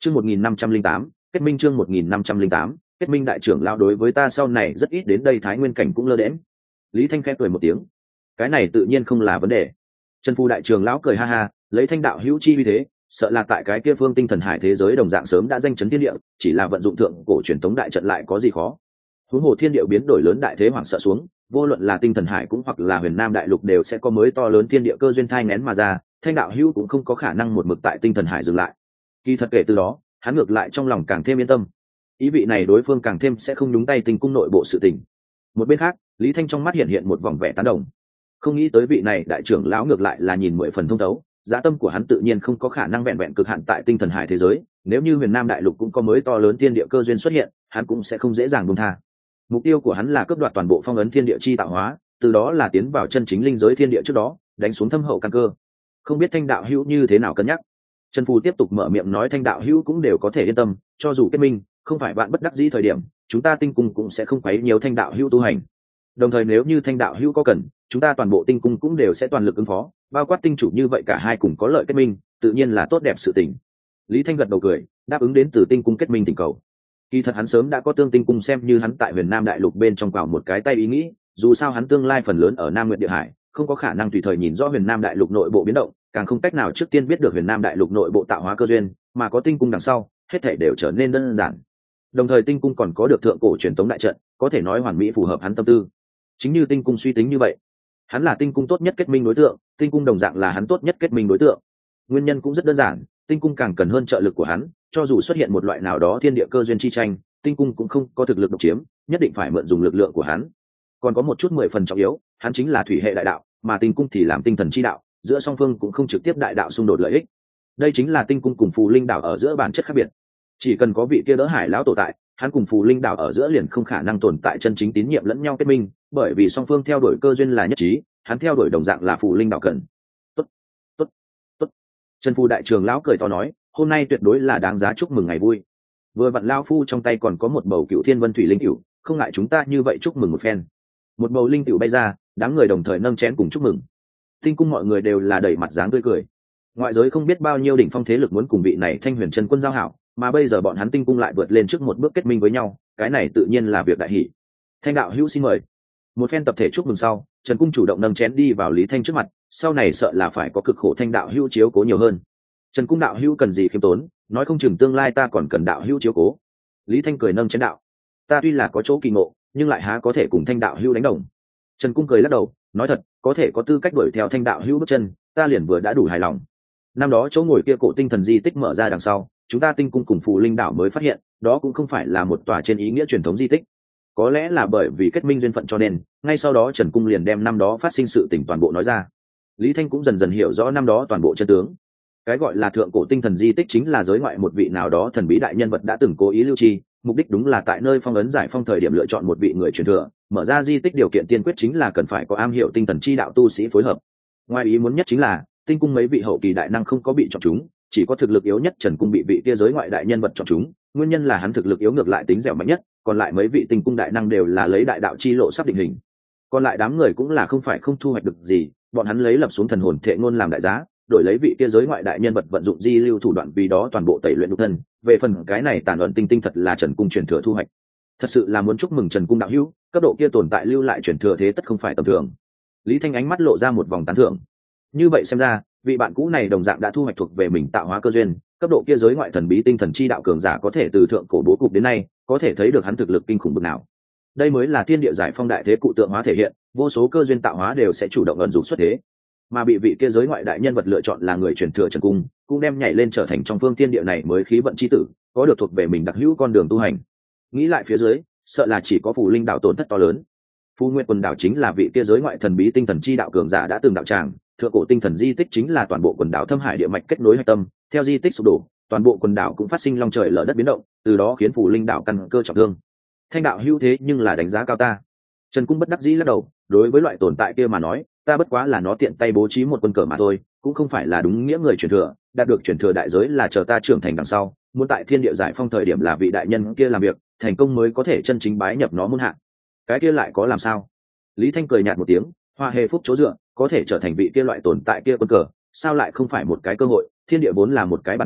Chương 1508, kết minh. Chương 1508, kết minh. Đại trưởng lão đối với ta sau này rất ít đến đây Thái Nguyên cảnh cũng lơ đễnh. Lý Thanh khẽ cười một tiếng. Cái này tự nhiên không là vấn đề. Trần Phu đại trưởng lão cười ha ha, lấy Thanh đạo hữu chi uy thế, sợ là tại cái kia phương tinh thần hải thế giới đồng dạng sớm đã danh chấn thiên địa, chỉ là vận dụng thượng cổ truyền thống đại trận lại có gì khó. Huống hồ thiên địa biến đổi lớn đại thế hoảng sợ xuống, vô luận là tinh thần hải cũng hoặc là huyền nam đại lục đều sẽ có mới to lớn thiên địa cơ duyên thai nén mà ra, Thanh đạo hữu cũng không có khả năng một mực tại tinh thần hải dừng lại. Kỳ thật kể từ đó, hắn ngược lại trong lòng càng thêm yên tâm, ý vị này đối phương càng thêm sẽ không nhúng tay tinh cung nội bộ sự tình. Một bên khác, Lý Thanh trong mắt hiện hiện một vòng vẻ tán đồng, không nghĩ tới vị này đại trưởng lão ngược lại là nhìn 10 phần thông thấu, giá tâm của hắn tự nhiên không có khả năng vẹn vẹn cực hạn tại tinh thần hải thế giới, nếu như huyền nam đại lục cũng có mới to lớn thiên địa cơ duyên xuất hiện, hắn cũng sẽ không dễ dàng buông tha. Mục tiêu của hắn là cướp đoạt toàn bộ phong ấn thiên địa chi tạo hóa, từ đó là tiến vào chân chính linh giới thiên địa trước đó, đánh xuống thâm hậu căn cơ. Không biết Thanh đạo hữu như thế nào cân nhắc. Trần Phù tiếp tục mở miệng nói, Thanh đạo hữu cũng đều có thể yên tâm, cho dù kết minh, không phải bạn bất đắc dĩ thời điểm, chúng ta tinh cung cũng sẽ không quấy nhiều Thanh đạo hữu tu hành. Đồng thời nếu như Thanh đạo hữu có cần, chúng ta toàn bộ tinh cung cũng đều sẽ toàn lực ứng phó, bao quát tinh chủ như vậy cả hai cùng có lợi kết minh, tự nhiên là tốt đẹp sự tình. Lý Thanh gật đầu cười, đáp ứng đến từ tinh cung kết minh tình cầu. Kỳ thật hắn sớm đã có tương tinh cung xem như hắn tại huyền nam đại lục bên trong vào một cái tay ý nghĩ, dù sao hắn tương lai phần lớn ở Nam Nguyệt Địa Hải, không có khả năng tùy thời nhìn rõ huyền nam đại lục nội bộ biến động, càng không cách nào trước tiên biết được huyền nam đại lục nội bộ tạo hóa cơ duyên, mà có tinh cung đằng sau, hết thảy đều trở nên đơn giản. Đồng thời tinh cung còn có được thượng cổ truyền thống đại trận, có thể nói hoàn mỹ phù hợp hắn tâm tư. Chính như tinh cung suy tính như vậy, hắn là tinh cung tốt nhất kết minh đối tượng, tinh cung đồng dạng là hắn tốt nhất kết minh đối tượng. Nguyên nhân cũng rất đơn giản, tinh cung càng cần hơn trợ lực của hắn, cho dù xuất hiện một loại nào đó thiên địa cơ duyên chi tranh, tinh cung cũng không có thực lực độc chiếm, nhất định phải mượn dùng lực lượng của hắn. Còn có một chút 10 phần trọng yếu, hắn chính là thủy hệ đại đạo, mà tinh cung thì làm tinh thần chi đạo, giữa song phương cũng không trực tiếp đại đạo xung đột lợi ích. Đây chính là tinh cung cùng phù linh đảo ở giữa bản chất khác biệt. Chỉ cần có vị kia đỡ hải lão tổ tại, hắn cùng phù linh đảo ở giữa liền không khả năng tồn tại chân chính tín nhiệm lẫn nhau kết minh, bởi vì song phương theo đuổi cơ duyên là nhất trí, hắn theo đuổi đồng dạng là phù linh đảo cần. Tốt, tốt, tốt. Trần Phù đại trưởng lão cười to nói, hôm nay tuyệt đối là đáng giá chúc mừng ngày vui. Vừa vặn lão phu trong tay còn có một bầu Cựu Thiên Vân Thủy linh cựu, không ngại chúng ta như vậy chúc mừng một phen. Một bầu linh cựu bay ra, đám người đồng thời nâng chén cùng chúc mừng. Tinh cung mọi người đều là đầy mặt dáng tươi cười. Ngoại giới không biết bao nhiêu đỉnh phong thế lực muốn cùng vị này Thanh Huyền Chân Quân giao hảo, mà bây giờ bọn hắn tinh cung lại vượt lên trước một bước kết minh với nhau, cái này tự nhiên là việc đại hỷ. Thanh đạo hữu xin mời. Một phen tập thể chúc mừng sau, Trần Cung chủ động nâng chén đi vào Lý Thanh trước mặt, sau này sợ là phải có cực khổ Thanh đạo hữu chiếu cố nhiều hơn. Trần Cung đạo hữu cần gì khiêm tốn, nói không chừng tương lai ta còn cần đạo hữu chiếu cố. Lý Thanh cười nâng chén đạo, ta tuy là có chỗ kỳ ngộ, nhưng lại há có thể cùng Thanh đạo hữu đánh đồng. Trần Cung cười lắc đầu, nói thật, có thể có tư cách đuổi theo Thanh đạo hữu bước chân, ta liền vừa đã đủ hài lòng. Năm đó chỗ ngồi kia cổ tinh thần di tích mở ra đằng sau, chúng ta tinh cung cùng phù linh đảo mới phát hiện, đó cũng không phải là một tòa trên ý nghĩa truyền thống di tích. Có lẽ là bởi vì kết minh duyên phận cho nên, ngay sau đó Trần Cung liền đem năm đó phát sinh sự tình toàn bộ nói ra. Lý Thanh cũng dần dần hiểu rõ năm đó toàn bộ chân tướng. Cái gọi là thượng cổ tinh thần di tích chính là giới ngoại một vị nào đó thần bí đại nhân vật đã từng cố ý lưu trì, mục đích đúng là tại nơi phong ấn giải phong thời điểm lựa chọn một vị người truyền thừa, mở ra di tích điều kiện tiên quyết chính là cần phải có am hiểu tinh thần chi đạo tu sĩ phối hợp. Ngoài ý muốn nhất chính là tinh cung mấy vị hậu kỳ đại năng không có bị chọn chúng, chỉ có thực lực yếu nhất Trần Cung bị vị kia giới ngoại đại nhân vật chọn chúng, nguyên nhân là hắn thực lực yếu ngược lại tính dẻo mạnh nhất, còn lại mấy vị tinh cung đại năng đều là lấy đại đạo chi lộ sắp định hình. Còn lại đám người cũng là không phải không thu hoạch được gì, bọn hắn lấy lập xuống thần hồn thệ ngôn làm đại giá, đổi lấy vị kia giới ngoại đại nhân vật vận dụng di lưu thủ đoạn vì đó toàn bộ tẩy luyện nhục thân. Về phần cái này tàn luận tinh tinh thật là Trần Cung truyền thừa thu hoạch. Thật sự là muốn chúc mừng Trần Cung đạo hữu, cấp độ kia tồn tại lưu lại truyền thừa thế tất không phải tầm thường. Lý Thanh ánh mắt lộ ra một vòng tán thưởng. Như vậy xem ra, vị bạn cũ này đồng dạng đã thu hoạch thuộc về mình tạo hóa cơ duyên, cấp độ kia giới ngoại thần bí tinh thần chi đạo cường giả có thể từ thượng cổ bố cục đến nay, có thể thấy được hắn thực lực kinh khủng bậc nào. Đây mới là thiên địa giải phong đại thế cụ tượng hóa thể hiện, vô số cơ duyên tạo hóa đều sẽ chủ động ẩn dụng xuất thế. Mà bị vị kia giới ngoại đại nhân vật lựa chọn là người truyền thừa Trần Cung, cũng đem nhảy lên trở thành trong phương thiên địa này mới khí vận chi tử, có được thuộc về mình đặc hữu con đường tu hành. Nghĩ lại phía dưới, sợ là chỉ có phù linh đạo tổn thất to lớn. Phù Nguyệt quần đảo chính là vị kia giới ngoại thần bí tinh thần chi đạo cường giả đã từng đạo tràng, thượng cổ tinh thần di tích chính là toàn bộ quần đảo thâm hải địa mạch kết nối hạch tâm, theo di tích sụp đổ, toàn bộ quần đảo cũng phát sinh long trời lở đất biến động, từ đó khiến phù linh đảo căn cơ trọng thương. Thanh đạo hữu thế nhưng là đánh giá cao ta. Trần Cung bất đắc dĩ lắc đầu, đối với loại tồn tại kia mà nói, ta bất quá là nó tiện tay bố trí một quân cờ mà thôi, cũng không phải là đúng nghĩa người truyền thừa, đạt được truyền thừa đại giới là chờ ta trưởng thành đằng sau, muốn tại thiên địa giải phong thời điểm là vị đại nhân kia làm việc, thành công mới có thể chân chính bái nhập nó môn hạ. Cái kia lại có làm sao? Lý Thanh cười nhạt một tiếng, hoa hề phúc chỗ dựa, có thể trở thành vị kia loại tồn tại kia quân cờ, sao lại không phải một cái cơ hội? Thiên địa vốn là một cái bàn cờ,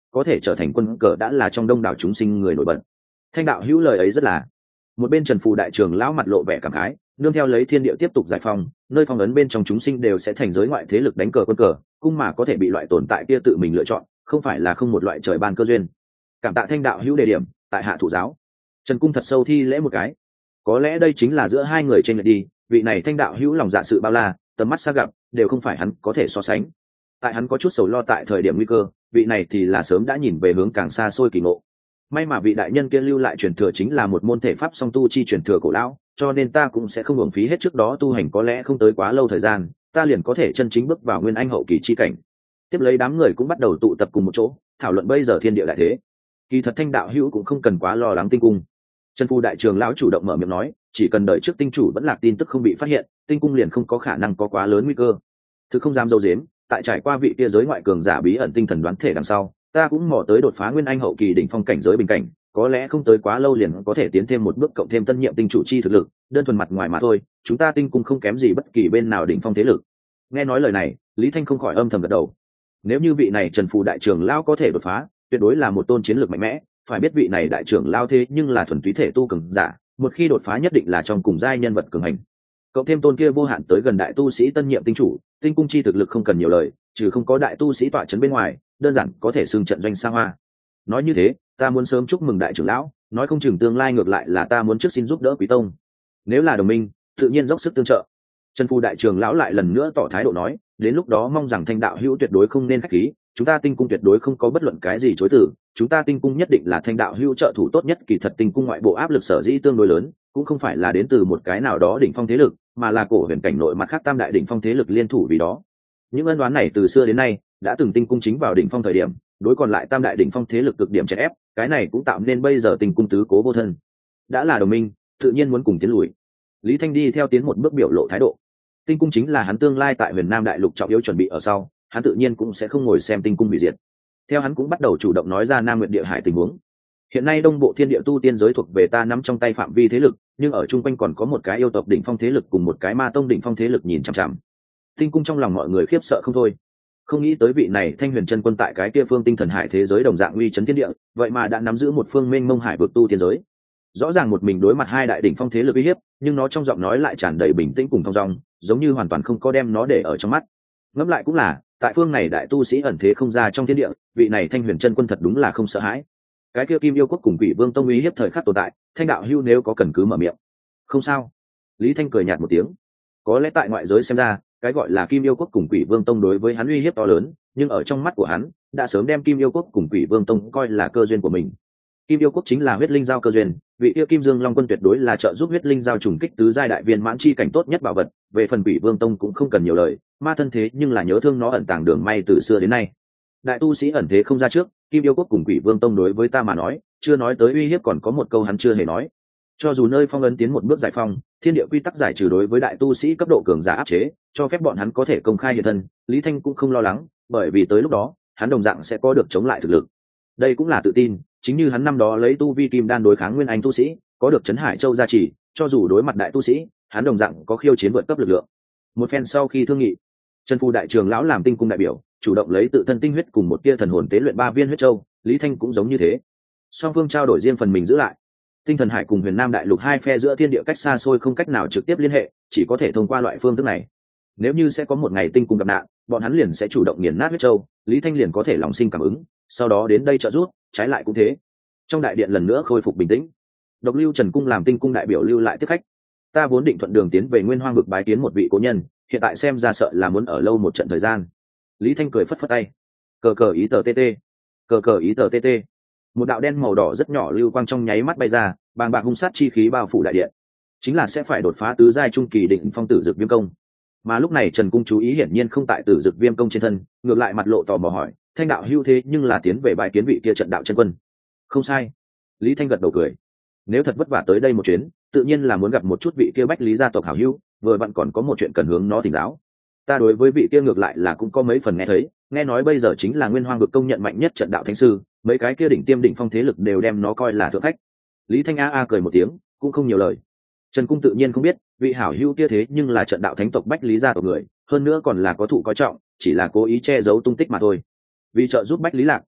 có thể trở thành quân cờ đã là trong đông đảo chúng sinh người nổi bật. Thanh đạo hữu lời ấy rất là. Một bên Trần Phù đại trưởng lão mặt lộ vẻ cảm khái, nương theo lấy thiên địa tiếp tục giải phong, nơi phong ấn bên trong chúng sinh đều sẽ thành giới ngoại thế lực đánh cờ quân cờ, cung mà có thể bị loại tồn tại kia tự mình lựa chọn, không phải là không một loại trời ban cơ duyên. Cảm tạ Thanh đạo hữu đề điểm, tại hạ thụ giáo. Trần Cung thật sâu thi lễ một cái. Có lẽ đây chính là giữa hai người trên lệch đi, vị này Thanh đạo hữu lòng dạ sự bao la, tầm mắt xa gặp, đều không phải hắn có thể so sánh. Tại hắn có chút sầu lo tại thời điểm nguy cơ, vị này thì là sớm đã nhìn về hướng càng xa xôi kỳ ngộ. May mà vị đại nhân kia lưu lại truyền thừa chính là một môn thể pháp song tu chi truyền thừa cổ lão, cho nên ta cũng sẽ không uổng phí hết trước đó tu hành, có lẽ không tới quá lâu thời gian, ta liền có thể chân chính bước vào nguyên anh hậu kỳ chi cảnh. Tiếp lấy đám người cũng bắt đầu tụ tập cùng một chỗ, thảo luận bây giờ thiên địa đại thế. Kỳ thật Thanh đạo hữu cũng không cần quá lo lắng tinh cung. Trần Phu đại trưởng lão chủ động mở miệng nói, chỉ cần đợi trước tinh chủ vẫn lạc tin tức không bị phát hiện, tinh cung liền không có khả năng có quá lớn nguy cơ. Thực không dám dâu dếm, tại trải qua vị kia giới ngoại cường giả bí ẩn tinh thần đoán thể đằng sau, ta cũng mò tới đột phá nguyên anh hậu kỳ đỉnh phong cảnh giới bình cảnh, có lẽ không tới quá lâu liền có thể tiến thêm một bước, cộng thêm tân nhiệm tinh chủ chi thực lực, đơn thuần mặt ngoài mà thôi, chúng ta tinh cung không kém gì bất kỳ bên nào đỉnh phong thế lực. Nghe nói lời này, Lý Thanh không khỏi âm thầm gật đầu. Nếu như vị này Trần Phù đại trưởng lão có thể đột phá, tuyệt đối là một tôn chiến lược mạnh mẽ, phải biết vị này đại trưởng lão thế nhưng là thuần túy thể tu cường giả, một khi đột phá nhất định là trong cùng giai nhân vật cường hành. Cộng thêm tôn kia vô hạn tới gần đại tu sĩ tân nhiệm tinh chủ, tinh cung chi thực lực không cần nhiều lời, trừ không có đại tu sĩ tọa trấn bên ngoài, đơn giản có thể xưng trận doanh xa hoa. Nói như thế, ta muốn sớm chúc mừng đại trưởng lão, nói không chừng tương lai ngược lại là ta muốn trước xin giúp đỡ quý tông. Nếu là đồng minh, tự nhiên dốc sức tương trợ. Trần Phu đại trưởng lão lại lần nữa tỏ thái độ nói, đến lúc đó mong rằng Thanh đạo hữu tuyệt đối không nên khách khí, chúng ta tinh cung tuyệt đối không có bất luận cái gì chối từ, chúng ta tinh cung nhất định là Thanh đạo hữu trợ thủ tốt nhất. Kỳ thật tinh cung ngoại bộ áp lực sở dĩ tương đối lớn, cũng không phải là đến từ một cái nào đó đỉnh phong thế lực, mà là cổ huyền cảnh nội mặt khác tam đại đỉnh phong thế lực liên thủ vì đó. Những ân đoán này từ xưa đến nay đã từng tinh cung chính vào đỉnh phong thời điểm, đối còn lại tam đại đỉnh phong thế lực cực điểm chèn ép, cái này cũng tạo nên bây giờ tinh cung tứ cố vô thân. Đã là đồng minh, tự nhiên muốn cùng tiến lùi. Lý Thanh đi theo tiến một bước biểu lộ thái độ. Tinh cung chính là hắn tương lai tại Huyền Nam đại lục trọng yếu chuẩn bị ở sau, hắn tự nhiên cũng sẽ không ngồi xem tinh cung hủy diệt. Theo hắn cũng bắt đầu chủ động nói ra Nam Nguyệt Địa Hải tình huống. Hiện nay đông bộ thiên địa tu tiên giới thuộc về ta nắm trong tay phạm vi thế lực, nhưng ở chung quanh còn có một cái yêu tộc đỉnh phong thế lực cùng một cái ma tông đỉnh phong thế lực nhìn chằm chằm. Tinh cung trong lòng mọi người khiếp sợ không thôi. Không nghĩ tới vị này Thanh Huyền chân quân tại cái kia phương tinh thần hải thế giới đồng dạng uy chấn thiên địa, vậy mà đã nắm giữ một phương mênh mông hải vực tu tiên giới. Rõ ràng một mình đối mặt hai đại đỉnh phong thế lực uy hiếp, nhưng nó trong giọng nói lại tràn đầy bình tĩnh cùng thong dong, giống như hoàn toàn không có đem nó để ở trong mắt. Ngẫm lại cũng là, tại phương này đại tu sĩ ẩn thế không ra trong thiên địa, vị này Thanh Huyền chân quân thật đúng là không sợ hãi. Cái kia Kim Yêu Quốc cùng Quỷ Vương Tông uy hiếp thời khắc tồn tại, Thanh đạo hữu nếu có cần cứ mở miệng. Không sao. Lý Thanh cười nhạt một tiếng. Có lẽ tại ngoại giới xem ra, cái gọi là Kim Yêu Quốc cùng Quỷ Vương Tông đối với hắn uy hiếp to lớn, nhưng ở trong mắt của hắn, đã sớm đem Kim Yêu Quốc cùng Quỷ Vương Tông coi là cơ duyên của mình. Kim Yêu Quốc chính là huyết linh giao cơ duyên, vị yêu Kim Dương Long Quân tuyệt đối là trợ giúp huyết linh giao trùng kích tứ giai đại viên mãn chi cảnh tốt nhất bảo vật. Về phần Quỷ Vương Tông cũng không cần nhiều lời, ma thân thế nhưng là nhớ thương nó ẩn tàng đường may từ xưa đến nay. Đại tu sĩ ẩn thế không ra trước, Kim Yêu Quốc cùng Quỷ Vương Tông đối với ta mà nói, chưa nói tới uy hiếp còn có một câu hắn chưa hề nói. Cho dù nơi phong ấn tiến một bước giải phong, thiên địa quy tắc giải trừ đối với đại tu sĩ cấp độ cường giả áp chế, cho phép bọn hắn có thể công khai hiện thân, Lý Thanh cũng không lo lắng, bởi vì tới lúc đó, hắn đồng dạng sẽ có được chống lại thực lực. Đây cũng là tự tin, chính như hắn năm đó lấy tu vi kim đan đối kháng nguyên anh tu sĩ, có được Trấn Hải Châu gia trì, cho dù đối mặt đại tu sĩ, hắn đồng dạng có khiêu chiến vượt cấp lực lượng. Một phen sau khi thương nghị, Trần Phu đại trưởng lão làm tinh cung đại biểu, chủ động lấy tự thân tinh huyết cùng một tia thần hồn tế luyện 3 viên huyết châu, Lý Thanh cũng giống như thế. Song phương trao đổi riêng phần mình giữ lại. Tinh thần hải cùng Huyền Nam đại lục hai phe giữa thiên địa cách xa xôi không cách nào trực tiếp liên hệ, chỉ có thể thông qua loại phương thức này. Nếu như sẽ có một ngày tinh cung gặp nạn, bọn hắn liền sẽ chủ động nghiền nát huyết châu, Lý Thanh liền có thể lòng sinh cảm ứng, sau đó đến đây trợ giúp, trái lại cũng thế. Trong đại điện lần nữa khôi phục bình tĩnh. Độc Lưu Trần cung làm tinh cung đại biểu lưu lại tiếp khách. Ta vốn định thuận đường tiến về Nguyên Hoang vực bái kiến một vị cố nhân, hiện tại xem ra sợ là muốn ở lâu một trận thời gian. Lý Thanh cười phất phất tay. Cờ cờ ý tờ tt, cờ cờ ý tờ tt. Một đạo đen màu đỏ rất nhỏ lưu quang trong nháy mắt bay ra, bàng bạc hung sát chi khí bao phủ đại điện. Chính là sẽ phải đột phá tứ giai trung kỳ đỉnh phong tử dực viêm công. Mà lúc này Trần cung chú ý hiển nhiên không tại tử dực viêm công trên thân, ngược lại mặt lộ tò mò hỏi, Thanh đạo hưu thế nhưng là tiến về bái kiến vị kia trận đạo chân quân. Không sai. Lý Thanh gật đầu cười. Nếu thật vất vả tới đây một chuyến, tự nhiên là muốn gặp một chút vị kia Bách Lý gia tộc hảo hữu, vừa vặn còn có một chuyện cần hướng nó thỉnh giáo. Ta đối với vị kia ngược lại là cũng có mấy phần nghe thấy, nghe nói bây giờ chính là Nguyên Hoang vực công nhận mạnh nhất trận đạo thánh sư, mấy cái kia đỉnh tiêm đỉnh phong thế lực đều đem nó coi là thượng khách. Lý Thanh a cười một tiếng, cũng không nhiều lời. Trần cung tự nhiên không biết, vị hảo hữu kia thế nhưng là trận đạo thánh tộc Bách Lý gia tộc người, hơn nữa còn là có thụ coi trọng, chỉ là cố ý che giấu tung tích mà thôi. Vì trợ giúp Bách Lý Lạc,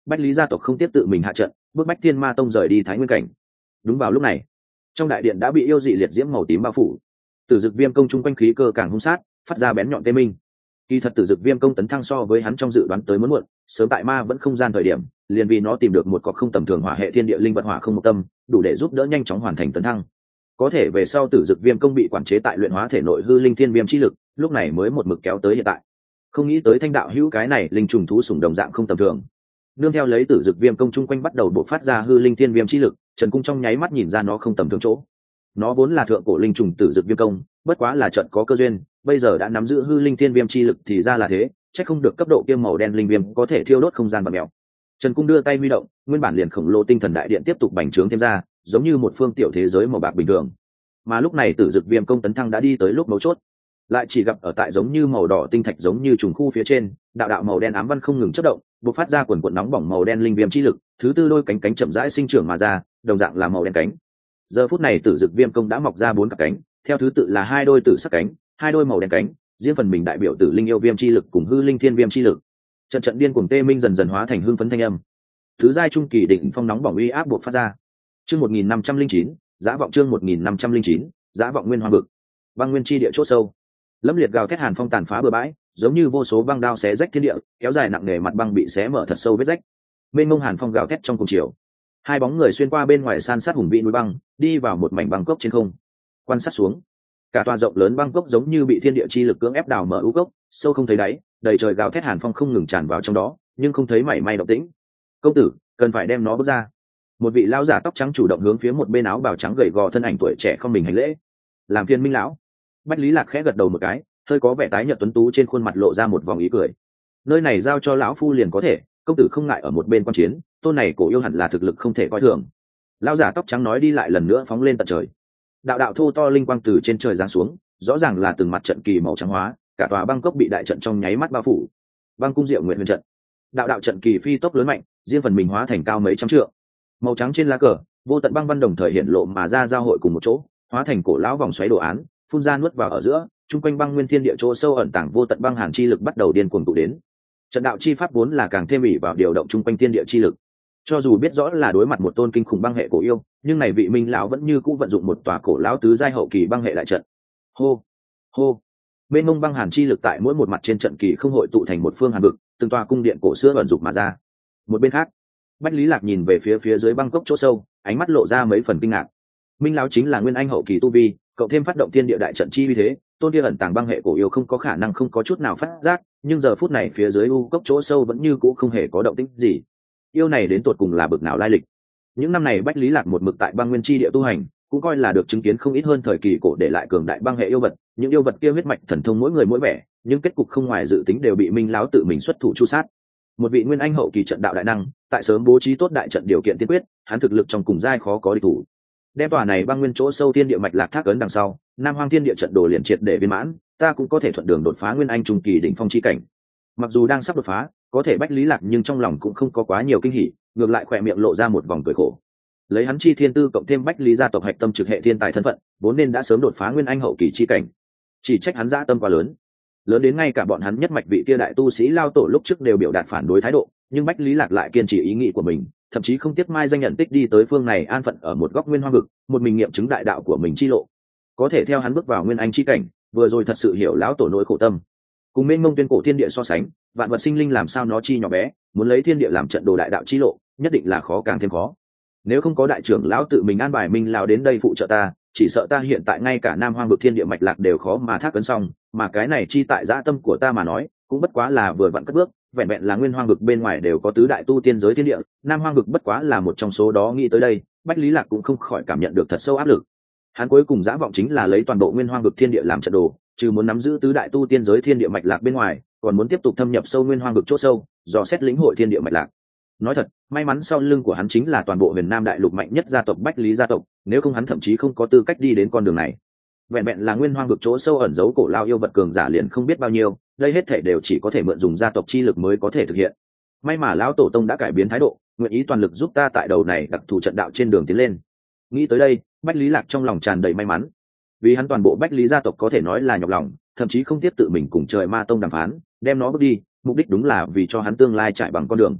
bách lý gia tộc không tiếp tự mình hạ trận, bước bách thiên ma tông rời đi thái nguyên cảnh. Đúng vào lúc này, trong đại điện đã bị yêu dị liệt diễm màu tím bao phủ, tử dực viêm công chung quanh khí cơ càng hung sát, phát ra bén nhọn tê minh. Kỳ thật tử dực viêm công tấn thăng so với hắn trong dự đoán tới muốn muộn, sớm tại ma vẫn không gian thời điểm, liền vì nó tìm được một cọc không tầm thường hỏa hệ thiên địa linh vật hỏa không một tâm, đủ để giúp đỡ nhanh chóng hoàn thành tấn thăng. Có thể về sau tử dực viêm công bị quản chế tại luyện hóa thể nội hư linh thiên viêm chi lực, lúc này mới một mực kéo tới hiện tại. Không nghĩ tới thanh đạo hữu cái này linh trùng thú sủng đồng dạng không tầm thường. Nương theo lấy tử dực viêm công chung quanh bắt đầu bộc phát ra hư linh thiên viêm chi lực, Trần Cung trong nháy mắt nhìn ra nó không tầm thường chỗ. Nó vốn là thượng cổ linh trùng tử dực viêm công, bất quá là trận có cơ duyên, bây giờ đã nắm giữ hư linh thiên viêm chi lực thì ra là thế, chắc không được cấp độ kiêm màu đen linh viêm có thể thiêu đốt không gian và mèo. Trần Cung đưa tay huy động, nguyên bản liền khổng lồ tinh thần đại điện tiếp tục bành trướng thêm ra, giống như một phương tiểu thế giới màu bạc bình thường. Mà lúc này tử dực viêm công tấn thăng đã đi tới lúc mấu chốt, lại chỉ gặp ở tại giống như màu đỏ tinh thạch giống như trùng khu phía trên, đạo đạo màu đen ám văn không ngừng chớp động, bộc phát ra quần quần nóng bỏng màu đen linh viêm chi lực, thứ tư đôi cánh cánh chậm rãi sinh trưởng mà ra, đồng dạng là màu đen cánh. Giờ phút này tử dực viêm công đã mọc ra 4 cặp cánh, theo thứ tự là 2 đôi tử sắc cánh, 2 đôi màu đen cánh, riêng phần mình đại biểu tử linh yêu viêm chi lực cùng hư linh thiên viêm chi lực. Trận trận điên cuồng tê minh dần dần hóa thành hưng phấn thanh âm. Thứ giai trung kỳ đỉnh phong nóng bỏng uy áp bộc phát ra. Chương 1509, Giá vọng chương 1509, Giá vọng nguyên hoa vực. Băng nguyên chi địa chỗ sâu. Lâm liệt gào thét hàn phong tàn phá bừa bãi, giống như vô số băng đao xé rách thiên địa, kéo dài nặng nề mặt băng bị xé mở thật sâu vết rách. Bên ngông hàn phong gào thét trong cùng chiều. Hai bóng người xuyên qua bên ngoài san sát hùng vĩ núi băng, đi vào một mảnh băng cốc trên không. Quan sát xuống, cả tòa rộng lớn băng cốc giống như bị thiên địa chi lực cưỡng ép đào mở u cốc, sâu không thấy đáy, đầy trời gào thét hàn phong không ngừng tràn vào trong đó, nhưng không thấy mảy may động tĩnh. Công tử, cần phải đem nó bước ra. Một vị lão giả tóc trắng chủ động hướng phía một bên áo bào trắng gầy gò thân ảnh tuổi trẻ không mình hành lễ. Làm phiền Minh lão. Bách Lý Lạc khẽ gật đầu một cái, hơi có vẻ tái nhợt tuấn tú trên khuôn mặt lộ ra một vòng ý cười. Nơi này giao cho lão phu liền có thể, công tử không ngại ở một bên quan chiến, tôn này cổ yêu hẳn là thực lực không thể coi thường. Lão giả tóc trắng nói đi lại lần nữa phóng lên tận trời. Đạo đạo thô to linh quang từ trên trời giáng xuống, rõ ràng là từng mặt trận kỳ màu trắng hóa, cả tòa băng cốc bị đại trận trong nháy mắt bao phủ. Băng cung diệu nguyện huyền trận. Đạo đạo trận kỳ phi tốc lớn mạnh, riêng phần mình hóa thành cao mấy trăm trượng. Màu trắng trên lá cờ, vô tận băng văn đồng thời hiện lộ mà ra giao hội cùng một chỗ, hóa thành cổ lão vòng xoáy đồ án, phun ra nuốt vào ở giữa, trung quanh băng nguyên thiên địa chỗ sâu ẩn tàng vô tận băng hàn chi lực bắt đầu điên cuồng tụ đến. Trận đạo chi pháp vốn là càng thêm ỷ vào điều động trung quanh thiên địa chi lực. Cho dù biết rõ là đối mặt một tôn kinh khủng băng hệ cổ yêu, nhưng này vị Minh lão vẫn như cũ vận dụng một tòa cổ lão tứ giai hậu kỳ băng hệ đại trận. Hô, hô. Bên mông băng hàn chi lực tại mỗi một mặt trên trận kỳ không hội tụ thành một phương hàn vực, từng tòa cung điện cổ xưa ẩn dục mà ra. Một bên khác, Bách Lý Lạc nhìn về phía dưới băng cốc chỗ sâu, ánh mắt lộ ra mấy phần kinh ngạc. Minh lão chính là nguyên anh hậu kỳ tu vi, cậu thêm phát động thiên địa đại trận chi uy thế, tôn kia ẩn tàng băng hệ cổ yêu không có khả năng không có chút nào phát giác, nhưng giờ phút này phía dưới u cốc chỗ sâu vẫn như cũ không hề có động tĩnh gì. Yêu này đến tột cùng là bực nào lai lịch? Những năm này Bách Lý Lạc một mực tại băng nguyên chi địa tu hành, cũng coi là được chứng kiến không ít hơn thời kỳ cổ để lại cường đại băng hệ yêu vật, những yêu vật kia huyết mạch thần thông mỗi người mỗi vẻ, nhưng kết cục không ngoài dự tính đều bị Minh lão tự mình xuất thủ chu sát. Một vị nguyên anh hậu kỳ trận đạo đại năng, tại sớm bố trí tốt đại trận điều kiện tiên quyết, hắn thực lực trong cùng giai khó có địch thủ. Đem tòa này băng nguyên chỗ sâu thiên địa mạch lạc thác ấn đằng sau, Nam Hoang thiên địa trận đồ liền triệt để viên mãn, ta cũng có thể thuận đường đột phá nguyên anh trung kỳ đỉnh phong chi cảnh. Mặc dù đang sắp đột phá, có thể Bách Lý Lạc nhưng trong lòng cũng không có quá nhiều kinh hỉ, ngược lại khỏe miệng lộ ra một vòng cười khổ. Lấy hắn chi thiên tư cộng thêm Bách Lý gia tộc hạch tâm trực hệ thiên tài thân phận, vốn nên đã sớm đột phá nguyên anh hậu kỳ chi cảnh. Chỉ trách hắn dã tâm quá lớn, lớn đến ngay cả bọn hắn nhất mạch vị kia đại tu sĩ lao tổ lúc trước đều biểu đạt phản đối thái độ, nhưng Bách Lý Lạc lại kiên trì ý nghĩ của mình, thậm chí không tiếc mai danh nhận tích đi tới phương này an phận ở một góc nguyên hoa vực, một mình nghiệm chứng đại đạo của mình chi lộ. Có thể theo hắn bước vào nguyên anh chi cảnh, vừa rồi thật sự hiểu lão tổ nỗi khổ tâm. Cùng mênh mông tuyên cổ thiên địa so sánh, vạn vật sinh linh làm sao nó chi nhỏ bé, muốn lấy thiên địa làm trận đồ đại đạo chi lộ, nhất định là khó càng thêm khó. Nếu không có đại trưởng lão tự mình an bài Minh lão đến đây phụ trợ ta, chỉ sợ ta hiện tại ngay cả Nam Hoang vực thiên địa mạch lạc đều khó mà thác ấn xong, mà cái này chi tại dã tâm của ta mà nói, cũng bất quá là vừa vặn cất bước, vẹn vẹn là nguyên hoang vực bên ngoài đều có tứ đại tu tiên giới thiên địa, Nam Hoang vực bất quá là một trong số đó. Nghĩ tới đây, Bách Lý Lạc cũng không khỏi cảm nhận được thật sâu áp lực. Hắn cuối cùng dã vọng chính là lấy toàn bộ nguyên hoang vực thiên địa làm trận đồ, trừ muốn nắm giữ tứ đại tu tiên giới thiên địa mạch lạc bên ngoài, còn muốn tiếp tục thâm nhập sâu nguyên hoang vực chỗ sâu, dò xét lĩnh hội thiên địa mạch lạc. Nói thật, may mắn sau lưng của hắn chính là toàn bộ huyền nam đại lục mạnh nhất gia tộc Bách Lý gia tộc, nếu không hắn thậm chí không có tư cách đi đến con đường này. Vẹn vẹn là nguyên hoang vực chỗ sâu ẩn giấu cổ lao yêu vật cường giả liền không biết bao nhiêu, đây hết thể đều chỉ có thể mượn dùng gia tộc chi lực mới có thể thực hiện. May mà lão tổ tông đã cải biến thái độ, nguyện ý toàn lực giúp ta tại đầu này đặc thù trận đạo trên đường tiến lên. Nghĩ tới đây, Bách Lý Lạc trong lòng tràn đầy may mắn, vì hắn toàn bộ Bách Lý gia tộc có thể nói là nhọc lòng, thậm chí không tiếp tự mình cùng trời ma tông đàm phán, đem nó bước đi, mục đích đúng là vì cho hắn tương lai trải bằng con đường.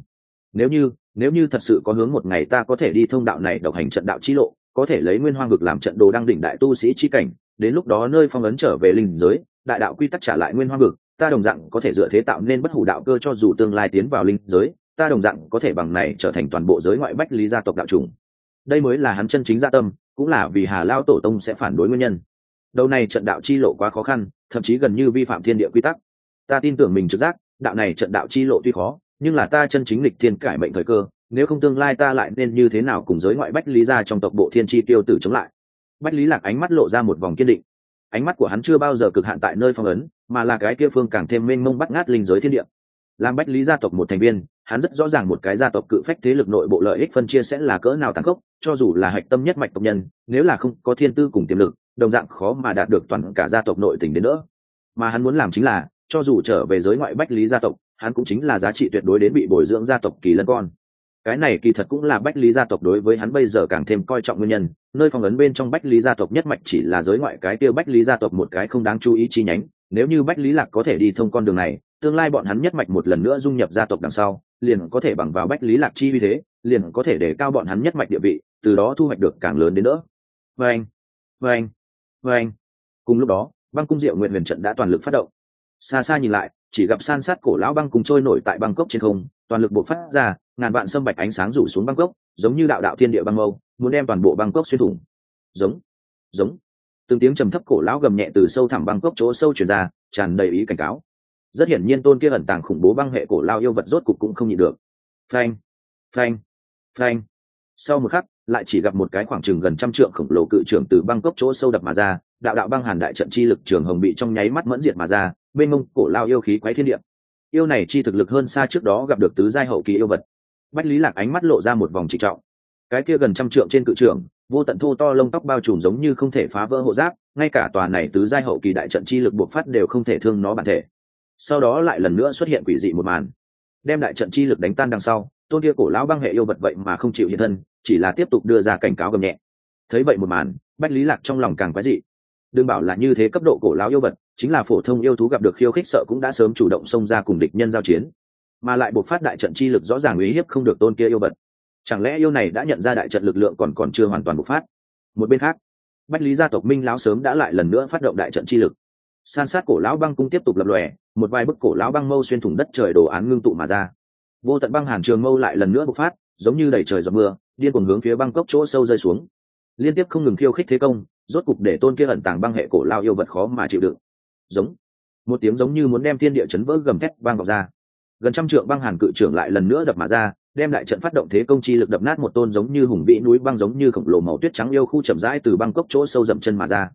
Nếu như thật sự có hướng một ngày ta có thể đi thông đạo này độc hành trận đạo chi lộ, có thể lấy Nguyên Hoang vực làm trận đồ đăng đỉnh đại tu sĩ chi cảnh, đến lúc đó nơi phong ấn trở về linh giới, đại đạo quy tắc trả lại Nguyên Hoang vực, ta đồng dạng có thể dựa thế tạo nên bất hủ đạo cơ, cho dù tương lai tiến vào linh giới, ta đồng dạng có thể bằng này trở thành toàn bộ giới ngoại bách lý gia tộc đạo chủng. Đây mới là hắn chân chính dạ tâm, cũng là vì Hà Lao tổ tông sẽ phản đối nguyên nhân. Đầu này trận đạo chi lộ quá khó khăn, thậm chí gần như vi phạm thiên địa quy tắc. Ta tin tưởng mình trực giác, đạo này trận đạo chi lộ tuy khó, nhưng là ta chân chính lịch thiên cải mệnh thời cơ, nếu không tương lai ta lại nên như thế nào cùng giới ngoại bách lý gia trong tộc bộ thiên chi tiêu tử chống lại. Bách lý lạc ánh mắt lộ ra một vòng kiên định. Ánh mắt của hắn chưa bao giờ cực hạn tại nơi phong ấn, mà là cái kia phương càng thêm mênh mông bắt ngát linh giới thiên địa. Làm bách lý gia tộc một thành viên, hắn rất rõ ràng một cái gia tộc cự phách thế lực nội bộ lợi ích phân chia sẽ là cỡ nào tàn khốc, cho dù là hạch tâm nhất mạch tộc nhân, nếu là không có thiên tư cùng tiềm lực, đồng dạng khó mà đạt được toàn cả gia tộc nội tình đến nữa. Mà hắn muốn làm chính là, cho dù trở về giới ngoại bách lý gia tộc, hắn cũng chính là giá trị tuyệt đối đến bị bồi dưỡng gia tộc kỳ lân con. Cái này kỳ thật cũng là bách lý gia tộc đối với hắn bây giờ càng thêm coi trọng nguyên nhân, nơi phong ấn bên trong bách lý gia tộc nhất mạch chỉ là giới ngoại cái kia bách lý gia tộc một cái không đáng chú ý chi nhánh. Nếu như bách lý lạc có thể đi thông con đường này, tương lai bọn hắn nhất mạch một lần nữa dung nhập gia tộc đằng sau, liền có thể bằng vào bách lý lạc chi uy thế, liền có thể để cao bọn hắn nhất mạch địa vị, từ đó thu hoạch được càng lớn đến nữa. Vâng. Cùng lúc đó, băng cung diệu nguyện huyền trận đã toàn lực phát động. Xa xa nhìn lại, chỉ gặp san sát cổ lão băng cung trôi nổi tại băng cốc trên không, toàn lực bộc phát ra, ngàn vạn sâm bạch ánh sáng rủ xuống băng cốc, giống như đạo đạo thiên địa băng mâu, muốn đem toàn bộ băng cốc xuyên thủng. Giống. Từng tiếng trầm thấp cổ lão gầm nhẹ từ sâu thẳm băng cốc chỗ sâu truyền ra, tràn đầy ý cảnh cáo. Rất hiển nhiên tôn kia ẩn tàng khủng bố băng hệ cổ lao yêu vật rốt cục cũng không nhịn được. Phanh. Sau một khắc, lại chỉ gặp một cái khoảng chừng gần 100 trượng khổng lồ cự trường từ băng cốc chỗ sâu đập mà ra, đạo đạo băng hàn đại trận chi lực trường hồng bị trong nháy mắt mẫn diệt mà ra, bên mông cổ lao yêu khí quấy thiên địa. Yêu này chi thực lực hơn xa trước đó gặp được tứ giai hậu kỳ yêu vật. Bách lý lạc ánh mắt lộ ra một vòng trịnh trọng. Cái kia gần 100 trượng trên cự trường, vô tận thô to lông tóc bao trùm giống như không thể phá vỡ hộ giáp, ngay cả tòa này tứ giai hậu kỳ đại trận chi lực buộc phát đều không thể thương nó bản thể. Sau đó lại lần nữa xuất hiện quỷ dị một màn, đem đại trận chi lực đánh tan đằng sau, tôn kia cổ lão băng hệ yêu vật vậy mà không chịu hiện thân, chỉ là tiếp tục đưa ra cảnh cáo gầm nhẹ. Thấy vậy một màn, bách lý lạc trong lòng càng quái dị. Đừng bảo là như thế cấp độ cổ lão yêu vật, chính là phổ thông yêu thú gặp được khiêu khích sợ cũng đã sớm chủ động xông ra cùng địch nhân giao chiến, mà lại buộc phát đại trận chi lực rõ ràng uy hiếp không được tôn kia yêu vật. Chẳng lẽ yêu này đã nhận ra đại trận lực lượng còn chưa hoàn toàn bộc phát? Một bên khác, bách lý gia tộc Minh lão sớm đã lại lần nữa phát động đại trận chi lực. San sát cổ lão băng cung tiếp tục lập lòe, một vài bức cổ lão băng mâu xuyên thủng đất trời đồ án ngưng tụ mà ra. Vô tận băng hàn trường mâu lại lần nữa bộc phát, giống như đầy trời giọt mưa, điên cuồng hướng phía băng cốc chỗ sâu rơi xuống. Liên tiếp không ngừng khiêu khích thế công, rốt cục để tôn kia ẩn tàng băng hệ cổ lao yêu vật khó mà chịu đựng. Giống. Một tiếng giống như muốn đem thiên địa chấn vỡ gầm thét vang vọng ra. Gần 100 trượng băng hàn cự trưởng lại lần nữa đập mà ra, đem đại trận phát động thế công chi lực đập nát một tôn giống như hùng vĩ núi băng giống như khổng lồ màu tuyết trắng yêu khu chậm rãi từ băng cốc chỗ sâu dậm chân mà ra.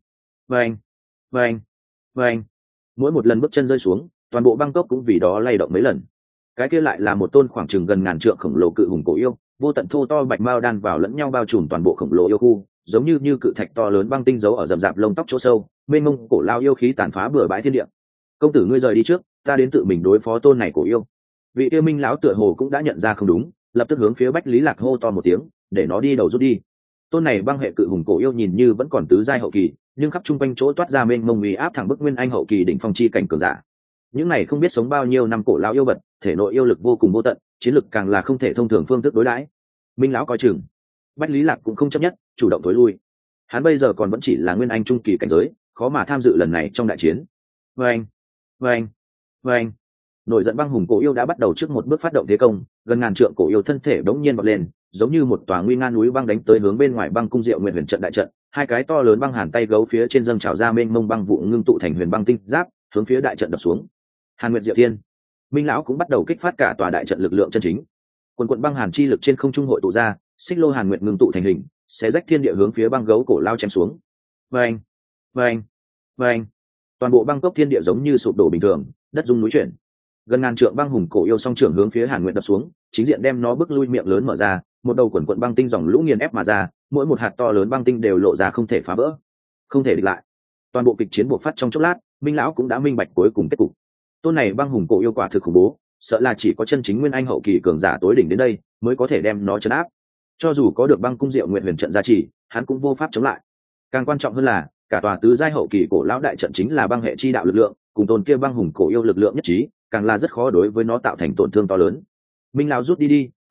Vâng. Mỗi một lần bước chân rơi xuống, toàn bộ băng cốc cũng vì đó lay động mấy lần. Cái kia lại là một tôn khoảng chừng gần 1000 trượng khổng lồ cự hùng cổ yêu, vô tận thô to bạch mao đan vào lẫn nhau bao trùm toàn bộ khổng lồ yêu khu, giống như cự thạch to lớn băng tinh giấu ở rậm rạp lông tóc chỗ sâu, mênh mông cổ lao yêu khí tàn phá bừa bãi thiên địa. Công tử ngươi rời đi trước, ta đến tự mình đối phó tôn này cổ yêu. Vị yêu Minh lão tựa hồ cũng đã nhận ra không đúng, lập tức hướng phía bách lý lạc hô to một tiếng, để nó đi đầu rút đi. Tôn này băng hệ cự hùng cổ yêu nhìn như vẫn còn tứ giai hậu kỳ, nhưng khắp trung quanh chỗ toát ra mênh mông uy áp thẳng bức nguyên anh hậu kỳ đỉnh phong chi cảnh cường giả. Những này không biết sống bao nhiêu năm cổ lão yêu vật, thể nội yêu lực vô cùng vô tận, chiến lực càng là không thể thông thường phương thức đối đãi. Minh lão coi chừng. Bách lý lạc cũng không chấp nhất, chủ động tối lui. Hắn bây giờ còn vẫn chỉ là nguyên anh trung kỳ cảnh giới, khó mà tham dự lần này trong đại chiến. Vâng. Nổi giận băng hùng cổ yêu đã bắt đầu trước một bước phát động thế công, gần 1000 trượng cổ yêu thân thể đống nhiên vọt lên, giống như một tòa nguy nga núi băng đánh tới hướng bên ngoài băng cung diệu nguyện huyền trận đại trận. Hai cái to lớn băng hàn tay gấu phía trên dâng trào ra mênh mông băng vụ ngưng tụ thành huyền băng tinh giáp, hướng phía đại trận đập xuống. Hàn Nguyệt Diệu Thiên, Minh lão cũng bắt đầu kích phát cả tòa đại trận lực lượng chân chính. Quần quần băng hàn chi lực trên không trung hội tụ ra, xích lô Hàn Nguyệt ngưng tụ thành hình, xé rách thiên địa hướng phía băng gấu cổ lao chém xuống. Vâng. Toàn bộ băng cốc thiên địa giống như sụp đổ bình thường, đất rung núi chuyển. Gần 1000 trượng băng hùng cổ yêu song trưởng hướng phía Hàn Nguyệt đập xuống, chính diện đem nó bước lui miệng lớn mở ra, một đầu quần quần băng tinh dòng lũ nghiền ép mà ra, mỗi một hạt to lớn băng tinh đều lộ ra không thể phá vỡ, không thể địch lại. Toàn bộ kịch chiến buộc phát trong chốc lát, Minh lão cũng đã minh bạch cuối cùng kết cục. Tôn này băng hùng cổ yêu quả thực khủng bố, sợ là chỉ có chân chính nguyên anh hậu kỳ cường giả tối đỉnh đến đây mới có thể đem nó trấn áp. Cho dù có được băng cung diệu nguyện huyền trận gia trì, hắn cũng vô pháp chống lại. Càng quan trọng hơn là, cả tòa tứ giai hậu kỳ cổ lão đại trận chính là băng hệ chi đạo lực lượng, cùng tôn kia băng hùng cổ yêu lực lượng nhất trí, càng là rất khó đối với nó tạo thành tổn thương to lớn. Minh lão rút đi,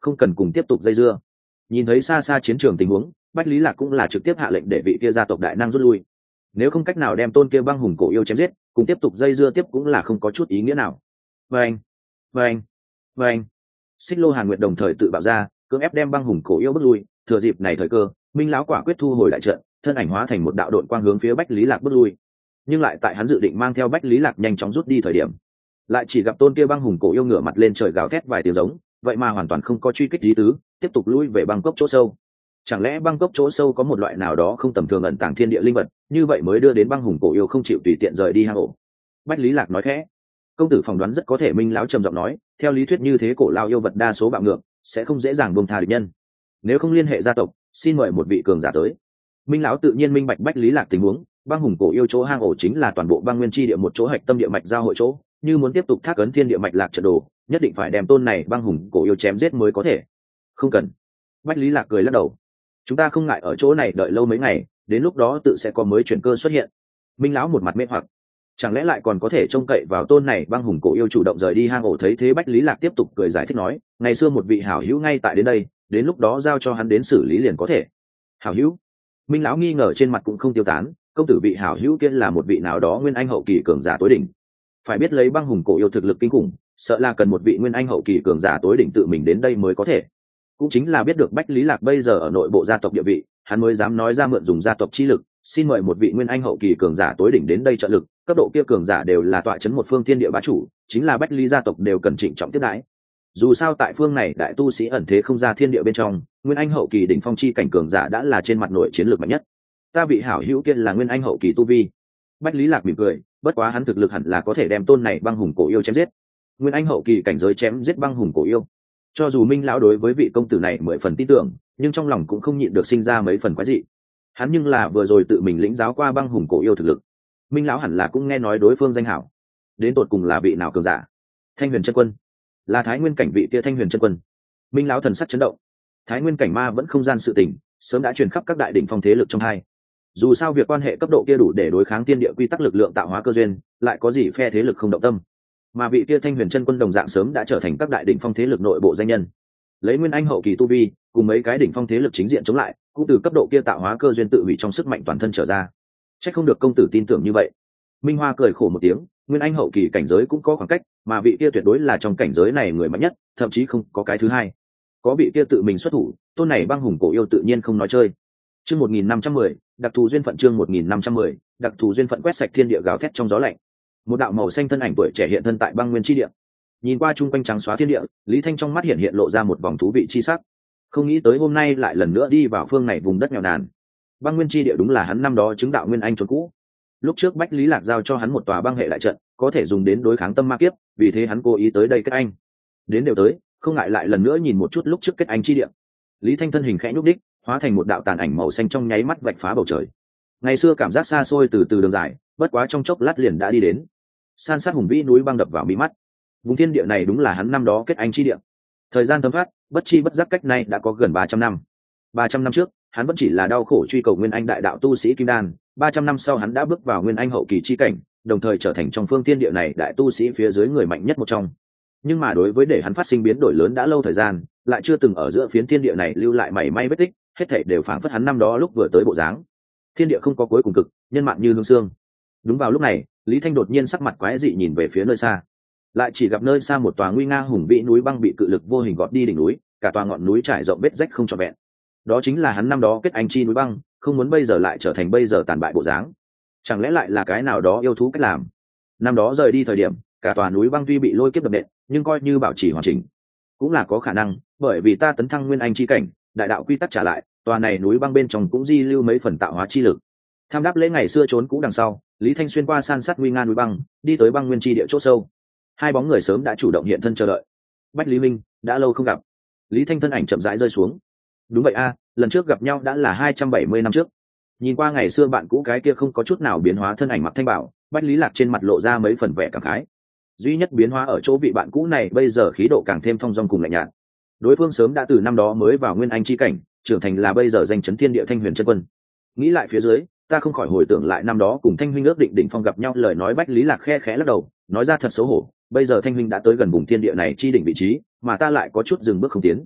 không cần cùng tiếp tục dây dưa. Nhìn thấy xa xa chiến trường tình huống, Bách Lý Lạc cũng là trực tiếp hạ lệnh để vị kia gia tộc đại năng rút lui. Nếu không cách nào đem tôn kia băng hùng cổ yêu chém giết, cùng tiếp tục dây dưa tiếp cũng là không có chút ý nghĩa nào. Vâng, vâng, vâng. Xích Lô Hàn Nguyệt đồng thời tự bạo ra, cưỡng ép đem băng hùng cổ yêu bước lui. Thừa dịp này thời cơ, Minh lão quả quyết thu hồi đại trận, thân ảnh hóa thành một đạo độn quang hướng phía Bách Lý Lạc bước lui. Nhưng lại tại hắn dự định mang theo Bách Lý Lạc nhanh chóng rút đi thời điểm, lại chỉ gặp tôn kia băng hùng cổ yêu ngửa mặt lên trời gào thét vài tiếng giống, vậy mà hoàn toàn không có truy kích lý tứ, tiếp tục lui về băng cốc chỗ sâu. Chẳng lẽ băng cốc chỗ sâu có một loại nào đó không tầm thường ẩn tàng thiên địa linh vật, như vậy mới đưa đến băng hùng cổ yêu không chịu tùy tiện rời đi hang ổ? Bách Lý Lạc nói khẽ. Công tử phỏng đoán rất có thể. Minh lão trầm giọng nói, theo lý thuyết như thế cổ lao yêu vật đa số bạo ngược, sẽ không dễ dàng buông tha địch nhân. Nếu không liên hệ gia tộc, xin mời một vị cường giả tới. Minh lão tự nhiên minh bạch Bách Lý Lạc tình huống, băng hùng cổ yêu chỗ hang ổ chính là toàn bộ băng nguyên chi địa một chỗ hạch tâm địa mạch giao hội chỗ, như muốn tiếp tục thác ấn thiên địa mạch lạc trận đồ, nhất định phải đem tôn này băng hùng cổ yêu chém giết mới có thể. Không cần. Bách Lý Lạc cười lắc đầu. Chúng ta không ngại ở chỗ này đợi lâu mấy ngày, đến lúc đó tự sẽ có mới chuyển cơ xuất hiện. Minh lão một mặt mê hoặc, chẳng lẽ lại còn có thể trông cậy vào tôn này băng hùng cổ yêu chủ động rời đi hang ổ? Thấy thế Bách Lý Lạc tiếp tục cười giải thích nói, ngày xưa một vị hảo hữu ngay tại đến đây, đến lúc đó giao cho hắn đến xử lý liền có thể. Hảo hữu? Minh lão nghi ngờ trên mặt cũng không tiêu tán, công tử vị hảo hữu kia là một vị nào đó nguyên anh hậu kỳ cường giả tối đỉnh. Phải biết lấy băng hùng cổ yêu thực lực kinh khủng, sợ là cần một vị nguyên anh hậu kỳ cường giả tối đỉnh tự mình đến đây mới có thể. Cũng chính là biết được Bách Lý Lạc bây giờ ở nội bộ gia tộc địa vị, hắn mới dám nói ra mượn dùng gia tộc chi lực, xin mời một vị nguyên anh hậu kỳ cường giả tối đỉnh đến đây trợ lực. Cấp độ kia cường giả đều là tọa chấn một phương thiên địa bá chủ, chính là Bách Lý gia tộc đều cần trịnh trọng tiếp đãi. Dù sao tại phương này đại tu sĩ ẩn thế không ra thiên địa bên trong, nguyên anh hậu kỳ đỉnh phong chi cảnh cường giả đã là trên mặt nội chiến lược mạnh nhất. Ta vị hảo hữu kia là nguyên anh hậu kỳ tu vi. Bách Lý Lạc mỉm cười, bất quá hắn thực lực hẳn là có thể đem tôn này băng hùng cổ yêu chém giết. Nguyên anh hậu kỳ cảnh giới chém giết băng hùng cổ yêu, cho dù Minh lão đối với vị công tử này 10 phần tin tưởng, nhưng trong lòng cũng không nhịn được sinh ra mấy phần quái dị. Hắn nhưng là vừa rồi tự mình lĩnh giáo qua băng hùng cổ yêu thực lực, Minh lão hẳn là cũng nghe nói đối phương danh hảo. Đến tột cùng là vị nào cường giả? Thanh Huyền chân quân. Là Thái Nguyên cảnh vị kia Thanh Huyền chân quân. Minh lão thần sắc chấn động. Thái Nguyên cảnh ma vẫn không gian sự tình, sớm đã truyền khắp các đại đỉnh phong thế lực trong hai. Dù sao việc quan hệ cấp độ kia đủ để đối kháng tiên địa quy tắc lực lượng tạo hóa cơ duyên, lại có gì phe thế lực không động tâm. Mà vị kia Thanh Huyền chân quân đồng dạng sớm đã trở thành các đại đỉnh phong thế lực nội bộ danh nhân. Lấy nguyên anh hậu kỳ tu vi, cùng mấy cái đỉnh phong thế lực chính diện chống lại, cũng từ cấp độ kia tạo hóa cơ duyên tự hủy trong sức mạnh toàn thân trở ra. Chắc không được công tử tin tưởng như vậy. Minh Hoa cười khổ một tiếng, nguyên anh hậu kỳ cảnh giới cũng có khoảng cách, mà vị kia tuyệt đối là trong cảnh giới này người mạnh nhất, thậm chí không có cái thứ hai. Có vị kia tự mình xuất thủ, tôn này băng hùng cổ yêu tự nhiên không nói chơi. Chương 1510, đặc thù duyên phận. Chương 1510, đặc thù duyên phận. Quét sạch thiên địa gào thét trong gió lạnh. Một đạo màu xanh thân ảnh tuổi trẻ hiện thân tại băng nguyên chi địa. Nhìn qua chung quanh trắng xóa thiên địa, Lý Thanh trong mắt hiện lộ ra một vòng thú vị chi sắc. Không nghĩ tới hôm nay lại lần nữa đi vào phương này vùng đất nghèo nàn. Băng nguyên chi địa đúng là hắn năm đó chứng đạo nguyên anh chốn cũ. Lúc trước Bách Lý Lạc giao cho hắn một tòa băng hệ đại trận, có thể dùng đến đối kháng tâm ma kiếp, vì thế hắn cố ý tới đây kết anh. Đến đều tới, không ngại lại lần nữa nhìn một chút lúc trước kết anh chi địa. Lý Thanh thân hình khẽ nhúc đích, hóa thành một đạo tàn ảnh màu xanh trong nháy mắt vạch phá bầu trời. Ngày xưa cảm giác xa xôi từ từ đường dài, bất quá trong chốc lát liền đã đi đến. San sát hùng vĩ núi băng đập vào mí mắt. Vùng thiên địa này đúng là hắn năm đó kết anh chi địa. Thời gian thấm thoát, bất chi bất giác cách nay đã có gần 300 năm. 300 năm trước, hắn vẫn chỉ là đau khổ truy cầu nguyên anh đại đạo tu sĩ kim đan, 300 năm sau hắn đã bước vào nguyên anh hậu kỳ chi cảnh, đồng thời trở thành trong phương thiên địa này đại tu sĩ phía dưới người mạnh nhất một trong. Nhưng mà đối với để hắn phát sinh biến đổi lớn đã lâu thời gian, lại chưa từng ở giữa phiến thiên địa này lưu lại mảy may vết tích, hết thảy đều phảng phất hắn năm đó lúc vừa tới bộ dáng. Thiên địa không có cuối cùng cực, nhân mạng như hương xương. Đúng vào lúc này, Lý Thanh đột nhiên sắc mặt quái dị nhìn về phía nơi xa. Lại chỉ gặp nơi xa một tòa nguy nga hùng vĩ núi băng bị cự lực vô hình gọt đi đỉnh núi, cả tòa ngọn núi trải rộng vết rách không trọn vẹn. Đó chính là hắn năm đó kết anh chi núi băng, không muốn bây giờ lại trở thành bây giờ tàn bại bộ dáng. Chẳng lẽ lại là cái nào đó yêu thú cách làm? Năm đó rời đi thời điểm, cả tòa núi băng tuy bị lôi kiếp đập nện, nhưng coi như bảo trì hoàn chỉnh. Cũng là có khả năng, bởi vì ta tấn thăng nguyên anh chi cảnh, đại đạo quy tắc trả lại, tòa này núi băng bên trong cũng di lưu mấy phần tạo hóa chi lực. Tham đáp lễ ngày xưa trốn cũ đằng sau, Lý Thanh xuyên qua san sát nguy nga núi băng, đi tới băng nguyên chi địa chỗ sâu. Hai bóng người sớm đã chủ động hiện thân chờ đợi. Bách Lý Minh, đã lâu không gặp. Lý Thanh thân ảnh chậm rãi rơi xuống. Đúng vậy a, lần trước gặp nhau đã là 270 năm trước. Nhìn qua ngày xưa bạn cũ cái kia không có chút nào biến hóa thân ảnh mặc thanh bảo, Bách Lý Lạc trên mặt lộ ra mấy phần vẻ cảm khái. Duy nhất biến hóa ở chỗ vị bạn cũ này bây giờ khí độ càng thêm thong dong cùng lạnh nhạt. Đối phương sớm đã từ năm đó mới vào nguyên anh chi cảnh, trưởng thành là bây giờ danh chấn thiên địa Thanh Huyền chân quân. Nghĩ lại phía dưới, ta không khỏi hồi tưởng lại năm đó cùng Thanh huynh ước định đỉnh phong gặp nhau, lời nói Bách Lý Lạc khe khẽ lắc đầu, nói ra thật xấu hổ, bây giờ Thanh huynh đã tới gần vùng thiên địa này chi đỉnh vị trí, mà ta lại có chút dừng bước không tiến.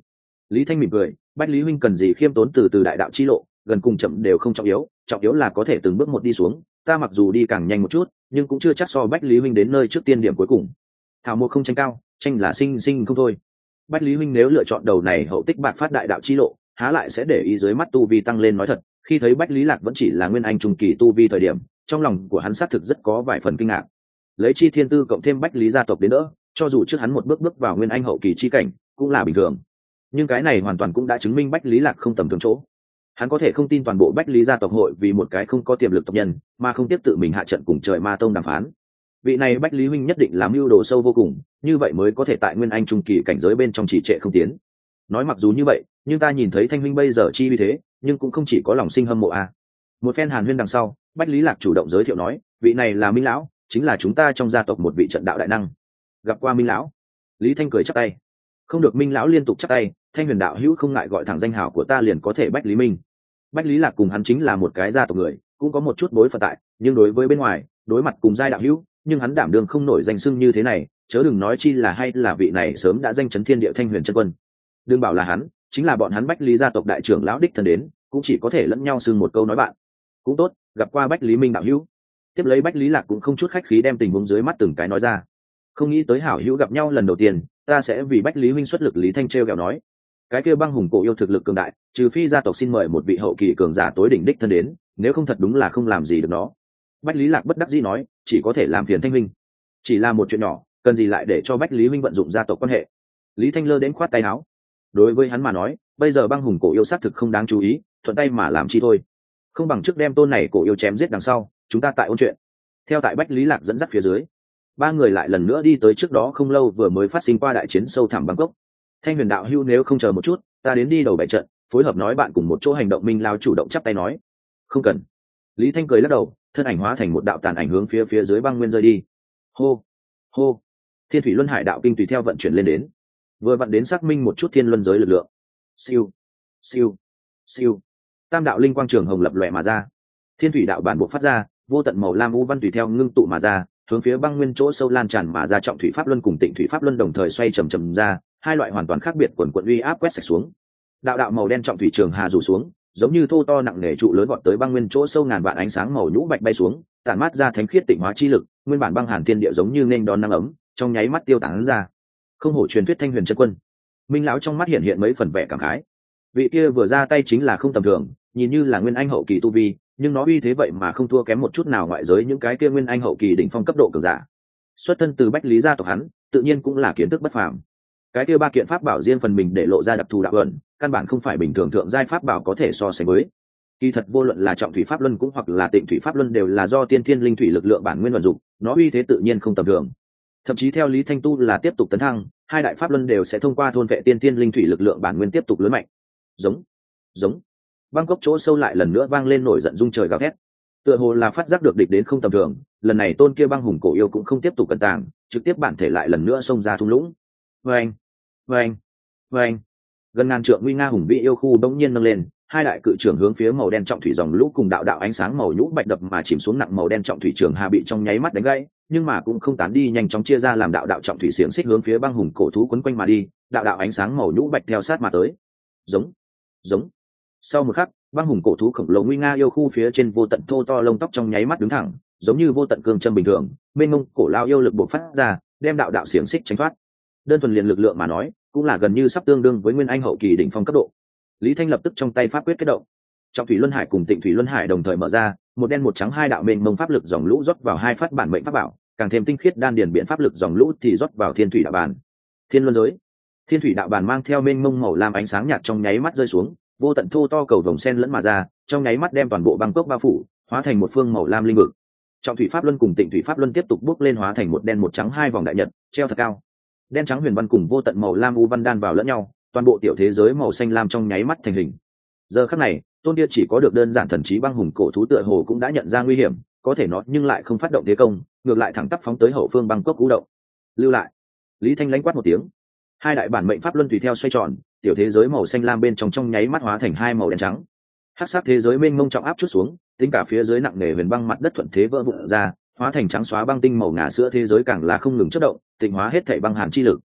Lý Thanh mỉm cười, bách lý huynh cần gì khiêm tốn, từ từ đại đạo chi lộ, gần cùng chậm đều không trọng yếu là có thể từng bước một đi xuống. Ta mặc dù đi càng nhanh một chút, nhưng cũng chưa chắc so bách lý huynh đến nơi trước tiên điểm cuối cùng. Thảo mộc không tranh cao, tranh là sinh sinh không thôi. Bách lý huynh nếu lựa chọn đầu này hậu tích bạc phát đại đạo chi lộ, há lại sẽ để ý dưới mắt tu vi tăng lên. Nói thật, khi thấy bách lý lạc vẫn chỉ là nguyên anh trung kỳ tu vi thời điểm, trong lòng của hắn xác thực rất có vài phần kinh ngạc. Lấy chi thiên tư cộng thêm bách lý gia tộc đến đỡ, cho dù trước hắn một bước vào nguyên anh hậu kỳ chi cảnh cũng là bình thường. Nhưng cái này hoàn toàn cũng đã chứng minh bách lý lạc không tầm thường chỗ. Hắn có thể không tin toàn bộ bách lý gia tộc hội vì một cái không có tiềm lực tộc nhân mà không tiếp tự mình hạ trận cùng trời ma tông đàm phán. Vị này bách lý huynh nhất định làm mưu đồ sâu vô cùng, như vậy mới có thể tại nguyên anh trung kỳ cảnh giới bên trong trì trệ không tiến. Nói mặc dù như vậy, nhưng ta nhìn thấy Thanh huynh bây giờ chi vì thế, nhưng cũng không chỉ có lòng sinh hâm mộ a. Một phen hàn huyên đằng sau, bách lý lạc chủ động giới thiệu nói, vị này là Minh lão, chính là chúng ta trong gia tộc một vị trận đạo đại năng. Gặp qua Minh lão. Lý Thanh cười chắp tay. Không được Minh lão liên tục chắp tay, Thanh huyền đạo hữu không ngại gọi thẳng danh hào của ta liền có thể. Bách lý minh. Bách lý lạc cùng hắn chính là một cái gia tộc người, cũng có một chút bối phận tại, nhưng đối với bên ngoài, đối mặt cùng giai đạo hữu, nhưng hắn đảm đương không nổi danh xưng như thế này, chớ đừng nói chi là hay là vị này sớm đã danh chấn thiên địa Thanh huyền chân quân. Đừng bảo là hắn, chính là bọn hắn bách lý gia tộc đại trưởng lão đích thân đến, cũng chỉ có thể lẫn nhau xưng một câu nói bạn. Cũng tốt, gặp qua Bách lý minh đạo hữu. Tiếp lấy bách lý lạc cũng không chút khách khí đem tình huống dưới mắt từng cái nói ra. Không nghĩ tới hảo hữu gặp nhau lần đầu tiên, ta sẽ vì bách lý huynh xuất lực. Lý Thanh trêu ghẹo nói, cái kia băng hùng cổ yêu thực lực cường đại, trừ phi gia tộc xin mời một vị hậu kỳ cường giả tối đỉnh đích thân đến, nếu không thật đúng là không làm gì được nó. Bách lý lạc bất đắc dĩ nói, chỉ có thể làm phiền Thanh huynh. Chỉ là một chuyện nhỏ, cần gì lại để cho bách lý huynh vận dụng gia tộc quan hệ. Lý Thanh lơ đến khoát tay áo. Đối với hắn mà nói, bây giờ băng hùng cổ yêu xác thực không đáng chú ý, thuận tay mà làm chi thôi. Không bằng trước đem tôn này cổ yêu chém giết đằng sau, chúng ta tại ôn chuyện. Theo tại bách lý lạc dẫn dắt phía dưới, ba người lại lần nữa đi tới trước đó không lâu vừa mới phát sinh qua đại chiến sâu thẳm Bangkok. Thanh huyền đạo hữu nếu không chờ một chút, ta đến đi đầu bảy trận, phối hợp nói bạn cùng một chỗ hành động. Minh lao chủ động chắp tay nói, không cần. Lý Thanh cười lắc đầu, thân ảnh hóa thành một đạo tàn ảnh hướng phía dưới băng nguyên rơi đi. Hô hô, thiên thủy luân hải đạo kinh tùy theo vận chuyển lên đến, vừa vặn đến xác minh một chút thiên luân giới lực lượng. Siêu siêu siêu, tam đạo linh quang trường hồng lập lòe mà ra, thiên thủy đạo bản bộ phát ra, vô tận màu lam u văn tùy theo ngưng tụ mà ra, hướng phía băng nguyên chỗ sâu lan tràn mà ra. Trọng thủy pháp luân cùng tịnh thủy pháp luân đồng thời xoay chầm chầm ra, hai loại hoàn toàn khác biệt quần quận uy áp quét sạch xuống. Đạo đạo màu đen trọng thủy trường hà rủ xuống, giống như thô to nặng nề trụ lớn vọt tới băng nguyên chỗ sâu, ngàn vạn ánh sáng màu nhũ bạch bay xuống, tản mát ra thánh khiết tịnh hóa chi lực, nguyên bản băng hàn thiên địa giống như nên đón nắng ấm, trong nháy mắt tiêu tán ra. Không hổ truyền thuyết Thanh huyền chân quân. Minh lão trong mắt hiện hiện mấy phần vẻ cảm khái. Vị kia vừa ra tay chính là không tầm thường, nhìn như là nguyên anh hậu kỳ tu vi, nhưng nó uy thế vậy mà không thua kém một chút nào ngoại giới những cái kia nguyên anh hậu kỳ đỉnh phong cấp độ cường giả. Xuất thân từ bách lý gia tộc hắn, tự nhiên cũng là kiến thức bất phàm. Cái kia ba kiện pháp bảo riêng phần mình để lộ ra đặc thù đạo ẩn, căn bản không phải bình thường thượng giai pháp bảo có thể so sánh với. Kỳ thật vô luận là trọng thủy pháp luân cũng hoặc là tịnh thủy pháp luân đều là do tiên thiên linh thủy lực lượng bản nguyên vận dụng, nó uy thế tự nhiên không tầm thường. Thậm chí theo Lý Thanh tu là tiếp tục tấn thăng, hai đại pháp luân đều sẽ thông qua thôn vệ tiên thiên linh thủy lực lượng bản nguyên tiếp tục lớn mạnh. Giống giống, Bangkok chỗ sâu lại lần nữa vang lên nổi giận rung trời gào thét. Tựa hồ là phát giác được địch đến không tầm thường, lần này tôn kia băng hùng cổ yêu cũng không tiếp tục cẩn tàng, trực tiếp bản thể lại lần nữa xông ra thung lũng. Vâng vâng vâng, gần ngàn trượng nguy nga hùng vĩ yêu khu đống nhiên nâng lên, hai đại cự trưởng hướng phía màu đen trọng thủy dòng lũ cùng đạo đạo ánh sáng màu nhũ bạch đập mà chìm xuống. Nặng màu đen trọng thủy trường hà bị trong nháy mắt đánh gãy, nhưng mà cũng không tán đi, nhanh chóng chia ra làm đạo đạo trọng thủy xiềng xích hướng phía băng hùng cổ thú quấn quanh mà đi, đạo đạo ánh sáng màu nhũ bạch theo sát mà tới. Giống giống. Sau một khắc, băng hùng cổ thú khổng lồ nguy nga yêu khu phía trên vô tận thô to lông tóc trong nháy mắt đứng thẳng, giống như vô tận cương châm bình thường, mênh mông cổ lao yêu lực bộc phát ra, đem đạo đạo xiềng xích tránh thoát. Đơn thuần liền lực lượng mà nói, cũng là gần như sắp tương đương với nguyên anh hậu kỳ đỉnh phong cấp độ. Lý Thanh lập tức trong tay pháp quyết kết động, trọng thủy luân hải cùng tịnh thủy luân hải đồng thời mở ra, một đen một trắng hai đạo mênh mông pháp lực dòng lũ rót vào hai phát bản mệnh pháp bảo, càng thêm tinh khiết đan điền biện pháp lực dòng lũ thì rót vào thiên thủy đạo bàn. Thiên luân giới, thiên thủy đạo bàn mang theo mênh mông màu lam ánh sáng nhạt trong nháy mắt rơi xuống, vô tận thô to cầu vồng sen lẫn mà ra, trong nháy mắt đem toàn bộ Bangkok bao phủ, hóa thành một phương màu lam linh vực. Trọng thủy pháp luân cùng tịnh thủy pháp luân tiếp tục bước lên, hóa thành một đen một trắng hai vòng đại nhật treo thật cao. Đen trắng huyền văn cùng vô tận màu lam u văn đan vào lẫn nhau, toàn bộ tiểu thế giới màu xanh lam trong nháy mắt thành hình. Giờ khắc này, tôn kia chỉ có được đơn giản thần trí băng hùng cổ thú tựa hồ cũng đã nhận ra nguy hiểm, có thể nó nhưng lại không phát động thế công, ngược lại thẳng tắp phóng tới hậu phương Bangkok cú động. Lưu lại. Lý Thanh lãnh quát một tiếng, hai đại bản mệnh pháp luân tùy theo xoay tròn, tiểu thế giới màu xanh lam bên trong nháy mắt hóa thành hai màu đen trắng. Hắc sát thế giới mênh mông trọng áp chút xuống, tính cả phía dưới nặng nề huyền băng mặt đất thuận thế vỡ vụn ra, hóa thành trắng xóa băng tinh màu ngà sữa. Thế giới càng là không ngừng chớp động, tịnh hóa hết thảy băng hàn chi lực.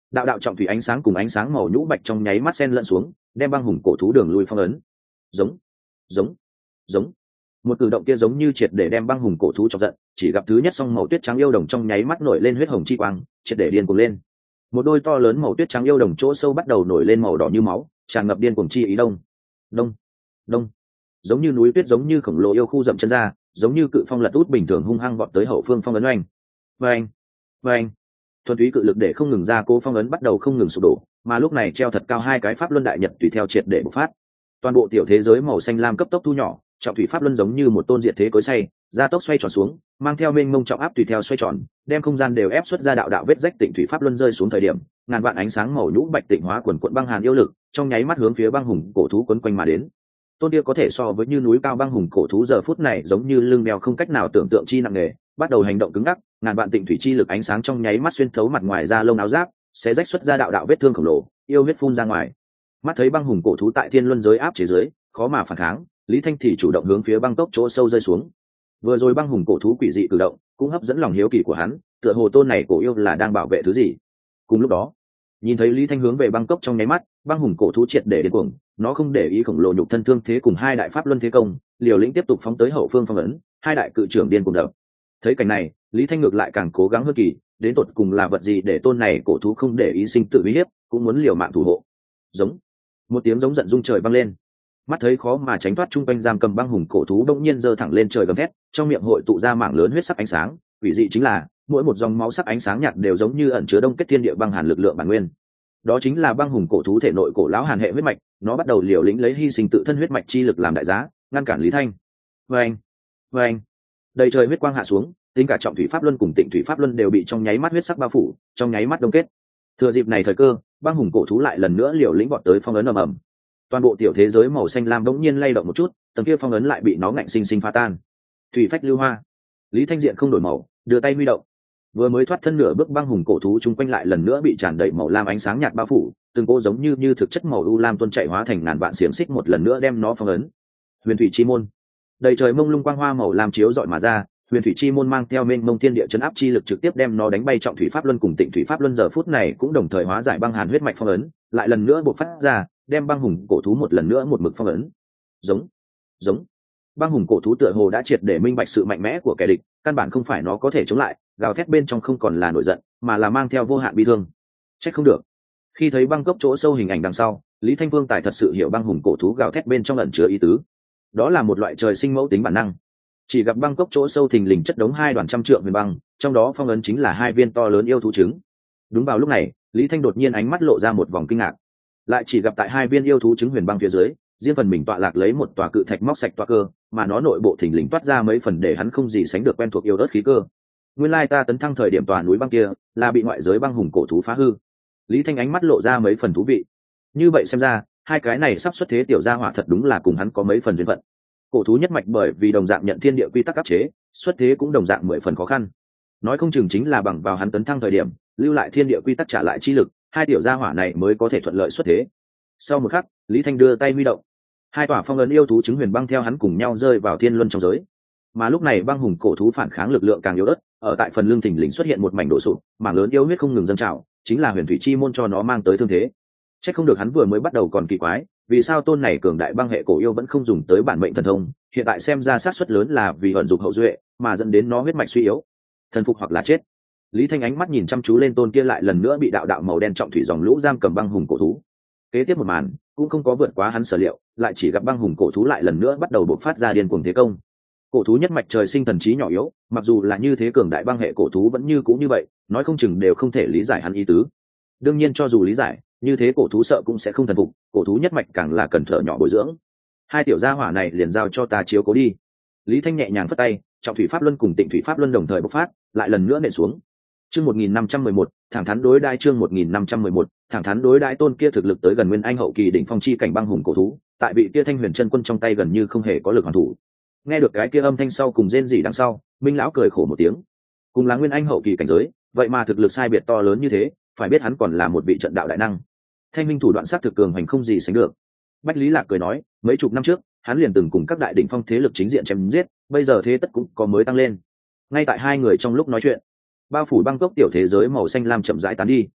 đạo đạo trọng thủy ánh sáng cùng ánh sáng màu nhũ bạch trong nháy mắt sen lẫn xuống, đem băng hùng cổ thú đường lui phong ấn. Giống giống giống, một cử động kia giống như triệt để đem băng hùng cổ thú chọc giận, chỉ gặp thứ nhất song màu tuyết trắng yêu đồng trong nháy mắt nổi lên huyết hồng chi quang, triệt để điên cuồng lên. Một đôi to lớn màu tuyết trắng yêu đồng chỗ sâu bắt đầu nổi lên màu đỏ như máu, tràn ngập điên cuồng chi ý. Đông đông đông, giống như núi tuyết, giống như khổng lồ yêu khu dậm chân ra, giống như cự phong lật út bình thường hung hăng vọt tới hậu phương phong ấn oanh oanh oanh. Thuần túy cự lực để không ngừng ra cố phong ấn bắt đầu không ngừng sụp đổ, mà lúc này treo thật cao hai cái pháp luân đại nhật tùy theo triệt để bộc phát. Toàn bộ tiểu thế giới màu xanh lam cấp tốc thu nhỏ, trọng thủy pháp luân giống như một tôn diệt thế cối xay, gia tốc xoay tròn xuống, mang theo mênh mông trọng áp tùy theo xoay tròn, đem không gian đều ép xuất ra đạo đạo vết rách. Tịnh thủy pháp luân rơi xuống thời điểm, ngàn vạn ánh sáng màu nhũ bạch tịnh hóa quần quận băng hàn yêu lực, trong nháy mắt hướng phía băng hùng cổ thú quấn quanh mà đến. Tôn kia có thể so với như núi cao băng hùng cổ thú giờ phút này giống như lưng đeo không cách nào tưởng tượng chi nặng nề, bắt đầu hành động cứng ngắc, ngàn vạn tịnh thủy chi lực ánh sáng trong nháy mắt xuyên thấu mặt ngoài da lông áo giáp, sẽ rách xuất ra đạo đạo vết thương khổng lồ, yêu huyết phun ra ngoài. Mắt thấy băng hùng cổ thú tại thiên luân giới áp chế dưới, khó mà phản kháng, Lý Thanh thì chủ động hướng phía băng cốc chỗ sâu rơi xuống. Vừa rồi băng hùng cổ thú quỷ dị cử động cũng hấp dẫn lòng hiếu kỳ của hắn, tựa hồ tôn này cổ yêu là đang bảo vệ thứ gì. Cùng lúc đó, nhìn thấy Lý Thanh hướng về băng cốc trong nháy mắt, băng hùng cổ thú triệt để điên cuồng, nó không để ý khổng lồ nhục thân thương thế cùng hai đại pháp luân thế công, liều lĩnh tiếp tục phóng tới hậu phương phong ấn, hai đại cự trưởng điên cuồng đập. Thấy cảnh này, Lý Thanh ngược lại càng cố gắng hơn kỳ, đến tột cùng là vật gì để tôn này cổ thú không để ý sinh tử uy hiếp, cũng muốn liều mạng thủ hộ. Giống, một tiếng giống giận rung trời vang lên. Mắt thấy khó mà tránh thoát, trung quanh giam cầm băng hùng cổ thú đông nhiên giơ thẳng lên trời gầm thét, trong miệng hội tụ ra mảng lớn huyết sắc ánh sáng. Quỷ dị chính là mỗi một dòng máu sắc ánh sáng nhạt đều giống như ẩn chứa đông kết thiên địa băng hàn lực lượng bản nguyên. Đó chính là băng hùng cổ thú thể nội cổ lão hàn hệ huyết mạch, nó bắt đầu liều lĩnh lấy hy sinh tự thân huyết mạch chi lực làm đại giá, ngăn cản Lý Thanh. Vâng, vâng, đầy trời huyết quang hạ xuống, tính cả trọng thủy pháp luân cùng tịnh thủy pháp luân đều bị trong nháy mắt huyết sắc bao phủ, trong nháy mắt đông kết. Thừa dịp này thời cơ, băng hùng cổ thú lại lần nữa liều lĩnh vọt tới phong ấn ầm ầm. Toàn bộ tiểu thế giới màu xanh lam đống nhiên lay động một chút, tầng kia phong ấn lại bị nó ngạnh sinh sinh phá tan. Thủy phách lưu hoa, Lý Thanh diện không đổi màu, đưa tay huy động. Vừa mới thoát thân nửa bước, băng hùng cổ thú chung quanh lại lần nữa bị tràn đầy màu lam ánh sáng nhạt bao phủ, từng cô giống như thực chất màu u lam tuôn chảy hóa thành ngàn vạn xiềng xích một lần nữa đem nó phong ấn. Huyền thủy chi môn, đầy trời mông lung quang hoa màu lam chiếu rọi mà ra, huyền thủy chi môn mang theo mênh mông thiên địa chấn áp chi lực trực tiếp đem nó đánh bay. Trọng thủy pháp luân cùng tịnh thủy pháp luân giờ phút này cũng đồng thời hóa giải băng hàn huyết mạch phong ấn, lại lần nữa bộc phát ra, đem băng hùng cổ thú một lần nữa một mực phong ấn. Giống giống, băng hùng cổ thú tựa hồ đã triệt để minh bạch sự mạnh mẽ của kẻ địch, căn bản không phải nó có thể chống lại, gào thét bên trong không còn là nổi giận, mà là mang theo vô hạn bi thương. Trách không được, khi thấy băng cốc chỗ sâu hình ảnh đằng sau, Lý Thanh Vương tài thật sự hiểu băng hùng cổ thú gào thét bên trong ẩn chứa ý tứ. Đó là một loại trời sinh mẫu tính bản năng. Chỉ gặp băng cốc chỗ sâu thình lình chất đống hai đoàn trăm trượng huyền băng, trong đó phong ấn chính là hai viên to lớn yêu thú trứng. Đúng vào lúc này, Lý Thanh đột nhiên ánh mắt lộ ra một vòng kinh ngạc. Lại chỉ gặp tại hai viên yêu thú trứng huyền băng phía dưới, riêng phần mình tọa lạc lấy một tòa cự thạch móc sạch tọa cơ, mà nó nội bộ thình lình toát ra mấy phần để hắn không gì sánh được quen thuộc yêu ớt khí cơ. Nguyên lai ta tấn thăng thời điểm tòa núi băng kia là bị ngoại giới băng hùng cổ thú phá hư. Lý Thanh ánh mắt lộ ra mấy phần thú vị. Như vậy xem ra, hai cái này sắp xuất thế tiểu gia hỏa thật đúng là cùng hắn có mấy phần duyên phận. Cổ thú nhất mạch bởi vì đồng dạng nhận thiên địa quy tắc áp chế, xuất thế cũng đồng dạng 10 phần khó khăn. Nói không chừng chính là bằng vào hắn tấn thăng thời điểm, lưu lại thiên địa quy tắc trả lại chi lực, hai tiểu gia hỏa này mới có thể thuận lợi xuất thế. Sau một khắc, Lý Thanh đưa tay huy động, hai tòa phong ấn yêu thú trứng huyền băng theo hắn cùng nhau rơi vào thiên luân trong giới. Mà lúc này băng hùng cổ thú phản kháng lực lượng càng yếu ớt, ở tại phần lưng thình lình xuất hiện một mảnh đổ sụp, mảng lớn yêu huyết không ngừng dâng trào, chính là huyền thủy chi môn cho nó mang tới thương thế. Chắc không được hắn vừa mới bắt đầu còn kỳ quái, vì sao tôn này cường đại băng hệ cổ yêu vẫn không dùng tới bản mệnh thần thông, hiện tại xem ra xác suất lớn là vì vận dụng hậu duệ mà dẫn đến nó huyết mạch suy yếu, thần phục hoặc là chết. Lý Thanh ánh mắt nhìn chăm chú lên tôn kia lại lần nữa bị đạo đạo màu đen trọng thủy dòng lũ giam cầm băng hùng cổ thú. Kế tiếp một màn cũng không có vượt quá hắn sở liệu, lại chỉ gặp băng hùng cổ thú lại lần nữa bắt đầu bộc phát ra điên cuồng thế công. Cổ thú nhất mạch trời sinh thần trí nhỏ yếu, mặc dù là như thế cường đại băng hệ cổ thú vẫn như cũ như vậy, nói không chừng đều không thể lý giải hắn ý tứ. Đương nhiên cho dù lý giải, như thế cổ thú sợ cũng sẽ không thần phục, cổ thú nhất mạch càng là cần thở nhỏ bồi dưỡng. Hai tiểu gia hỏa này liền giao cho ta chiếu cố đi. Lý Thanh nhẹ nhàng phất tay, trọng thủy pháp luân cùng tịnh thủy pháp luân đồng thời bộc phát, lại lần nữa nện xuống. Chương 1511, thẳng thắn đối đãi. Chương 1511, thẳng thắn đối đãi. Tôn kia thực lực tới gần nguyên anh hậu kỳ đỉnh phong chi cảnh băng hùng cổ thú, tại bị kia Thanh Huyền chân quân trong tay gần như không hề có lực hoàn thủ. Nghe được cái kia âm thanh sau cùng rên rỉ đằng sau, Minh lão cười khổ một tiếng. Cùng là nguyên anh hậu kỳ cảnh giới, vậy mà thực lực sai biệt to lớn như thế, phải biết hắn còn là một vị trận đạo đại năng. Thanh minh thủ đoạn sát thực cường hành không gì sánh được. Bách Lý Lạc cười nói, mấy chục năm trước, hắn liền từng cùng các đại đỉnh phong thế lực chính diện chém giết, bây giờ thế tất cũng có mới tăng lên. Ngay tại hai người trong lúc nói chuyện, bao phủ băng cốc tiểu thế giới màu xanh lam chậm rãi tán đi.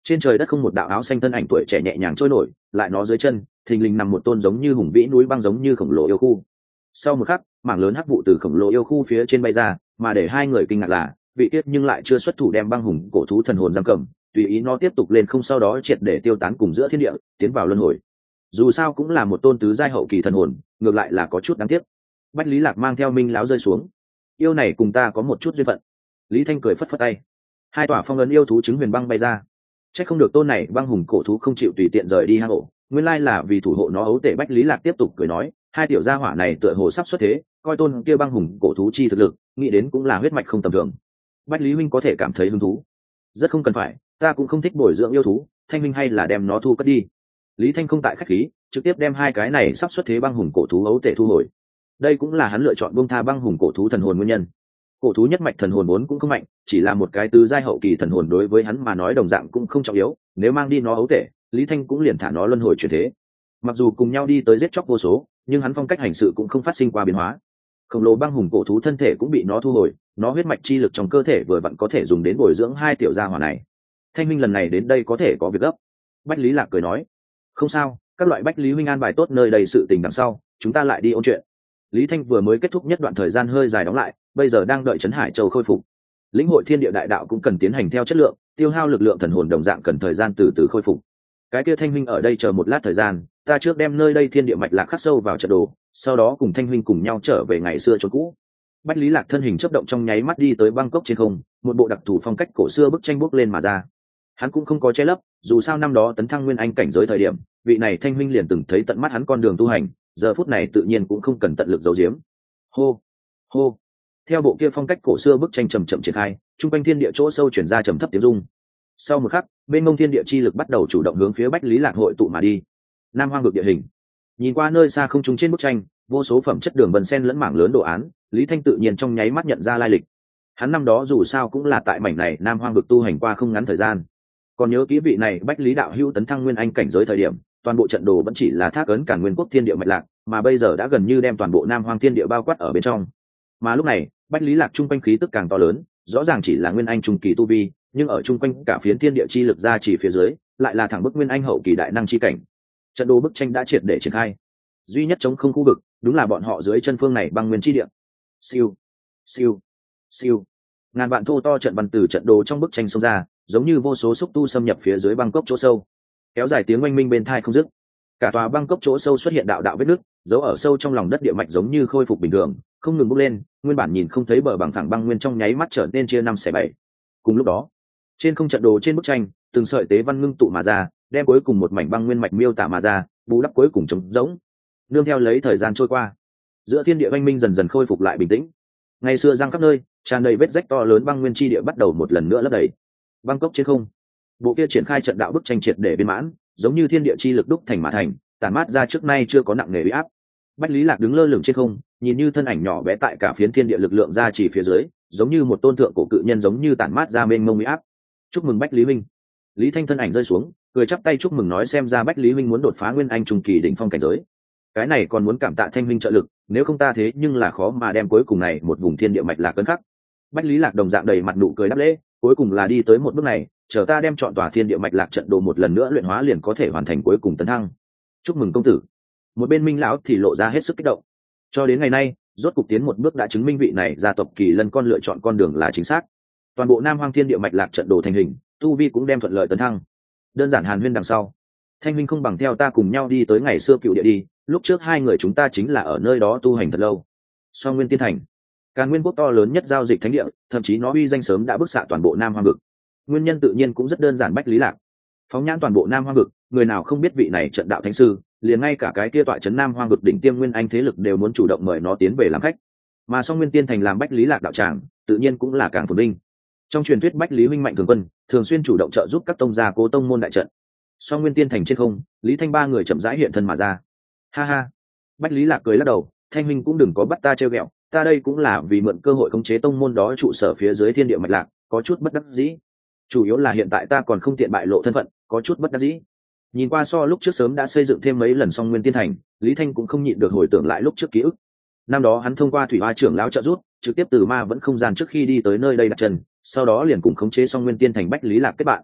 Trên trời đất không một đạo áo xanh thân ảnh tuổi trẻ nhẹ nhàng trôi nổi, lại nó dưới chân thình lình nằm một tôn giống như hùng vĩ núi băng giống như khổng lồ yêu khu. Sau một khắc, mảng lớn hắc vụ từ khổng lồ yêu khu phía trên bay ra, mà để hai người kinh ngạc là vị tiết nhưng lại chưa xuất thủ đem băng hùng cổ thú thần hồn giam cầm, tùy ý nó tiếp tục lên không, sau đó triệt để tiêu tán cùng giữa thiên địa, tiến vào luân hồi. Dù sao cũng là một tôn tứ giai hậu kỳ thần hồn, ngược lại là có chút đáng tiếc. Bách Lý Lạc mang theo Minh lão rơi xuống. Yêu này cùng ta có một chút duyên phận. Lý Thanh cười phất phất tay. Hai tòa phong ấn yêu thú trứng huyền băng bay ra. Chắc không được tôn này băng hùng cổ thú không chịu tùy tiện rời đi hang ổ, nguyên lai là vì thủ hộ nó ấu tể. Bách Lý Lạc tiếp tục cười nói, hai tiểu gia hỏa này tựa hồ sắp xuất thế, coi tôn kia băng hùng cổ thú chi thực lực, nghĩ đến cũng là huyết mạch không tầm thường. Bách Lý huynh có thể cảm thấy hứng thú. Rất không cần phải, ta cũng không thích bồi dưỡng yêu thú, Thanh huynh hay là đem nó thu cất đi. Lý Thanh không tại khách khí, trực tiếp đem hai cái này sắp xuất thế băng hùng cổ thú ấu tể thu hồi. Đây cũng là hắn lựa chọn buông tha băng hùng cổ thú thần hồn nguyên nhân. Cổ thú nhất mạch thần hồn vốn cũng không mạnh, chỉ là một cái tứ giai hậu kỳ thần hồn đối với hắn mà nói đồng dạng cũng không trọng yếu, nếu mang đi nó ấu tể, Lý Thanh cũng liền thả nó luân hồi chuyển thế. Mặc dù cùng nhau đi tới giết chóc vô số, nhưng hắn phong cách hành sự cũng không phát sinh qua biến hóa. Khổng lồ băng hùng cổ thú thân thể cũng bị nó thu hồi, nó huyết mạch chi lực trong cơ thể vừa vặn có thể dùng đến bồi dưỡng hai tiểu gia hỏa này. Thanh minh lần này đến đây có thể có việc gấp. Bách Lý Lạc cười nói, không sao, các loại Bách Lý huynh an bài tốt nơi đầy sự tình đằng sau, chúng ta lại đi ôn chuyện. Lý Thanh vừa mới kết thúc nhất đoạn thời gian hơi dài đóng lại, bây giờ đang đợi Trấn Hải Châu khôi phục. Lĩnh hội thiên địa đại đạo cũng cần tiến hành theo chất lượng, tiêu hao lực lượng thần hồn đồng dạng cần thời gian từ từ khôi phục. Cái kia Thanh huynh ở đây chờ một lát thời gian, ta trước đem nơi đây thiên địa mạch lạc khắc sâu vào trận đồ, sau đó cùng Thanh huynh cùng nhau trở về ngày xưa chốn cũ. Bách Lý Lạc thân hình chớp động trong nháy mắt đi tới Bangkok trên không, một bộ đặc thù phong cách cổ xưa bức tranh bước lên mà ra. Hắn cũng không có che lấp, dù sao năm đó tấn thăng nguyên anh cảnh giới thời điểm, vị này Thanh huynh liền từng thấy tận mắt hắn con đường tu hành, giờ phút này tự nhiên cũng không cần tận lực giấu giếm. Hô, hô. Theo bộ kia phong cách cổ xưa bức tranh chậm chậm triển khai, trung quanh thiên địa chỗ sâu chuyển ra trầm thấp tiếng rung. Sau một khắc, bên ngông thiên địa chi lực bắt đầu chủ động hướng phía Bách Lý Lạc hội tụ mà đi. Nam Hoang vực địa hình. Nhìn qua nơi xa không trung trên bức tranh, vô số phẩm chất đường vân sen lẫn mảng lớn đồ án, Lý Thanh tự nhiên trong nháy mắt nhận ra lai lịch. Hắn năm đó dù sao cũng là tại mảnh này Nam Hoang vực tu hành qua không ngắn thời gian. Còn nhớ kỹ vị này Bách Lý đạo hữu tấn thăng nguyên anh cảnh giới thời điểm, toàn bộ trận đồ vẫn chỉ là thác ấn Càn Nguyên quốc thiên địa mạch lạc, mà bây giờ đã gần như đem toàn bộ Nam Hoang thiên địa bao quát ở bên trong. Mà lúc này, Bách Lý Lạc trung quanh khí tức càng to lớn, rõ ràng chỉ là nguyên anh trung kỳ tu vi, nhưng ở trung quanh cả phiến thiên địa chi lực ra chỉ phía dưới, lại là thẳng bức nguyên anh hậu kỳ đại năng chi cảnh. Trận đồ bức tranh đã triệt để triển khai. Duy nhất chống không khu vực, đúng là bọn họ dưới chân phương này băng nguyên chi địa. Siêu, siêu, siêu. Ngàn vạn thô to trận văn từ trận đồ trong bức tranh xông ra, giống như vô số xúc tu xâm nhập phía dưới Bangkok chỗ sâu. Kéo dài tiếng oanh minh bên tai không dứt. Cả tòa Bangkok chỗ sâu xuất hiện đạo đạo vết nứt, giấu ở sâu trong lòng đất địa mạch giống như khôi phục bình thường, không ngừng bốc lên, nguyên bản nhìn không thấy bờ bằng phẳng băng nguyên trong nháy mắt trở nên chia năm xẻ bảy. Cùng lúc đó, trên không trận đồ trên bức tranh, từng sợi tế văn ngưng tụ mà ra, đem cuối cùng một mảnh băng nguyên mạch miêu tả mà ra, bù đắp cuối cùng trống rỗng. Nương theo lấy thời gian trôi qua, giữa thiên địa oanh minh dần dần khôi phục lại bình tĩnh. Ngày xưa giăng khắp nơi, tràn đầy vết rách to lớn băng nguyên chi địa bắt đầu một lần nữa lấp đầy. Bangkok trên không, bộ kia triển khai trận đạo bức tranh triệt để viên mãn, giống như thiên địa chi lực đúc thành mà thành, tản mát ra trước nay chưa có nặng nề uy áp. Bách Lý Lạc đứng lơ lửng trên không, nhìn như thân ảnh nhỏ bé tại cả phiến thiên địa lực lượng ra chỉ phía dưới, giống như một tôn thượng cổ cự nhân giống như tản mát ra mênh mông uy áp. Chúc mừng Bách Lý huynh. Lý Thanh thân ảnh rơi xuống, cười chắp tay chúc mừng nói, xem ra Bách Lý huynh muốn đột phá nguyên anh trung kỳ đỉnh phong cảnh giới. Cái này còn muốn cảm tạ Thanh huynh trợ lực, nếu không ta thế nhưng là khó mà đem cuối cùng này một vùng thiên địa mạch lạc cấn khắc. Bách Lý Lạc đồng dạng đầy mặt nụ cười đáp lễ, cuối cùng là đi tới một bước này, chờ ta đem chọn tòa thiên địa mạch lạc trận đồ một lần nữa luyện hóa liền có thể hoàn thành cuối cùng tấn thăng. Chúc mừng công tử. Một bên Minh lão thì lộ ra hết sức kích động. Cho đến ngày nay, rốt cục tiến một bước đã chứng minh vị này gia tộc Kỳ Lân con lựa chọn con đường là chính xác. Toàn bộ Nam Hoang thiên địa mạch lạc trận đồ thành hình, tu vi cũng đem thuận lợi tấn thăng. Đơn giản hàn huyên đằng sau, Thanh huynh không bằng theo ta cùng nhau đi tới ngày xưa cựu địa đi, lúc trước hai người chúng ta chính là ở nơi đó tu hành thật lâu. So Nguyên Tiên Thành, Càn Nguyên quốc to lớn nhất giao dịch thánh địa, thậm chí nó uy danh sớm đã bức xạ toàn bộ Nam Hoang vực. Nguyên nhân tự nhiên cũng rất đơn giản, Bách Lý Lạc phóng nhãn toàn bộ Nam Hoang vực, người nào không biết vị này trận đạo thánh sư, liền ngay cả cái kia tọa trấn Nam Hoang vực đỉnh tiêm nguyên anh thế lực đều muốn chủ động mời nó tiến về làm khách. Mà Song Nguyên Tiên Thành làm Bách Lý Lạc đạo tràng, tự nhiên cũng là càng phồn vinh. Trong truyền thuyết Bách Lý huynh mạnh thường quân, thường xuyên chủ động trợ giúp các tông gia cố tông môn đại trận. Song Nguyên Tiên Thành trên không, Lý Thanh ba người chậm rãi hiện thân mà ra. Ha ha. Bách Lý Lạc cười lắc đầu, Thanh huynh cũng đừng có bắt ta trêu ghẹo, ta đây cũng là vì mượn cơ hội khống chế tông môn đó trụ sở phía dưới thiên địa mạch lạc, có chút bất đắc dĩ. Chủ yếu là hiện tại ta còn không tiện bại lộ thân phận, có chút bất đắc dĩ. Nhìn qua so lúc trước sớm đã xây dựng thêm mấy lần Song Nguyên Tiên Thành, Lý Thanh cũng không nhịn được hồi tưởng lại lúc trước ký ức. Năm đó hắn thông qua Thủy Hoa trưởng lão trợ giúp, trực tiếp từ ma vẫn không gian trước khi đi tới nơi đây đặt chân, sau đó liền cùng khống chế Song Nguyên Tiên Thành Bách Lý Lạc kết bạn.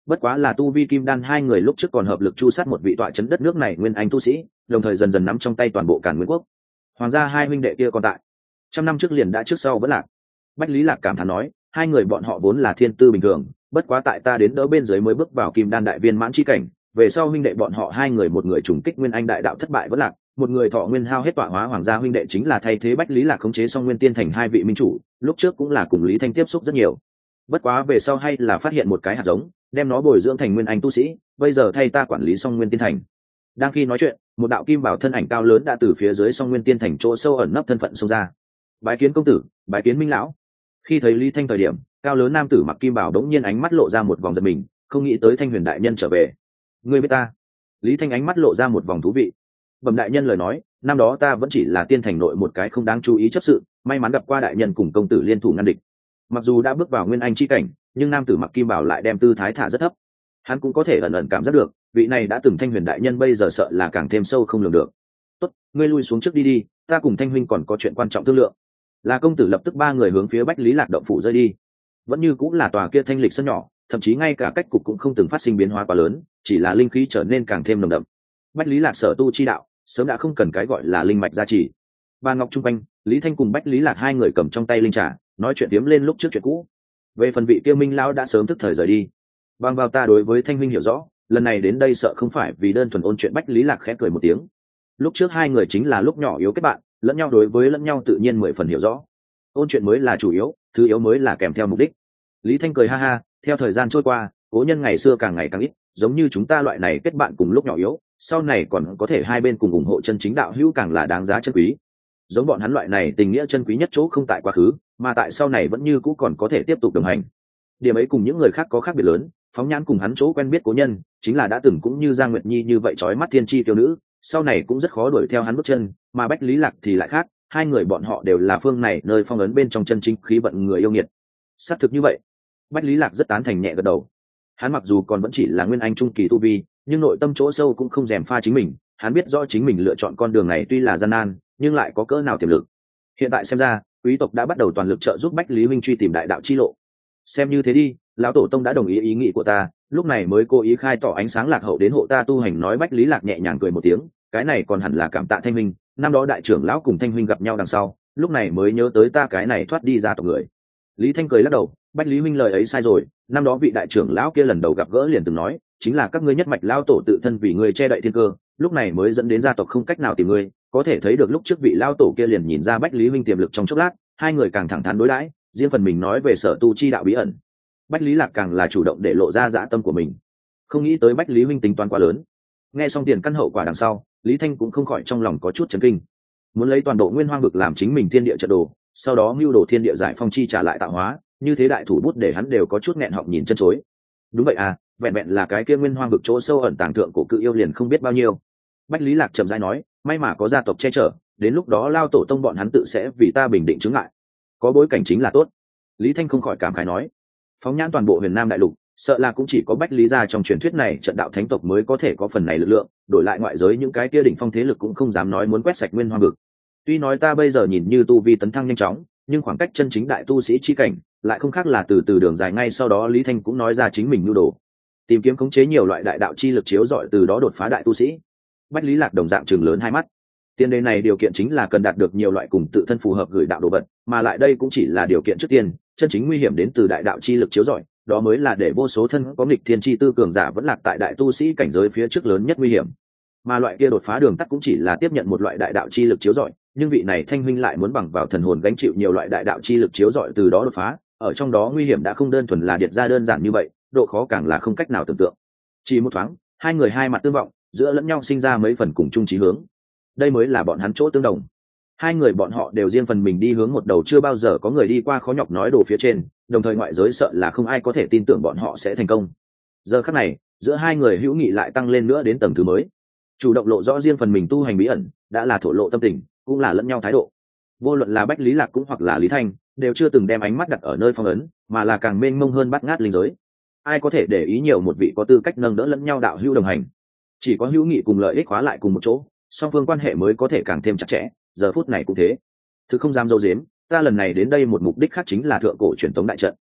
bất quá là tu vi kim đan hai người lúc trước còn hợp lực chu sát một vị tọa chấn đất nước này nguyên anh tu sĩ, đồng thời dần dần nắm trong tay toàn bộ Càn Nguyên quốc. Hoàng gia hai huynh đệ kia còn tại, trăm năm trước liền đã trước sau vẫn lạc. Bách Lý Lạc cảm thán nói, hai người bọn họ vốn là thiên tư bình thường, bất quá tại ta đến đỡ bên dưới mới bước vào kim đan đại viên mãn chi cảnh, về sau huynh đệ bọn họ hai người, một người trùng kích nguyên anh đại đạo thất bại vẫn lạc, một người thọ nguyên hao hết tọa hóa hoàng gia huynh đệ chính là thay thế Bách Lý Lạc khống chế xong nguyên tiên thành hai vị minh chủ, lúc trước cũng là cùng Lý Thanh tiếp xúc rất nhiều. Bất quá về sau hay là phát hiện một cái hạt giống, đem nó bồi dưỡng thành nguyên anh tu sĩ, bây giờ thay ta quản lý xong nguyên tiên thành. Đang khi nói chuyện, một đạo kim bảo thân ảnh cao lớn đã từ phía dưới xong nguyên tiên thành chỗ sâu ẩn nấp thân phận xông ra. Bái kiến công tử, bái kiến minh lão. Khi thấy Lý Thanh thời điểm, cao lớn nam tử mặc kim bảo đống nhiên ánh mắt lộ ra một vòng giật mình, không nghĩ tới Thanh Huyền đại nhân trở về. Ngươi biết ta? Lý Thanh ánh mắt lộ ra một vòng thú vị. Bẩm đại nhân lời nói, năm đó ta vẫn chỉ là tiên thành nội một cái không đáng chú ý chấp sự, may mắn gặp qua đại nhân cùng công tử liên thủ ngăn địch. Mặc dù đã bước vào nguyên anh chi cảnh, nhưng nam tử mặc kim bảo lại đem tư thái thả rất thấp. Hắn cũng có thể ẩn ẩn cảm giác được, vị này đã từng Thanh Huyền đại nhân bây giờ sợ là càng thêm sâu không lường được. Tốt, ngươi lui xuống trước đi đi, ta cùng Thanh huynh còn có chuyện quan trọng thương lượng. Là công tử lập tức ba người hướng phía Bách Lý Lạc động phủ rơi đi. Vẫn như cũng là tòa kia thanh lịch sân nhỏ, thậm chí ngay cả cách cục cũng không từng phát sinh biến hóa quá lớn, chỉ là linh khí trở nên càng thêm nồng đậm. Bách Lý Lạc sở tu chi đạo, sớm đã không cần cái gọi là linh mạch gia trì. Bàn ngọc trung quanh, Lý Thanh cùng Bách Lý Lạc hai người cầm trong tay linh trà, nói chuyện tiếm lên lúc trước chuyện cũ. Về phần vị kia minh lão đã sớm thức thời rời đi. Bằng vào ta đối với Thanh huynh hiểu rõ, lần này đến đây sợ không phải vì đơn thuần ôn chuyện. Bách Lý Lạc khẽ cười một tiếng. Lúc trước hai người chính là lúc nhỏ yếu kết bạn, lẫn nhau đối với lẫn nhau tự nhiên 10 phần hiểu rõ. Ôn chuyện mới là chủ yếu, thứ yếu mới là kèm theo mục đích. Lý Thanh cười ha ha, theo thời gian trôi qua, cố nhân ngày xưa càng ngày càng ít, giống như chúng ta loại này kết bạn cùng lúc nhỏ yếu, sau này còn có thể hai bên cùng ủng hộ chân chính đạo hữu càng là đáng giá chân quý. Giống bọn hắn loại này tình nghĩa chân quý nhất chỗ không tại quá khứ, mà tại sau này vẫn như cũ còn có thể tiếp tục đồng hành. Điểm ấy cùng những người khác có khác biệt lớn, phóng nhãn cùng hắn chỗ quen biết cố nhân, chính là đã từng cũng như Giang Nguyệt Nhi như vậy chói mắt thiên chi tiêu nữ, sau này cũng rất khó đuổi theo hắn bước chân, mà Bách Lý Lạc thì lại khác, hai người bọn họ đều là phương này nơi phong ấn bên trong chân chính khí vận người yêu nghiệt. Xác thực như vậy. Bách Lý Lạc rất tán thành nhẹ gật đầu. Hắn mặc dù còn vẫn chỉ là nguyên anh trung kỳ tu vi, nhưng nội tâm chỗ sâu cũng không dèm pha chính mình, hắn biết rõ chính mình lựa chọn con đường này tuy là gian nan, nhưng lại có cỡ nào tiềm lực. Hiện tại xem ra, quý tộc đã bắt đầu toàn lực trợ giúp Bách Lý huynh truy tìm đại đạo chi lộ. Xem như thế đi, lão tổ tông đã đồng ý ý nghĩ của ta, lúc này mới cố ý khai tỏ ánh sáng lạc hậu đến hộ ta tu hành. Nói Bách Lý Lạc nhẹ nhàng cười một tiếng, cái này còn hẳn là cảm tạ Thanh huynh, năm đó đại trưởng lão cùng Thanh huynh gặp nhau đằng sau, lúc này mới nhớ tới ta cái này thoát đi ra tộc người. Lý Thanh cười lắc đầu, Bách Lý huynh lời ấy sai rồi, năm đó vị đại trưởng lão kia lần đầu gặp gỡ liền từng nói, chính là các ngươi nhất mạch lão tổ tự thân vì ngươi che đậy thiên cơ, lúc này mới dẫn đến gia tộc không cách nào tìm ngươi, có thể thấy được lúc trước vị lão tổ kia liền nhìn ra Bách Lý huynh tiềm lực trong chốc lát, hai người càng thẳng thắn đối đãi, riêng phần mình nói về sở tu chi đạo bí ẩn. Bách Lý Lạc càng là chủ động để lộ ra dã tâm của mình. Không nghĩ tới Bách Lý huynh tính toán quá lớn. Nghe xong tiền căn hậu quả đằng sau, Lý Thanh cũng không khỏi trong lòng có chút chấn kinh. Muốn lấy toàn bộ Nguyên Hoang vực làm chính mình thiên địa trận đồ, sau đó mưu đồ thiên địa giải phong chi trả lại tạo hóa, như thế đại thủ bút để hắn đều có chút nghẹn họng nhìn chân chối. Đúng vậy à, vẹn vẹn là cái kia Nguyên Hoang vực chỗ sâu ẩn tàng thượng cổ cự yêu liền không biết bao nhiêu. Bách Lý Lạc trầm rãi nói, may mà có gia tộc che chở, đến lúc đó lao tổ tông bọn hắn tự sẽ vì ta bình định chứng ngại. Có bối cảnh chính là tốt. Lý Thanh không khỏi cảm khái nói, phóng nhãn toàn bộ Huyền Nam đại lục, sợ là cũng chỉ có Bách Lý gia trong truyền thuyết này trận đạo thánh tộc mới có thể có phần này lực lượng, đổi lại ngoại giới những cái kia đỉnh phong thế lực cũng không dám nói muốn quét sạch Nguyên Hoang vực. Tuy nói ta bây giờ nhìn như tu vi tấn thăng nhanh chóng, nhưng khoảng cách chân chính đại tu sĩ chi cảnh lại không khác là từ từ đường dài. Ngay sau đó Lý Thanh cũng nói ra chính mình nhu đồ, tìm kiếm khống chế nhiều loại đại đạo chi lực chiếu rọi từ đó đột phá đại tu sĩ. Bách Lý Lạc đồng dạng trừng lớn hai mắt. Tiền đề này điều kiện chính là cần đạt được nhiều loại cùng tự thân phù hợp gửi đạo đồ vật, mà lại đây cũng chỉ là điều kiện trước tiên, chân chính nguy hiểm đến từ đại đạo chi lực chiếu rọi, đó mới là để vô số thân có nghịch thiên chi tư cường giả vẫn lạc tại đại tu sĩ cảnh giới phía trước lớn nhất nguy hiểm. Mà loại kia đột phá đường tắt cũng chỉ là tiếp nhận một loại đại đạo chi lực chiếu rọi, nhưng vị này Thanh huynh lại muốn bằng vào thần hồn gánh chịu nhiều loại đại đạo chi lực chiếu rọi từ đó đột phá, ở trong đó nguy hiểm đã không đơn thuần là điệt ra đơn giản như vậy, độ khó càng là không cách nào tưởng tượng. Chỉ một thoáng, hai người hai mặt tương vọng, giữa lẫn nhau sinh ra mấy phần cùng chung chí hướng. Đây mới là bọn hắn chỗ tương đồng. Hai người bọn họ đều riêng phần mình đi hướng một đầu chưa bao giờ có người đi qua khó nhọc nói đồ phía trên, đồng thời ngoại giới sợ là không ai có thể tin tưởng bọn họ sẽ thành công. Giờ khắc này, giữa hai người hữu nghị lại tăng lên nữa đến tầng thứ mới. Chủ động lộ rõ riêng phần mình tu hành bí ẩn, đã là thổ lộ tâm tình, cũng là lẫn nhau thái độ. Vô luận là Bách Lý Lạc cũng hoặc là Lý Thanh, đều chưa từng đem ánh mắt đặt ở nơi phong ấn, mà là càng mênh mông hơn bát ngát linh giới. Ai có thể để ý nhiều một vị có tư cách nâng đỡ lẫn nhau đạo hữu đồng hành? Chỉ có hữu nghị cùng lợi ích hóa lại cùng một chỗ, song phương quan hệ mới có thể càng thêm chặt chẽ. Giờ phút này cũng thế. Thứ không dám dâu dếm, ta lần này đến đây một mục đích khác chính là thượng cổ truyền tống đại trận.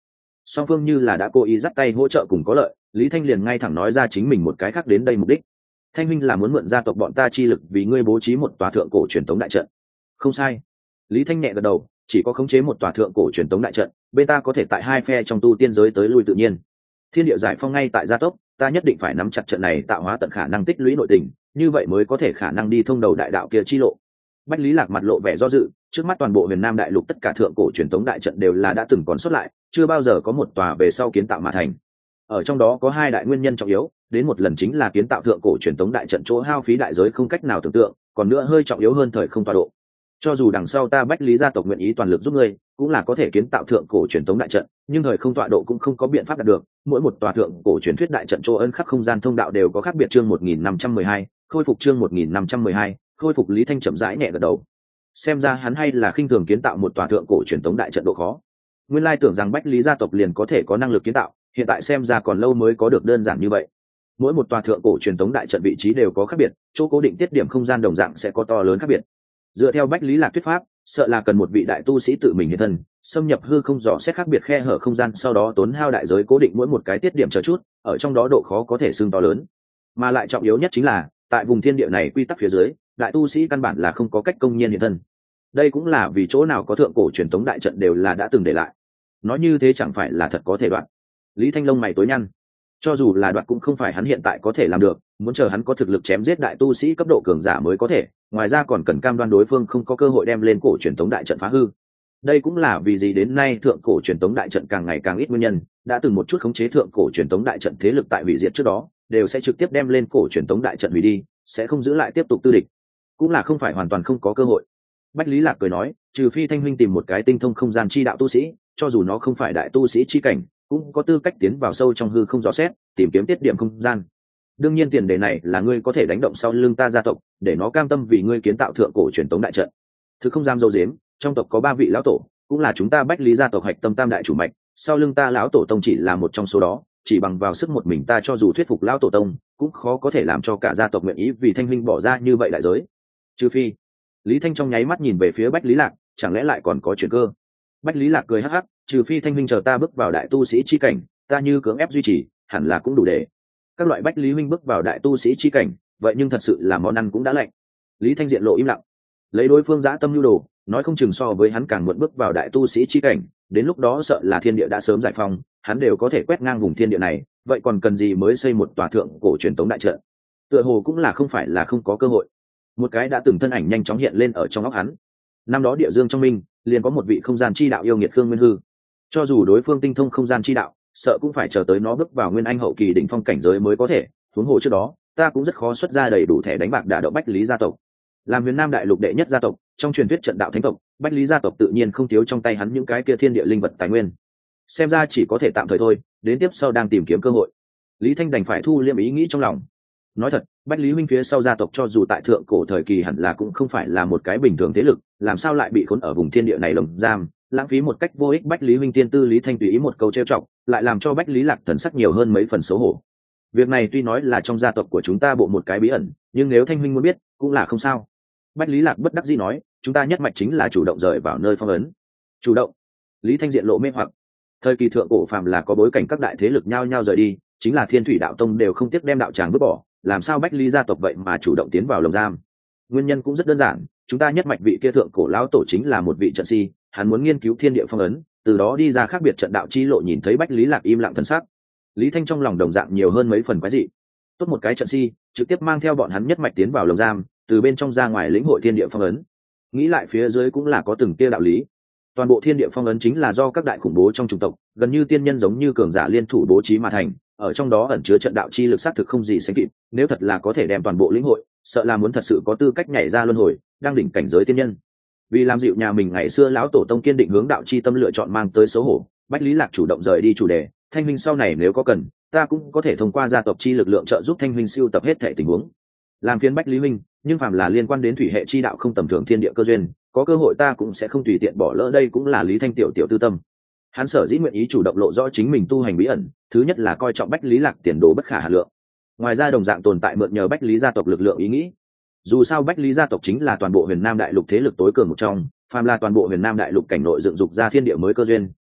song phương như là đã cố ý dắt tay hỗ trợ cùng có lợi, Lý Thanh liền ngay thẳng nói ra chính mình một cái khác đến đây mục đích. Thanh huynh là muốn mượn gia tộc bọn ta chi lực vì ngươi bố trí một tòa thượng cổ truyền tống đại trận. Không sai. Lý Thanh nhẹ gật đầu, chỉ có khống chế một tòa thượng cổ truyền tống đại trận, bên ta có thể tại hai phe trong tu tiên giới tới lui tự nhiên. Thiên địa giải phong ngay tại gia tốc, ta nhất định phải nắm chặt trận này tạo hóa tận khả năng tích lũy nội tình, như vậy mới có thể khả năng đi thông đầu đại đạo kia chi lộ. Bách Lý Lạc mặt lộ vẻ do dự, trước mắt toàn bộ Huyền Nam đại lục tất cả thượng cổ truyền tống đại trận đều là đã từng còn xuất lại, chưa bao giờ có một tòa về sau kiến tạo mà thành. Ở trong đó có hai đại nguyên nhân trọng yếu, đến một lần chính là kiến tạo thượng cổ truyền tống đại trận chỗ hao phí đại giới không cách nào tưởng tượng, còn nữa hơi trọng yếu hơn thời không tọa độ. Cho dù đằng sau ta Bách Lý gia tộc nguyện ý toàn lực giúp ngươi, cũng là có thể kiến tạo thượng cổ truyền tống đại trận, nhưng thời không tọa độ cũng không có biện pháp đạt được, mỗi một tòa thượng cổ truyền thuyết đại trận chỗ ân khắc không gian thông đạo đều có khác biệt. Chương 1512, khôi phục. Chương 1512, khôi phục. Lý Thanh chậm rãi nhẹ gật đầu. Xem ra hắn hay là khinh thường kiến tạo một tòa thượng cổ truyền tống đại trận độ khó. Nguyên lai tưởng rằng Bách Lý gia tộc liền có thể có năng lực kiến tạo, hiện tại xem ra còn lâu mới có được đơn giản như vậy. Mỗi một tòa thượng cổ truyền tống đại trận vị trí đều có khác biệt, chỗ cố định tiết điểm không gian đồng dạng sẽ có to lớn khác biệt. Dựa theo Bách Lý Lạc thuyết pháp, sợ là cần một vị đại tu sĩ tự mình hiện thân, xâm nhập hư không dò xét khác biệt khe hở không gian, sau đó tốn hao đại giới cố định mỗi một cái tiết điểm chờ chút, ở trong đó độ khó có thể xưng to lớn. Mà lại trọng yếu nhất chính là, tại vùng thiên địa này quy tắc phía dưới, đại tu sĩ căn bản là không có cách công nhiên hiện thân. Đây cũng là vì chỗ nào có thượng cổ truyền tống đại trận đều là đã từng để lại. Nói như thế chẳng phải là thật có thể đoạn. Lý Thanh lông mày tối nhăn. Cho dù là đoạt cũng không phải hắn hiện tại có thể làm được, muốn chờ hắn có thực lực chém giết đại tu sĩ cấp độ cường giả mới có thể, ngoài ra còn cần cam đoan đối phương không có cơ hội đem lên cổ truyền tống đại trận phá hư. Đây cũng là vì gì đến nay thượng cổ truyền tống đại trận càng ngày càng ít nguyên nhân, đã từng một chút khống chế thượng cổ truyền tống đại trận thế lực tại hủy diệt trước đó, đều sẽ trực tiếp đem lên cổ truyền tống đại trận hủy đi, sẽ không giữ lại tiếp tục tư địch. Cũng là không phải hoàn toàn không có cơ hội. Bách Lý Lạc cười nói, trừ phi Thanh huynh tìm một cái tinh thông không gian chi đạo tu sĩ, cho dù nó không phải đại tu sĩ chi cảnh, cũng có tư cách tiến vào sâu trong hư không rõ xét, tìm kiếm tiết điểm không gian. Đương nhiên tiền đề này là ngươi có thể đánh động sau lưng ta gia tộc, để nó cam tâm vì ngươi kiến tạo thượng cổ truyền tống đại trận. Thực không dám dâu dếm, trong tộc có 3 vị lão tổ, cũng là chúng ta Bách Lý gia tộc hạch tâm tam đại chủ mạch, sau lưng ta lão tổ tông chỉ là một trong số đó, chỉ bằng vào sức một mình ta cho dù thuyết phục lão tổ tông, cũng khó có thể làm cho cả gia tộc nguyện ý vì Thanh huynh bỏ ra như vậy đại giới. Trừ phi. Lý Thanh trong nháy mắt nhìn về phía Bách Lý Lạc, chẳng lẽ lại còn có chuyện cơ? Bách Lý Lạc cười hắc hắc, trừ phi Thanh huynh chờ ta bước vào đại tu sĩ chi cảnh, ta như cưỡng ép duy trì, hẳn là cũng đủ để. Các loại Bách Lý huynh bước vào đại tu sĩ chi cảnh, vậy nhưng thật sự là món ăn cũng đã lạnh. Lý Thanh diện lộ im lặng, lấy đối phương dã tâm nhu đồ, nói không chừng so với hắn càng muộn bước vào đại tu sĩ chi cảnh, đến lúc đó sợ là thiên địa đã sớm giải phóng, hắn đều có thể quét ngang vùng thiên địa này, vậy còn cần gì mới xây một tòa thượng cổ truyền tống đại trận? Tựa hồ cũng là không phải là không có cơ hội. Một cái đã từng thân ảnh nhanh chóng hiện lên ở trong óc hắn. Năm đó Địa Dương trong Minh, liền có một vị không gian chi đạo yêu nghiệt Khương Nguyên Hư. Cho dù đối phương tinh thông không gian chi đạo, sợ cũng phải chờ tới nó bước vào nguyên anh hậu kỳ đỉnh phong cảnh giới mới có thể, huống hồ trước đó, ta cũng rất khó xuất ra đầy đủ thẻ đánh bạc đả động Bách Lý gia tộc. Làm Huyền Nam đại lục đệ nhất gia tộc, trong truyền thuyết trận đạo thánh tộc, Bách Lý gia tộc tự nhiên không thiếu trong tay hắn những cái kia thiên địa linh vật tài nguyên. Xem ra chỉ có thể tạm thời thôi, đến tiếp sau đang tìm kiếm cơ hội. Lý Thanh đành phải thu liêm ý nghĩ trong lòng. Nói thật, Bách Lý huynh phía sau gia tộc cho dù tại thượng cổ thời kỳ hẳn là cũng không phải là một cái bình thường thế lực, làm sao lại bị khốn ở vùng thiên địa này lồng giam, lãng phí một cách vô ích. Bách Lý huynh tiên tư Lý Thanh tùy ý một câu trêu chọc, lại làm cho Bách Lý Lạc thần sắc nhiều hơn mấy phần xấu hổ. Việc này tuy nói là trong gia tộc của chúng ta bộ một cái bí ẩn, nhưng nếu Thanh huynh muốn biết, cũng là không sao. Bách Lý Lạc bất đắc dĩ nói, chúng ta nhất mạch chính là chủ động rời vào nơi phong ấn. Chủ động? Lý Thanh diện lộ mê hoặc. Thời kỳ thượng cổ phàm là có bối cảnh các đại thế lực nhao nhao rời đi, chính là Thiên Thủy đạo tông đều không tiếc đem đạo tràng vứt bỏ, làm sao Bách Lý gia tộc vậy mà chủ động tiến vào lồng giam? Nguyên nhân cũng rất đơn giản, chúng ta nhất mạch vị kia thượng cổ lão tổ chính là một vị trận si, hắn muốn nghiên cứu thiên địa phong ấn, từ đó đi ra khác biệt trận đạo chi lộ. Nhìn thấy Bách Lý Lạc im lặng thần sắc, Lý Thanh trong lòng đồng dạng nhiều hơn mấy phần quái dị. Tốt một cái trận si, trực tiếp mang theo bọn hắn nhất mạch tiến vào lồng giam, từ bên trong ra ngoài lĩnh hội thiên địa phong ấn. Nghĩ lại phía dưới cũng là có từng tia đạo lý. Toàn bộ thiên địa phong ấn chính là do các đại khủng bố trong chủng tộc, gần như tiên nhân giống như cường giả liên thủ bố trí mà thành, ở trong đó ẩn chứa trận đạo chi lực xác thực không gì sánh kịp, nếu thật là có thể đem toàn bộ lĩnh hội, sợ là muốn thật sự có tư cách nhảy ra luân hồi, đang đỉnh cảnh giới tiên nhân. Vì làm dịu nhà mình ngày xưa lão tổ tông kiên định hướng đạo chi tâm lựa chọn mang tới xấu hổ, Bách Lý Lạc chủ động rời đi chủ đề, Thanh huynh sau này nếu có cần, ta cũng có thể thông qua gia tộc chi lực lượng trợ giúp Thanh huynh siêu tập hết thể tình huống. Làm phiền Bách Lý huynh, nhưng phàm là liên quan đến thủy hệ chi đạo không tầm thường thiên địa cơ duyên, có cơ hội ta cũng sẽ không tùy tiện bỏ lỡ. Đây cũng là Lý Thanh tiểu tư tâm. Hắn sở dĩ nguyện ý chủ động lộ rõ chính mình tu hành bí ẩn, thứ nhất là coi trọng Bách Lý Lạc tiền đồ bất khả hà lượng, ngoài ra đồng dạng tồn tại mượn nhờ Bách Lý gia tộc lực lượng ý nghĩ. Dù sao Bách Lý gia tộc chính là toàn bộ Huyền Nam đại lục thế lực tối cường một trong, phàm là toàn bộ Huyền Nam đại lục cảnh nội dựng dục ra thiên địa mới cơ duyên,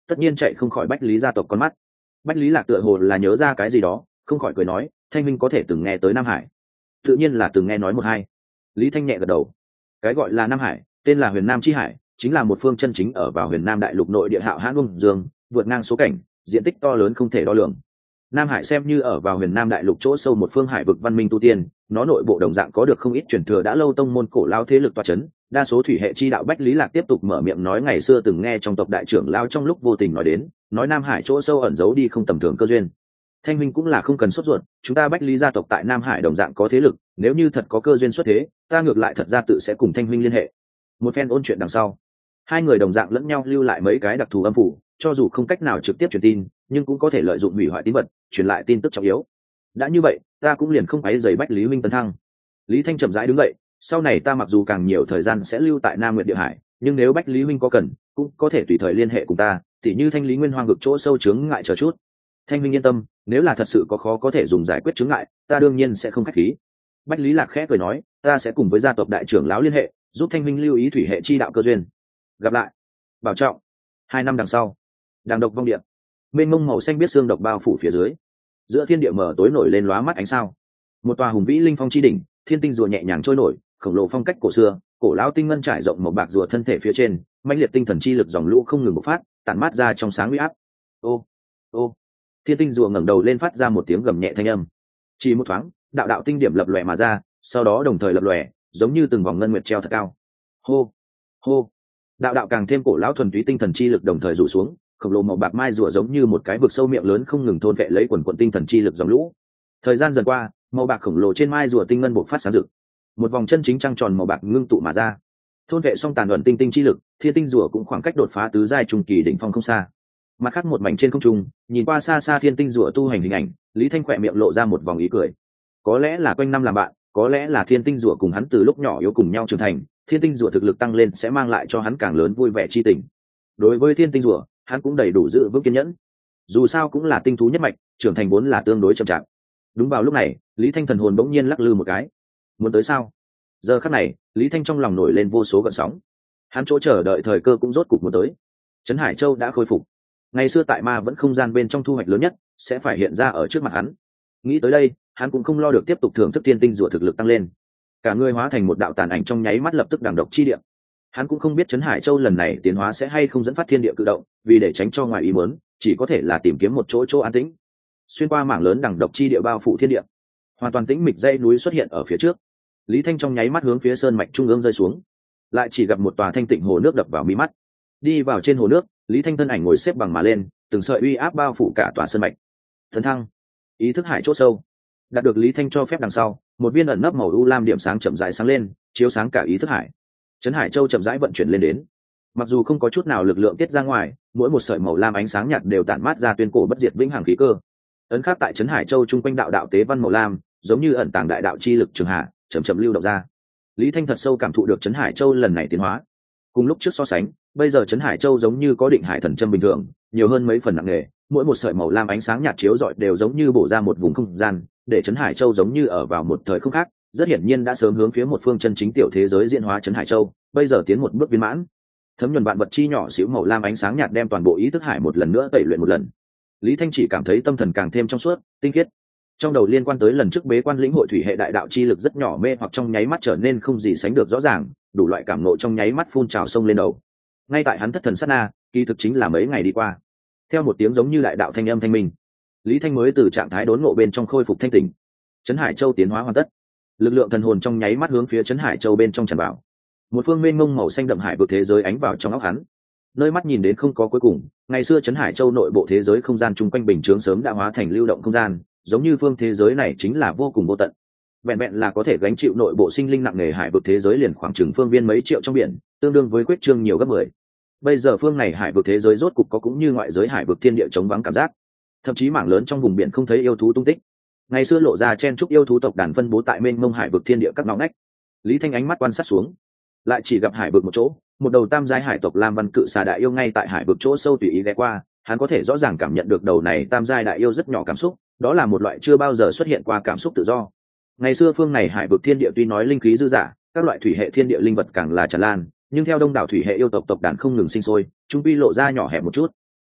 tất nhiên chạy không khỏi bách lý gia tộc con mắt. Bách lý lạc tựa hồ là nhớ ra cái gì đó, không khỏi cười nói, thanh minh có thể từng nghe tới Nam Hải. Tự nhiên là từng nghe nói một hai. Lý Thanh nhẹ gật đầu. Cái gọi là Nam Hải tên là Huyền Nam chi hải, chính là một phương chân chính ở vào Huyền Nam đại lục nội địa hạo hãn ung dương, vượt ngang số cảnh, diện tích to lớn không thể đo lường. Nam Hải xem như ở vào Huyền Nam đại lục chỗ sâu một phương hải vực văn minh tu tiên, nó nội bộ đồng dạng có được không ít truyền thừa đã lâu tông môn cổ lao thế lực tọa chấn. Đa số thủy hệ chi đạo Bách Lý Lạc tiếp tục mở miệng nói ngày xưa từng nghe trong tộc đại trưởng lao trong lúc vô tình nói đến, nói Nam Hải chỗ sâu ẩn giấu đi không tầm thường cơ duyên. Thanh minh cũng là không cần sốt ruột, chúng ta Bách Lý gia tộc tại Nam Hải đồng dạng có thế lực, nếu như thật có cơ duyên xuất thế, ta ngược lại thật ra tự sẽ cùng Thanh minh liên hệ. Một phen ôn chuyện đằng sau, hai người đồng dạng lẫn nhau lưu lại mấy cái đặc thù âm phủ, cho dù không cách nào trực tiếp truyền tin, nhưng cũng có thể lợi dụng hủy hoại tín vật, truyền lại tin tức trọng yếu. Đã như vậy, ta cũng liền không quấy rầy Bách Lý huynh tấn thăng. Lý Thanh chậm rãi đứng dậy, sau này ta mặc dù càng nhiều thời gian sẽ lưu tại Nam Nguyệt Địa Hải, nhưng nếu Bách Lý huynh có cần, cũng có thể tùy thời liên hệ cùng ta, tỉ như thanh lý nguyên hoang vực chỗ sâu chướng ngại chờ chút. Thanh huynh yên tâm, nếu là thật sự có khó có thể dùng giải quyết chướng ngại, ta đương nhiên sẽ không khách khí. Bách Lý Lạc khẽ cười nói, ta sẽ cùng với gia tộc đại trưởng lão liên hệ, giúp thanh huynh lưu ý thủy hệ chi đạo cơ duyên. Gặp lại, bảo trọng. 2 năm đằng sau, đàng độc vong địa, mênh mông màu xanh biết xương độc bao phủ phía dưới, giữa thiên địa mở tối nổi lên lóa mắt ánh sao. Một tòa hùng vĩ linh phong chi đỉnh, thiên tinh rùa nhẹ nhàng trôi nổi, khổng lồ phong cách cổ xưa, cổ lão tinh ngân trải rộng một bạc rùa thân thể phía trên, mãnh liệt tinh thần chi lực dòng lũ không ngừng bộc phát, tản mát ra trong sáng uy áp. Ô, ô, thiên tinh rùa ngẩng đầu lên phát ra một tiếng gầm nhẹ thanh âm. Chỉ một thoáng, đạo đạo tinh điểm lập lòe mà ra, sau đó đồng thời lập lòe, giống như từng vòng ngân nguyệt treo thật cao. Hô, hô, đạo đạo càng thêm cổ lão thuần túy tinh thần chi lực đồng thời rủ xuống, khổng lồ màu bạc mai rùa giống như một cái vực sâu miệng lớn không ngừng thôn vệ lấy quần quần tinh thần chi lực dòng lũ. Thời gian dần qua, màu bạc khổng lồ trên mai rùa tinh ngân bộc phát sáng rực, một vòng chân chính trăng tròn màu bạc ngưng tụ mà ra, thôn vệ xong tàn luận tinh tinh chi lực, thiên tinh rùa cũng khoảng cách đột phá tứ giai trung kỳ đỉnh phong không xa. Mặt khác một mảnh trên không trung, nhìn qua xa xa thiên tinh rùa tu hành hình ảnh, Lý Thanh khỏe miệng lộ ra một vòng ý cười. Có lẽ là quanh năm làm bạn, có lẽ là thiên tinh rùa cùng hắn từ lúc nhỏ yếu cùng nhau trưởng thành, thiên tinh rùa thực lực tăng lên sẽ mang lại cho hắn càng lớn vui vẻ chi tình. Đối với thiên tinh rùa, hắn cũng đầy đủ giữ vững kiên nhẫn. Dù sao cũng là tinh thú nhất mạch, trưởng thành vốn là tương đối chậm chạp. Đúng vào lúc này, Lý Thanh thần hồn bỗng nhiên lắc lư một cái. Muốn tới sao? Giờ khắc này, Lý Thanh trong lòng nổi lên vô số gợn sóng. Hắn chỗ chờ đợi thời cơ cũng rốt cục muốn tới. Trấn Hải Châu đã khôi phục. Ngày xưa tại ma vẫn không gian bên trong thu hoạch lớn nhất sẽ phải hiện ra ở trước mặt hắn. Nghĩ tới đây, hắn cũng không lo được tiếp tục thưởng thức thiên tinh rùa thực lực tăng lên. Cả người hóa thành một đạo tàn ảnh trong nháy mắt lập tức đằng độc chi địa. Hắn cũng không biết Trấn Hải Châu lần này tiến hóa sẽ hay không dẫn phát thiên địa cự động, vì để tránh cho ngoài ý muốn, chỉ có thể là tìm kiếm một chỗ an tĩnh. Xuyên qua mảng lớn đằng độc chi địa bao phủ thiên địa, hoàn toàn tĩnh mịch dãy núi xuất hiện ở phía trước. Lý Thanh trong nháy mắt hướng phía sơn mạch trung ương rơi xuống, lại chỉ gặp một tòa thanh tịnh hồ nước đập vào mi mắt. Đi vào trên hồ nước, Lý Thanh thân ảnh ngồi xếp bằng mà lên, từng sợi uy áp bao phủ cả tòa sơn mạch. Thần thăng, ý thức hải chỗ sâu, đạt được Lý Thanh cho phép đằng sau, một viên ẩn nấp màu u lam điểm sáng chậm rãi sáng lên, chiếu sáng cả ý thức hải. Trấn Hải Châu chậm rãi vận chuyển lên đến, mặc dù không có chút nào lực lượng tiết ra ngoài, mỗi một sợi màu lam ánh sáng nhạt đều tản mát ra tuyên cổ bất diệt vĩnh hằng khí cơ. Ấn khắc tại Trấn Hải Châu trung quanh đạo đạo tế văn màu lam, giống như ẩn tàng đại đạo chi lực trường hạ, chậm chậm lưu động ra. Lý Thanh thật sâu cảm thụ được Trấn Hải Châu lần này tiến hóa. Cùng lúc trước so sánh, bây giờ Trấn Hải Châu giống như có định hải thần châm bình thường, nhiều hơn mấy phần nặng nề, mỗi một sợi màu lam ánh sáng nhạt chiếu rọi đều giống như bổ ra một vùng không gian, để Trấn Hải Châu giống như ở vào một thời không khác, rất hiển nhiên đã sớm hướng phía một phương chân chính tiểu thế giới diễn hóa Trấn Hải Châu, bây giờ tiến một bước viên mãn. Thấm nhuần vạn vật chi nhỏ xíu màu lam ánh sáng nhạt đem toàn bộ ý thức hải một lần nữa tẩy luyện một lần. Lý Thanh chỉ cảm thấy tâm thần càng thêm trong suốt, tinh khiết. Trong đầu liên quan tới lần trước bế quan lĩnh hội thủy hệ đại đạo chi lực rất nhỏ mê hoặc trong nháy mắt trở nên không gì sánh được rõ ràng, đủ loại cảm ngộ trong nháy mắt phun trào sông lên đầu. Ngay tại hắn thất thần sát na, kỳ thực chính là mấy ngày đi qua. Theo một tiếng giống như đại đạo thanh âm thanh minh, Lý Thanh mới từ trạng thái đốn ngộ bên trong khôi phục thanh tỉnh. Trấn Hải Châu tiến hóa hoàn tất, lực lượng thần hồn trong nháy mắt hướng phía Trấn Hải Châu bên trong tràn vào. Một phương mênh mông màu xanh đậm hải vực thế giới ánh vào trong óc hắn, nơi mắt nhìn đến không có cuối cùng. Ngày xưa Trấn Hải Châu nội bộ thế giới không gian chung quanh bình chướng sớm đã hóa thành lưu động không gian, giống như phương thế giới này chính là vô cùng vô tận. Vẹn vẹn là có thể gánh chịu nội bộ sinh linh nặng nề hải vực thế giới liền khoảng chừng phương viên mấy triệu trong biển, tương đương với quyết trương nhiều gấp 10. Bây giờ phương này hải vực thế giới rốt cục có cũng như ngoại giới hải vực thiên địa trống vắng cảm giác, thậm chí mảng lớn trong vùng biển không thấy yêu thú tung tích. Ngày xưa lộ ra chen trúc yêu thú tộc đàn phân bố tại mênh mông hải vực thiên địa các ngõ ngách. Lý Thanh ánh mắt quan sát xuống, lại chỉ gặp hải vực một chỗ, một đầu tam giai hải tộc Lam Văn Cự Xà đại yêu ngay tại hải vực chỗ sâu tùy ý ghé qua. Hắn có thể rõ ràng cảm nhận được đầu này tam giai đại yêu rất nhỏ cảm xúc, đó là một loại chưa bao giờ xuất hiện qua cảm xúc tự do. Ngày xưa phương này hải vực thiên địa tuy nói linh khí dư dả, các loại thủy hệ thiên địa linh vật càng là tràn lan, nhưng theo đông đảo thủy hệ yêu tộc tộc đàn không ngừng sinh sôi, chúng quy lộ ra nhỏ hẹp một chút.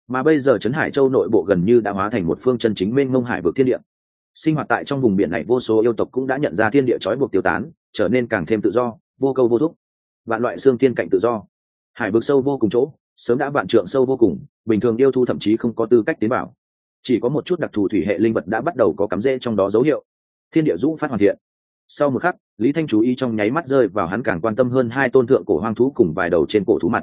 Mà bây giờ trấn Hải Châu nội bộ gần như đã hóa thành một phương chân chính mênh mông hải vực thiên địa. Sinh hoạt tại trong vùng biển này vô số yêu tộc cũng đã nhận ra thiên địa trói buộc tiêu tán, trở nên càng thêm tự do, vô câu vô thúc. Vạn loại xương tiên cảnh tự do. Hải vực sâu vô cùng chỗ, sớm đã vạn trượng sâu vô cùng, bình thường yêu thú thậm chí không có tư cách tiến vào. Chỉ có một chút đặc thù thủy hệ linh vật đã bắt đầu có cắm rễ trong đó dấu hiệu. Thiên địa dũ phát hoàn thiện. Sau một khắc, Lý Thanh chú ý trong nháy mắt rơi vào hắn càng quan tâm hơn hai tôn thượng cổ hoang thú cùng vài đầu trên cổ thú mặt.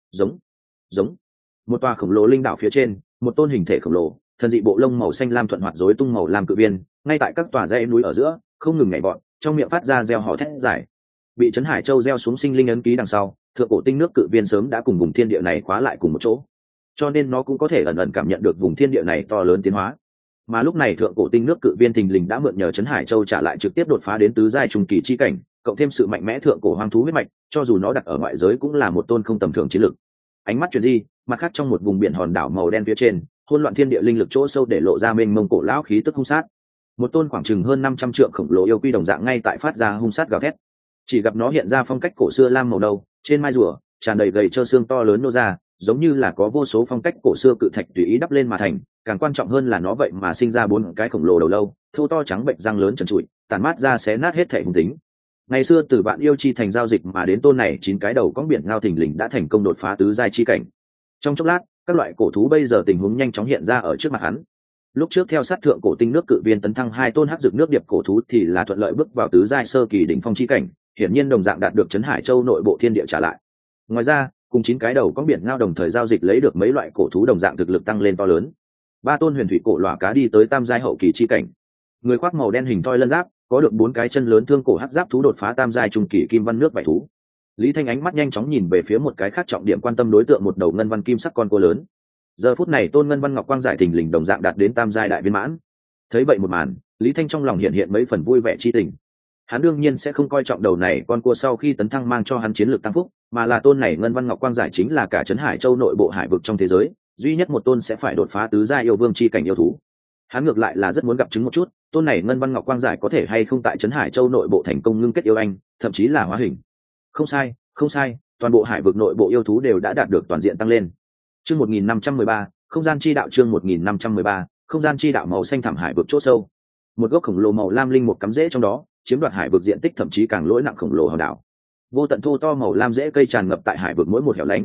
Giống. Một tòa khổng lồ linh đảo phía trên, một tôn hình thể khổng lồ, thần dị bộ lông màu xanh lam thuận hoạt rối tung màu lam cự viên, ngay tại các tòa dãy núi ở giữa, không ngừng nhảy vọt, trong miệng phát ra reo hò thét giải. Bị trấn Hải Châu gieo xuống sinh linh ấn ký đằng sau, thượng cổ tinh nước cự viên sớm đã cùng vùng thiên địa này khóa lại cùng một chỗ, cho nên nó cũng có thể ẩn ẩn cảm nhận được vùng thiên địa này to lớn tiến hóa. Mà lúc này thượng cổ tinh nước cự viên thình lình đã mượn nhờ trấn Hải Châu trả lại trực tiếp đột phá đến tứ giai trung kỳ chi cảnh, cộng thêm sự mạnh mẽ thượng cổ hoang thú huyết mạch, cho dù nó đặt ở ngoại giới cũng là một tôn không tầm thường chiến lực. Ánh mắt chuyển di, mặt khác trong một vùng biển hòn đảo màu đen phía trên, hỗn loạn thiên địa linh lực chỗ sâu để lộ ra mênh mông cổ lão khí tức hung sát. Một tôn khoảng chừng hơn 500 trượng khổng lồ yêu quy đồng dạng ngay tại phát ra hung sát gào thét. Chỉ gặp nó hiện ra phong cách cổ xưa lam màu nâu, trên mai rùa tràn đầy gầy trơ xương to lớn nô ra, giống như là có vô số phong cách cổ xưa cự thạch tùy ý đắp lên mà thành. Càng quan trọng hơn là nó vậy mà sinh ra 4 cái khổng lồ đầu lâu, thô to trắng bệnh răng lớn trần trụi, tàn mát ra xé nát hết thể hung tính. Ngày xưa từ Vạn Yêu Chi thành giao dịch mà đến tôn này 9 cái đầu cong biển ngao thình lình đã thành công đột phá tứ giai chi cảnh. Trong chốc lát, các loại cổ thú bây giờ tình huống nhanh chóng hiện ra ở trước mặt hắn. Lúc trước theo sát thượng cổ tinh nước cự viên tấn thăng 2 tôn hắc dược nước điệp cổ thú thì là thuận lợi bước vào tứ giai sơ kỳ đỉnh phong chi cảnh, hiển nhiên đồng dạng đạt được trấn Hải Châu nội bộ thiên địa trả lại. Ngoài ra, cùng 9 cái đầu cong biển ngao đồng thời giao dịch lấy được mấy loại cổ thú đồng dạng thực lực tăng lên to lớn. 3 tôn huyền thủy cổ lỏa cá đi tới tam giai hậu kỳ chi cảnh. Người khoác màu đen hình thoi lân giáp, có được 4 cái chân lớn thương cổ hắc giáp thú đột phá tam giai trung kỳ kim văn nước vảy thú. Lý Thanh ánh mắt nhanh chóng nhìn về phía một cái khác trọng điểm quan tâm đối tượng, một đầu ngân văn kim sắc con cua lớn. Giờ phút này tôn ngân văn ngọc quang giải thình lình đồng dạng đạt đến tam giai đại viên mãn. Thấy vậy một màn, Lý Thanh trong lòng hiện mấy phần vui vẻ chi tình. Hắn đương nhiên sẽ không coi trọng đầu này con cua sau khi tấn thăng mang cho hắn chiến lược tăng phúc, mà là tôn này ngân văn ngọc quang giải chính là cả trấn Hải Châu nội bộ hải vực trong thế giới, duy nhất một tôn sẽ phải đột phá tứ giai yêu vương chi cảnh yêu thú. Hắn ngược lại là rất muốn gặp chứng một chút, tôn này ngân văn ngọc quang giải có thể hay không tại trấn Hải Châu nội bộ thành công ngưng kết yêu anh, thậm chí là hóa hình. Không sai, toàn bộ hải vực nội bộ yêu thú đều đã đạt được toàn diện tăng lên. Chương 1513, không gian chi đạo. Chương 1513, không gian chi đạo. Màu xanh thẳm hải vực chỗ sâu, một gốc khổng lồ màu lam linh mục cắm rễ trong đó, chiếm đoạt hải vực diện tích thậm chí càng lỗi nặng khổng lồ hòn đảo. Vô tận thô to màu lam rễ cây tràn ngập tại hải vực mỗi một hẻo lánh.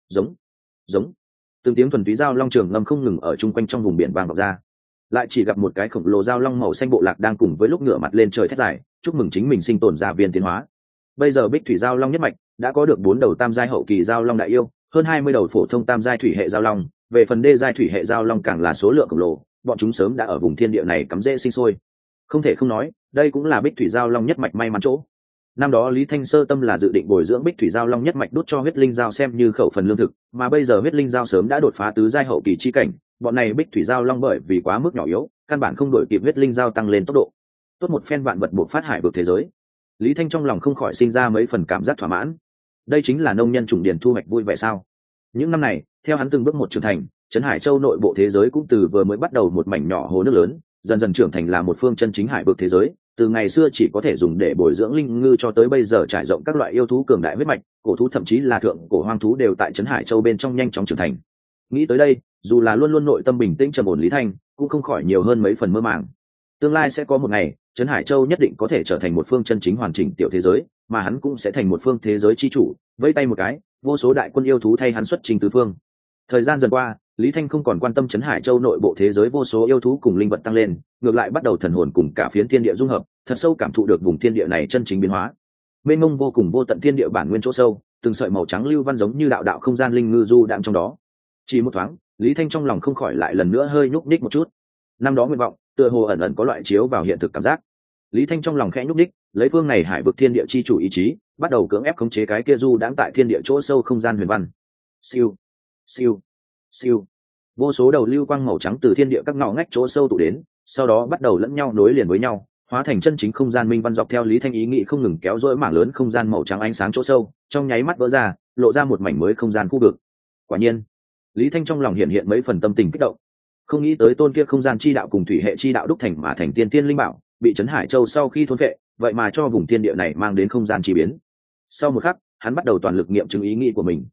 Giống. Từng tiếng thuần túy dao long trường ngâm không ngừng ở chung quanh trong vùng biển vang vọng ra. Lại chỉ gặp một cái khổng lồ dao long màu xanh bộ lạc đang cùng với lúc ngửa mặt lên trời thét dài, chúc mừng chính mình sinh tồn ra viên tiến hóa. Bây giờ Bích Thủy Giao Long nhất mạch đã có được 4 đầu tam giai hậu kỳ giao long đại yêu, hơn 20 đầu phổ thông tam giai thủy hệ giao long, về phần đê giai thủy hệ giao long càng là số lượng khổng lồ, bọn chúng sớm đã ở vùng thiên địa này cắm rễ sinh sôi. Không thể không nói, đây cũng là Bích Thủy Giao Long nhất mạch may mắn chỗ. Năm đó Lý Thanh sơ tâm là dự định bồi dưỡng Bích Thủy Giao Long nhất mạch đút cho huyết linh giao xem như khẩu phần lương thực, mà bây giờ huyết linh giao sớm đã đột phá tứ giai hậu kỳ chi cảnh, bọn này Bích Thủy Giao Long bởi vì quá mức nhỏ yếu, căn bản không đổi kịp huyết linh giao tăng lên tốc độ. Tốt một phen vạn vật buộc phát hải vực thế giới. Lý Thanh trong lòng không khỏi sinh ra mấy phần cảm giác thỏa mãn. Đây chính là nông nhân trùng điển thu hoạch vui vẻ sao? Những năm này, theo hắn từng bước một trưởng thành, trấn Hải Châu nội bộ thế giới cũng từ vừa mới bắt đầu một mảnh nhỏ hồ nước lớn, dần dần trưởng thành là một phương chân chính hải vực thế giới. Từ ngày xưa chỉ có thể dùng để bồi dưỡng linh ngư cho tới bây giờ trải rộng các loại yêu thú cường đại huyết mạch, cổ thú thậm chí là thượng cổ hoang thú đều tại trấn Hải Châu bên trong nhanh chóng trưởng thành. Nghĩ tới đây, dù là luôn luôn nội tâm bình tĩnh trầm ổn Lý Thanh, cũng không khỏi nhiều hơn mấy phần mơ màng. Tương lai sẽ có một ngày, trấn Hải Châu nhất định có thể trở thành một phương chân chính hoàn chỉnh tiểu thế giới, mà hắn cũng sẽ thành một phương thế giới chi chủ, vẫy tay một cái, vô số đại quân yêu thú thay hắn xuất trình tứ phương. Thời gian dần qua, Lý Thanh không còn quan tâm trấn Hải Châu nội bộ thế giới vô số yêu thú cùng linh vật tăng lên, ngược lại bắt đầu thần hồn cùng cả phiến thiên địa dung hợp, thật sâu cảm thụ được vùng thiên địa này chân chính biến hóa. Mênh mông vô cùng vô tận thiên địa bản nguyên chỗ sâu, từng sợi màu trắng lưu văn giống như đạo đạo không gian linh ngư du đạm trong đó. Chỉ một thoáng, Lý Thanh trong lòng không khỏi lại lần nữa hơi nhúc nhích một chút. Năm đó nguyện vọng, tựa hồ ẩn ẩn có loại chiếu vào hiện thực cảm giác. Lý Thanh trong lòng khẽ nhúc nhích, lấy phương này hải vực thiên địa chi chủ ý chí, bắt đầu cưỡng ép khống chế cái kia du đãng tại thiên địa chỗ sâu không gian huyền văn. Siêu, siêu, siêu. Vô số đầu lưu quang màu trắng từ thiên địa các ngõ ngách chỗ sâu tụ đến, sau đó bắt đầu lẫn nhau nối liền với nhau, hóa thành chân chính không gian minh văn dọc theo Lý Thanh ý nghĩ không ngừng kéo dỗi mảng lớn không gian màu trắng ánh sáng chỗ sâu, trong nháy mắt vỡ ra, lộ ra một mảnh mới không gian khu vực. Quả nhiên, Lý Thanh trong lòng hiện mấy phần tâm tình kích động. Không nghĩ tới tôn kia không gian chi đạo cùng thủy hệ chi đạo đúc thành mà thành tiên tiên linh bảo, bị trấn Hải Châu sau khi thôn phệ, vậy mà cho vùng thiên địa này mang đến không gian chi biến. Sau một khắc, hắn bắt đầu toàn lực nghiệm chứng ý nghĩ của mình.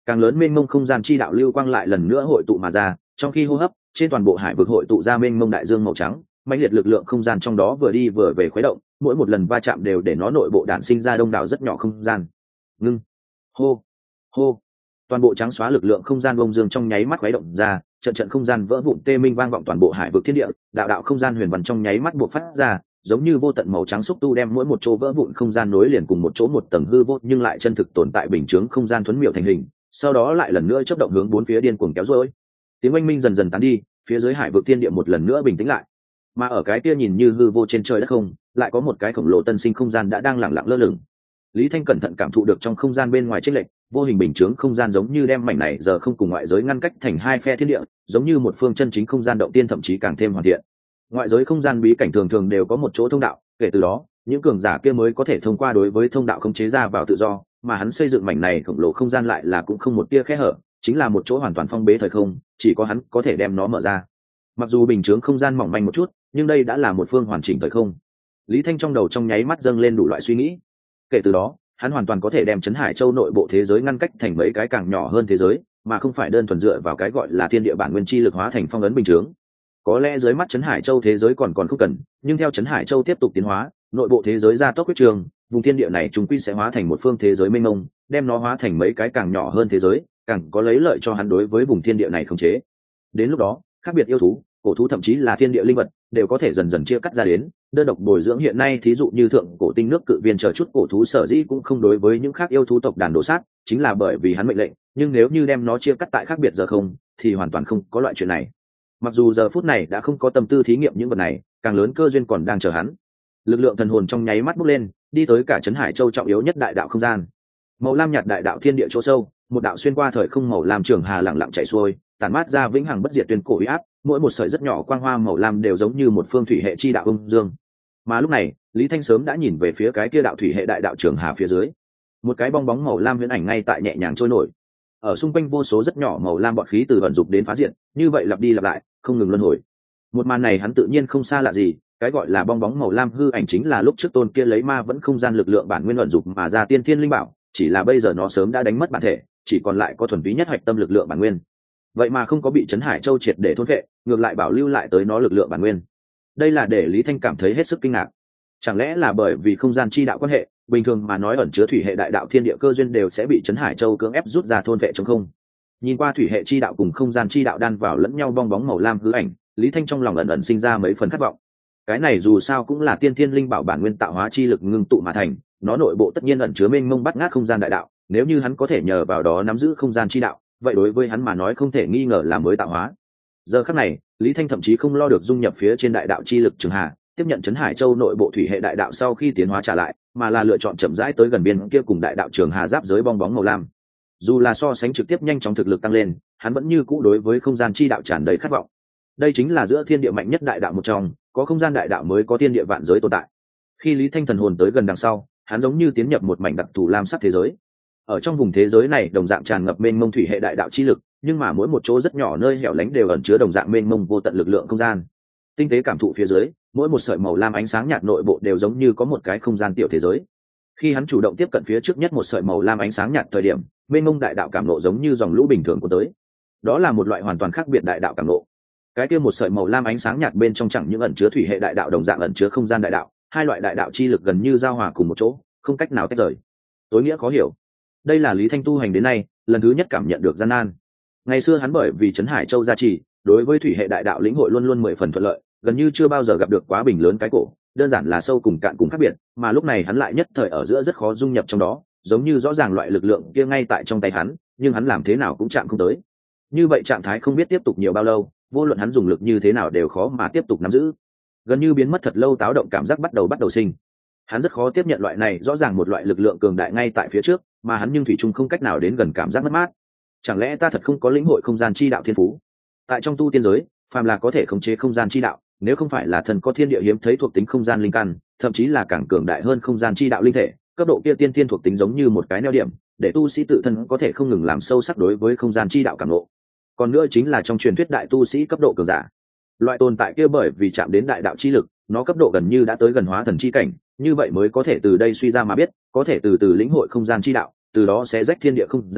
càng lớn mênh mông không gian chi đạo lưu quang lại lần nữa hội tụ mà ra, trong khi hô hấp trên toàn bộ hải vực hội tụ ra mênh mông đại dương màu trắng, mãnh liệt lực lượng không gian trong đó vừa đi vừa về khuấy động, mỗi một lần va chạm đều để nó nội bộ đản sinh ra đông đảo rất nhỏ không gian. Ngưng, hô, hô, toàn bộ trắng xóa lực lượng không gian bông dương trong nháy mắt khuấy động ra, trận trận không gian vỡ vụn tê minh vang vọng toàn bộ hải vực thiên địa, đạo đạo không gian huyền văn trong nháy mắt buộc phát ra, giống như vô tận màu trắng xúc tu đem mỗi một chỗ vỡ vụn không gian nối liền cùng một chỗ một tầng hư vô nhưng lại chân thực tồn tại bình chướng không gian thuấn miểu thành hình, sau đó lại lần nữa chớp động hướng bốn phía điên cuồng kéo dối. Tiếng oanh minh dần dần tán đi, phía dưới hải vực thiên địa một lần nữa bình tĩnh lại. Mà ở cái kia nhìn như hư vô trên trời đất không, lại có một cái khổng lồ tân sinh không gian đã đang lặng lặng lơ lửng. Lý Thanh cẩn thận cảm thụ được trong không gian bên ngoài chênh lệch, vô hình bình chướng không gian giống như đem mảnh này giờ không cùng ngoại giới ngăn cách thành hai phe thiên địa, giống như một phương chân chính không gian động tiên thậm chí càng thêm hoàn thiện. Ngoại giới không gian bí cảnh thường thường đều có một chỗ thông đạo, kể từ đó, những cường giả kia mới có thể thông qua đối với thông đạo khống chế ra vào tự do, mà hắn xây dựng mảnh này khổng lồ không gian lại là cũng không một tia khe hở, chính là một chỗ hoàn toàn phong bế thời không, chỉ có hắn có thể đem nó mở ra. Mặc dù bình chướng không gian mỏng manh một chút, nhưng đây đã là một phương hoàn chỉnh thời không. Lý Thanh trong đầu trong nháy mắt dâng lên đủ loại suy nghĩ. Kể từ đó, hắn hoàn toàn có thể đem Trấn Hải Châu nội bộ thế giới ngăn cách thành mấy cái càng nhỏ hơn thế giới, mà không phải đơn thuần dựa vào cái gọi là thiên địa bản nguyên chi lực hóa thành phong ấn bình chướng. Có lẽ dưới mắt Trấn Hải Châu thế giới còn không cần, nhưng theo Trấn Hải Châu tiếp tục tiến hóa, nội bộ thế giới gia tốc huyết trường, vùng thiên địa này chúng quy sẽ hóa thành một phương thế giới mênh mông, đem nó hóa thành mấy cái càng nhỏ hơn thế giới, càng có lấy lợi cho hắn đối với vùng thiên địa này khống chế. Đến lúc đó, khác biệt yêu thú, cổ thú thậm chí là thiên địa linh vật đều có thể dần dần chia cắt ra đến, đơn độc bồi dưỡng hiện nay thí dụ như thượng cổ tinh nước cự viên chờ chút cổ thú sở dĩ cũng không đối với những khác yêu thú tộc đàn đổ sát, chính là bởi vì hắn mệnh lệnh, nhưng nếu như đem nó chia cắt tại khác biệt giờ không, thì hoàn toàn không có loại chuyện này. Mặc dù giờ phút này đã không có tâm tư thí nghiệm những vật này, càng lớn cơ duyên còn đang chờ hắn. Lực lượng thần hồn trong nháy mắt bốc lên, đi tới cả Trấn Hải Châu trọng yếu nhất đại đạo không gian. Màu lam nhạt đại đạo thiên địa chỗ sâu, một đạo xuyên qua thời không màu lam trường hà lặng lặng chảy xuôi, tản mát ra vĩnh hằng bất diệt tuyên cổ uy áp, mỗi một sợi rất nhỏ quang hoa màu lam đều giống như một phương thủy hệ chi đạo âm dương. Mà lúc này, Lý Thanh sớm đã nhìn về phía cái kia đạo thủy hệ đại đạo trường hà phía dưới. Một cái bong bóng màu lam huyễn ảnh ngay tại nhẹ nhàng trôi nổi. Ở xung quanh vô số rất nhỏ màu lam bọt khí từ vận dục đến phá diện, như vậy lặp đi lặp lại, không ngừng luân hồi. Một màn này hắn tự nhiên không xa lạ gì, cái gọi là bong bóng màu lam hư ảnh chính là lúc trước tôn kia lấy ma vẫn không gian lực lượng bản nguyên vận dục mà ra tiên thiên linh bảo, chỉ là bây giờ nó sớm đã đánh mất bản thể, chỉ còn lại có thuần túy nhất hạch tâm lực lượng bản nguyên. Vậy mà không có bị Trấn Hải Châu triệt để thôn phệ, ngược lại bảo lưu lại tới nó lực lượng bản nguyên. Đây là để Lý Thanh cảm thấy hết sức kinh ngạc. Chẳng lẽ là bởi vì không gian chi đạo quan hệ, bình thường mà nói ẩn chứa thủy hệ đại đạo thiên địa cơ duyên đều sẽ bị Trấn Hải Châu cưỡng ép rút ra thôn phệ trong không. Nhìn qua thủy hệ chi đạo cùng không gian chi đạo đan vào lẫn nhau bong bóng màu lam hư ảnh, Lý Thanh trong lòng ẩn ẩn sinh ra mấy phần khát vọng. Cái này dù sao cũng là tiên thiên linh bảo bản nguyên tạo hóa chi lực ngưng tụ mà thành, nó nội bộ tất nhiên ẩn chứa mênh mông bắt ngát không gian đại đạo, nếu như hắn có thể nhờ vào đó nắm giữ không gian chi đạo, vậy đối với hắn mà nói không thể nghi ngờ là mới tạo hóa. Giờ khắc này, Lý Thanh thậm chí không lo được dung nhập phía trên đại đạo chi lực trường hà, tiếp nhận Trấn Hải Châu nội bộ thủy hệ đại đạo sau khi tiến hóa trả lại, mà là lựa chọn chậm rãi tới gần biên kia cùng đại đạo trường hà giáp giới bong bóng màu lam. Dù là so sánh trực tiếp nhanh chóng thực lực tăng lên, hắn vẫn như cũ đối với không gian chi đạo tràn đầy khát vọng. Đây chính là giữa thiên địa mạnh nhất đại đạo một trong, có không gian đại đạo mới có thiên địa vạn giới tồn tại. Khi Lý Thanh thần hồn tới gần đằng sau, hắn giống như tiến nhập một mảnh đặc thù lam sắc thế giới. Ở trong vùng thế giới này đồng dạng tràn ngập mênh mông thủy hệ đại đạo chi lực, nhưng mà mỗi một chỗ rất nhỏ nơi hẻo lánh đều ẩn chứa đồng dạng mênh mông vô tận lực lượng không gian. Tinh tế cảm thụ phía dưới, mỗi một sợi màu lam ánh sáng nhạt nội bộ đều giống như có một cái không gian tiểu thế giới. Khi hắn chủ động tiếp cận phía trước nhất một sợi màu lam ánh sáng nhạt thời điểm, mênh mông đại đạo cảm nộ giống như dòng lũ bình thường của tới. Đó là một loại hoàn toàn khác biệt đại đạo cảm nộ. Cái kia một sợi màu lam ánh sáng nhạt bên trong chẳng những ẩn chứa thủy hệ đại đạo đồng dạng ẩn chứa không gian đại đạo, hai loại đại đạo chi lực gần như giao hòa cùng một chỗ, không cách nào tách rời. Tối nghĩa khó hiểu. Đây là Lý Thanh tu hành đến nay lần thứ nhất cảm nhận được gian nan. Ngày xưa hắn bởi vì Trấn Hải Châu gia trì, đối với thủy hệ đại đạo lĩnh hội luôn luôn 10 phần thuận lợi, gần như chưa bao giờ gặp được quá bình lớn cái cổ, đơn giản là sâu cùng cạn cùng khác biệt, mà lúc này hắn lại nhất thời ở giữa rất khó dung nhập trong đó, giống như rõ ràng loại lực lượng kia ngay tại trong tay hắn, nhưng hắn làm thế nào cũng chạm không tới. Như vậy trạng thái không biết tiếp tục nhiều bao lâu, vô luận hắn dùng lực như thế nào đều khó mà tiếp tục nắm giữ. Gần như biến mất thật lâu táo động cảm giác bắt đầu sinh. Hắn rất khó tiếp nhận loại này rõ ràng một loại lực lượng cường đại ngay tại phía trước, mà hắn nhưng thủy chung không cách nào đến gần cảm giác mất mát. Chẳng lẽ ta thật không có lĩnh hội không gian chi đạo thiên phú? Tại trong tu tiên giới, phàm là có thể khống chế không gian chi đạo, nếu không phải là thần có thiên địa hiếm thấy thuộc tính không gian linh căn, thậm chí là càng cường đại hơn không gian chi đạo linh thể, cấp độ kia tiên thiên thuộc tính giống như một cái neo điểm, để tu sĩ tự thân có thể không ngừng làm sâu sắc đối với không gian chi đạo cảm ngộ. Còn nữa chính là trong truyền thuyết đại tu sĩ cấp độ cường giả, loại tồn tại kia bởi vì chạm đến đại đạo chi lực, nó cấp độ gần như đã tới gần hóa thần chi cảnh, như vậy mới có thể từ đây suy ra mà biết, có thể từ từ lĩnh hội không gian chi đạo, từ đó sẽ rách thiên địa không gian,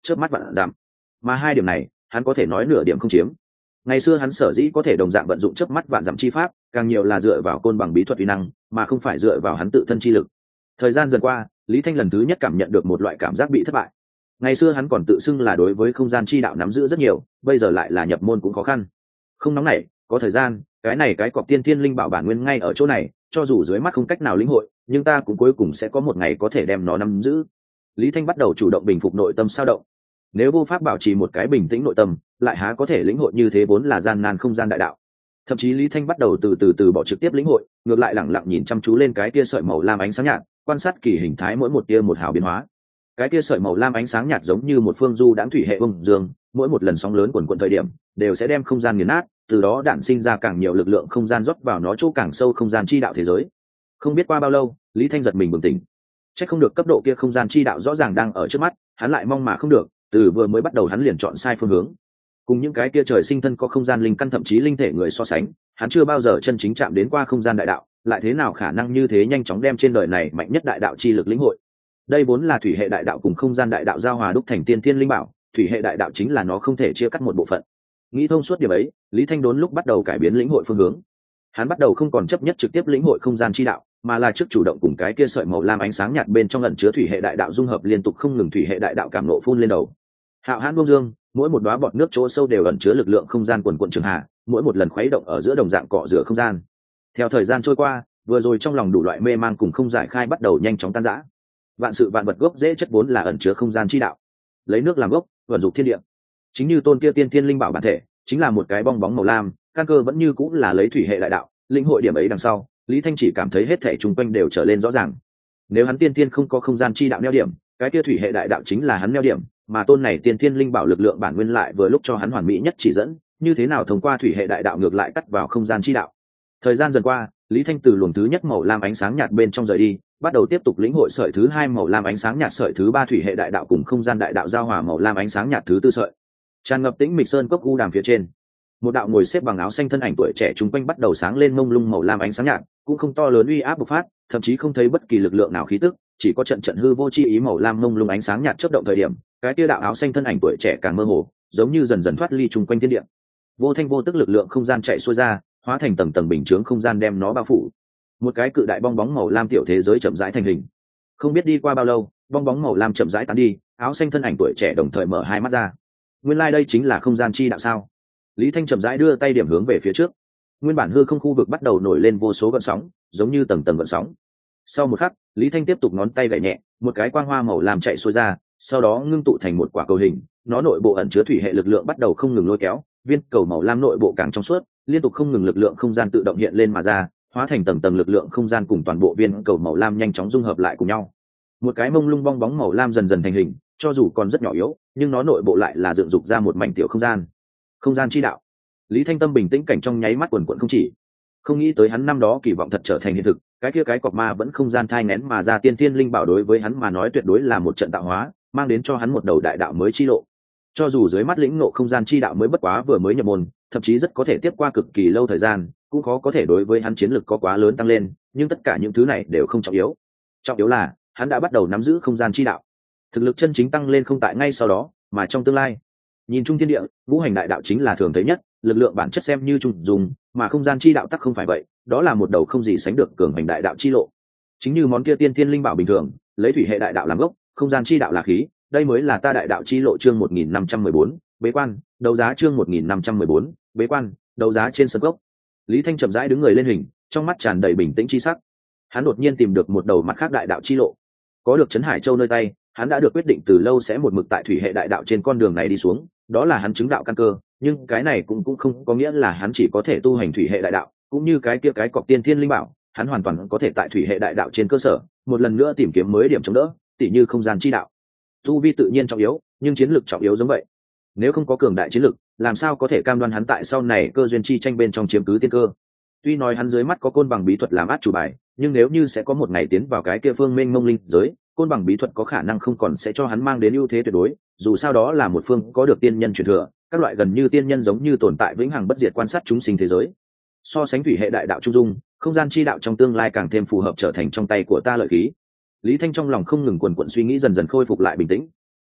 chớp mắt vạn dặm. Mà hai điểm này hắn có thể nói nửa điểm không chiếm. Ngày xưa hắn sở dĩ có thể đồng dạng vận dụng chớp mắt vạn dặm chi pháp, càng nhiều là dựa vào côn bằng bí thuật uy năng, mà không phải dựa vào hắn tự thân chi lực. Thời gian dần qua, Lý Thanh lần thứ nhất cảm nhận được một loại cảm giác bị thất bại. Ngày xưa hắn còn tự xưng là đối với không gian chi đạo nắm giữ rất nhiều, bây giờ lại là nhập môn cũng khó khăn. Không nóng nảy, có thời gian, cái này cái cọp tiên thiên linh bảo bản nguyên ngay ở chỗ này, cho dù dưới mắt không cách nào lĩnh hội, nhưng ta cũng cuối cùng sẽ có một ngày có thể đem nó nắm giữ. Lý Thanh bắt đầu chủ động bình phục nội tâm sao động. Nếu vô pháp bảo trì một cái bình tĩnh nội tâm, lại há có thể lĩnh hội như thế vốn là gian nan không gian đại đạo. Thậm chí Lý Thanh bắt đầu từ bỏ trực tiếp lĩnh hội, ngược lại lẳng lặng nhìn chăm chú lên cái kia sợi màu lam ánh sáng nhạt, quan sát kỳ hình thái mỗi một tia một hào biến hóa. Cái kia sợi màu lam ánh sáng nhạt giống như một phương du đãng thủy hệ bông dương, mỗi một lần sóng lớn quần quần thời điểm, đều sẽ đem không gian nghiền nát, từ đó đản sinh ra càng nhiều lực lượng không gian rót vào nó chỗ càng sâu không gian chi đạo thế giới. Không biết qua bao lâu, Lý Thanh giật mình bừng tỉnh. Chắc không được cấp độ kia không gian chi đạo rõ ràng đang ở trước mắt, hắn lại mong mà không được, từ vừa mới bắt đầu hắn liền chọn sai phương hướng. Cùng những cái kia trời sinh thân có không gian linh căn thậm chí linh thể người so sánh, hắn chưa bao giờ chân chính chạm đến qua không gian đại đạo, lại thế nào khả năng như thế nhanh chóng đem trên đời này mạnh nhất đại đạo chi lực lĩnh hội. Đây vốn là thủy hệ đại đạo cùng không gian đại đạo giao hòa đúc thành tiên thiên linh bảo, thủy hệ đại đạo chính là nó không thể chia cắt một bộ phận. Nghĩ thông suốt điểm ấy, Lý Thanh đốn lúc bắt đầu cải biến lĩnh hội phương hướng. Hắn bắt đầu không còn chấp nhất trực tiếp lĩnh hội không gian chi đạo, mà là trước chủ động cùng cái kia sợi màu lam ánh sáng nhạt bên trong ẩn chứa thủy hệ đại đạo dung hợp liên tục không ngừng, thủy hệ đại đạo cảm nộ phun lên đầu. Hạo hãn bông dương, mỗi một đóa bọt nước chỗ sâu đều ẩn chứa lực lượng không gian quần quần trường hạ, mỗi một lần khuấy động ở giữa đồng dạng cọ rửa không gian. Theo thời gian trôi qua, vừa rồi trong lòng đủ loại mê mang cùng không giải khai bắt đầu nhanh chóng tan rã. Vạn sự vạn vật gốc rễ chất vốn là ẩn chứa không gian chi đạo, lấy nước làm gốc, vận dụng thiên địa. Chính như tôn kia tiên thiên linh bảo bản thể, chính là một cái bong bóng màu lam, căn cơ vẫn như cũng là lấy thủy hệ đại đạo. Lĩnh hội điểm ấy đằng sau, Lý Thanh chỉ cảm thấy hết thảy chung quanh đều trở lên rõ ràng. Nếu hắn tiên thiên không có không gian chi đạo neo điểm, cái kia thủy hệ đại đạo chính là hắn neo điểm, mà tôn này tiên thiên linh bảo lực lượng bản nguyên lại vừa lúc cho hắn hoàn mỹ nhất chỉ dẫn, như thế nào thông qua thủy hệ đại đạo ngược lại cắt vào không gian chi đạo. Thời gian dần qua, Lý Thanh từ luồng thứ nhất màu lam ánh sáng nhạt bên trong rời đi, bắt đầu tiếp tục lĩnh hội sợi thứ hai màu lam ánh sáng nhạt, sợi thứ ba thủy hệ đại đạo cùng không gian đại đạo giao hòa màu lam ánh sáng nhạt thứ tư sợi. Tràn ngập tĩnh mịch sơn cốc u đàm phía trên, một đạo ngồi xếp bằng áo xanh thân ảnh tuổi trẻ chung quanh bắt đầu sáng lên mông lung màu lam ánh sáng nhạt, cũng không to lớn uy áp bộc phát, thậm chí không thấy bất kỳ lực lượng nào khí tức, chỉ có trận trận hư vô chi ý màu lam mông lung ánh sáng nhạt chớp động thời điểm, cái kia đạo áo xanh thân ảnh tuổi trẻ càng mơ hồ, giống như dần dần thoát ly chung quanh thiên địa. Vô thanh vô tức lực lượng không gian chạy xuôi ra, hóa thành tầng tầng bình chướng không gian đem nó bao phủ. Một cái cự đại bong bóng màu lam tiểu thế giới chậm rãi thành hình. Không biết đi qua bao lâu, bong bóng màu lam chậm rãi tán đi, áo xanh thân ảnh tuổi trẻ đồng thời mở hai mắt ra. Nguyên lai đây chính là không gian chi đạo sao? Lý Thanh chậm rãi đưa tay điểm hướng về phía trước. Nguyên bản hư không khu vực bắt đầu nổi lên vô số gợn sóng, giống như tầng tầng gợn sóng. Sau một khắc, Lý Thanh tiếp tục ngón tay gảy nhẹ, một cái quang hoa màu lam chạy xuôi ra, sau đó ngưng tụ thành một quả cầu hình, nó nội bộ ẩn chứa thủy hệ lực lượng bắt đầu không ngừng lôi kéo, viên cầu màu lam nội bộ càng trong suốt, liên tục không ngừng lực lượng không gian tự động hiện lên mà ra, hóa thành tầng tầng lực lượng không gian cùng toàn bộ viên cầu màu lam nhanh chóng dung hợp lại cùng nhau. Một cái mông lung bong bóng màu lam dần dần thành hình, cho dù còn rất nhỏ yếu, nhưng nó nội bộ lại là dựng dục ra một mảnh tiểu không gian. Không gian chi đạo. Lý Thanh tâm bình tĩnh cảnh trong nháy mắt quần quần không chỉ. Không nghĩ tới hắn năm đó kỳ vọng thật trở thành hiện thực, cái kia cái cọp ma vẫn không gian thai nghén mà ra tiên thiên linh bảo đối với hắn mà nói tuyệt đối là một trận tạo hóa, mang đến cho hắn một đầu đại đạo mới chi lộ. Cho dù dưới mắt lĩnh ngộ không gian chi đạo mới bất quá vừa mới nhập môn, thậm chí rất có thể tiếp qua cực kỳ lâu thời gian, cũng khó có thể đối với hắn chiến lực có quá lớn tăng lên, nhưng tất cả những thứ này đều không trọng yếu. Trọng yếu là hắn đã bắt đầu nắm giữ không gian chi đạo. Thực lực chân chính tăng lên không tại ngay sau đó, mà trong tương lai. Nhìn chung thiên địa, ngũ hành đại đạo chính là thường thấy nhất, lực lượng bản chất xem như trung dùng, mà không gian chi đạo tắc không phải vậy, đó là một đầu không gì sánh được cường hành đại đạo chi lộ. Chính như món kia tiên thiên linh bảo bình thường, lấy thủy hệ đại đạo làm gốc, không gian chi đạo là khí, đây mới là ta đại đạo chi lộ chương 1514, bế quan, đấu giá chương 1514, bế quan, đấu giá trên sân gốc. Lý Thanh chậm rãi đứng người lên hình, trong mắt tràn đầy bình tĩnh chi sắc. Hắn đột nhiên tìm được một đầu mặt khác đại đạo chi lộ. Có được Trấn Hải Châu nơi tay, hắn đã được quyết định từ lâu sẽ một mực tại thủy hệ đại đạo trên con đường này đi xuống, đó là hắn chứng đạo căn cơ, nhưng cái này cũng không có nghĩa là hắn chỉ có thể tu hành thủy hệ đại đạo, cũng như cái kia cái cọp tiên thiên linh bảo, hắn hoàn toàn có thể tại thủy hệ đại đạo trên cơ sở, một lần nữa tìm kiếm mới điểm chống đỡ, tỉ như không gian chi đạo. Tu vi tự nhiên trọng yếu, nhưng chiến lược trọng yếu giống vậy. Nếu không có cường đại chiến lược, làm sao có thể cam đoan hắn tại sau này cơ duyên chi tranh bên trong chiếm cứ tiên cơ? Tuy nói hắn dưới mắt có côn bằng bí thuật làm át chủ bài, nhưng nếu như sẽ có một ngày tiến vào cái kia phương mênh mông linh giới, côn bằng bí thuật có khả năng không còn sẽ cho hắn mang đến ưu thế tuyệt đối, dù sao đó là một phương có được tiên nhân truyền thừa, các loại gần như tiên nhân giống như tồn tại vĩnh hằng bất diệt quan sát chúng sinh thế giới. So sánh thủy hệ đại đạo trung dung, không gian chi đạo trong tương lai càng thêm phù hợp trở thành trong tay của ta lợi khí. Lý Thanh trong lòng không ngừng quần quận suy nghĩ dần dần khôi phục lại bình tĩnh.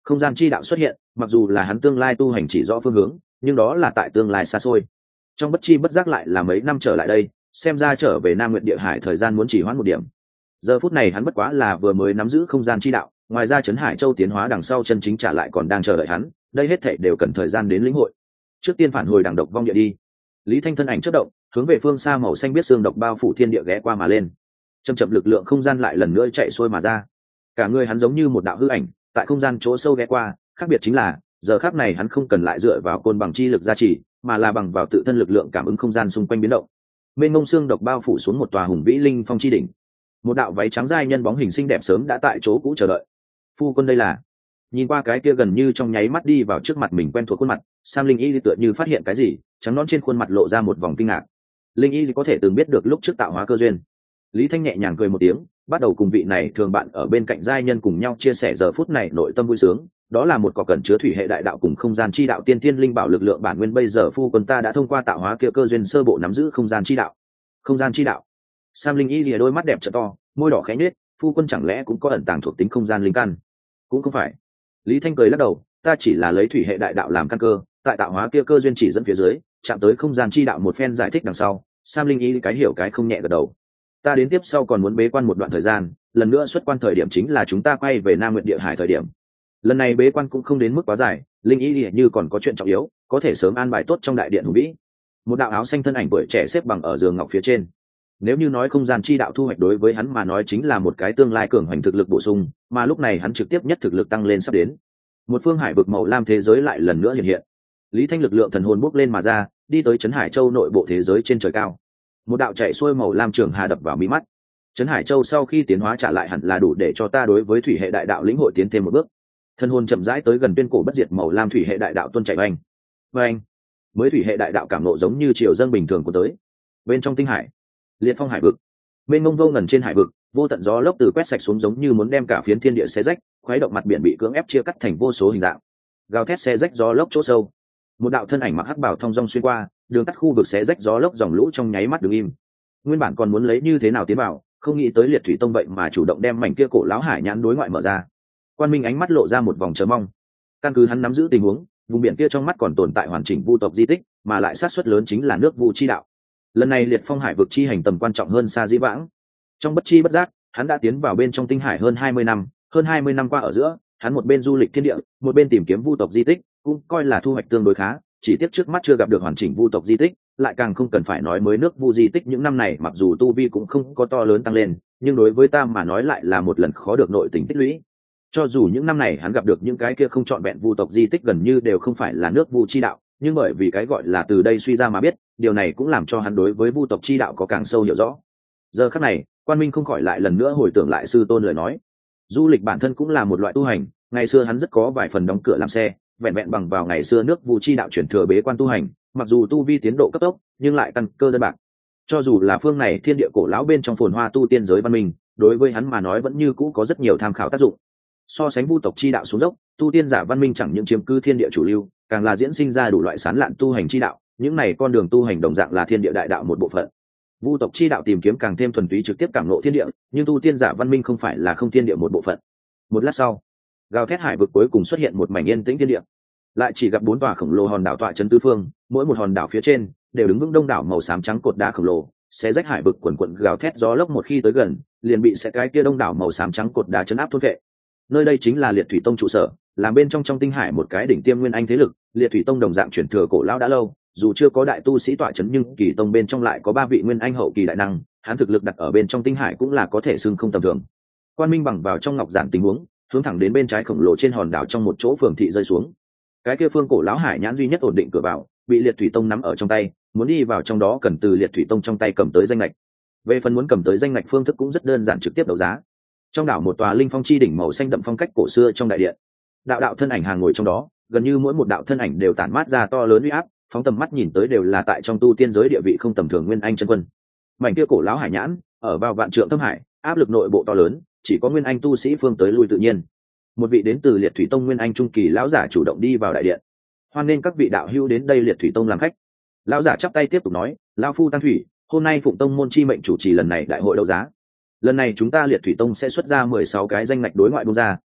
Không gian chi đạo xuất hiện, mặc dù là hắn tương lai tu hành chỉ rõ phương hướng, nhưng đó là tại tương lai xa xôi. Trong bất chi bất giác lại là mấy năm trở lại đây, xem ra trở về Nam Nguyệt Địa Hải thời gian muốn chỉ hoãn một điểm. Giờ phút này hắn bất quá là vừa mới nắm giữ không gian chi đạo, ngoài ra Trấn Hải Châu tiến hóa đằng sau chân chính trả lại còn đang chờ đợi hắn, đây hết thảy đều cần thời gian đến lĩnh hội. Trước tiên phản hồi đằng độc vong địa đi. Lý Thanh thân ảnh chớp động, hướng về phương xa màu xanh biết xương độc bao phủ thiên địa ghé qua mà lên. Chậm chậm lực lượng không gian lại lần nữa chạy xuôi mà ra. Cả người hắn giống như một đạo hư ảnh, tại không gian chỗ sâu ghé qua, khác biệt chính là, giờ khắc này hắn không cần lại dựa vào côn bằng chi lực gia trì, mà là bằng vào tự thân lực lượng cảm ứng không gian xung quanh biến động. Mênh mông xương độc bao phủ xuống một tòa hùng vĩ linh phong chi đỉnh. Một đạo váy trắng dai nhân bóng hình xinh đẹp sớm đã tại chỗ cũ chờ đợi. Phu quân đây là? Nhìn qua cái kia gần như trong nháy mắt đi vào trước mặt mình quen thuộc khuôn mặt, Sam Linh Y tựa như phát hiện cái gì, trắng nõn trên khuôn mặt lộ ra một vòng kinh ngạc. Linh Y có thể từng biết được lúc trước tạo hóa cơ duyên. Lý Thanh nhẹ nhàng cười một tiếng, bắt đầu cùng vị này thường bạn ở bên cạnh giai nhân cùng nhau chia sẻ giờ phút này nội tâm vui sướng. Đó là một cỏ cần chứa thủy hệ đại đạo cùng không gian chi đạo tiên tiên linh bảo lực lượng bản nguyên, bây giờ phu quân ta đã thông qua tạo hóa kia cơ duyên sơ bộ nắm giữ không gian chi đạo. Không gian chi đạo? Sam Linh Y lìa đôi mắt đẹp trợ to, môi đỏ khẽ nhếch, phu quân chẳng lẽ cũng có ẩn tàng thuộc tính không gian linh căn? Cũng không phải. Lý Thanh cười lắc đầu, ta chỉ là lấy thủy hệ đại đạo làm căn cơ, tại tạo hóa kia cơ duyên chỉ dẫn phía dưới, chạm tới không gian chi đạo một phen giải thích đằng sau, Sam Linh Y cái hiểu cái không nhẹ gật đầu. Ta đến tiếp sau còn muốn bế quan một đoạn thời gian, lần nữa xuất quan thời điểm chính là chúng ta quay về Nam Nguyệt Địa Hải thời điểm. Lần này bế quan cũng không đến mức quá dài, Linh Y như còn có chuyện trọng yếu, có thể sớm an bài tốt trong đại điện hùng vĩ. Một đạo áo xanh thân ảnh tuổi trẻ xếp bằng ở giường ngọc phía trên. Nếu như nói không gian chi đạo thu hoạch đối với hắn mà nói chính là một cái tương lai cường hoành thực lực bổ sung, mà lúc này hắn trực tiếp nhất thực lực tăng lên sắp đến. Một phương hải vực màu lam thế giới lại lần nữa hiện hiện. Lý Thanh lực lượng thần hồn bốc lên mà ra, đi tới Trấn Hải Châu nội bộ thế giới trên trời cao. Một đạo chạy xuôi màu lam trường hà đập vào mí mắt. Trấn Hải Châu sau khi tiến hóa trả lại hẳn là đủ để cho ta đối với thủy hệ đại đạo lĩnh hội tiến thêm một bước. Thần hồn chậm rãi tới gần tuyên cổ bất diệt màu lam thủy hệ đại đạo tuôn chảy oanh. Oanh. Mới thủy hệ đại đạo cảm nộ giống như triều dâng bình thường của tới. Bên trong tinh hải, liệt phong hải vực, bên ngông vô ngần trên hải vực, vô tận gió lốc từ quét sạch xuống giống như muốn đem cả phiến thiên địa xé rách, khuấy động mặt biển bị cưỡng ép chia cắt thành vô số hình dạng. Gào thét xé rách gió lốc chỗ sâu. Một đạo thân ảnh mặc hắc bào thong dong xuyên qua, đường tắt khu vực xé rách gió lốc dòng lũ trong nháy mắt đứng im. Nguyên bản còn muốn lấy như thế nào tiến vào, không nghĩ tới liệt thủy tông vậy mà chủ động đem mảnh kia cổ lão hải nhãn đối ngoại mở ra. Quan Minh ánh mắt lộ ra một vòng chờ mong. Căn cứ hắn nắm giữ tình huống, vùng biển kia trong mắt còn tồn tại hoàn chỉnh vu tộc di tích, mà lại sát suất lớn chính là nước vu chi đạo. Lần này liệt phong hải vực chi hành tầm quan trọng hơn xa dĩ vãng. Trong bất chi bất giác, hắn đã tiến vào bên trong tinh hải hơn 20 năm, hơn 20 năm qua ở giữa, hắn một bên du lịch thiên địa, một bên tìm kiếm vu tộc di tích, cũng coi là thu hoạch tương đối khá, chỉ tiếc trước mắt chưa gặp được hoàn chỉnh vu tộc di tích, lại càng không cần phải nói mới nước vu di tích những năm này, mặc dù tu vi cũng không có to lớn tăng lên, nhưng đối với ta mà nói lại là một lần khó được nội tình tích lũy. Cho dù những năm này hắn gặp được những cái kia không trọn vẹn vu tộc di tích gần như đều không phải là nước vu chi đạo, nhưng bởi vì cái gọi là từ đây suy ra mà biết, điều này cũng làm cho hắn đối với vu tộc chi đạo có càng sâu hiểu rõ. Giờ khắc này, Quan Minh không khỏi lại lần nữa hồi tưởng lại sư tôn lời nói. Du lịch bản thân cũng là một loại tu hành, ngày xưa hắn rất có vài phần đóng cửa làm xe, vẹn vẹn bằng vào ngày xưa nước vu chi đạo chuyển thừa bế quan tu hành, mặc dù tu vi tiến độ cấp tốc, nhưng lại căn cơ đơn bạc. Cho dù là phương này thiên địa cổ lão bên trong phồn hoa tu tiên giới văn minh, đối với hắn mà nói vẫn như cũ có rất nhiều tham khảo tác dụng. So sánh vu tộc chi đạo xuống dốc, tu tiên giả văn minh chẳng những chiếm cứ thiên địa chủ lưu, càng là diễn sinh ra đủ loại sán lạn tu hành chi đạo, những này con đường tu hành đồng dạng là thiên địa đại đạo một bộ phận. Vu tộc chi đạo tìm kiếm càng thêm thuần túy trực tiếp cảm ngộ thiên địa, nhưng tu tiên giả văn minh không phải là không thiên địa một bộ phận. Một lát sau, gào thét hải vực cuối cùng xuất hiện một mảnh yên tĩnh thiên địa, lại chỉ gặp 4 tòa khổng lồ hòn đảo tọa trấn tứ phương, mỗi một hòn đảo phía trên đều đứng vững đông đảo màu xám trắng cột đá khổng lồ, xé rách hải vực quần quần gào thét gió lốc một khi tới gần, liền bị sẽ cái kia đông đảo màu xám trắng cột đá chấn áp thôn vệ. Nơi đây chính là Liệt Thủy Tông trụ sở, làm bên trong tinh hải một cái đỉnh tiêm nguyên anh thế lực. Liệt Thủy Tông đồng dạng chuyển thừa cổ lão đã lâu, dù chưa có đại tu sĩ tọa chấn nhưng kỳ tông bên trong lại có 3 vị nguyên anh hậu kỳ đại năng, hắn thực lực đặt ở bên trong tinh hải cũng là có thể xưng không tầm thường. Quan Minh bằng vào trong ngọc giản tình huống, hướng thẳng đến bên trái khổng lồ trên hòn đảo trong một chỗ phường thị rơi xuống. Cái kia phương cổ lão hải nhãn duy nhất ổn định cửa vào, bị Liệt Thủy Tông nắm ở trong tay, muốn đi vào trong đó cần từ Liệt Thủy Tông trong tay cầm tới danh ngạch. Về phần muốn cầm tới danh ngạch phương thức cũng rất đơn giản, trực tiếp đấu giá. Trong đảo một tòa linh phong chi đỉnh màu xanh đậm phong cách cổ xưa trong đại điện, đạo thân ảnh hàng ngồi trong đó, gần như mỗi một đạo thân ảnh đều tản mát ra to lớn uy áp, phóng tầm mắt nhìn tới đều là tại trong tu tiên giới địa vị không tầm thường nguyên anh chân quân. Mảnh kia cổ lão hải nhãn ở vào vạn trượng thâm hải, áp lực nội bộ to lớn, chỉ có nguyên anh tu sĩ phương tới lui tự nhiên. Một vị đến từ Liệt Thủy Tông nguyên anh trung kỳ lão giả chủ động đi vào đại điện. Hoan nghênh các vị đạo hữu đến đây Liệt Thủy Tông làm khách. Lão giả chắp tay tiếp tục nói, lão phu Tăng Thủy, hôm nay phụng tông môn chi mệnh chủ trì lần này đại hội đấu giá. Lần này chúng ta Liệt Thủy Tông sẽ xuất ra 16 cái danh ngạch đối ngoại buông ra,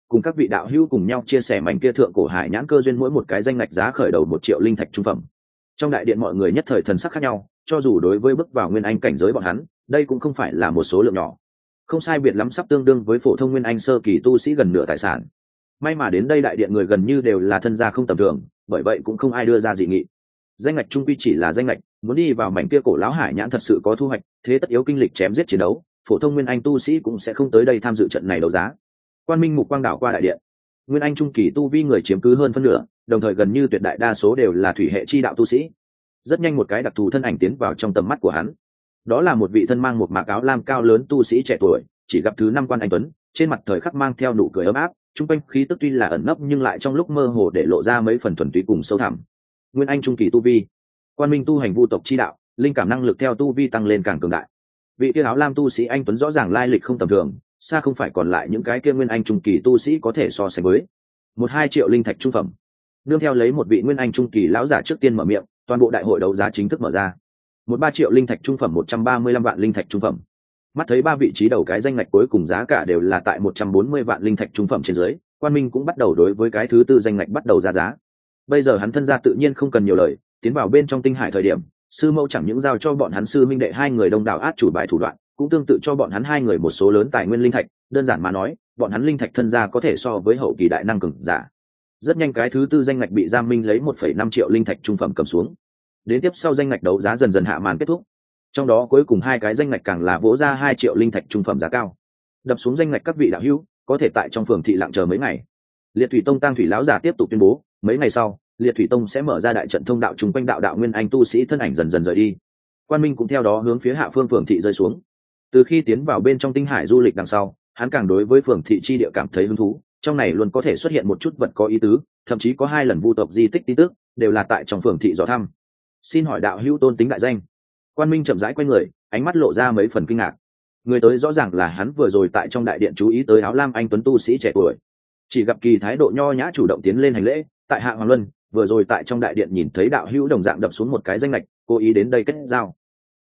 cùng các vị đạo hữu cùng nhau chia sẻ mảnh kia thượng cổ hải nhãn cơ duyên, mỗi một cái danh ngạch giá khởi đầu 1 triệu linh thạch trung phẩm. Trong đại điện mọi người nhất thời thần sắc khác nhau, cho dù đối với bước vào nguyên anh cảnh giới bọn hắn, đây cũng không phải là một số lượng nhỏ, không sai biệt lắm sắp tương đương với phổ thông nguyên anh sơ kỳ tu sĩ gần nửa tài sản. May mà đến đây đại điện người gần như đều là thân gia không tầm thường, bởi vậy cũng không ai đưa ra dị nghị. Danh ngạch trung quy chỉ là danh ngạch, muốn đi vào mảnh kia cổ lão hải nhãn thật sự có thu hoạch, thế tất yếu kinh lịch chém giết chiến đấu, phổ thông nguyên anh tu sĩ cũng sẽ không tới đây tham dự trận này đấu giá. Quan Minh mục quang đảo qua đại điện, nguyên anh trung kỳ tu vi người chiếm cứ hơn phân nửa, đồng thời gần như tuyệt đại đa số đều là thủy hệ chi đạo tu sĩ. Rất nhanh một cái đặc thù thân ảnh tiến vào trong tầm mắt của hắn. Đó là một vị thân mang một mạc áo lam cao lớn tu sĩ trẻ tuổi, chỉ gặp thứ 5 quan anh tuấn, trên mặt thời khắc mang theo nụ cười ấm áp, trung quanh khí tức tuy là ẩn nấp nhưng lại trong lúc mơ hồ để lộ ra mấy phần thuần túy cùng sâu thẳm. Nguyên anh trung kỳ tu vi, Quan Minh tu hành vu tộc chi đạo, linh cảm năng lực theo tu vi tăng lên càng cường đại. Vị kia áo lam tu sĩ anh tuấn rõ ràng lai lịch không tầm thường, xa không phải còn lại những cái kia nguyên anh trung kỳ tu sĩ có thể so sánh với. 1-2 triệu linh thạch trung phẩm. Nương theo lấy một vị nguyên anh trung kỳ lão giả trước tiên mở miệng, toàn bộ đại hội đấu giá chính thức mở ra. 1-3 triệu linh thạch trung phẩm, 135 vạn linh thạch trung phẩm. Mắt thấy 3 vị trí đầu cái danh ngạch cuối cùng giá cả đều là tại 140 vạn linh thạch trung phẩm trên dưới, Quan Minh cũng bắt đầu đối với cái thứ 4 danh ngạch bắt đầu ra giá. Bây giờ hắn thân gia tự nhiên không cần nhiều lời, tiến vào bên trong tinh hải thời điểm, sư mẫu chẳng những giao cho bọn hắn sư minh đệ 2 người đông đảo át chủ bài thủ đoạn, cũng tương tự cho bọn hắn 2 người một số lớn tài nguyên linh thạch, đơn giản mà nói, bọn hắn linh thạch thân gia có thể so với hậu kỳ đại năng cường giả. Rất nhanh cái thứ 4 danh ngạch bị Giang Minh lấy 1,5 triệu linh thạch trung phẩm cầm xuống. Đến tiếp sau danh ngạch đấu giá dần dần hạ màn kết thúc. Trong đó cuối cùng 2 cái danh ngạch càng là vỗ ra 2 triệu linh thạch trung phẩm giá cao. Đập xuống danh ngạch các vị đạo hữu, có thể tại trong phường thị lặng chờ mấy ngày. Liệt Thủy Tông Tang Thủy lão giả tiếp tục tuyên bố, mấy ngày sau, Liệt Thủy Tông sẽ mở ra đại trận thông đạo trùng quanh đạo nguyên anh tu sĩ thân ảnh dần dần rời đi. Quan Minh cũng theo đó hướng phía hạ phương phường thị rơi xuống. Từ khi tiến vào bên trong tinh hải du lịch đằng sau, hắn càng đối với phường thị chi địa cảm thấy hứng thú, trong này luôn có thể xuất hiện một chút vật có ý tứ, thậm chí có 2 lần vu tộc di tích tin tức, đều là tại trong phường thị dò thăm. Xin hỏi đạo hữu tôn tính đại danh? Quan Minh chậm rãi quay người, ánh mắt lộ ra mấy phần kinh ngạc. Người tới rõ ràng là hắn vừa rồi tại trong đại điện chú ý tới áo lam anh tuấn tu sĩ trẻ tuổi. Chỉ gặp kỳ thái độ nho nhã chủ động tiến lên hành lễ, tại hạ Hoàng Luân, vừa rồi tại trong đại điện nhìn thấy đạo hữu đồng dạng đập xuống một cái danh lệch, cố ý đến đây kết giao.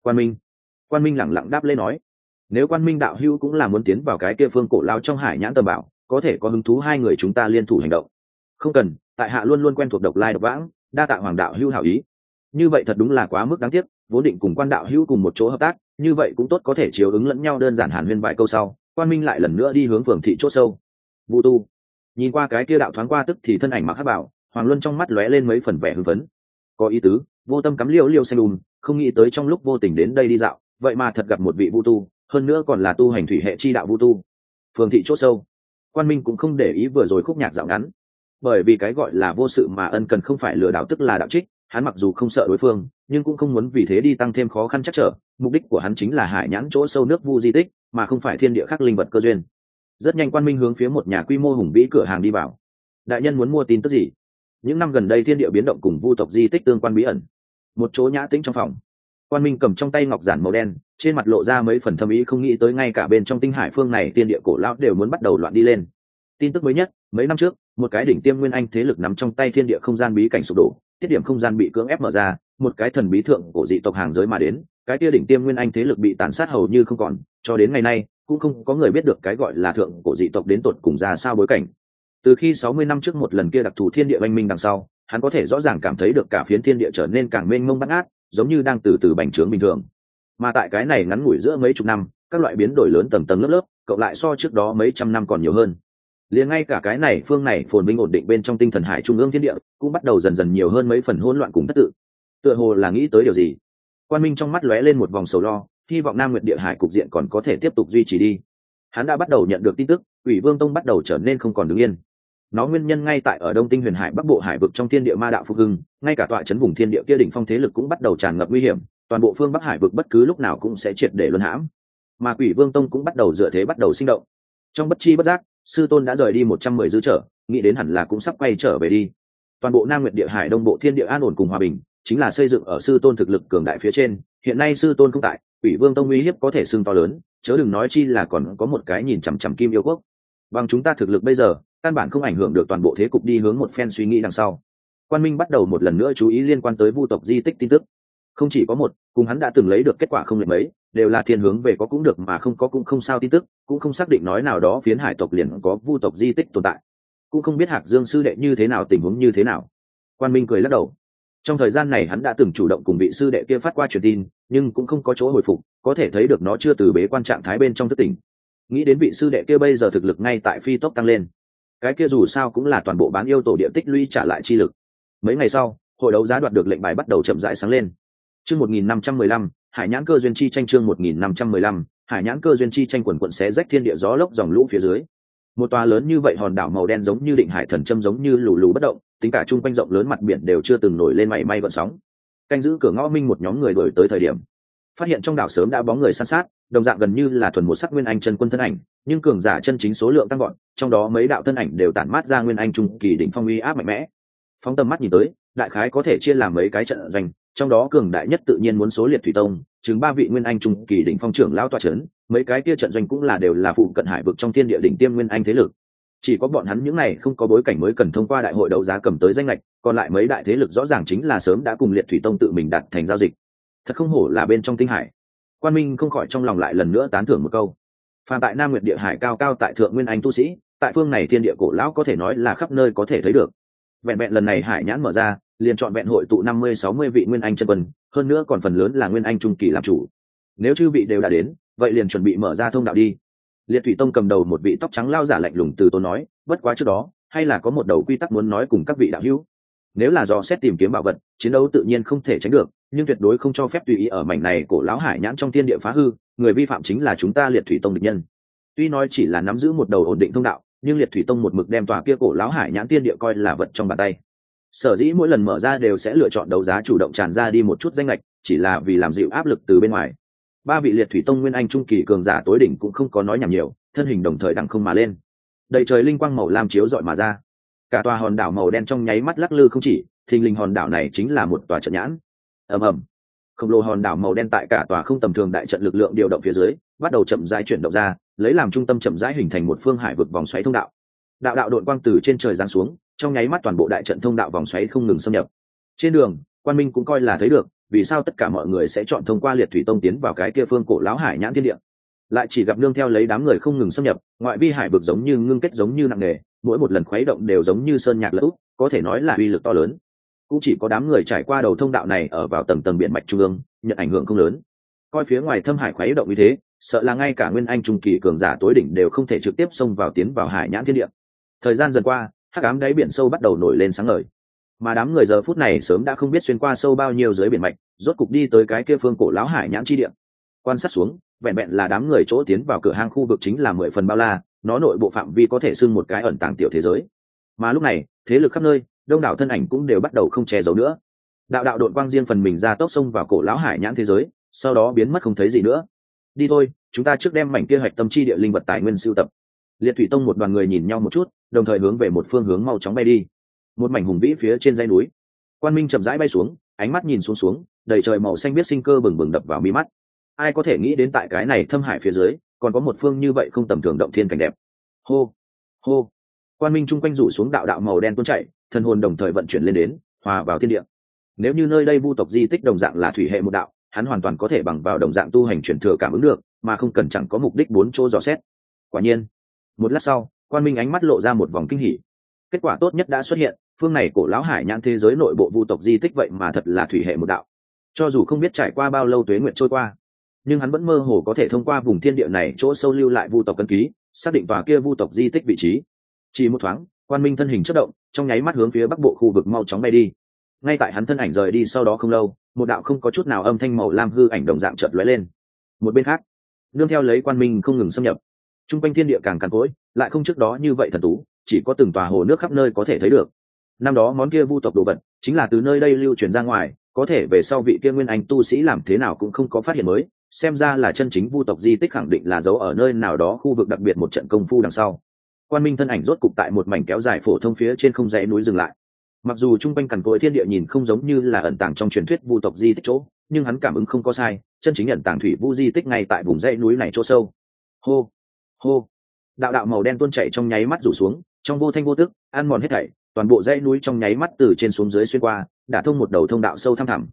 Quan Minh lẳng lặng đáp lễ nói, nếu Quan Minh đạo hữu cũng là muốn tiến vào cái kia phương cổ lao trong hải nhãn tầm bảo, có thể có hứng thú 2 người chúng ta liên thủ hành động. Không cần, tại hạ luôn luôn quen thuộc độc lai độc vãng, đa tạ Hoàng đạo hữu hảo ý. Như vậy thật đúng là quá mức đáng tiếc, vốn định cùng Quan đạo hữu cùng một chỗ hợp tác, như vậy cũng tốt có thể chiếu ứng lẫn nhau. Đơn giản hàn huyên vài câu sau, Quan Minh lại lần nữa đi hướng phường thị chốt sâu. Vu tu. Nhìn qua cái kia đạo thoáng qua tức thì thân ảnh mặc hắc bảo, Hoàng Luân trong mắt lóe lên mấy phần vẻ hưng phấn. Có ý tứ, vô tâm cắm liêu xanh không nghĩ tới trong lúc vô tình đến đây đi dạo, vậy mà thật gặp một vị vu tu, hơn nữa còn là tu hành thủy hệ chi đạo vu tu. Phường thị chốt sâu. Quan Minh cũng không để ý vừa rồi khúc nhạc dạo ngắn, bởi vì cái gọi là vô sự mà ân cần không phải lừa đảo tức là đạo trích. Hắn mặc dù không sợ đối phương, nhưng cũng không muốn vì thế đi tăng thêm khó khăn chắc trở. Mục đích của hắn chính là hải nhãn chỗ sâu nước vu di tích, mà không phải thiên địa khắc linh vật cơ duyên. Rất nhanh Quan Minh hướng phía một nhà quy mô hùng vĩ cửa hàng đi vào. Đại nhân muốn mua tin tức gì? Những năm gần đây thiên địa biến động cùng vu tộc di tích tương quan bí ẩn. Một chỗ nhã tĩnh trong phòng, Quan Minh cầm trong tay ngọc giản màu đen, trên mặt lộ ra mấy phần thâm ý, không nghĩ tới ngay cả bên trong tinh hải phương này thiên địa cổ lão đều muốn bắt đầu loạn đi lên. Tin tức mới nhất, mấy năm trước, một cái đỉnh tiêm nguyên anh thế lực nắm trong tay thiên địa không gian bí cảnh sụp đổ, tiết điểm không gian bị cưỡng ép mở ra, một cái thần bí thượng cổ dị tộc hàng giới mà đến, cái kia đỉnh tiêm nguyên anh thế lực bị tàn sát hầu như không còn, cho đến ngày nay cũng không có người biết được cái gọi là thượng cổ dị tộc đến tột cùng ra sao bối cảnh. Từ khi 60 năm trước một lần kia đặc thù thiên địa oanh minh đằng sau, hắn có thể rõ ràng cảm thấy được cả phiến thiên địa trở nên càng mênh mông bát ngát, giống như đang từ từ bành trướng bình thường. Mà tại cái này ngắn ngủi giữa mấy chục năm, các loại biến đổi lớn tầng tầng lớp lớp, cộng lại so trước đó mấy trăm năm còn nhiều hơn. Liền ngay cả cái này phương này phồn vinh ổn định bên trong tinh thần hải trung ương thiên địa cũng bắt đầu dần dần nhiều hơn mấy phần hỗn loạn cùng thất tự. Tựa hồ là nghĩ tới điều gì, Quan Minh trong mắt lóe lên một vòng sầu lo, hy vọng Nam Nguyệt Địa Hải cục diện còn có thể tiếp tục duy trì đi. Hắn đã bắt đầu nhận được tin tức, Ủy Vương Tông bắt đầu trở nên không còn đứng yên. Nó nguyên nhân ngay tại ở Đông Tinh Huyền Hải Bắc Bộ hải vực trong thiên địa ma đạo phục hưng, ngay cả tọa trấn vùng thiên địa kia đỉnh phong thế lực cũng bắt đầu tràn ngập nguy hiểm, toàn bộ phương Bắc Hải vực bất cứ lúc nào cũng sẽ triệt để luân hãm. Mà Quỷ Vương Tông cũng bắt đầu dựa thế bắt đầu sinh động. Trong bất chi bất giác, sư tôn đã rời đi 110 dư trở, nghĩ đến hẳn là cũng sắp quay trở về đi. Toàn bộ Nam Nguyệt Địa Hải Đông Bộ thiên địa an ổn cùng hòa bình, chính là xây dựng ở sư tôn thực lực cường đại phía trên. Hiện nay sư tôn không tại, Quỷ Vương Tông uy hiếp có thể xưng to lớn, chớ đừng nói chi là còn có một cái nhìn chằm chằm Kim Yêu Quốc. Bằng chúng ta thực lực bây giờ, căn bản không ảnh hưởng được toàn bộ thế cục. Đi hướng một phen suy nghĩ đằng sau, Quan Minh bắt đầu một lần nữa chú ý liên quan tới vu tộc di tích tin tức. Không chỉ có một, cùng hắn đã từng lấy được kết quả không lệch mấy, đều là thiên hướng về có cũng được mà không có cũng không sao tin tức, cũng không xác định nói nào đó phiến hải tộc liền có vu tộc di tích tồn tại, cũng không biết Hạc Dương sư đệ như thế nào, tình huống như thế nào. Quan Minh cười lắc đầu. Trong thời gian này hắn đã từng chủ động cùng vị sư đệ kia phát qua truyền tin, nhưng cũng không có chỗ hồi phục, có thể thấy được nó chưa từ bế quan trạng thái bên trong thức tỉnh. Nghĩ đến vị sư đệ kia bây giờ thực lực ngay tại phi tốc tăng lên, cái kia dù sao cũng là toàn bộ bán yêu tổ địa tích lũy trả lại chi lực. Mấy ngày sau, hội đấu giá đoạt được lệnh bài bắt đầu chậm rãi sáng lên. Chương 1515, Hải Nhãn Cơ Duyên Chi tranh. Chương 1515, Hải Nhãn Cơ Duyên Chi tranh. Quần quần xé rách thiên địa gió lốc dòng lũ phía dưới. Một tòa lớn như vậy hòn đảo màu đen giống như định hải thần châm, giống như lù lù bất động, tính cả chung quanh rộng lớn mặt biển đều chưa từng nổi lên mảy may gợn sóng. Canh giữ cửa ngõ minh một nhóm người đuổi tới thời điểm, phát hiện trong đảo sớm đã bóng người san sát, đồng dạng gần như là thuần một sắc nguyên anh chân quân thân ảnh, nhưng cường giả chân chính số lượng tăng gọn, trong đó mấy đạo thân ảnh đều tản mát ra nguyên anh trung kỳ đỉnh phong uy áp mạnh mẽ. Phóng tầm mắt nhìn tới, đại khái có thể chia làm mấy cái trận doanh, trong đó cường đại nhất tự nhiên muốn số Liệt Thủy Tông, chứng 3 vị nguyên anh trung kỳ đỉnh phong trưởng lão tọa trấn, mấy cái kia trận doanh cũng là đều là phụ cận hải vực trong thiên địa đỉnh tiêm nguyên anh thế lực. Chỉ có bọn hắn những này không có bối cảnh mới cần thông qua đại hội đấu giá cầm tới danh lệch, còn lại mấy đại thế lực rõ ràng chính là sớm đã cùng Liệt Thủy Tông tự mình đặt thành giao dịch. Thật không hổ là bên trong tinh hải. Quan Minh không khỏi trong lòng lại lần nữa tán thưởng một câu. Phàm tại Nam Nguyệt địa hải cao cao tại thượng nguyên anh tu sĩ, tại phương này thiên địa cổ lão có thể nói là khắp nơi có thể thấy được. Vẹn vẹn lần này Hải Nhãn mở ra, liền chọn vẹn hội tụ 50-60 vị nguyên anh chân quân, hơn nữa còn phần lớn là nguyên anh trung kỳ làm chủ. Nếu chư vị đều đã đến, vậy liền chuẩn bị mở ra thông đạo đi. Liệt Thủy Tông cầm đầu một vị tóc trắng lao giả lạnh lùng từ tốn nói, bất quá trước đó, hay là có một đầu quy tắc muốn nói cùng các vị đạo hữu. Nếu là do xét tìm kiếm bảo vật, chiến đấu tự nhiên không thể tránh được, nhưng tuyệt đối không cho phép tùy ý ở mảnh này cổ lão Hải Nhãn trong thiên địa phá hư, người vi phạm chính là chúng ta Liệt Thủy Tông địch nhân. Tuy nói chỉ là nắm giữ một đầu ổn định thông đạo, nhưng Liệt Thủy Tông một mực đem tòa kia cổ lão Hải Nhãn thiên địa coi là vật trong bàn tay. Sở dĩ mỗi lần mở ra đều sẽ lựa chọn đấu giá chủ động tràn ra đi một chút danh lệch, chỉ là vì làm dịu áp lực từ bên ngoài. 3 vị Liệt Thủy Tông nguyên anh trung kỳ cường giả tối đỉnh cũng không có nói nhảm nhiều, thân hình đồng thời đằng không mà lên, đầy trời linh quang màu lam chiếu rọi mà ra. Cả tòa hòn đảo màu đen trong nháy mắt lắc lư không chỉ, thình lình hòn đảo này chính là một tòa trận nhãn. Ầm ầm, khổng lồ hòn đảo màu đen tại cả tòa không tầm thường đại trận lực lượng điều động phía dưới, bắt đầu chậm rãi chuyển động ra, lấy làm trung tâm chậm rãi hình thành một phương hải vực vòng xoáy thông đạo. Đạo đạo độn quang từ trên trời giáng xuống, trong nháy mắt toàn bộ đại trận thông đạo vòng xoáy không ngừng xâm nhập. Trên đường, Quan Minh cũng coi là thấy được, vì sao tất cả mọi người sẽ chọn thông qua Liệt Thủy Tông tiến vào cái kia phương cổ lão Hải Nhãn thiên địa. Lại chỉ gặp nương theo lấy đám người không ngừng xâm nhập, ngoại vi hải vực giống như ngưng kết, giống như nặng nề, mỗi một lần khuấy động đều giống như sơn nhạc lỡ úp, có thể nói là uy lực to lớn. Cũng chỉ có đám người trải qua đầu thông đạo này ở vào tầng tầng biển mạch trung ương, nhận ảnh hưởng không lớn. Coi phía ngoài thâm hải khuấy động như thế, sợ là ngay cả nguyên anh trung kỳ cường giả tối đỉnh đều không thể trực tiếp xông vào tiến vào Hải Nhãn thiên địa. Thời gian dần qua, hắc ám đáy biển sâu bắt đầu nổi lên sáng ngời, mà đám người giờ phút này sớm đã không biết xuyên qua sâu bao nhiêu dưới biển mạch, rốt cục đi tới cái kia phương cổ lão Hải Nhãn chi địa. Quan sát xuống, vẹn vẹn là đám người chỗ tiến vào cửa hang khu vực chính là 10 phần bao la, nó nội bộ phạm vi có thể xưng một cái ẩn tàng tiểu thế giới. Mà lúc này, thế lực khắp nơi, đông đảo thân ảnh cũng đều bắt đầu không che giấu nữa. Đạo đạo độn quang riêng phần mình ra tốc xông vào cổ lão Hải Nhãn thế giới, sau đó biến mất không thấy gì nữa. Đi thôi, chúng ta trước đem mảnh kia hạch tâm chi địa linh vật tài nguyên sưu tập. Liệt Thủy Tông một đoàn người nhìn nhau một chút, đồng thời hướng về một phương hướng mau chóng bay đi. Một mảnh hùng vĩ phía trên dãy núi, Quan Minh chậm rãi bay xuống, ánh mắt nhìn xuống, đầy trời màu xanh biếc sinh cơ bừng bừng đập vào mi mắt. Ai có thể nghĩ đến tại cái này thâm hải phía dưới, còn có một phương như vậy không tầm thường động thiên cảnh đẹp. Hô, hô. Quan Minh trung quanh rủ xuống đạo đạo màu đen tuôn chảy, thần hồn đồng thời vận chuyển lên đến, hòa vào thiên địa. Nếu như nơi đây vu tộc di tích đồng dạng là thủy hệ một đạo, hắn hoàn toàn có thể bằng vào đồng dạng tu hành chuyển thừa cảm ứng được, mà không cần chẳng có mục đích 4 chỗ dò xét. Quả nhiên, một lát sau, Quan Minh ánh mắt lộ ra một vòng kinh hỉ. Kết quả tốt nhất đã xuất hiện, phương này cổ lão Hải Nhãn thế giới nội bộ vu tộc di tích vậy mà thật là thủy hệ một đạo. Cho dù không biết trải qua bao lâu tuế nguyệt trôi qua, nhưng hắn vẫn mơ hồ có thể thông qua vùng thiên địa này chỗ sâu lưu lại vu tộc cân ký, xác định tòa kia vu tộc di tích vị trí. Chỉ một thoáng, Quan Minh thân hình chớp động, trong nháy mắt hướng phía bắc bộ khu vực mau chóng bay đi. Ngay tại hắn thân ảnh rời đi sau đó không lâu, một đạo không có chút nào âm thanh màu lam hư ảnh đồng dạng chợt lóe lên. Một bên khác, nương theo lấy Quan Minh không ngừng xâm nhập, trung quanh thiên địa càng cằn cỗi, lại không trước đó như vậy thần tú, chỉ có từng tòa hồ nước khắp nơi có thể thấy được. Năm đó món kia vu tộc đồ vật chính là từ nơi đây lưu truyền ra ngoài, có thể về sau vị kia nguyên anh tu sĩ làm thế nào cũng không có phát hiện mới, xem ra là chân chính vu tộc di tích, khẳng định là giấu ở nơi nào đó khu vực đặc biệt một trận công phu đằng sau. Quan Minh thân ảnh rốt cục tại một mảnh kéo dài phổ thông phía trên không dãy núi dừng lại. Mặc dù trung quanh cằn cỗi thiên địa nhìn không giống như là ẩn tàng trong truyền thuyết vu tộc di tích chỗ, nhưng hắn cảm ứng không có sai, chân chính ẩn tàng thủy vu di tích ngay tại vùng dãy núi này chỗ sâu. Hô, hô. Đạo đạo màu đen tuôn chảy trong nháy mắt rủ xuống, trong vô thanh vô tức, ăn mòn hết thảy, toàn bộ dãy núi trong nháy mắt từ trên xuống dưới xuyên qua, đả thông một đầu thông đạo sâu thăm thẳm.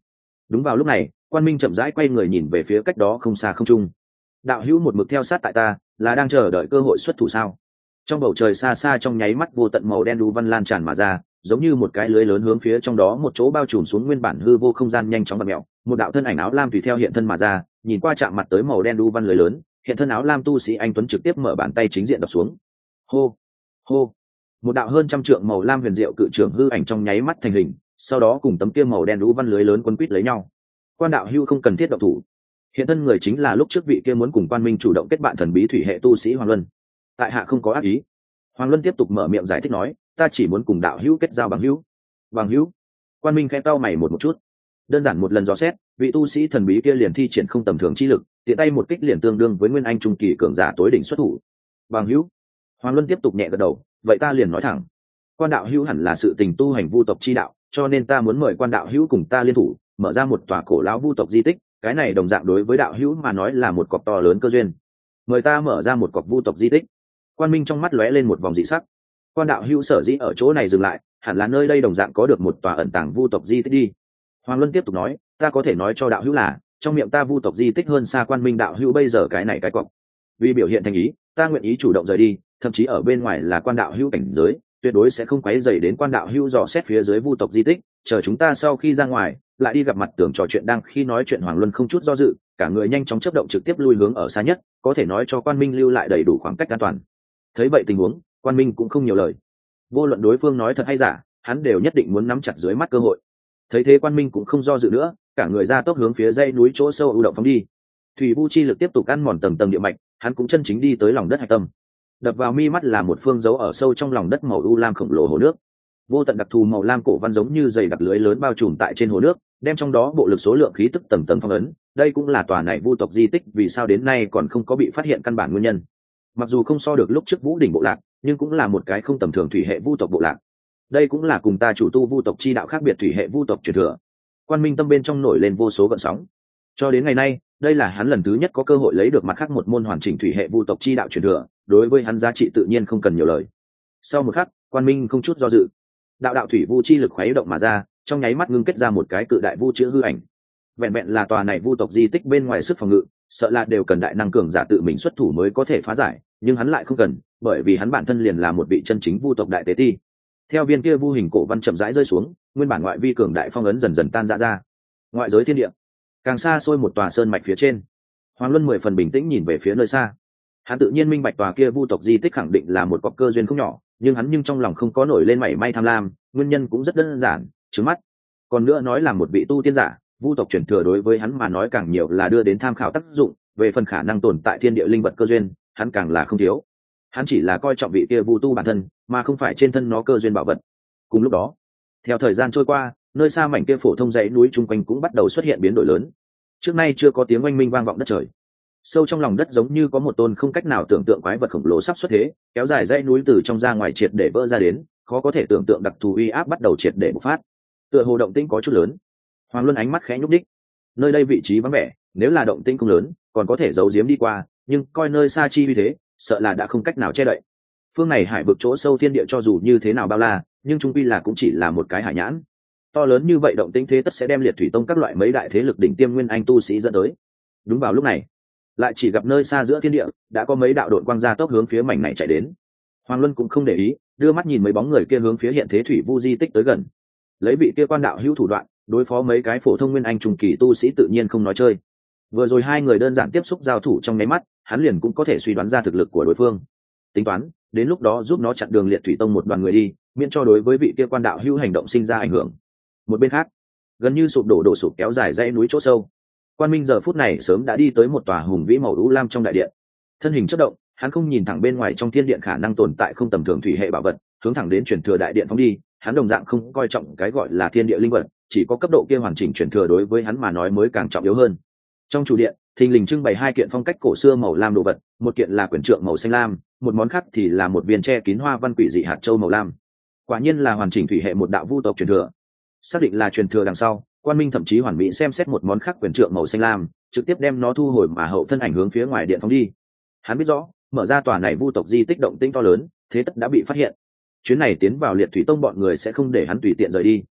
Đúng vào lúc này, Quan Minh chậm rãi quay người nhìn về phía cách đó không xa không trung. Đạo hữu một mực theo sát tại ta, là đang chờ đợi cơ hội xuất thủ sao? Trong bầu trời xa xa trong nháy mắt vô tận màu đen đu văn lan tràn mà ra, giống như một cái lưới lớn hướng phía trong đó một chỗ bao trùm xuống nguyên bản hư vô không gian nhanh chóng bật mẹo. Một đạo thân ảnh áo lam tùy theo hiện thân mà ra, nhìn qua chạm mặt tới màu đen đu văn lưới lớn, hiện thân áo lam tu sĩ anh tuấn trực tiếp mở bàn tay chính diện đập xuống. Hô, hô! Một đạo hơn trăm trượng màu lam huyền diệu cự trường hư ảnh trong nháy mắt thành hình, sau đó cùng tấm kia màu đen đu văn lưới lớn quấn quýt lấy nhau. Quan đạo hưu không cần thiết động thủ. Hiện thân người chính là lúc trước vị kia muốn cùng Quan Minh chủ động kết bạn thần bí thủy hệ tu sĩ Hoàng Luân. Tại hạ không có ác ý. Hoàng Luân tiếp tục mở miệng giải thích nói, ta chỉ muốn cùng đạo hữu kết giao bằng hữu. Bằng hữu? Quan Minh khẽ cau mày một chút. Đơn giản một lần dò xét, vị tu sĩ thần bí kia liền thi triển không tầm thường chi lực, tiện tay một kích liền tương đương với nguyên anh trung kỳ cường giả tối đỉnh xuất thủ. Bằng hữu? Hoàng Luân tiếp tục nhẹ gật đầu, vậy ta liền nói thẳng. Quan đạo hữu hẳn là sự tình tu hành vu tộc chi đạo, cho nên ta muốn mời quan đạo hữu cùng ta liên thủ, mở ra một tòa cổ lão vu tộc di tích, cái này đồng dạng đối với đạo hữu mà nói là một cọc to lớn cơ duyên. Mời ta mở ra một cọc vu tộc di tích. Quan Minh trong mắt lóe lên một vòng dị sắc. Quan đạo hữu sở dĩ ở chỗ này dừng lại, hẳn là nơi đây đồng dạng có được một tòa ẩn tàng vu tộc di tích đi. Hoàng Luân tiếp tục nói, ta có thể nói cho đạo hữu là, trong miệng ta vu tộc di tích hơn xa Quan Minh đạo hữu bây giờ cái này cái cọc. Vì biểu hiện thành ý, ta nguyện ý chủ động rời đi, thậm chí ở bên ngoài là quan đạo hữu cảnh giới, tuyệt đối sẽ không quấy rầy đến quan đạo hữu dò xét phía dưới vu tộc di tích, chờ chúng ta sau khi ra ngoài, lại đi gặp mặt tưởng trò chuyện. Đang khi nói chuyện Hoàng Luân không chút do dự, cả người nhanh chóng chớp động trực tiếp lui hướng ở xa nhất, có thể nói cho Quan Minh lưu lại đầy đủ khoảng cách an toàn. Thấy vậy tình huống, Quan Minh cũng không nhiều lời. Vô luận đối phương nói thật hay giả, hắn đều nhất định muốn nắm chặt dưới mắt cơ hội. Thấy thế Quan Minh cũng không do dự nữa, cả người ra tốc hướng phía dãy núi chỗ sâu ưu động phóng đi. Thủy vu chi lực tiếp tục ăn mòn tầng tầng địa mạch, hắn cũng chân chính đi tới lòng đất hạch tâm. Đập vào mi mắt là một phương dấu ở sâu trong lòng đất màu u lam khổng lồ hồ nước. Vô tận đặc thù màu lam cổ văn giống như dày đặc lưới lớn bao trùm tại trên hồ nước, đem trong đó bộ lực số lượng khí tức tầng tầng phong ấn. Đây cũng là tòa này vu tộc di tích vì sao đến nay còn không có bị phát hiện căn bản nguyên nhân. Mặc dù không so được lúc trước Vũ đỉnh bộ lạc, nhưng cũng là một cái không tầm thường thủy hệ vu tộc bộ lạc. Đây cũng là cùng ta chủ tu vu tộc chi đạo khác biệt thủy hệ vu tộc truyền thừa. Quan Minh tâm bên trong nổi lên vô số gợn sóng. Cho đến ngày nay, đây là hắn lần thứ nhất có cơ hội lấy được mặt khác một môn hoàn chỉnh thủy hệ vu tộc chi đạo truyền thừa, đối với hắn giá trị tự nhiên không cần nhiều lời. Sau một khắc, Quan Minh không chút do dự, đạo thủy vu chi lực khuấy động mà ra, trong nháy mắt ngưng kết ra một cái cự đại vu chữ hư ảnh. Vẹn vẹn là tòa này vu tộc di tích bên ngoài sức phòng ngự, sợ là đều cần đại năng cường giả tự mình xuất thủ mới có thể phá giải, nhưng hắn lại không cần, bởi vì hắn bản thân liền là một vị chân chính vu tộc đại tế ti. Theo viên kia vu hình cổ văn chậm rãi rơi xuống, nguyên bản ngoại vi cường đại phong ấn dần dần tan rã ra. Ngoại giới thiên địa, càng xa xôi một tòa sơn mạch phía trên, Hoàng Luân 10 phần bình tĩnh nhìn về phía nơi xa. Hắn tự nhiên minh bạch tòa kia vu tộc di tích khẳng định là một cọc cơ duyên không nhỏ, nhưng hắn trong lòng không có nổi lên mảy may tham lam, nguyên nhân cũng rất đơn giản, trứng mắt. Còn nữa nói là một vị tu tiên giả, vu tộc truyền thừa đối với hắn mà nói càng nhiều là đưa đến tham khảo tác dụng, về phần khả năng tồn tại thiên địa linh vật cơ duyên, hắn càng là không thiếu. Hắn chỉ là coi trọng vị kia vu tu bản thân, mà không phải trên thân nó cơ duyên bảo vật. Cùng lúc đó, theo thời gian trôi qua, nơi xa mảnh kia phổ thông dãy núi chung quanh cũng bắt đầu xuất hiện biến đổi lớn. Trước nay chưa có tiếng oanh minh vang vọng đất trời. Sâu trong lòng đất giống như có một tôn không cách nào tưởng tượng quái vật khổng lồ sắp xuất thế, kéo dài dãy núi từ trong ra ngoài triệt để vỡ ra đến, khó có thể tưởng tượng đặc thù uy áp bắt đầu triệt để bộc phát. Tựa hồ động tĩnh có chút lớn. Hoàng Luân ánh mắt khẽ nhúc đích. Nơi đây vị trí vắng vẻ, nếu là động tĩnh không lớn, còn có thể giấu giếm đi qua, nhưng coi nơi xa chi uy thế, sợ là đã không cách nào che đậy. Phương này hải vực chỗ sâu thiên địa cho dù như thế nào bao la, nhưng trung quy là cũng chỉ là một cái hải nhãn. To lớn như vậy động tĩnh thế tất sẽ đem Liệt Thủy Tông các loại mấy đại thế lực đỉnh tiêm nguyên anh tu sĩ dẫn tới. Đúng vào lúc này, lại chỉ gặp nơi xa giữa thiên địa đã có mấy đạo đội quang gia tốc hướng phía mảnh này chạy đến. Hoàng Luân cũng không để ý, đưa mắt nhìn mấy bóng người kia hướng phía hiện thế thủy vu di tích tới gần. Lấy vị kia quan đạo hữu thủ đoạn đối phó mấy cái phổ thông nguyên anh trung kỳ tu sĩ tự nhiên không nói chơi. Vừa rồi hai người đơn giản tiếp xúc giao thủ trong nháy mắt, hắn liền cũng có thể suy đoán ra thực lực của đối phương. Tính toán đến lúc đó giúp nó chặn đường Liệt Thủy Tông một đoàn người đi, miễn cho đối với vị kia quan đạo hữu hành động sinh ra ảnh hưởng. Một bên khác, gần như sụp đổ sụp kéo dài dãy núi chỗ sâu, Quan Minh giờ phút này sớm đã đi tới một tòa hùng vĩ màu u lam trong đại điện. Thân hình chớp động, hắn không nhìn thẳng bên ngoài trong thiên điện khả năng tồn tại không tầm thường thủy hệ bảo vật, hướng thẳng đến truyền thừa đại điện phóng đi. Hắn đồng dạng không coi trọng cái gọi là thiên địa linh vật, chỉ có cấp độ kia hoàn chỉnh truyền thừa đối với hắn mà nói mới càng trọng yếu hơn. Trong chủ điện, thình lình trưng bày hai kiện phong cách cổ xưa màu lam đồ vật, một kiện là quyển trượng màu xanh lam, một món khác thì là một viên tre kín hoa văn quỷ dị hạt châu màu lam. Quả nhiên là hoàn chỉnh thủy hệ một đạo vu tộc truyền thừa. Xác định là truyền thừa đằng sau, Quan Minh thậm chí hoàn mỹ xem xét một món khác quyển trượng màu xanh lam, trực tiếp đem nó thu hồi mà hậu thân ảnh hướng phía ngoài điện phóng đi. Hắn biết rõ, mở ra tòa này vu tộc di tích động tĩnh to lớn, thế tất đã bị phát hiện. Chuyến này tiến vào Liệt Thủy Tông bọn người sẽ không để hắn tùy tiện rời đi.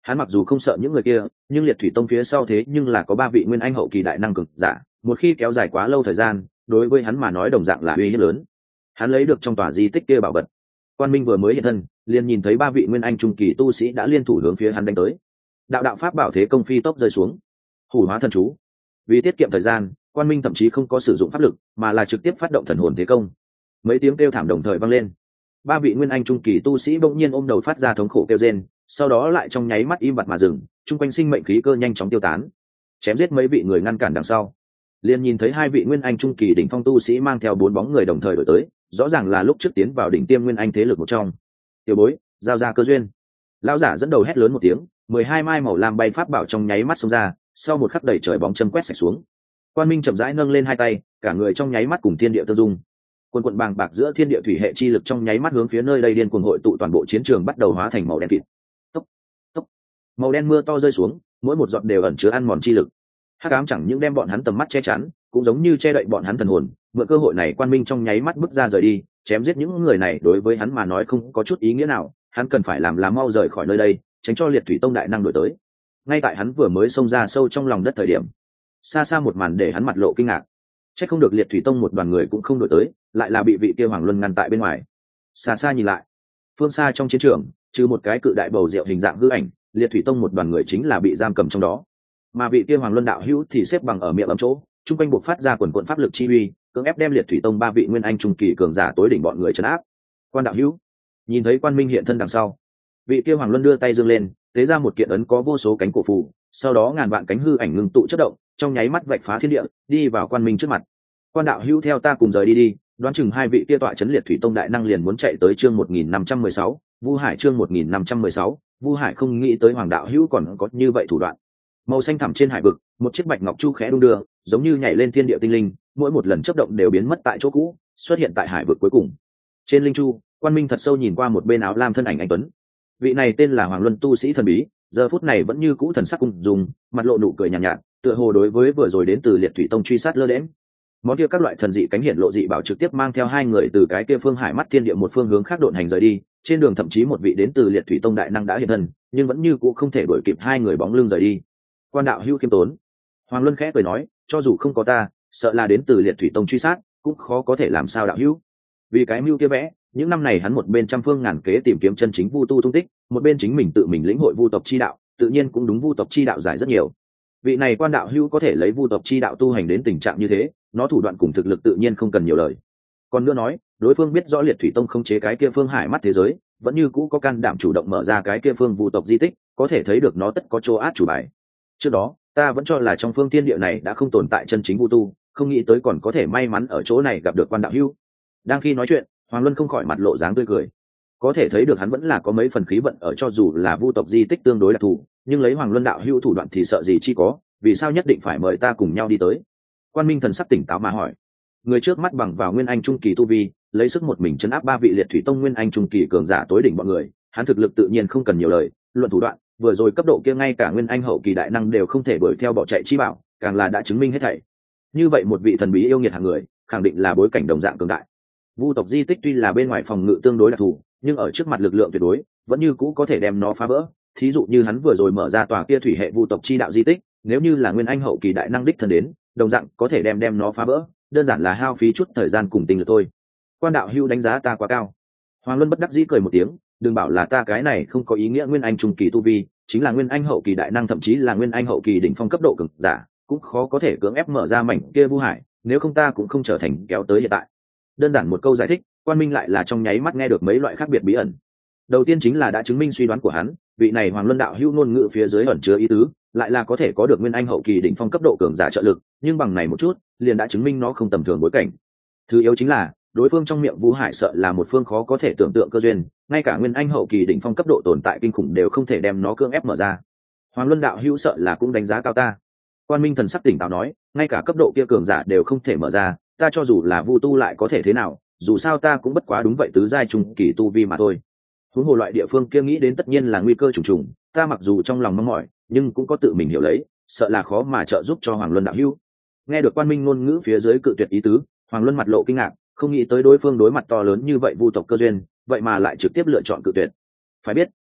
Hắn mặc dù không sợ những người kia, nhưng liệt thủy tông phía sau thế nhưng là có 3 vị nguyên anh hậu kỳ đại năng cực giả, một khi kéo dài quá lâu thời gian, đối với hắn mà nói đồng dạng là uy hiếp lớn. Hắn lấy được trong tòa di tích kia bảo vật. Quan Minh vừa mới hiện thân, liền nhìn thấy 3 vị nguyên anh trung kỳ tu sĩ đã liên thủ hướng phía hắn đánh tới. Đạo đạo pháp bảo thế công phi tốc rơi xuống. Hủ hóa thần chú. Vì tiết kiệm thời gian, Quan Minh thậm chí không có sử dụng pháp lực, mà là trực tiếp phát động thần hồn thế công. Mấy tiếng kêu thảm đồng thời vang lên. 3 vị nguyên anh trung kỳ tu sĩ bỗng nhiên ôm đầu phát ra thống khổ kêu rên, sau đó lại trong nháy mắt im bặt mà dừng, chung quanh sinh mệnh khí cơ nhanh chóng tiêu tán. Chém giết mấy vị người ngăn cản đằng sau, liền nhìn thấy 2 vị nguyên anh trung kỳ đỉnh phong tu sĩ mang theo 4 bóng người đồng thời đổi tới, rõ ràng là lúc trước tiến vào đỉnh tiêm nguyên anh thế lực một trong. Tiểu bối, giao ra cơ duyên. Lão giả dẫn đầu hét lớn một tiếng, 12 mai màu lam bay pháp bảo trong nháy mắt xông ra, sau một khắc đẩy trời bóng châm quét sạch xuống. Quan Minh chậm rãi nâng lên 2 tay, cả người trong nháy mắt cùng thiên địa tương dung. Quần bàng bạc giữa thiên địa thủy hệ chi lực trong nháy mắt hướng phía nơi đây điên cuồng hội tụ, toàn bộ chiến trường bắt đầu hóa thành màu đen kịt. Tốc, tốc. Màu đen mưa to rơi xuống, mỗi một giọt đều ẩn chứa ăn mòn chi lực. Hắc ám chẳng những đem bọn hắn tầm mắt che chắn, cũng giống như che đậy bọn hắn thần hồn. Mượn cơ hội này, Quan Minh trong nháy mắt bước ra rời đi, chém giết những người này đối với hắn mà nói không có chút ý nghĩa nào. Hắn cần phải làm là mau rời khỏi nơi đây, tránh cho liệt thủy tông đại năng đuổi tới. Ngay tại hắn vừa mới xông ra sâu trong lòng đất thời điểm, xa xa một màn để hắn mặt lộ kinh ngạc. Chắc không được liệt thủy tông một đoàn người cũng không đuổi tới, lại là bị vị kia Hoàng Luân ngăn tại bên ngoài. Xa xa nhìn lại, phương xa trong chiến trường, trừ một cái cự đại bầu rượu hình dạng hư ảnh, liệt thủy tông một đoàn người chính là bị giam cầm trong đó. Mà vị kia Hoàng Luân đạo hữu thì xếp bằng ở miệng ấm chỗ, chung quanh buộc phát ra quần quần pháp lực chi uy, cưỡng ép đem liệt thủy tông 3 vị nguyên anh trung kỳ cường giả tối đỉnh bọn người trấn áp. Quan đạo hữu, nhìn thấy Quan Minh hiện thân đằng sau, vị kia Hoàng Luân đưa tay giương lên, tế ra một kiện ấn có vô số cánh cổ phù, sau đó ngàn vạn cánh hư ảnh ngưng tụ chất động, trong nháy mắt vạch phá thiên địa, đi vào Quan Minh trước mặt. Quan đạo hữu theo ta cùng rời đi đi, đoán chừng 2 vị kia tọa chấn liệt thủy tông đại năng liền muốn chạy tới. Chương 1516, Vu Hải. Chương 1516, Vu Hải. Không nghĩ tới Hoàng đạo hữu còn có như vậy thủ đoạn. Màu xanh thẳm trên hải vực, một chiếc bạch ngọc chu khẽ đung đưa, giống như nhảy lên thiên địa tinh linh, mỗi một lần chớp động đều biến mất tại chỗ cũ, xuất hiện tại hải vực cuối cùng. Trên linh chu, Quan Minh thật sâu nhìn qua một bên áo lam thân ảnh anh tuấn. Vị này tên là Hoàng Luân tu sĩ thần bí, giờ phút này vẫn như cũ thần sắc cung dùng, mặt lộ nụ cười nhàn nhạt, tựa hồ đối với vừa rồi đến từ liệt thủy tông truy sát lơ đễnh. Món kia các loại thần dị cánh hiển lộ dị bảo trực tiếp mang theo 2 người từ cái kia phương hải mắt thiên địa một phương hướng khác độn hành rời đi. Trên đường thậm chí một vị đến từ liệt thủy tông đại năng đã hiện thân, nhưng vẫn như cũ không thể đuổi kịp 2 người bóng lưng rời đi. Quan đạo hữu khiêm tốn. Hoàng Luân khẽ cười nói, cho dù không có ta, sợ là đến từ liệt thủy tông truy sát, cũng khó có thể làm sao đạo hữu. Vì cái mưu kia vẽ, những năm này hắn một bên trăm phương ngàn kế tìm kiếm chân chính vu tu tung tích, một bên chính mình tự mình lĩnh hội vu tộc chi đạo, tự nhiên cũng đúng vu tộc chi đạo giải rất nhiều. Vị này Quan đạo hữu có thể lấy vu tộc chi đạo tu hành đến tình trạng như thế, nó thủ đoạn cùng thực lực tự nhiên không cần nhiều lời. Còn nữa nói, đối phương biết rõ liệt thủy tông không chế cái kia phương hải mắt thế giới, vẫn như cũ có can đảm chủ động mở ra cái kia phương vu tộc di tích, có thể thấy được nó tất có chỗ át chủ bài. Trước đó ta vẫn cho là trong phương thiên địa này đã không tồn tại chân chính vu tu, không nghĩ tới còn có thể may mắn ở chỗ này gặp được Quan đạo hữu. Đang khi nói chuyện, Hoàng Luân không khỏi mặt lộ dáng tươi cười, có thể thấy được hắn vẫn là có mấy phần khí vận ở, cho dù là vu tộc di tích tương đối đặc thù, nhưng lấy Hoàng Luân đạo hữu thủ đoạn thì sợ gì chi có, vì sao nhất định phải mời ta cùng nhau đi tới? Quan Minh thần sắc tỉnh táo mà hỏi. Người trước mắt bằng vào nguyên anh trung kỳ tu vi, lấy sức một mình chấn áp 3 vị liệt thủy tông nguyên anh trung kỳ cường giả tối đỉnh bọn người, hắn thực lực tự nhiên không cần nhiều lời, luận thủ đoạn, vừa rồi cấp độ kia ngay cả nguyên anh hậu kỳ đại năng đều không thể đuổi theo bỏ chạy chi bảo, càng là đã chứng minh hết thảy. Như vậy một vị thần bí yêu nghiệt hạng người, khẳng định là bối cảnh đồng dạng cường đại. Vu tộc di tích tuy là bên ngoài phòng ngự tương đối đặc thù, nhưng ở trước mặt lực lượng tuyệt đối, vẫn như cũ có thể đem nó phá vỡ. Thí dụ như hắn vừa rồi mở ra tòa kia thủy hệ vu tộc chi đạo di tích, nếu như là nguyên anh hậu kỳ đại năng đích thân đến, đồng dạng có thể đem nó phá vỡ, đơn giản là hao phí chút thời gian cùng tinh lực thôi. Quan đạo hữu đánh giá ta quá cao. Hoàng Luân bất đắc dĩ cười một tiếng, đừng bảo là ta cái này không có ý nghĩa nguyên anh trung kỳ tu vi, chính là nguyên anh hậu kỳ đại năng thậm chí là nguyên anh hậu kỳ đỉnh phong cấp độ cường giả, cũng khó có thể cưỡng ép mở ra mảnh kia Vu Hải, nếu không ta cũng không trở thành kéo tới hiện tại. Đơn giản một câu giải thích, Quan Minh lại là trong nháy mắt nghe được mấy loại khác biệt bí ẩn. Đầu tiên chính là đã chứng minh suy đoán của hắn, vị này Hoàng Luân đạo hữu ngôn ngữ phía dưới ẩn chứa ý tứ, lại là có thể có được nguyên anh hậu kỳ đỉnh phong cấp độ cường giả trợ lực, nhưng bằng này một chút, liền đã chứng minh nó không tầm thường bối cảnh. Thứ yếu chính là, đối phương trong miệng Vu Hải sợ là một phương khó có thể tưởng tượng cơ duyên, ngay cả nguyên anh hậu kỳ đỉnh phong cấp độ tồn tại kinh khủng đều không thể đem nó cưỡng ép mở ra. Hoàng Luân đạo hữu sợ là cũng đánh giá cao ta. Quan Minh thần sắc tỉnh táo nói, ngay cả cấp độ kia cường giả đều không thể mở ra, ta cho dù là vu tu lại có thể thế nào, dù sao ta cũng bất quá đúng vậy tứ giai trung kỳ tu vi mà thôi. Huống hồ loại địa phương kia nghĩ đến tất nhiên là nguy cơ trùng trùng, ta mặc dù trong lòng mong mỏi, nhưng cũng có tự mình hiểu lấy, sợ là khó mà trợ giúp cho Hoàng Luân đạo hữu. Nghe được Quan Minh ngôn ngữ phía dưới cự tuyệt ý tứ, Hoàng Luân mặt lộ kinh ngạc, không nghĩ tới đối phương đối mặt to lớn như vậy vu tộc cơ duyên, vậy mà lại trực tiếp lựa chọn cự tuyệt. Phải biết,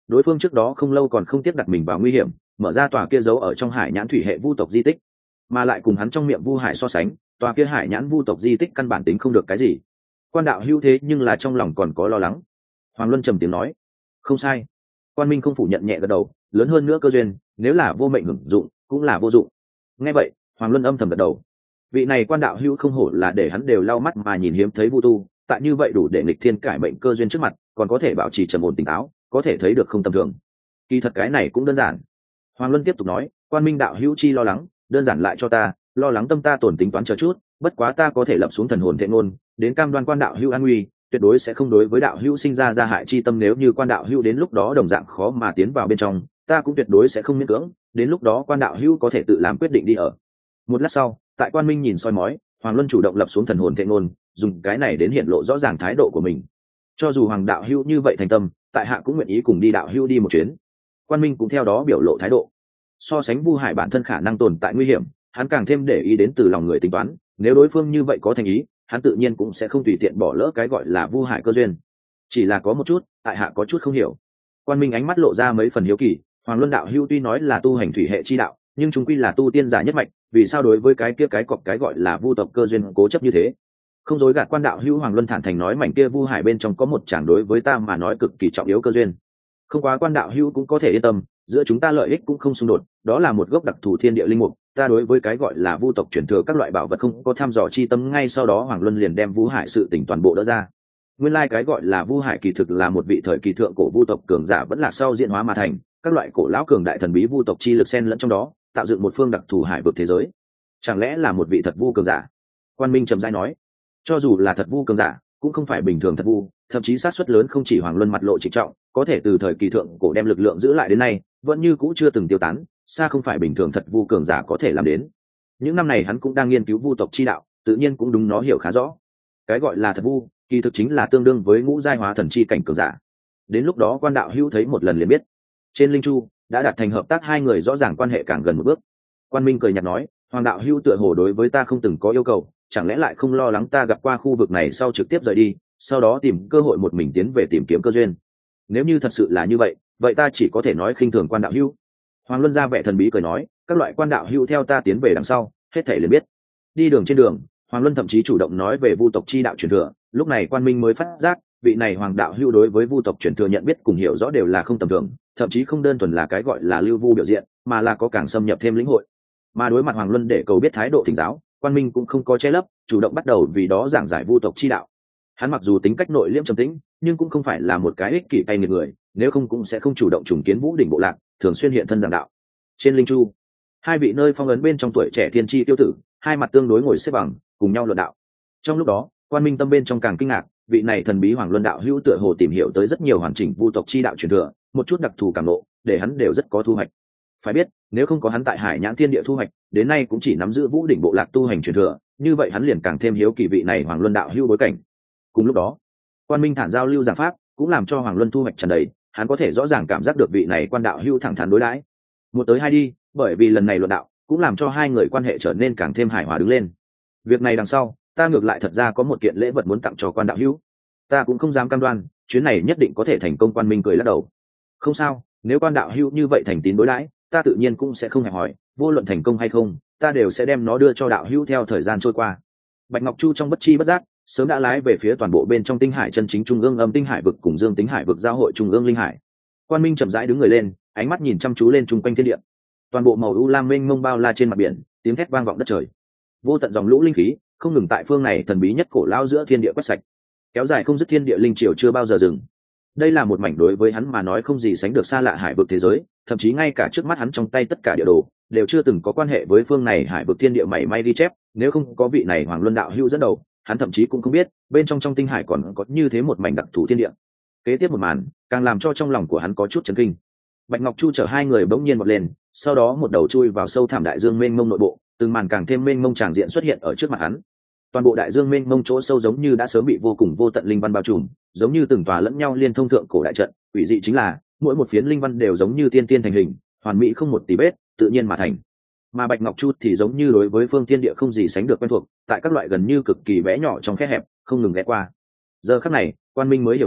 đối phương trước đó không lâu còn không tiếp đặt mình vào nguy hiểm, mở ra tòa kia giấu ở trong hải nhãn thủy hệ vu tộc di tích, mà lại cùng hắn trong miệng vu hải so sánh, tòa kia hải nhãn vu tộc di tích căn bản tính không được cái gì. Quan đạo hữu thế nhưng là trong lòng còn có lo lắng. Hoàng Luân trầm tiếng nói. Không sai. Quan Minh không phủ nhận, nhẹ gật đầu. Lớn hơn nữa cơ duyên, nếu là vô mệnh hưởng dụng cũng là vô dụng. Nghe vậy, Hoàng Luân âm thầm gật đầu. Vị này quan đạo hữu không hổ là để hắn đều lau mắt mà nhìn hiếm thấy vu tu, tại như vậy đủ để nghịch thiên cải mệnh cơ duyên trước mặt, còn có thể bảo trì trầm ổn tỉnh táo, có thể thấy được không tầm thường. Kỳ thật cái này cũng đơn giản. Hoàng Luân tiếp tục nói, Quan Minh đạo hữu chi lo lắng, đơn giản lại cho ta, lo lắng tâm ta tổn tính toán chờ chút, bất quá ta có thể lập xuống thần hồn thệ ngôn, đến cam đoan quan đạo hữu an nguy, tuyệt đối sẽ không đối với đạo hữu sinh ra hại chi tâm. Nếu như quan đạo hữu đến lúc đó đồng dạng khó mà tiến vào bên trong, ta cũng tuyệt đối sẽ không miễn cưỡng, đến lúc đó quan đạo hữu có thể tự làm quyết định đi ở. Một lát sau, tại Quan Minh nhìn soi mói, Hoàng Luân chủ động lập xuống thần hồn thệ ngôn, dùng cái này đến hiện lộ rõ ràng thái độ của mình. Cho dù Hoàng đạo hữu như vậy thành tâm, tại hạ cũng nguyện ý cùng đi đạo hữu đi một chuyến. Quan Minh cũng theo đó biểu lộ thái độ. So sánh Vu Hải bản thân khả năng tồn tại nguy hiểm, hắn càng thêm để ý đến từ lòng người tính toán, nếu đối phương như vậy có thành ý, hắn tự nhiên cũng sẽ không tùy tiện bỏ lỡ cái gọi là Vu Hải cơ duyên. Chỉ là có một chút, tại hạ có chút không hiểu. Quan Minh ánh mắt lộ ra mấy phần hiếu kỳ. Hoàng Luân đạo hữu tuy nói là tu hành thủy hệ chi đạo, nhưng chúng quy là tu tiên giả nhất mạch, vì sao đối với cái kia cái cọc cái gọi là vu tộc cơ duyên cố chấp như thế? Không dối gạt quan đạo hữu, Hoàng Luân thản thành nói, mảnh kia Vu Hải bên trong có một chàng đối với ta mà nói cực kỳ trọng yếu cơ duyên. Không quá quan đạo hữu cũng có thể yên tâm, giữa chúng ta lợi ích cũng không xung đột, đó là một gốc đặc thù thiên địa linh mục, ta đối với cái gọi là vu tộc truyền thừa các loại bảo vật không có tham dò chi tâm. Ngay sau đó Hoàng Luân liền đem Vu Hải sự tình toàn bộ đỡ ra. Nguyên lai cái gọi là Vu Hải kỳ thực là một vị thời kỳ thượng cổ vu tộc cường giả vẫn là sau diễn hóa mà thành, các loại cổ lão cường đại thần bí vu tộc chi lực xen lẫn trong đó, tạo dựng một phương đặc thù hải vực thế giới. Chẳng lẽ là một vị thật vu cường giả? Quan Minh trầm rãi nói. Cho dù là thật vu cường giả, cũng không phải bình thường thật vu, thậm chí sát suất lớn không chỉ Hoàng Luân mặt lộ trịnh trọng, có thể từ thời kỳ thượng cổ đem lực lượng giữ lại đến nay, vẫn như cũ chưa từng tiêu tán, xa không phải bình thường thật vu cường giả có thể làm đến. Những năm này hắn cũng đang nghiên cứu vu tộc chi đạo, tự nhiên cũng đúng nó hiểu khá rõ. Cái gọi là thật vu, kỳ thực chính là tương đương với ngũ giai hóa thần chi cảnh cường giả. Đến lúc đó quan đạo hữu thấy một lần liền biết. Trên Linh Chu đã đạt thành hợp tác, hai người rõ ràng quan hệ càng gần một bước. Quan Minh cười nhạt nói, Hoàng đạo hữu tựa hồ đối với ta không từng có yêu cầu, chẳng lẽ lại không lo lắng ta gặp qua khu vực này sau trực tiếp rời đi, sau đó tìm cơ hội một mình tiến về tìm kiếm cơ duyên? Nếu như thật sự là như vậy, vậy ta chỉ có thể nói khinh thường quan đạo hữu. Hoàng Luân ra vẻ thần bí cười nói, các loại quan đạo hữu theo ta tiến về đằng sau, hết thảy liền biết. Đi đường trên đường, Hoàng Luân thậm chí chủ động nói về vu tộc chi đạo truyền thừa, lúc này Quan Minh mới phát giác, vị này Hoàng đạo hữu đối với vu tộc truyền thừa nhận biết cùng hiểu rõ đều là không tầm thường, thậm chí không đơn thuần là cái gọi là lưu vu biểu diện, mà là có càng xâm nhập thêm lĩnh hội. Mà đối mặt Hoàng Luân để cầu biết thái độ thỉnh giáo, Quan Minh cũng không có che lấp, chủ động bắt đầu vì đó giảng giải vu tộc chi đạo. Hắn mặc dù tính cách nội liễm trầm tĩnh, nhưng cũng không phải là một cái ích kỷ cay nghiệt người, nếu không cũng sẽ không chủ động trùng kiến Vũ đỉnh bộ lạc, thường xuyên hiện thân giảng đạo. Trên Linh Chu, hai vị nơi phong ấn bên trong tuổi trẻ thiên chi tiêu tử, hai mặt tương đối ngồi xếp bằng, cùng nhau luận đạo. Trong lúc đó, Quan Minh tâm bên trong càng kinh ngạc, vị này thần bí Hoàng Luân đạo hữu tựa hồ tìm hiểu tới rất nhiều hoàn chỉnh vu tộc chi đạo truyền thừa, một chút đặc thù cảm ngộ, để hắn đều rất có thu hoạch. Phải biết, nếu không có hắn tại Hải Nhãn Thiên Địa thu hoạch, đến nay cũng chỉ nắm giữ Vũ đỉnh bộ lạc tu hành truyền thừa, như vậy hắn liền càng thêm hiếu kỳ vị này Hoàng Luân đạo hữu bối cảnh. Cùng lúc đó, Quan Minh thản giao lưu giảng pháp, cũng làm cho Hoàng Luân thu hoạch tràn đầy, hắn có thể rõ ràng cảm giác được vị này quan đạo hữu thẳng thắn đối đãi. Một tới hai đi, bởi vì lần này luận đạo, cũng làm cho hai người quan hệ trở nên càng thêm hài hòa đứng lên. Việc này đằng sau, ta ngược lại thật ra có một kiện lễ vật muốn tặng cho quan đạo hữu. Ta cũng không dám cam đoan, chuyến này nhất định có thể thành công. Quan Minh cười lắc đầu. Không sao, nếu quan đạo hữu như vậy thành tín đối đãi, ta tự nhiên cũng sẽ không hề hỏi, vô luận thành công hay không, ta đều sẽ đem nó đưa cho đạo hữu theo thời gian trôi qua. Bạch Ngọc Chu trong bất chi bất giác, sớm đã lái về phía toàn bộ bên trong tinh hải chân chính trung ương âm tinh hải vực cùng dương tính hải vực giao hội trung ương linh hải. Quan Minh chậm rãi đứng người lên, ánh mắt nhìn chăm chú lên chung quanh thiên địa. Toàn bộ màu u lam mênh mông bao la trên mặt biển, tiếng thét vang vọng đất trời. Vô tận dòng lũ linh khí không ngừng tại phương này thần bí nhất cổ lao giữa thiên địa quét sạch, kéo dài không dứt thiên địa linh triều chưa bao giờ dừng. Đây là một mảnh đối với hắn mà nói không gì sánh được xa lạ hải vực thế giới, thậm chí ngay cả trước mắt hắn trong tay tất cả địa đồ đều chưa từng có quan hệ với phương này hải vực thiên địa mảy may ghi chép. Nếu không có vị này Hoàng Luân đạo hữu dẫn đầu, hắn thậm chí cũng không biết bên trong tinh hải còn có như thế một mảnh đặc thù thiên địa. Kế tiếp một màn càng làm cho trong lòng của hắn có chút chấn kinh. Bạch Ngọc Chu chở hai người bỗng nhiên vọt lên, sau đó một đầu chui vào sâu thẳm đại dương mênh mông nội bộ, từng màn càng thêm mênh mông tràng diện xuất hiện ở trước mặt hắn. Toàn bộ đại dương mênh mông chỗ sâu giống như đã sớm bị vô cùng vô tận linh văn bao trùm, giống như từng tòa lẫn nhau liên thông thượng cổ đại trận. Quỷ dị chính là mỗi một phiến linh văn đều giống như tiên tiên thành hình, hoàn mỹ không một tì vết, tự nhiên mà thành. Mà Bạch Ngọc Chu thì giống như đối với phương thiên địa không gì sánh được quen thuộc, tại các loại gần như cực kỳ bé nhỏ trong khe hẹp không ngừng ghé qua. Giờ khắc này, Quan Minh mới hiểu được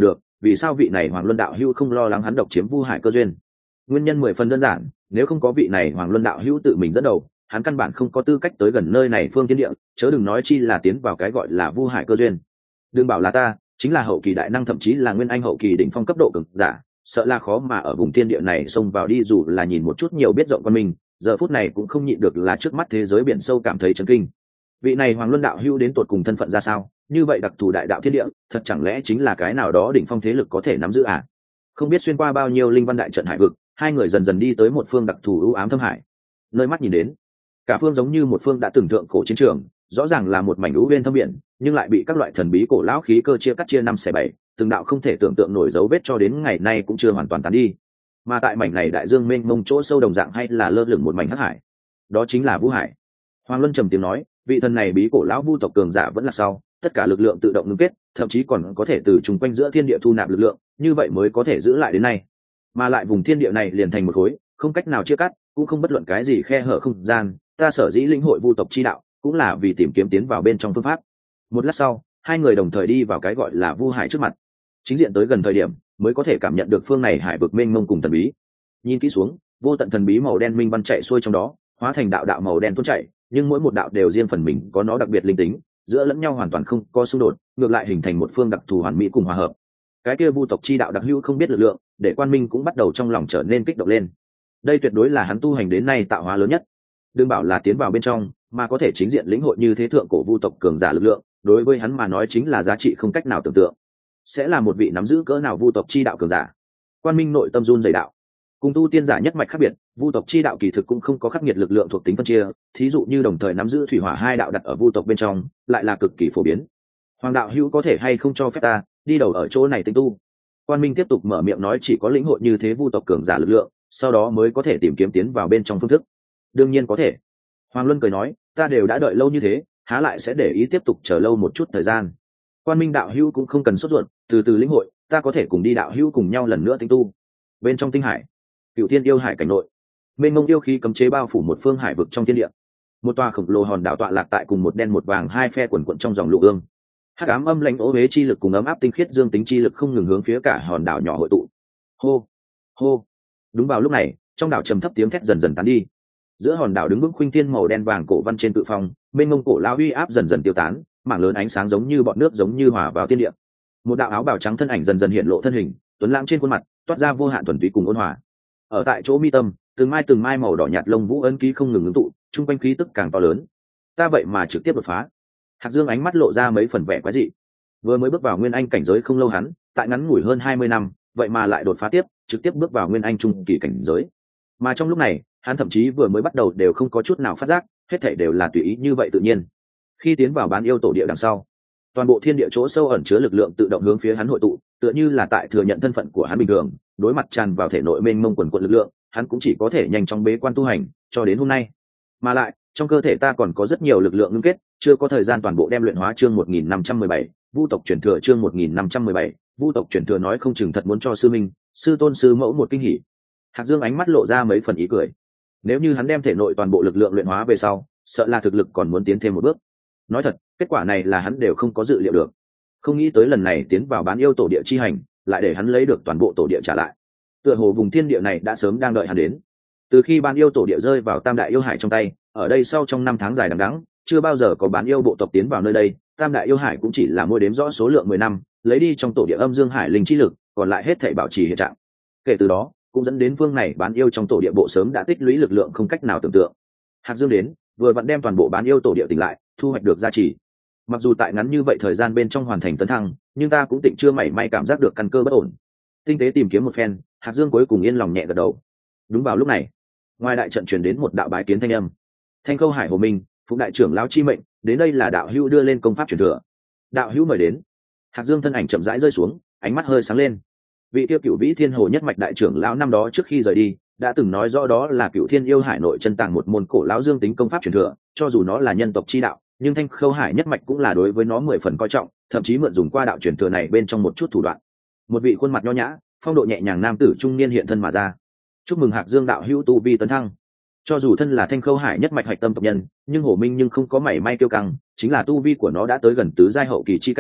vì sao vị này Hoàng Luân đạo hữu không lo lắng hắn độc chiếm Vu Hải cơ duyên? Nguyên nhân 10 phần đơn giản, nếu không có vị này Hoàng Luân đạo hữu tự mình dẫn đầu, hắn căn bản không có tư cách tới gần nơi này phương thiên địa, chớ đừng nói chi là tiến vào cái gọi là Vu Hải cơ duyên. Đừng bảo là ta, chính là hậu kỳ đại năng thậm chí là nguyên anh hậu kỳ đỉnh phong cấp độ cường giả, sợ là khó mà ở vùng thiên địa này xông vào đi, dù là nhìn một chút nhiều biết rộng quan mình, giờ phút này cũng không nhịn được là trước mắt thế giới biển sâu cảm thấy chấn kinh. Vị này Hoàng Luân đạo hữu đến tột cùng thân phận ra sao? Như vậy đặc thù đại đạo thiên địa, thật chẳng lẽ chính là cái nào đó đỉnh phong thế lực có thể nắm giữ à? Không biết xuyên qua bao nhiêu linh văn đại trận hải vực, hai người dần dần đi tới một phương đặc thù u ám thâm hải. Nơi mắt nhìn đến, cả phương giống như một phương đã từng thượng cổ chiến trường, rõ ràng là một mảnh u bên thâm biển, nhưng lại bị các loại thần bí cổ lão khí cơ chia cắt chia năm xẻ bảy, từng đạo không thể tưởng tượng nổi dấu vết cho đến ngày nay cũng chưa hoàn toàn tán đi. Mà tại mảnh này đại dương mênh mông chỗ sâu đồng dạng hay là lơ lửng một mảnh hắc hải, đó chính là Vũ Hải. Hoàng Luân trầm tiếng nói, vị thần này bí cổ lão vu tộc cường giả vẫn là sau, tất cả lực lượng tự động ngưng kết, thậm chí còn có thể từ chung quanh giữa thiên địa thu nạp lực lượng, như vậy mới có thể giữ lại đến nay. Mà lại vùng thiên địa này liền thành một khối, không cách nào chia cắt, cũng không bất luận cái gì khe hở không gian, ta sở dĩ lĩnh hội vu tộc chi đạo, cũng là vì tìm kiếm tiến vào bên trong phương pháp. Một lát sau, hai người đồng thời đi vào cái gọi là Vu Hải trước mặt. Chính diện tới gần thời điểm, mới có thể cảm nhận được phương này hải vực mênh mông cùng thần bí. Nhìn kỹ xuống, vô tận thần bí màu đen minh văn chạy xuôi trong đó, hóa thành đạo đạo màu đen tuôn chảy, nhưng mỗi một đạo đều riêng phần mình có nó đặc biệt linh tính, giữa lẫn nhau hoàn toàn không có xung đột, ngược lại hình thành một phương đặc thù hoàn mỹ cùng hòa hợp. Cái kia vu tộc chi đạo đặc hữu không biết lực lượng, để Quan Minh cũng bắt đầu trong lòng trở nên kích động lên. Đây tuyệt đối là hắn tu hành đến nay tạo hóa lớn nhất. Đừng bảo là tiến vào bên trong, mà có thể chính diện lĩnh hội như thế thượng cổ vu tộc cường giả lực lượng, đối với hắn mà nói chính là giá trị không cách nào tưởng tượng. Sẽ là một vị nắm giữ cỡ nào vu tộc chi đạo cường giả? Quan Minh nội tâm run rẩy đạo. Cùng tu tiên giả nhất mạch khác biệt, vu tộc chi đạo kỳ thực cũng không có khắc nghiệt lực lượng thuộc tính phân chia, thí dụ như đồng thời nắm giữ thủy hỏa hai đạo đặt ở vu tộc bên trong, lại là cực kỳ phổ biến. Hoàng đạo hữu có thể hay không cho phép ta đi đầu ở chỗ này tinh tu? Quan Minh tiếp tục mở miệng nói, chỉ có lĩnh hội như thế vu tộc cường giả lực lượng, sau đó mới có thể tìm kiếm tiến vào bên trong phương thức. Đương nhiên có thể. Hoàng Luân cười nói, ta đều đã đợi lâu như thế, há lại sẽ để ý tiếp tục chờ lâu một chút thời gian. Quan Minh đạo hữu cũng không cần sốt ruột, từ từ lĩnh hội, ta có thể cùng đi đạo hữu cùng nhau lần nữa tinh tu. Bên trong tinh hải, Cửu Thiên yêu hải cảnh nội, mênh mông yêu khí cấm chế bao phủ một phương hải vực trong thiên địa. Một tòa khổng lồ hòn đảo tọa lạc tại cùng một đen một vàng hai phe quần quận trong dòng lũ ương. Hắc ám âm lãnh ố huế chi lực cùng ấm áp tinh khiết dương tính chi lực không ngừng hướng phía cả hòn đảo nhỏ hội tụ. Hô, hô. Đúng vào lúc này, trong đảo trầm thấp tiếng thét dần dần tán đi. Giữa hòn đảo đứng vững khuynh thiên màu đen vàng cổ văn trên cự phong, mênh mông cổ lao uy áp dần dần tiêu tán, mảng lớn ánh sáng giống như bọt nước giống như hòa vào thiên địa. Một đạo áo bào trắng thân ảnh dần dần hiện lộ thân hình, tuấn lãng trên khuôn mặt toát ra vô hạn thuần túy cùng ôn hòa. Ở tại chỗ mi tâm, từng mai màu đỏ nhạt lông vũ ấn ký không ngừng ngưng tụ, trung quanh khí tức càng to lớn. Ta vậy mà trực tiếp đột phá. Hạc Dương ánh mắt lộ ra mấy phần vẻ quái dị. Vừa mới bước vào nguyên anh cảnh giới không lâu hắn, tại ngắn ngủi hơn 20 năm, vậy mà lại đột phá tiếp, trực tiếp bước vào nguyên anh trung kỳ cảnh giới. Mà trong lúc này, hắn thậm chí vừa mới bắt đầu đều không có chút nào phát giác, hết thảy đều là tùy ý như vậy tự nhiên. Khi tiến vào bán yêu tổ địa đằng sau, toàn bộ thiên địa chỗ sâu ẩn chứa lực lượng tự động hướng phía hắn hội tụ, tựa như là tại thừa nhận thân phận của hắn bình thường, đối mặt tràn vào thể nội mênh mông quần quần lực lượng, hắn cũng chỉ có thể nhanh chóng bế quan tu hành, cho đến hôm nay. Mà lại, trong cơ thể ta còn có rất nhiều lực lượng ngưng kết, chưa có thời gian toàn bộ đem luyện hóa. Chương 1517, Vu tộc truyền thừa. Chương 1517, Vu tộc truyền thừa. Nói không chừng thật muốn cho sư minh, sư tôn sư mẫu một kinh hỉ. Hạc Dương ánh mắt lộ ra mấy phần ý cười. Nếu như hắn đem thể nội toàn bộ lực lượng luyện hóa về sau, sợ là thực lực còn muốn tiến thêm một bước. Nói thật, kết quả này là hắn đều không có dự liệu được. Không nghĩ tới lần này tiến vào bán yêu tổ địa chi hành, lại để hắn lấy được toàn bộ tổ địa trả lại. Tựa hồ vùng thiên địa này đã sớm đang đợi hắn đến. Từ khi bán yêu tổ địa rơi vào Tam đại yêu hải trong tay, ở đây sau trong năm tháng dài đằng đẵng, chưa bao giờ có bán yêu bộ tộc tiến vào nơi đây. Tam đại yêu hải cũng chỉ là mỗi đếm rõ số lượng 10 năm, lấy đi trong tổ địa âm dương hải linh chi lực, còn lại hết thảy bảo trì hiện trạng. Kể từ đó, cũng dẫn đến phương này bán yêu trong tổ địa bộ sớm đã tích lũy lực lượng không cách nào tưởng tượng. Hạc Dương đến, vừa vặn đem toàn bộ bán yêu tổ địa tỉnh lại, thu hoạch được gia trì. Mặc dù tại ngắn như vậy thời gian bên trong hoàn thành tấn thăng, nhưng ta cũng tịnh chưa mảy may cảm giác được căn cơ bất ổn. Tinh tế tìm kiếm một phen, Hạc Dương cuối cùng yên lòng nhẹ gật đầu. Đúng vào lúc này, ngoài đại trận truyền đến một đạo bái kiến thanh âm. Thanh Khâu Hải Hồ Minh, Phụng đại trưởng lão chi mệnh, đến đây là đạo hữu đưa lên công pháp truyền thừa. Đạo hữu mời đến. Hạc Dương thân ảnh chậm rãi rơi xuống, ánh mắt hơi sáng lên. Vị tiêu Cửu Vĩ Thiên Hồ nhất mạch đại trưởng lão năm đó trước khi rời đi, đã từng nói rõ đó là Cửu Thiên yêu hải nội chân tàng một môn cổ lão dương tính công pháp truyền thừa, cho dù nó là nhân tộc chi đạo, nhưng Thanh Khâu Hải nhất mạch cũng là đối với nó 10 phần coi trọng, thậm chí mượn dùng qua đạo truyền thừa này bên trong một chút thủ đoạn. Một vị khuôn mặt nho nhã, phong độ nhẹ nhàng nam tử trung niên hiện thân mà ra. Chúc mừng Hạc Dương đạo hữu tu vi tấn thăng. Cho dù thân là Thanh Khâu Hải nhất mạch hạch tâm tộc nhân, nhưng Hồ Minh nhưng không có mảy may kiêu căng, chính là tu vi của nó đã tới gần tứ giai hậu kỳ chi cảnh,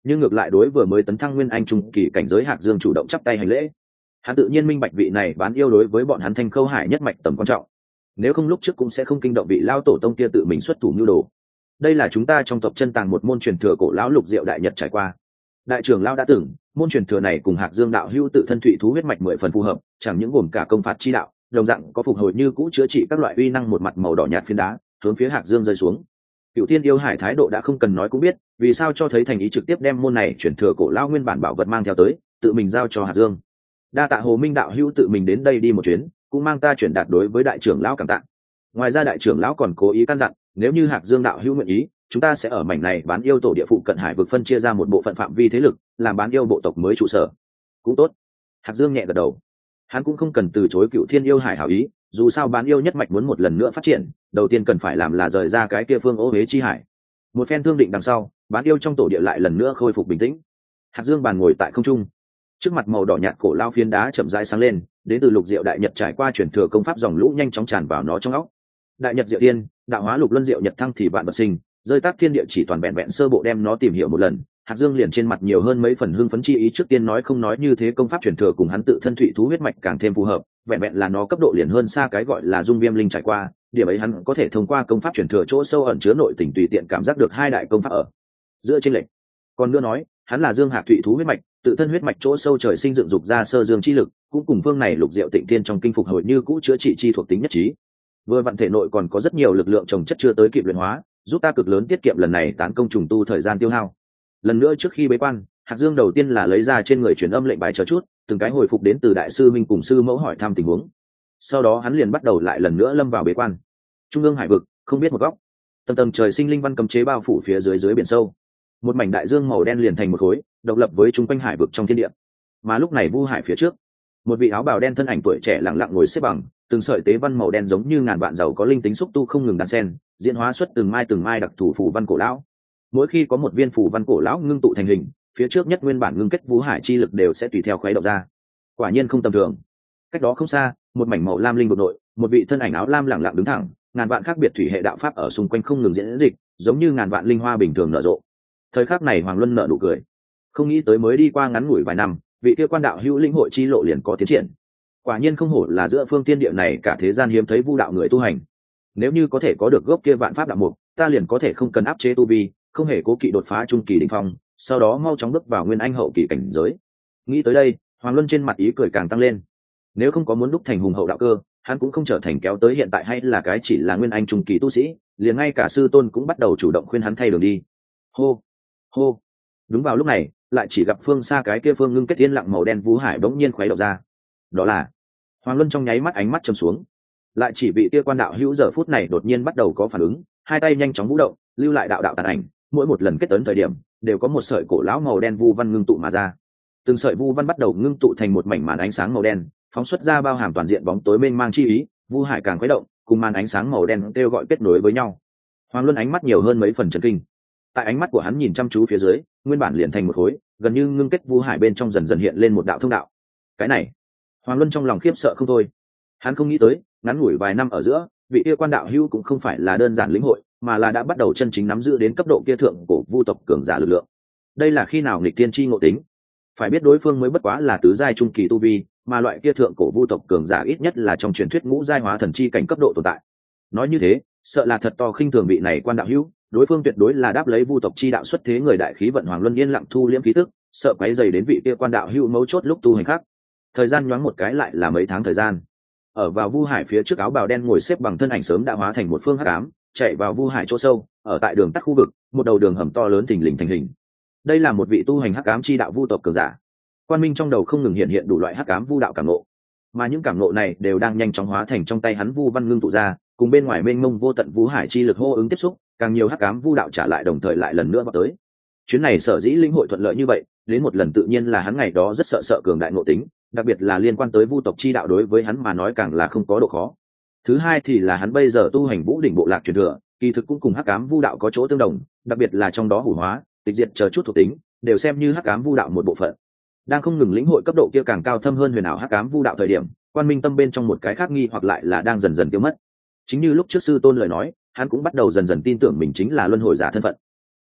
nhưng ngược lại đối vừa mới tấn thăng nguyên anh trung kỳ cảnh giới Hạc Dương chủ động chắp tay hành lễ. Hắn tự nhiên minh bạch vị này bán yêu đối với bọn hắn Thanh Khâu Hải nhất mạch tầm quan trọng, nếu không lúc trước cũng sẽ không kinh động vị lao tổ tông kia tự mình xuất thủ nhu đồ. Đây là chúng ta trong tộc chân tàng một môn truyền thừa cổ lão lục diệu đại nhật trải qua. Đại trưởng lão đã từng, môn truyền thừa này cùng Hạc Dương đạo hữu tự thân thụy thú huyết mạch 10 phần phù hợp, chẳng những gồm cả công phạt chi đạo, đồng dạng có phục hồi như cũ chữa trị các loại uy năng một mặt màu đỏ nhạt phiến đá, hướng phía Hạc Dương rơi xuống. Cửu Thiên yêu hải thái độ đã không cần nói cũng biết, vì sao cho thấy thành ý trực tiếp đem môn này truyền thừa cổ lão nguyên bản bảo vật mang theo tới, tự mình giao cho Hạc Dương. Đa tạ Hồ Minh đạo hữu tự mình đến đây đi một chuyến, cũng mang ta chuyển đạt đối với đại trưởng lão cảm tạ. Ngoài ra đại trưởng lão còn cố ý căn dặn, nếu như Hạc Dương đạo hữu nguyện ý, chúng ta sẽ ở mảnh này bán yêu tổ địa phụ cận hải vực phân chia ra một bộ phận phạm vi thế lực, làm bán yêu bộ tộc mới trụ sở. Cũng tốt. Hạc Dương nhẹ gật đầu. Hắn cũng không cần từ chối Cửu Thiên yêu hải hảo ý, dù sao bán yêu nhất mạch muốn một lần nữa phát triển, đầu tiên cần phải làm là rời ra cái kia phương ô hế chi hải. Một phen thương định đằng sau, bán yêu trong tổ địa lại lần nữa khôi phục bình tĩnh. Hạc Dương bàn ngồi tại không trung, trước mặt màu đỏ nhạt cổ lao phiến đá chậm rãi sáng lên, đến từ lục diệu đại nhật trải qua chuyển thừa công pháp dòng lũ nhanh chóng tràn vào nó trong óc. Đại nhật diệu tiên, đạo hóa lục luân diệu nhật thăng thì vạn vật sinh, rơi tác thiên địa chỉ toàn vẹn vẹn sơ bộ đem nó tìm hiểu một lần. Hạc Dương liền trên mặt nhiều hơn mấy phần hưng phấn chi ý, trước tiên nói không nói như thế công pháp chuyển thừa cùng hắn tự thân thụy thú huyết mạch càng thêm phù hợp, vẹn vẹn là nó cấp độ liền hơn xa cái gọi là dung viêm linh trải qua, điểm ấy hắn có thể thông qua công pháp chuyển thừa chỗ sâu ẩn chứa nội tình tùy tiện cảm giác được hai đại công pháp ở giữa chênh lệch. Còn nữa nói, hắn là Dương Hạc thụy thú huyết mạch, tự thân huyết mạch chỗ sâu trời sinh dựng dục ra sơ dương chi lực, cũng cùng phương này lục diệu tịnh thiên trong kinh phục hồi như cũ chữa trị chi thuộc tính nhất trí. Vừa vặn thể nội còn có rất nhiều lực lượng trồng chất chưa tới kịp luyện hóa, giúp ta cực lớn tiết kiệm lần này tán công trùng tu thời gian tiêu hao. Lần nữa trước khi bế quan, Hạc Dương đầu tiên là lấy ra trên người truyền âm lệnh bài chờ chút, từng cái hồi phục đến từ đại sư minh cùng sư mẫu hỏi thăm tình huống. Sau đó hắn liền bắt đầu lại lần nữa lâm vào bế quan. Trung ương hải vực, không biết một góc, tầng tầng trời sinh linh văn cấm chế bao phủ phía dưới dưới biển sâu. Một mảnh đại dương màu đen liền thành một khối, độc lập với trung quanh hải vực trong thiên địa. Mà lúc này vu hải phía trước, một vị áo bào đen thân ảnh tuổi trẻ lặng lặng ngồi xếp bằng, từng sợi tế văn màu đen giống như ngàn vạn dầu có linh tính xúc tu không ngừng đan xen, diễn hóa xuất từng mai đặc thù phù văn cổ lão. Mỗi khi có một viên phù văn cổ lão ngưng tụ thành hình, phía trước nhất nguyên bản ngưng kết vu hải chi lực đều sẽ tùy theo khuấy động ra. Quả nhiên không tầm thường. Cách đó không xa, một mảnh màu lam linh vực nội, một vị thân ảnh áo lam lặng lặng đứng thẳng, ngàn vạn khác biệt thủy hệ đạo pháp ở xung quanh không ngừng diễn dịch, giống như ngàn vạn linh hoa bình thường nở rộ. Thời khắc này Hoàng Luân nở nụ cười, không nghĩ tới mới đi qua ngắn ngủi vài năm, vị kia quan đạo hữu linh hội chi lộ liền có tiến triển. Quả nhiên không hổ là giữa phương tiên địa này cả thế gian hiếm thấy vu đạo người tu hành. Nếu như có thể có được gốc kia vạn pháp đạo mục, ta liền có thể không cần áp chế tu vi, không hề cố kỵ đột phá trung kỳ đỉnh phong, sau đó mau chóng bước vào nguyên anh hậu kỳ cảnh giới. Nghĩ tới đây, Hoàng Luân trên mặt ý cười càng tăng lên. Nếu không có muốn đúc thành hùng hậu đạo cơ, hắn cũng không trở thành kéo tới hiện tại hay là cái chỉ là nguyên anh trung kỳ tu sĩ, liền ngay cả sư tôn cũng bắt đầu chủ động khuyên hắn thay đường đi. Hô, hô. Đúng vào lúc này, lại chỉ gặp phương xa cái kia phương ngưng kết tiên lặng màu đen vũ hải bỗng nhiên khuấy động ra. Đó là Hoàng Luân trong nháy mắt ánh mắt trầm xuống, lại chỉ vị kia quan đạo hữu giờ phút này đột nhiên bắt đầu có phản ứng, hai tay nhanh chóng vũ động, lưu lại đạo đạo tàn ảnh, mỗi một lần kết ấn thời điểm đều có một sợi cổ lão màu đen vu văn ngưng tụ mà ra. Từng sợi vu văn bắt đầu ngưng tụ thành một mảnh màn ánh sáng màu đen, phóng xuất ra bao hàm toàn diện bóng tối mênh mang chi ý, vu hải càng khuấy động, cùng màn ánh sáng màu đen kêu gọi kết nối với nhau. Hoàng Luân ánh mắt nhiều hơn mấy phần chấn kinh. Tại ánh mắt của hắn nhìn chăm chú phía dưới, nguyên bản liền thành một khối, gần như ngưng kết vu hải bên trong dần dần hiện lên một đạo thông đạo. Cái này, Hoàng Luân trong lòng khiếp sợ không thôi. Hắn không nghĩ tới, ngắn ngủi vài năm ở giữa, vị kia quan đạo hữu cũng không phải là đơn giản lĩnh hội, mà là đã bắt đầu chân chính nắm giữ đến cấp độ kia thượng cổ vu tộc cường giả lực lượng. Đây là khi nào nghịch tiên chi ngộ tính? Phải biết đối phương mới bất quá là tứ giai trung kỳ tu vi, mà loại kia thượng cổ vu tộc cường giả ít nhất là trong truyền thuyết ngũ giai hóa thần chi cảnh cấp độ tồn tại. Nói như thế, sợ là thật to khinh thường vị này quan đạo hữu, đối phương tuyệt đối là đáp lấy vu tộc chi đạo xuất thế người đại khí vận. Hoàng Luân yên lặng thu liễm khí tức, sợ quấy rầy đến vị kia quan đạo hữu mấu chốt lúc tu hành khác. Thời gian nhoáng một cái lại là mấy tháng thời gian. Ở vào vu hải phía trước áo bào đen ngồi xếp bằng thân ảnh sớm đã hóa thành một phương hắc ám, chạy vào vu hải chỗ sâu, ở tại đường tắt khu vực, một đầu đường hầm to lớn thình lình thành hình. Đây là một vị tu hành hắc ám chi đạo vu tộc cường giả. Quan Minh trong đầu không ngừng hiện hiện đủ loại hắc ám vu đạo cảm ngộ, mà những cảm ngộ này đều đang nhanh chóng hóa thành trong tay hắn vu văn ngưng tụ ra, cùng bên ngoài mênh mông vô tận vu hải chi lực hô ứng tiếp xúc, càng nhiều hắc ám vu đạo trả lại đồng thời lại lần nữa vào tới. Chuyến này sở dĩ linh hội thuận lợi như vậy, đến một lần tự nhiên là hắn ngày đó rất sợ cường đại ngộ tính, đặc biệt là liên quan tới vu tộc chi đạo đối với hắn mà nói càng là không có độ khó. Thứ hai thì là hắn bây giờ tu hành vũ đỉnh bộ lạc truyền thừa, kỳ thực cũng cùng hắc ám vu đạo có chỗ tương đồng, đặc biệt là trong đó hủ hóa, tịch diệt chờ chút thuộc tính, đều xem như hắc ám vu đạo một bộ phận. Đang không ngừng lĩnh hội cấp độ kia càng cao thâm hơn huyền ảo hắc ám vu đạo thời điểm, Quan Minh tâm bên trong một cái khác nghi hoặc lại là đang dần dần tiêu mất. Chính như lúc trước sư tôn lời nói, hắn cũng bắt đầu dần dần tin tưởng mình chính là luân hồi giả thân phận.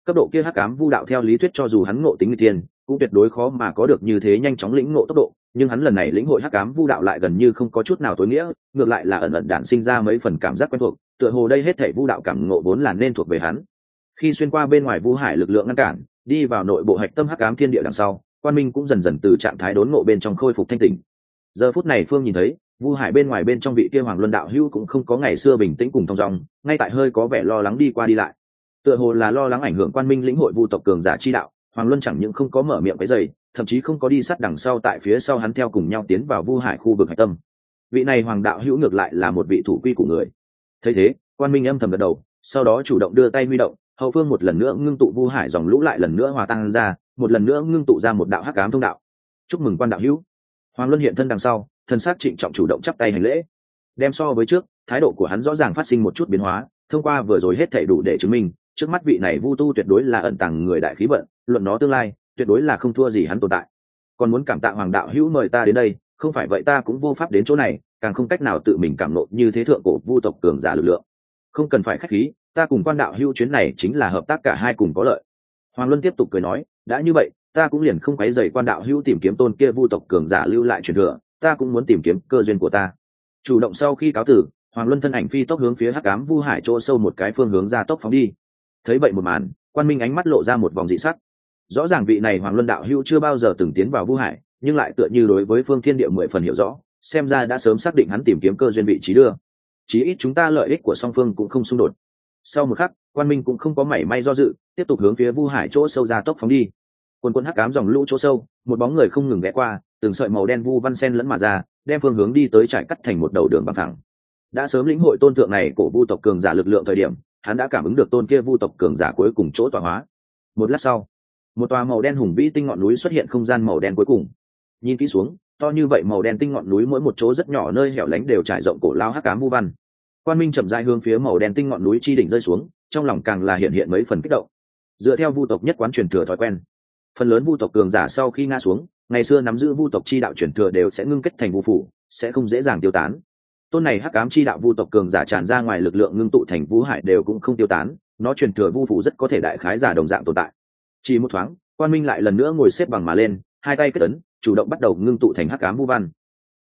Cấp độ kia hắc ám vu đạo theo lý thuyết cho dù hắn ngộ tính người tiên cũng tuyệt đối khó mà có được như thế nhanh chóng lĩnh ngộ tốc độ, nhưng hắn lần này lĩnh hội hắc ám vu đạo lại gần như không có chút nào tối nghĩa, ngược lại là ẩn ẩn đản sinh ra mấy phần cảm giác quen thuộc, tựa hồ đây hết thảy vu đạo cảm ngộ vốn là nên thuộc về hắn. Khi xuyên qua bên ngoài vu hải lực lượng ngăn cản, đi vào nội bộ hạch tâm hắc ám thiên địa đằng sau, Quan Minh cũng dần dần từ trạng thái đốn ngộ bên trong khôi phục thanh tỉnh. Giờ phút này Phương nhìn thấy, vu hải bên ngoài bên trong vị kia Hoàng Luân đạo hữu cũng không có ngày xưa bình tĩnh cùng thong dong, ngay tại hơi có vẻ lo lắng đi qua đi lại. Tựa hồ là lo lắng ảnh hưởng Quan Minh lĩnh hội vu tộc cường giả chi đạo, Hoàng Luân chẳng những không có mở miệng cái giày, thậm chí không có đi sát đằng sau tại phía sau hắn theo cùng nhau tiến vào vu hải khu vực hải tâm. Vị này Hoàng đạo hữu ngược lại là một vị thủ quy của người. Thấy thế, Quan Minh âm thầm gật đầu, sau đó chủ động đưa tay huy động, hậu phương một lần nữa ngưng tụ vu hải dòng lũ lại lần nữa hòa tan ra, một lần nữa ngưng tụ ra một đạo hắc ám thông đạo. Chúc mừng Quan đạo hữu. Hoàng Luân hiện thân đằng sau, thân xác trịnh trọng chủ động chắp tay hành lễ. Đem so với trước, thái độ của hắn rõ ràng phát sinh một chút biến hóa, thông qua vừa rồi hết thảy đủ để chứng minh, trước mắt vị này vu tu tuyệt đối là ẩn tàng người đại khí vận, luận nó tương lai, tuyệt đối là không thua gì hắn tồn tại. Còn muốn cảm tạ Hoàng đạo hữu mời ta đến đây, không phải vậy ta cũng vô pháp đến chỗ này, càng không cách nào tự mình cảm nộ như thế thượng cổ vu tộc cường giả lực lượng. Không cần phải khách khí, ta cùng Quan đạo hữu chuyến này chính là hợp tác cả hai cùng có lợi. Hoàng Luân tiếp tục cười nói, đã như vậy, ta cũng liền không quấy rầy Quan đạo hữu tìm kiếm tôn kia vu tộc cường giả lưu lại truyền thừa, ta cũng muốn tìm kiếm cơ duyên của ta. Chủ động sau khi cáo tử, Hoàng Luân thân ảnh phi tốc hướng phía hắc ám vu hải chỗ sâu một cái phương hướng ra tốc phóng đi. Thấy vậy một màn, Quan Minh ánh mắt lộ ra một vòng dị sắc. Rõ ràng vị này Hoàng Luân đạo hữu chưa bao giờ từng tiến vào vu hải, nhưng lại tựa như đối với phương thiên địa mười phần hiểu rõ, xem ra đã sớm xác định hắn tìm kiếm cơ duyên vị trí đưa. Chí ít chúng ta lợi ích của song phương cũng không xung đột. Sau một khắc, Quan Minh cũng không có mảy may do dự, tiếp tục hướng phía vu hải chỗ sâu ra tốc phóng đi. Quần quần hắc ám dòng lũ chỗ sâu, một bóng người không ngừng ghé qua, từng sợi màu đen vu văn sen lẫn mà ra, đem phương hướng đi tới trải cắt thành một đầu đường bằng thẳng. Đã sớm lĩnh hội tôn thượng này cổ vu tộc cường giả lực lượng thời điểm, hắn đã cảm ứng được tôn kia vu tộc cường giả cuối cùng chỗ tọa hóa. Một lát sau, một tòa màu đen hùng vĩ tinh ngọn núi xuất hiện không gian màu đen cuối cùng. Nhìn kỹ xuống, to như vậy màu đen tinh ngọn núi mỗi một chỗ rất nhỏ nơi hẻo lánh đều trải rộng cổ lao hắc ám vu văn. Quan Minh chậm rãi hướng phía màu đen tinh ngọn núi chi đỉnh rơi xuống, trong lòng càng là hiện mấy phần kích động. Dựa theo vu tộc nhất quán truyền thừa thói quen, phần lớn vu tộc cường giả sau khi ngã xuống, ngày xưa nắm giữ vu tộc chi đạo truyền thừa đều sẽ ngưng kết thành vu phủ, sẽ không dễ dàng tiêu tán. Tôn này hắc ám chi đạo vu tộc cường giả tràn ra ngoài lực lượng ngưng tụ thành vu hải đều cũng không tiêu tán, nó truyền thừa vu phủ rất có thể đại khái giả đồng dạng tồn tại. Chỉ một thoáng, Quan Minh lại lần nữa ngồi xếp bằng mà lên, hai tay kết ấn, chủ động bắt đầu ngưng tụ thành hắc ám vu văn.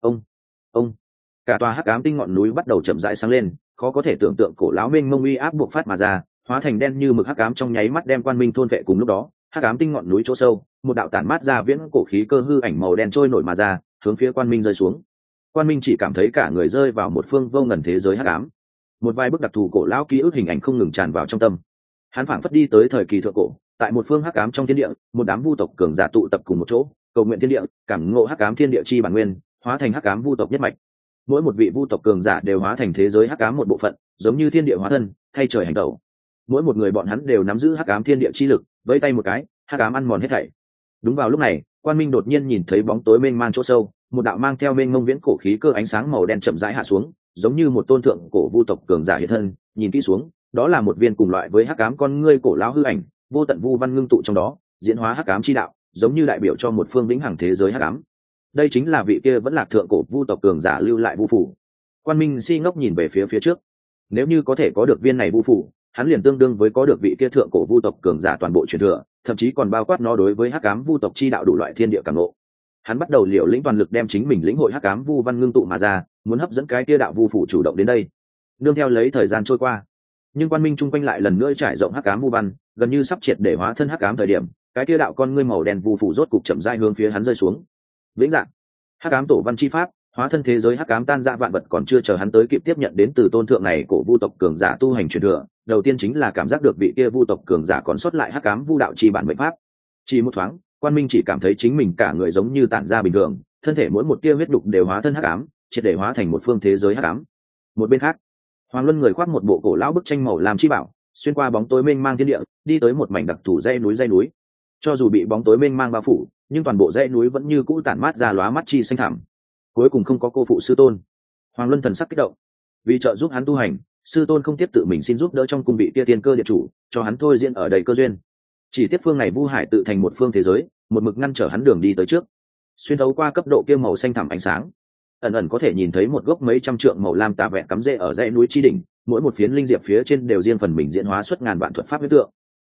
Ông, cả tòa hắc ám tinh ngọn núi bắt đầu chậm rãi sáng lên, khó có thể tưởng tượng cổ lão mênh mông uy áp buộc phát mà ra, hóa thành đen như mực hắc ám trong nháy mắt đem Quan Minh thôn vệ. Cùng lúc đó, hắc ám tinh ngọn núi chỗ sâu, một đạo tản mát ra viễn cổ khí cơ hư ảnh màu đen trôi nổi mà ra, hướng phía Quan Minh rơi xuống. Quan Minh chỉ cảm thấy cả người rơi vào một phương vô ngần thế giới hắc ám. Một vài bức đặc thù cổ lão ký ức hình ảnh không ngừng tràn vào trong tâm. Hắn phảng phất đi tới thời kỳ thượng cổ, tại một phương hắc ám trong thiên địa, một đám vu tộc cường giả tụ tập cùng một chỗ, cầu nguyện thiên địa, cảm ngộ hắc ám thiên địa chi bản nguyên, hóa thành hắc ám vu tộc nhất mạch. Mỗi một vị vu tộc cường giả đều hóa thành thế giới hắc ám một bộ phận, giống như thiên địa hóa thân, thay trời hành tẩu. Mỗi một người bọn hắn đều nắm giữ hắc ám thiên địa chi lực, vẫy tay một cái, hắc ám ăn mòn hết thảy. Đúng vào lúc này, Quan Minh đột nhiên nhìn thấy bóng tối mênh mang chỗ sâu, một đạo mang theo mênh mông viễn cổ khí cơ ánh sáng màu đen chậm rãi hạ xuống, giống như một tôn thượng cổ vu tộc cường giả hiện thân. Nhìn kỹ xuống, đó là một viên cùng loại với hắc ám con ngươi cổ lão hư ảnh, vô tận vu văn ngưng tụ trong đó, diễn hóa hắc ám chi đạo, giống như đại biểu cho một phương vĩnh hằng thế giới hắc ám. Đây chính là vị kia vẫn lạc thượng cổ vu tộc cường giả lưu lại vu phủ. Quan Minh si ngốc nhìn về phía trước. Nếu như có thể có được viên này vu phủ, hắn liền tương đương với có được vị kia thượng cổ vu tộc cường giả toàn bộ truyền thừa, thậm chí còn bao quát nó đối với hắc ám vu tộc chi đạo đủ loại thiên địa cảm ngộ. Hắn bắt đầu liều lĩnh toàn lực đem chính mình lĩnh hội hắc ám vu văn ngưng tụ mà ra, muốn hấp dẫn cái kia đạo vu phủ chủ động đến đây. Nương theo lấy thời gian trôi qua, nhưng Quan Minh chung quanh lại lần nữa trải rộng hắc ám vu văn, gần như sắp triệt để hóa thân hắc ám thời điểm, cái kia đạo con ngươi màu đen vu phủ rốt cục chậm rãi hướng phía hắn rơi xuống. Vĩnh dạng, hắc ám tổ văn chi pháp, hóa thân thế giới hắc ám tan ra vạn vật, còn chưa chờ hắn tới kịp tiếp nhận đến từ tôn thượng này cổ vu tộc cường giả tu hành truyền thừa, đầu tiên chính là cảm giác được vị kia vu tộc cường giả còn xuất lại hắc ám vu đạo chi bản mệnh pháp. Chỉ một thoáng, Quan Minh chỉ cảm thấy chính mình cả người giống như tản ra bình thường, thân thể mỗi một tia huyết đục đều hóa thân hắc ám, triệt để hóa thành một phương thế giới hắc ám. Một bên khác, Hoàng Luân người khoác một bộ cổ lão bức tranh màu làm chi bảo, xuyên qua bóng tối mênh mang thiên địa, đi tới một mảnh đặc thù dãy núi. Cho dù bị bóng tối mênh mang bao phủ, nhưng toàn bộ dãy núi vẫn như cũ tản mát ra lóa mắt chi xanh thẳm. Cuối cùng không có cô phụ sư tôn. Hoàng Luân thần sắc kích động, vì trợ giúp hắn tu hành, sư tôn không tiếp tự mình xin giúp đỡ trong cung vị kia tiên cơ địa chủ, cho hắn thôi diễn ở đầy cơ duyên. Chỉ tiếp phương này vu hải tự thành một phương thế giới, một mực ngăn trở hắn đường đi tới trước. Xuyên thấu qua cấp độ kia màu xanh thẳm ánh sáng, ẩn ẩn có thể nhìn thấy một gốc mấy trăm trượng màu lam tà vẹn cắm rễ ở dãy núi chi đỉnh, mỗi một phiến linh diệp phía trên đều riêng phần mình diễn hóa xuất ngàn vạn thuật pháp huyết tượng.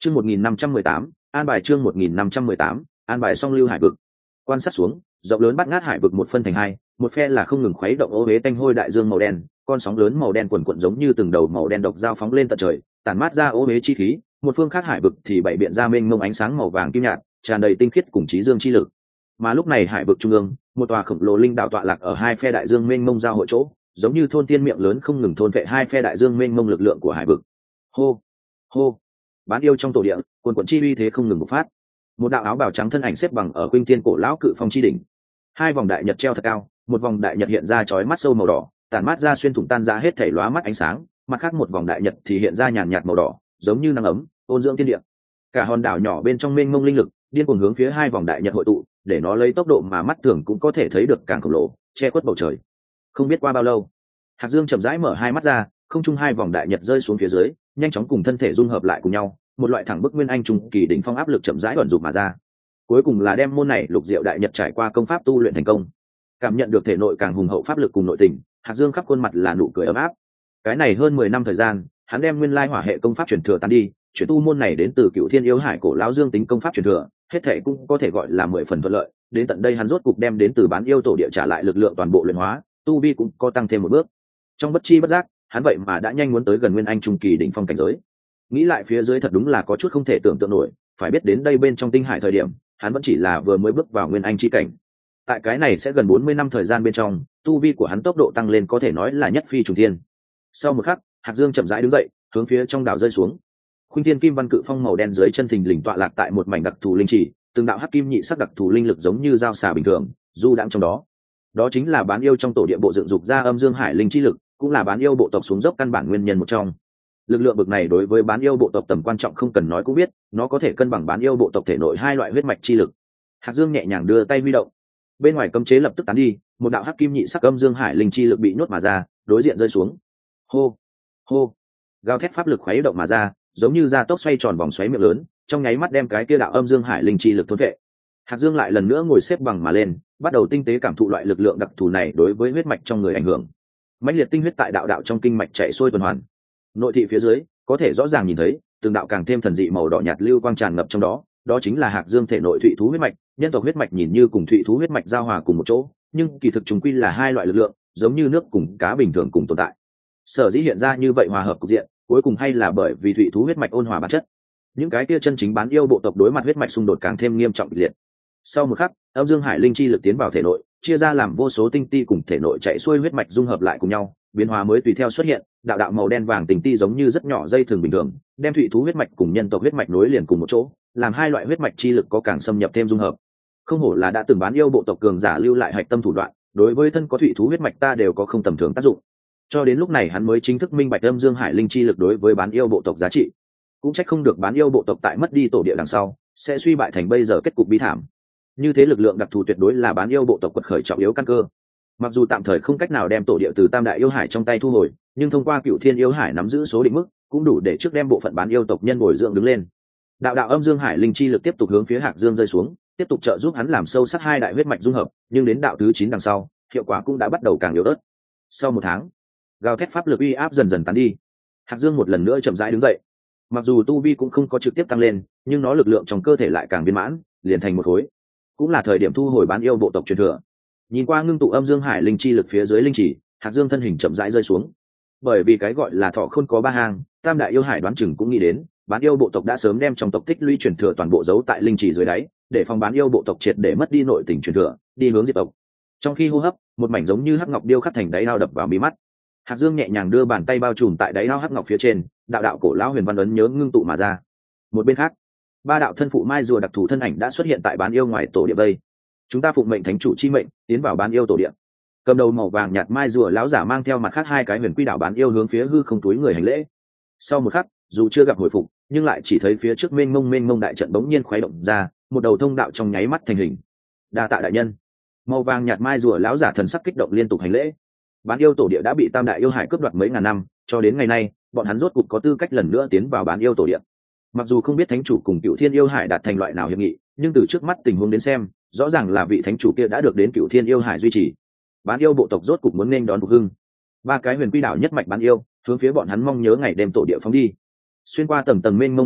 Chương 1518, an bài chương 1518, an bài song lưu hải vực. Quan sát xuống, rộng lớn bát ngát hải vực một phân thành hai, một phe là không ngừng khuấy động ô huế tanh hôi đại dương màu đen, con sóng lớn màu đen quần quật giống như từng đầu màu đen độc dao phóng lên tận trời, tản mát ra ô huế chi khí, một phương khác hải vực thì bảy biện ra mênh mông ánh sáng màu vàng kim nhạt, tràn đầy tinh khiết cùng trí dương chi lực. Mà lúc này hải vực trung ương, một tòa khổng lồ linh đạo tọa lạc ở hai phe đại dương mênh mông giao hội chỗ, giống như thôn tiên miệng lớn không ngừng thôn vệ hai phe đại dương mênh mông lực lượng của hải vực. Hô, hô. Bán yêu trong tổ địa, quần quần chi uy thế không ngừng bộc phát. Một đạo áo bào trắng thân ảnh xếp bằng ở khuynh thiên cổ lão cự phong chi đỉnh. Hai vòng đại nhật treo thật cao, một vòng đại nhật hiện ra chói mắt sâu màu đỏ, tản mát ra xuyên thủng tan ra hết thảy lóa mắt ánh sáng, mặt khác một vòng đại nhật thì hiện ra nhàn nhạt màu đỏ, giống như nắng ấm, ôn dưỡng thiên địa. Cả hòn đảo nhỏ bên trong mênh mông linh lực, điên cuồng hướng phía hai vòng đại nhật hội tụ, để nó lấy tốc độ mà mắt thường cũng có thể thấy được càng khổng lồ, che khuất bầu trời. Không biết qua bao lâu, Hạc Dương chậm rãi mở hai mắt ra, không trung hai vòng đại nhật rơi xuống phía dưới, nhanh chóng cùng thân thể dung hợp lại cùng nhau, một loại thẳng bức nguyên anh trung kỳ đỉnh phong áp lực chậm rãi ẩn dụ mà ra. Cuối cùng là đem môn này lục diệu đại nhật trải qua công pháp tu luyện thành công. Cảm nhận được thể nội càng hùng hậu pháp lực cùng nội tình, Hạc Dương khắp khuôn mặt là nụ cười ấm áp. Cái này hơn 10 năm thời gian, hắn đem nguyên lai hỏa hệ công pháp truyền thừa tán đi, chuyển tu môn này đến từ Cựu Thiên Yêu Hải cổ lão Dương tính công pháp truyền thừa, hết thể cũng có thể gọi là 10 phần thuận lợi. Đến tận đây hắn rốt cục đem đến từ bán yêu tổ địa trả lại lực lượng toàn bộ luyện hóa, tu vi cũng có tăng thêm một bước. Trong bất chi bất giác, hắn vậy mà đã nhanh muốn tới gần nguyên anh trung kỳ đỉnh phong cảnh giới. Nghĩ lại phía dưới thật đúng là có chút không thể tưởng tượng nổi, phải biết đến đây bên trong tinh hải thời điểm, hắn vẫn chỉ là vừa mới bước vào nguyên anh chi cảnh. Tại cái này sẽ gần 40 năm thời gian bên trong, tu vi của hắn tốc độ tăng lên có thể nói là nhất phi trùng thiên. Sau một khắc, Hạc Dương chậm rãi đứng dậy, hướng phía trong đảo rơi xuống. Khuynh Thiên Kim Văn Cự Phong màu đen dưới chân thình lình tọa lạc tại một mảnh đặc thù linh chỉ, từng đạo hắc kim nhị sắc đặc thù linh lực giống như dao xà bình thường, du đãng trong đó. Đó chính là bán yêu trong tổ địa bộ dựng dục ra âm dương hải linh chi lực, cũng là bán yêu bộ tộc xuống dốc căn bản nguyên nhân một trong. Lực lượng bực này đối với bán yêu bộ tộc tầm quan trọng không cần nói cũng biết, nó có thể cân bằng bán yêu bộ tộc thể nội hai loại huyết mạch chi lực. Hạc Dương nhẹ nhàng đưa tay huy động, bên ngoài cấm chế lập tức tán đi, một đạo hắc kim nhị sắc âm dương hải linh chi lực bị nhốt mà ra, đối diện rơi xuống. Hô, hô, gào thét pháp lực khuấy động mà ra, giống như gia tốc xoay tròn vòng xoáy miệng lớn, trong nháy mắt đem cái kia đạo âm dương hải linh chi lực thôn vệ. Hạc Dương lại lần nữa ngồi xếp bằng mà lên, bắt đầu tinh tế cảm thụ loại lực lượng đặc thù này đối với huyết mạch trong người ảnh hưởng. Mãnh liệt tinh huyết tại đạo đạo trong kinh mạch chạy xuôi tuần hoàn. Nội thị phía dưới có thể rõ ràng nhìn thấy từng đạo càng thêm thần dị màu đỏ nhạt lưu quang tràn ngập trong đó, đó chính là Hạc Dương thể nội thụy thú huyết mạch. Nhân tộc huyết mạch nhìn như cùng thụy thú huyết mạch giao hòa cùng một chỗ, nhưng kỳ thực chúng quy là hai loại lực lượng, giống như nước cùng cá bình thường cùng tồn tại. Sở dĩ hiện ra như vậy hòa hợp cục diện, cuối cùng hay là bởi vì thụy thú huyết mạch ôn hòa bản chất. Những cái kia chân chính bán yêu bộ tộc đối mặt huyết mạch xung đột càng thêm nghiêm trọng liệt. Sau một khắc, âm dương hải linh chi lực tiến vào thể nội, chia ra làm vô số tinh ti cùng thể nội chạy xuôi huyết mạch dung hợp lại cùng nhau, biến hóa mới tùy theo xuất hiện, đạo đạo màu đen vàng tinh ti giống như rất nhỏ dây thường bình thường, đem thụy thú huyết mạch cùng nhân tộc huyết mạch nối liền cùng một chỗ, làm hai loại huyết mạch chi lực có càng xâm nhập thêm dung hợp. Không hổ là đã từng bán yêu bộ tộc cường giả lưu lại hạch tâm thủ đoạn, đối với thân có thụy thú huyết mạch ta đều có không tầm thường tác dụng. Cho đến lúc này hắn mới chính thức minh bạch âm dương hải linh chi lực đối với bán yêu bộ tộc giá trị. Cũng trách không được bán yêu bộ tộc tại mất đi tổ địa đằng sau, sẽ suy bại thành bây giờ kết cục bi thảm. Như thế lực lượng đặc thù tuyệt đối là bán yêu bộ tộc quật khởi trọng yếu căn cơ. Mặc dù tạm thời không cách nào đem tổ địa từ Tam Đại Yêu Hải trong tay thu hồi, nhưng thông qua Cựu Thiên Yêu Hải nắm giữ số định mức, cũng đủ để trước đem bộ phận bán yêu tộc nhân bồi dưỡng đứng lên. Đạo đạo âm dương hải linh chi lực tiếp tục hướng phía Hạc Dương rơi xuống, tiếp tục trợ giúp hắn làm sâu sắc hai đại huyết mạch dung hợp, nhưng đến đạo thứ 9 đằng sau, hiệu quả cũng đã bắt đầu càng yếu ớt. Sau một tháng, gào thét pháp lực uy áp dần dần tán đi, Hạc Dương một lần nữa chậm rãi đứng dậy. Mặc dù tu vi cũng không có trực tiếp tăng lên, nhưng nó lực lượng trong cơ thể lại càng viên mãn, liền thành một khối. Cũng là thời điểm thu hồi bán yêu bộ tộc truyền thừa. Nhìn qua ngưng tụ âm dương hải linh chi lực phía dưới linh chỉ, Hạc Dương thân hình chậm rãi rơi xuống. Bởi vì cái gọi là thọ khôn có ba hàng, Tam Đại Yêu Hải đoán chừng cũng nghĩ đến, bán yêu bộ tộc đã sớm đem trong tộc tích lũy truyền thừa toàn bộ giấu tại linh chỉ dưới đáy, để phòng bán yêu bộ tộc triệt để mất đi nội tình truyền thừa, đi hướng diệt tộc. Trong khi hô hấp, một mảnh giống như hắc ngọc điêu khắc thành đáy ao đập vào mí mắt. Hạc Dương nhẹ nhàng đưa bàn tay bao trùm tại đáy ao hắc ngọc phía trên, đạo đạo cổ lão huyền văn ấn nhớ ngưng tụ mà ra. Một bên khác, ba đạo thân phụ mai rùa đặc thù thân ảnh đã xuất hiện tại bán yêu ngoài tổ địa vây. Chúng ta phụng mệnh thánh chủ chi mệnh, tiến vào bán yêu tổ địa. Cầm đầu màu vàng nhạt mai rùa lão giả mang theo mặt khác hai cái huyền quy đạo bán yêu hướng phía hư không túi người hành lễ. Sau một khắc, dù chưa gặp hồi phục, nhưng lại chỉ thấy phía trước mênh mông đại trận bỗng nhiên khuấy động ra, một đầu thông đạo trong nháy mắt thành hình. Đa tạ đại nhân. Màu vàng nhạt mai rùa lão giả thần sắc kích động liên tục hành lễ. Bán yêu tổ địa đã bị Tam Đại Yêu Hải cướp đoạt mấy ngàn năm, cho đến ngày nay, bọn hắn rốt cục có tư cách lần nữa tiến vào bán yêu tổ địa. Mặc dù không biết thánh chủ cùng Cựu Thiên Yêu Hải đạt thành loại nào hiệp nghị, nhưng từ trước mắt tình huống đến xem, rõ ràng là vị thánh chủ kia đã được đến Cựu Thiên Yêu Hải duy trì. Bán yêu bộ tộc rốt cục muốn nên đón phục hưng. Ba cái huyền quy đảo nhất mạch bán yêu hướng phía bọn hắn mong nhớ ngày đêm tổ địa phóng đi. Xuyên qua tầng mênh mông đại trận,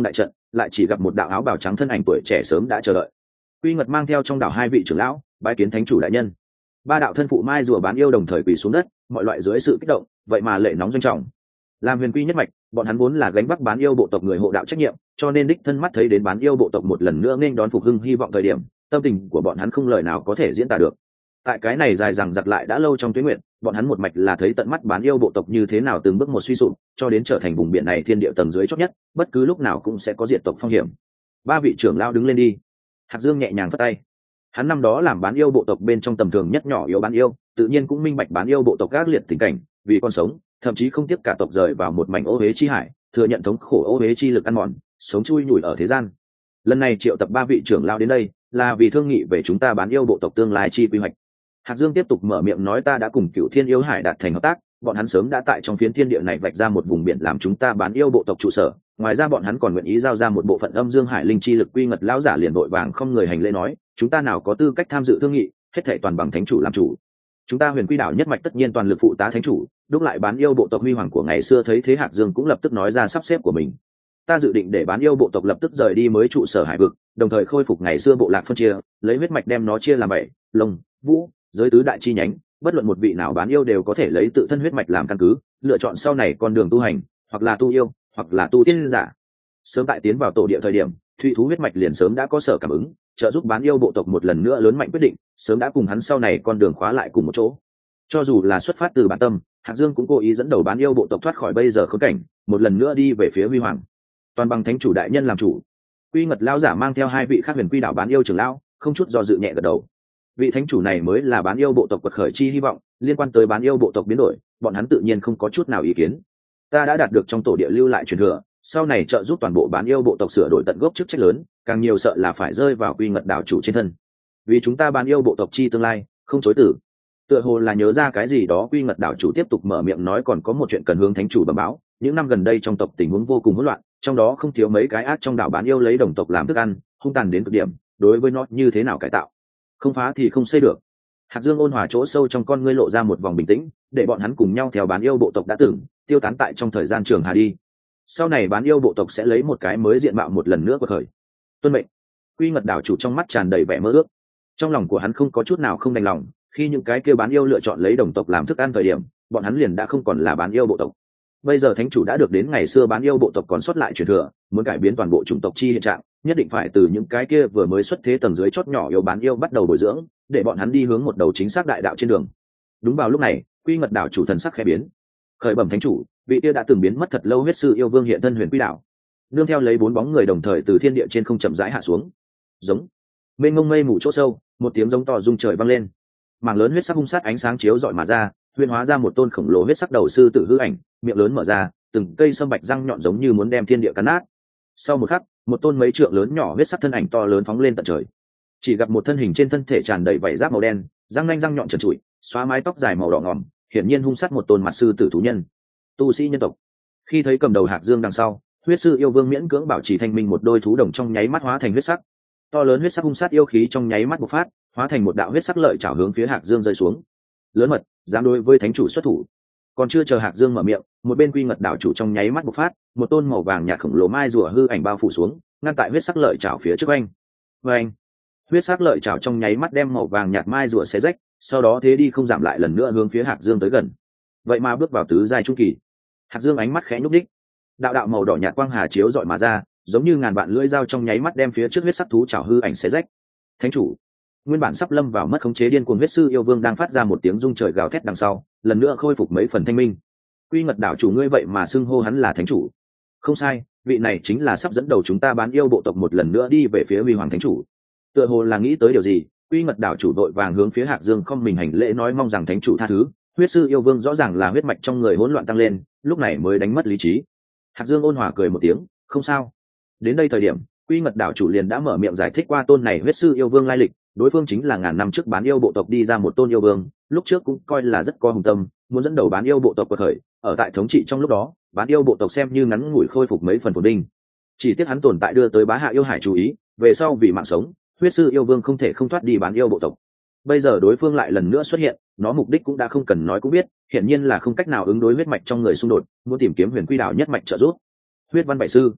lại chỉ gặp một đạo áo bào trắng thân ảnh tuổi trẻ sớm đã chờ đợi. Quy Ngật mang theo trong đảo hai vị trưởng lão bái kiến thánh chủ đại nhân. Ba đạo thân phụ mai rùa bán yêu đồng thời quỳ xuống đất, mọi loại dưới sự kích động, vậy mà lệ nóng doanh trọng. Làm huyền quy nhất mạch, bọn hắn vốn là gánh vác bán yêu bộ tộc người hộ đạo trách nhiệm, cho nên đích thân mắt thấy đến bán yêu bộ tộc một lần nữa nên đón phục hưng hy vọng thời điểm, tâm tình của bọn hắn không lời nào có thể diễn tả được. Tại cái này dài dằng dặc lại đã lâu trong tuyết nguyện, bọn hắn một mạch là thấy tận mắt bán yêu bộ tộc như thế nào từng bước một suy sụp, cho đến trở thành vùng biển này thiên địa tầng dưới chót nhất, bất cứ lúc nào cũng sẽ có diệt tộc phong hiểm. Ba vị trưởng lão đứng lên đi. Hạc Dương nhẹ nhàng phất tay. Hắn năm đó làm bán yêu bộ tộc bên trong tầm thường nhất nhỏ yếu bán yêu, tự nhiên cũng minh bạch bán yêu bộ tộc các liệt tình cảnh, vì con sống, thậm chí không tiếp cả tộc rời vào một mảnh ô uế chi hải, thừa nhận thống khổ ô uế chi lực ăn mòn, sống chui nhủi ở thế gian. Lần này triệu tập ba vị trưởng lão đến đây, là vì thương nghị về chúng ta bán yêu bộ tộc tương lai chi quy hoạch. Hạc Dương tiếp tục mở miệng nói, ta đã cùng Cửu Thiên Yêu Hải đạt thành hợp tác, bọn hắn sớm đã tại trong phiến thiên địa này vạch ra một vùng biển làm chúng ta bán yêu bộ tộc trụ sở. Ngoài ra bọn hắn còn nguyện ý giao ra một bộ phận âm dương hải linh chi lực. Quy Ngật lão giả liền vội vàng không người hành lễ nói, chúng ta nào có tư cách tham dự thương nghị, hết thảy toàn bằng thánh chủ làm chủ. Chúng ta Huyền Quy đảo nhất mạch tất nhiên toàn lực phụ tá thánh chủ, đúc lại bán yêu bộ tộc huy hoàng của ngày xưa. Thấy thế Hạc Dương cũng lập tức nói ra sắp xếp của mình. Ta dự định để bán yêu bộ tộc lập tức rời đi mới trụ sở hải vực, đồng thời khôi phục ngày xưa bộ lạc phân chia, lấy huyết mạch đem nó chia làm 7, lông, vũ, giới tứ đại chi nhánh, bất luận một vị nào bán yêu đều có thể lấy tự thân huyết mạch làm căn cứ, lựa chọn sau này con đường tu hành, hoặc là tu yêu, hoặc là tu tiên giả. Sớm tại tiến vào tổ địa thời điểm, thủy thú huyết mạch liền sớm đã có sở cảm ứng, trợ giúp bán yêu bộ tộc một lần nữa lớn mạnh quyết định, sớm đã cùng hắn sau này con đường khóa lại cùng một chỗ. Cho dù là xuất phát từ bản tâm, Hạc Dương cũng cố ý dẫn đầu bán yêu bộ tộc thoát khỏi bây giờ khốn cảnh, một lần nữa đi về phía huy hoàng. Toàn bằng thánh chủ đại nhân làm chủ. Quy Ngật lão giả mang theo hai vị khác Huyền Quy đảo bán yêu trưởng lão, không chút do dự nhẹ gật đầu. Vị thánh chủ này mới là bán yêu bộ tộc quật khởi chi hy vọng, liên quan tới bán yêu bộ tộc biến đổi, bọn hắn tự nhiên không có chút nào ý kiến. Ta đã đạt được trong tổ địa lưu lại truyền thừa, sau này trợ giúp toàn bộ bán yêu bộ tộc sửa đổi tận gốc chức trách lớn, càng nhiều sợ là phải rơi vào Quy Ngật đảo chủ trên thân. Vì chúng ta bán yêu bộ tộc chi tương lai, không chối từ. Tựa hồ là nhớ ra cái gì đó, Quy Ngật đảo chủ tiếp tục mở miệng nói, còn có một chuyện cần hướng thánh chủ bẩm báo. Những năm gần đây trong tộc tình huống vô cùng hỗn loạn, trong đó không thiếu mấy cái ác trong đảo bán yêu lấy đồng tộc làm thức ăn, hung tàn đến cực điểm, đối với nó như thế nào cải tạo, không phá thì không xây được. Hạc Dương ôn hòa chỗ sâu trong con ngươi lộ ra một vòng bình tĩnh, để bọn hắn cùng nhau theo bán yêu bộ tộc đã từng tiêu tán tại trong thời gian trường hà đi. Sau này bán yêu bộ tộc sẽ lấy một cái mới diện mạo một lần nữa của khởi. Tuân mệnh. Quy Ngật đảo chủ trong mắt tràn đầy vẻ mơ ước, trong lòng của hắn không có chút nào không đành lòng. Khi những cái kêu bán yêu lựa chọn lấy đồng tộc làm thức ăn thời điểm, bọn hắn liền đã không còn là bán yêu bộ tộc. Bây giờ thánh chủ đã được đến ngày xưa bán yêu bộ tộc còn sót lại truyền thừa, muốn cải biến toàn bộ chủng tộc chi hiện trạng, nhất định phải từ những cái kia vừa mới xuất thế tầng dưới chót nhỏ yêu bán yêu bắt đầu bồi dưỡng, để bọn hắn đi hướng một đầu chính xác đại đạo trên đường. Đúng vào lúc này, Quy Ngật đảo chủ thần sắc khẽ biến. Khởi bẩm thánh chủ, vị kia đã từng biến mất thật lâu huyết sư yêu vương hiện thân Huyền Quy đảo. Nương theo lấy 4 bóng người đồng thời từ thiên địa trên không chậm rãi hạ xuống. Giống. Mênh mông mây mù chỗ sâu, một tiếng giống to rung trời vang lên. Mảng lớn huyết sắc hung sát ánh sáng chiếu rọi mà ra, huyễn hóa ra một tôn khổng lồ huyết sắc đầu sư tử hư ảnh, miệng lớn mở ra, từng cây sâm bạch răng nhọn giống như muốn đem thiên địa cắn nát. Sau một khắc, một tôn mấy trượng lớn nhỏ huyết sắc thân ảnh to lớn phóng lên tận trời. Chỉ gặp một thân hình trên thân thể tràn đầy vảy giáp màu đen, răng nanh răng nhọn trần trụi, xóa mái tóc dài màu đỏ ngòm, hiển nhiên hung sát một tôn mặt sư tử thú nhân, tu sĩ nhân tộc. Khi thấy cầm đầu Hạc Dương đằng sau, huyết sư yêu vương miễn cưỡng bảo trì thanh minh, một đôi thú đồng trong nháy mắt hóa thành huyết sắc. To lớn huyết sắc hung sát yêu khí trong nháy mắt bộc phát, hóa thành một đạo huyết sắc lợi chảo hướng phía Hạc Dương rơi xuống. Lớn mật, dám đối với thánh chủ xuất thủ. Còn chưa chờ Hạc Dương mở miệng, một bên Quy Ngật đảo chủ trong nháy mắt bộc phát, một tôn màu vàng nhạt khổng lồ mai rùa hư ảnh bao phủ xuống, ngăn tại huyết sắc lợi chảo phía trước anh. Và anh, huyết sắc lợi chảo trong nháy mắt đem màu vàng nhạt mai rùa xé rách, sau đó thế đi không giảm lại lần nữa hướng phía Hạc Dương tới gần. Vậy mà bước vào tứ giai trung kỳ. Hạc Dương ánh mắt khẽ nhúc đích, đạo đạo màu đỏ nhạt quang hà chiếu rọi mà ra, giống như ngàn vạn lưỡi dao trong nháy mắt đem phía trước huyết sắc thú chảo hư ảnh xé rách. Thánh chủ, nguyên bản sắp lâm vào mất khống chế điên cuồng huyết sư yêu vương đang phát ra một tiếng rung trời gào thét đằng sau, lần nữa khôi phục mấy phần thanh minh. Quy Ngật đảo chủ ngươi vậy mà xưng hô hắn là thánh chủ? Không sai, vị này chính là sắp dẫn đầu chúng ta bán yêu bộ tộc một lần nữa đi về phía huy hoàng thánh chủ. Tựa hồ là nghĩ tới điều gì, Quy Ngật đảo chủ đội vàng hướng phía Hạc Dương không mình hành lễ, nói mong rằng thánh chủ tha thứ. Huyết sư yêu vương rõ ràng là huyết mạch trong người hỗn loạn tăng lên, lúc này mới đánh mất lý trí. Hạc Dương ôn hòa cười một tiếng, không sao. Đến đây thời điểm, Quy Ngật đảo chủ liền đã mở miệng giải thích qua tôn này huyết sư yêu vương lai lịch, đối phương chính là ngàn năm trước bán yêu bộ tộc đi ra một tôn yêu vương, lúc trước cũng coi là rất có hùng tâm, muốn dẫn đầu bán yêu bộ tộc quật khởi, ở tại thống trị trong lúc đó, bán yêu bộ tộc xem như ngắn ngủi khôi phục mấy phần phồn vinh. Chỉ tiếc hắn tồn tại đưa tới bá hạ yêu hải chú ý, về sau vì mạng sống, huyết sư yêu vương không thể không thoát đi bán yêu bộ tộc. Bây giờ đối phương lại lần nữa xuất hiện, nó mục đích cũng đã không cần nói cũng biết, hiển nhiên là không cách nào ứng đối huyết mạch trong người xung đột, muốn tìm kiếm Huyền Quy đảo nhất mạch trợ giúp. Huyết văn bảy sư.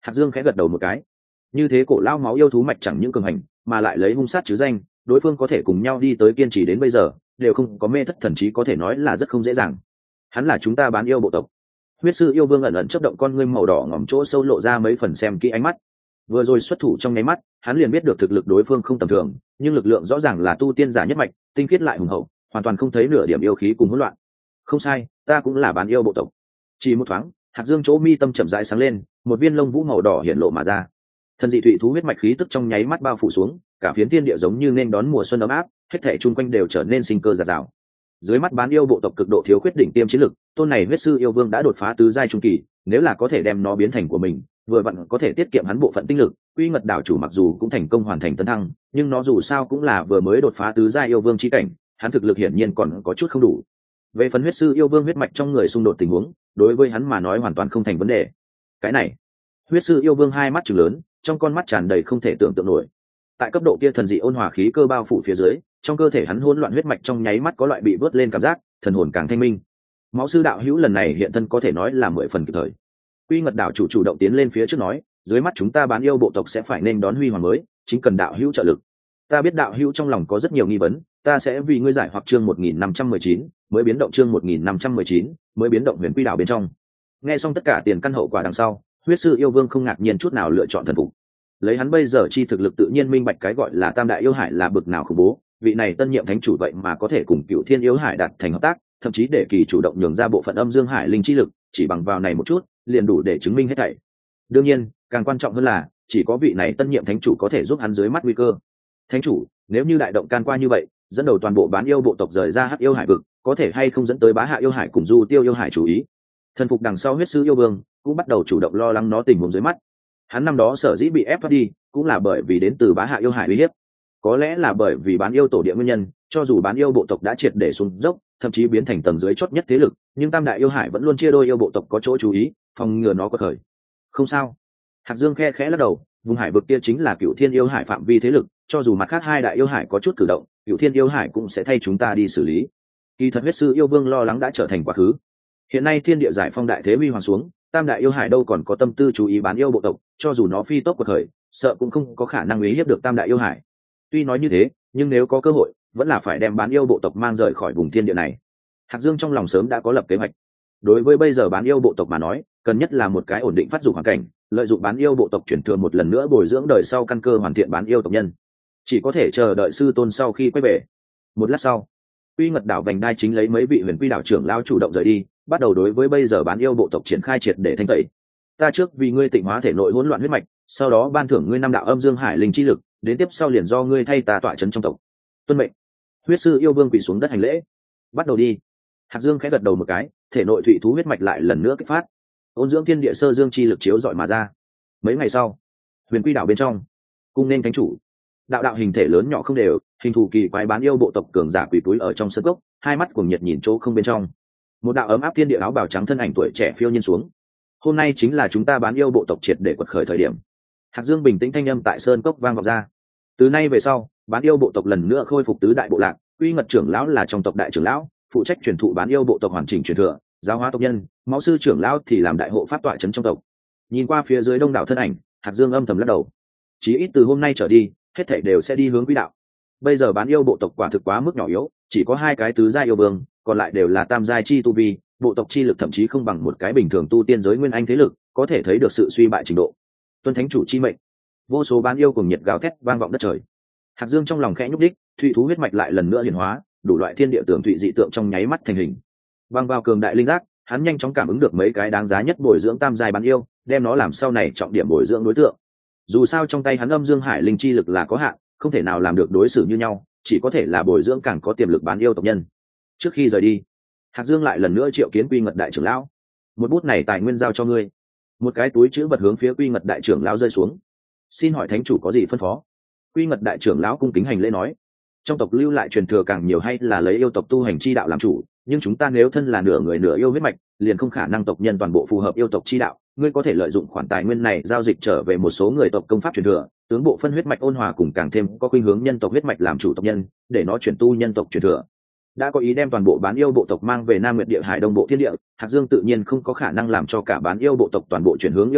Hạc Dương khẽ gật đầu một cái. Như thế cổ lao máu yêu thú mạch chẳng những cường hành, mà lại lấy hung sát chứ danh, đối phương có thể cùng nhau đi tới kiên trì đến bây giờ, đều không có mê thất thần trí, có thể nói là rất không dễ dàng. Hắn là chúng ta bán yêu bộ tộc. Huyết sư yêu vương ẩn ẩn chớp động con ngươi màu đỏ ngòm chỗ sâu lộ ra mấy phần xem kỹ ánh mắt. Vừa rồi xuất thủ trong nháy mắt, hắn liền biết được thực lực đối phương không tầm thường, nhưng lực lượng rõ ràng là tu tiên giả nhất mạch, tinh khiết lại hùng hậu, hoàn toàn không thấy nửa điểm yêu khí cùng hỗn loạn. Không sai, ta cũng là bán yêu bộ tộc. Chỉ một thoáng, Hạc Dương chỗ mi tâm chậm rãi sáng lên, một viên lông vũ màu đỏ hiện lộ mà ra. Thần dị thủy thú huyết mạch khí tức trong nháy mắt bao phủ xuống, cả phiến thiên địa giống như nên đón mùa xuân ấm áp, hết thảy chung quanh đều trở nên sinh cơ dạt dào. Dưới mắt bán yêu bộ tộc cực độ thiếu khuyết đỉnh tiêm chiến lực, tôn này huyết sư yêu vương đã đột phá tứ giai trung kỳ, nếu là có thể đem nó biến thành của mình, vừa vặn có thể tiết kiệm hắn bộ phận tinh lực. Quy Ngật đảo chủ mặc dù cũng thành công hoàn thành tấn thăng, nhưng nó dù sao cũng là vừa mới đột phá tứ giai yêu vương chi cảnh, hắn thực lực hiển nhiên còn có chút không đủ. Về phần huyết sư yêu vương huyết mạch trong người xung đột tình huống, đối với hắn mà nói hoàn toàn không thành vấn đề. Cái này, huyết sư yêu vương hai mắt trừng lớn, trong con mắt tràn đầy không thể tưởng tượng nổi. Tại cấp độ kia thần dị ôn hòa khí cơ bao phủ phía dưới, trong cơ thể hắn hỗn loạn huyết mạch trong nháy mắt có loại bị vớt lên cảm giác, thần hồn càng thanh minh. Máu sư đạo hữu lần này hiện thân có thể nói là 10 phần kịp thời. Quy Ngật đảo chủ chủ động tiến lên phía trước nói, dưới mắt chúng ta bán yêu bộ tộc sẽ phải nên đón huy hoàng mới, chính cần đạo hữu trợ lực. Ta biết đạo hữu trong lòng có rất nhiều nghi vấn, ta sẽ vì ngươi giải hoặc chương 1519, mới biến động chương 1519, mới biến động huyền quy đảo bên trong. Nghe xong tất cả tiền căn hậu quả đằng sau, huyết sư yêu vương không ngạc nhiên chút nào lựa chọn thần phục. Lấy hắn bây giờ chi thực lực tự nhiên minh bạch cái gọi là tam đại yêu hải là bực nào khủng bố, vị này tân nhiệm thánh chủ vậy mà có thể cùng Cựu Thiên yêu hải đạt thành hợp tác, thậm chí để kỳ chủ động nhường ra bộ phận âm dương hải linh chi lực, chỉ bằng vào này một chút, liền đủ để chứng minh hết thảy. Đương nhiên, càng quan trọng hơn là, chỉ có vị này tân nhiệm thánh chủ có thể giúp hắn dưới mắt nguy cơ. Thánh chủ, nếu như đại động can qua như vậy, dẫn đầu toàn bộ bán yêu bộ tộc rời ra hắc yêu hải vực, có thể hay không dẫn tới bá hạ yêu hải cùng du tiêu yêu hải chú ý. Thần phục đằng sau huyết sư yêu vương cũng bắt đầu chủ động lo lắng nó tình huống dưới mắt. Hắn năm đó sở dĩ bị ép thoát đi, cũng là bởi vì đến từ bá hạ yêu hải uy hiếp. Có lẽ là bởi vì bán yêu tổ địa nguyên nhân, cho dù bán yêu bộ tộc đã triệt để xuống dốc, thậm chí biến thành tầng dưới chót nhất thế lực, nhưng tam đại yêu hải vẫn luôn chia đôi yêu bộ tộc có chỗ chú ý, phòng ngừa nó có khởi. Không sao. Hạc Dương khe khẽ lắc đầu, vùng hải vực kia chính là Cựu Thiên yêu hải phạm vi thế lực, cho dù mặt khác hai đại yêu hải có chút cử động, Cựu Thiên yêu hải cũng sẽ thay chúng ta đi xử lý. Kỳ thật huyết sư yêu vương lo lắng đã trở thành quá khứ. Hiện nay thiên địa giải phong đại thế huy hoàng xuống, tam đại yêu hải đâu còn có tâm tư chú ý bán yêu bộ tộc, cho dù nó phi tốc quật khởi, sợ cũng không có khả năng uy hiếp được tam đại yêu hải. Tuy nói như thế, nhưng nếu có cơ hội, vẫn là phải đem bán yêu bộ tộc mang rời khỏi vùng thiên địa này. Hạc Dương trong lòng sớm đã có lập kế hoạch. Đối với bây giờ bán yêu bộ tộc mà nói, cần nhất là một cái ổn định phát dục hoàn cảnh, lợi dụng bán yêu bộ tộc chuyển thừa một lần nữa bồi dưỡng đời sau căn cơ hoàn thiện bán yêu tộc nhân. Chỉ có thể chờ đợi sư tôn sau khi quay về. Một lát sau, Quy Ngật đảo vành đai chính lấy mấy vị huyền quy đảo trưởng lao chủ động rời đi, bắt đầu đối với bây giờ bán yêu bộ tộc triển khai triệt để thanh tẩy. Ta trước vì ngươi tịnh hóa thể nội hỗn loạn huyết mạch, sau đó ban thưởng ngươi 5 đạo âm dương hải linh chi lực, đến tiếp sau liền do ngươi thay ta tọa trấn trong tộc. Tuân mệnh. Huyết sư yêu vương quỳ xuống đất hành lễ. Bắt đầu đi. Hạc Dương khẽ gật đầu một cái, thể nội thủy thú huyết mạch lại lần nữa kích phát, ôn dưỡng thiên địa sơ dương chi lực chiếu rọi mà ra. Mấy ngày sau, huyền quy đảo bên trong, cung nên thánh chủ. Đạo hình thể lớn nhỏ không đều, hình thù kỳ quái bán yêu bộ tộc cường giả quỳ túi ở trong sân gốc, hai mắt cuồng nhiệt nhìn chỗ không bên trong. Một đạo ấm áp thiên địa áo bào trắng thân ảnh tuổi trẻ phiêu nhiên xuống. Hôm nay chính là chúng ta bán yêu bộ tộc triệt để quật khởi thời điểm. Hạc Dương bình tĩnh thanh âm tại sơn cốc vang vọng ra. Từ nay về sau, bán yêu bộ tộc lần nữa khôi phục tứ đại bộ lạc, Quy Ngật trưởng lão là trong tộc đại trưởng lão, phụ trách truyền thụ bán yêu bộ tộc hoàn chỉnh truyền thừa, giáo hóa tộc nhân, máu sư trưởng lão thì làm đại hộ pháp tọa trấn trong tộc. Nhìn qua phía dưới đông đảo thân ảnh, Hạc Dương âm thầm lắc đầu. Chí ít từ hôm nay trở đi, hết thảy đều sẽ đi hướng quỹ đạo. Bây giờ bán yêu bộ tộc quả thực quá mức nhỏ yếu, chỉ có 2 cái tứ giai yêu vương, còn lại đều là tam giai chi tu vi, bộ tộc chi lực thậm chí không bằng một cái bình thường tu tiên giới nguyên anh thế lực, có thể thấy được sự suy bại trình độ. Tuân thánh chủ chi mệnh. Vô số bán yêu cùng nhiệt gào thét vang vọng đất trời. Hạc Dương trong lòng khẽ nhúc đích, thủy thú huyết mạch lại lần nữa hiển hóa, đủ loại thiên địa tưởng thụy dị tượng trong nháy mắt thành hình. Băng vào cường đại linh giác, hắn nhanh chóng cảm ứng được mấy cái đáng giá nhất bồi dưỡng tam giai bán yêu, đem nó làm sau này trọng điểm bồi dưỡng đối tượng. Dù sao trong tay hắn âm dương hải linh chi lực là có hạn, không thể nào làm được đối xử như nhau, chỉ có thể là bồi dưỡng càng có tiềm lực bán yêu tộc nhân. Trước khi rời đi, Hạc Dương lại lần nữa triệu kiến Quy Ngật đại trưởng lão. Một bút này tài nguyên giao cho ngươi. Một cái túi chữ vật hướng phía Quy Ngật đại trưởng lão rơi xuống. Xin hỏi thánh chủ có gì phân phó? Quy Ngật đại trưởng lão cung kính hành lễ nói. Trong tộc lưu lại truyền thừa càng nhiều hay là lấy yêu tộc tu hành chi đạo làm chủ, nhưng chúng ta nếu thân là nửa người nửa yêu huyết mạch, liền không khả năng tộc nhân toàn bộ phù hợp yêu tộc chi đạo. Ngươi có thể lợi dụng khoản tài nguyên này giao dịch trở về một số người tộc công pháp truyền thừa, tướng bộ phân huyết mạch ôn hòa cùng càng thêm có khuynh hướng nhân tộc huyết mạch làm chủ tộc nhân, để nó chuyển tu nhân tộc truyền thừa. Đã có ý đem toàn bộ bán yêu bộ tộc mang về Nam Nguyệt Địa Hải Đông Bộ Thiên Địa, Hạc Dương tự nhiên không có khả năng làm cho cả bán yêu bộ tộc toàn bộ chuyển hướng yêu đạo,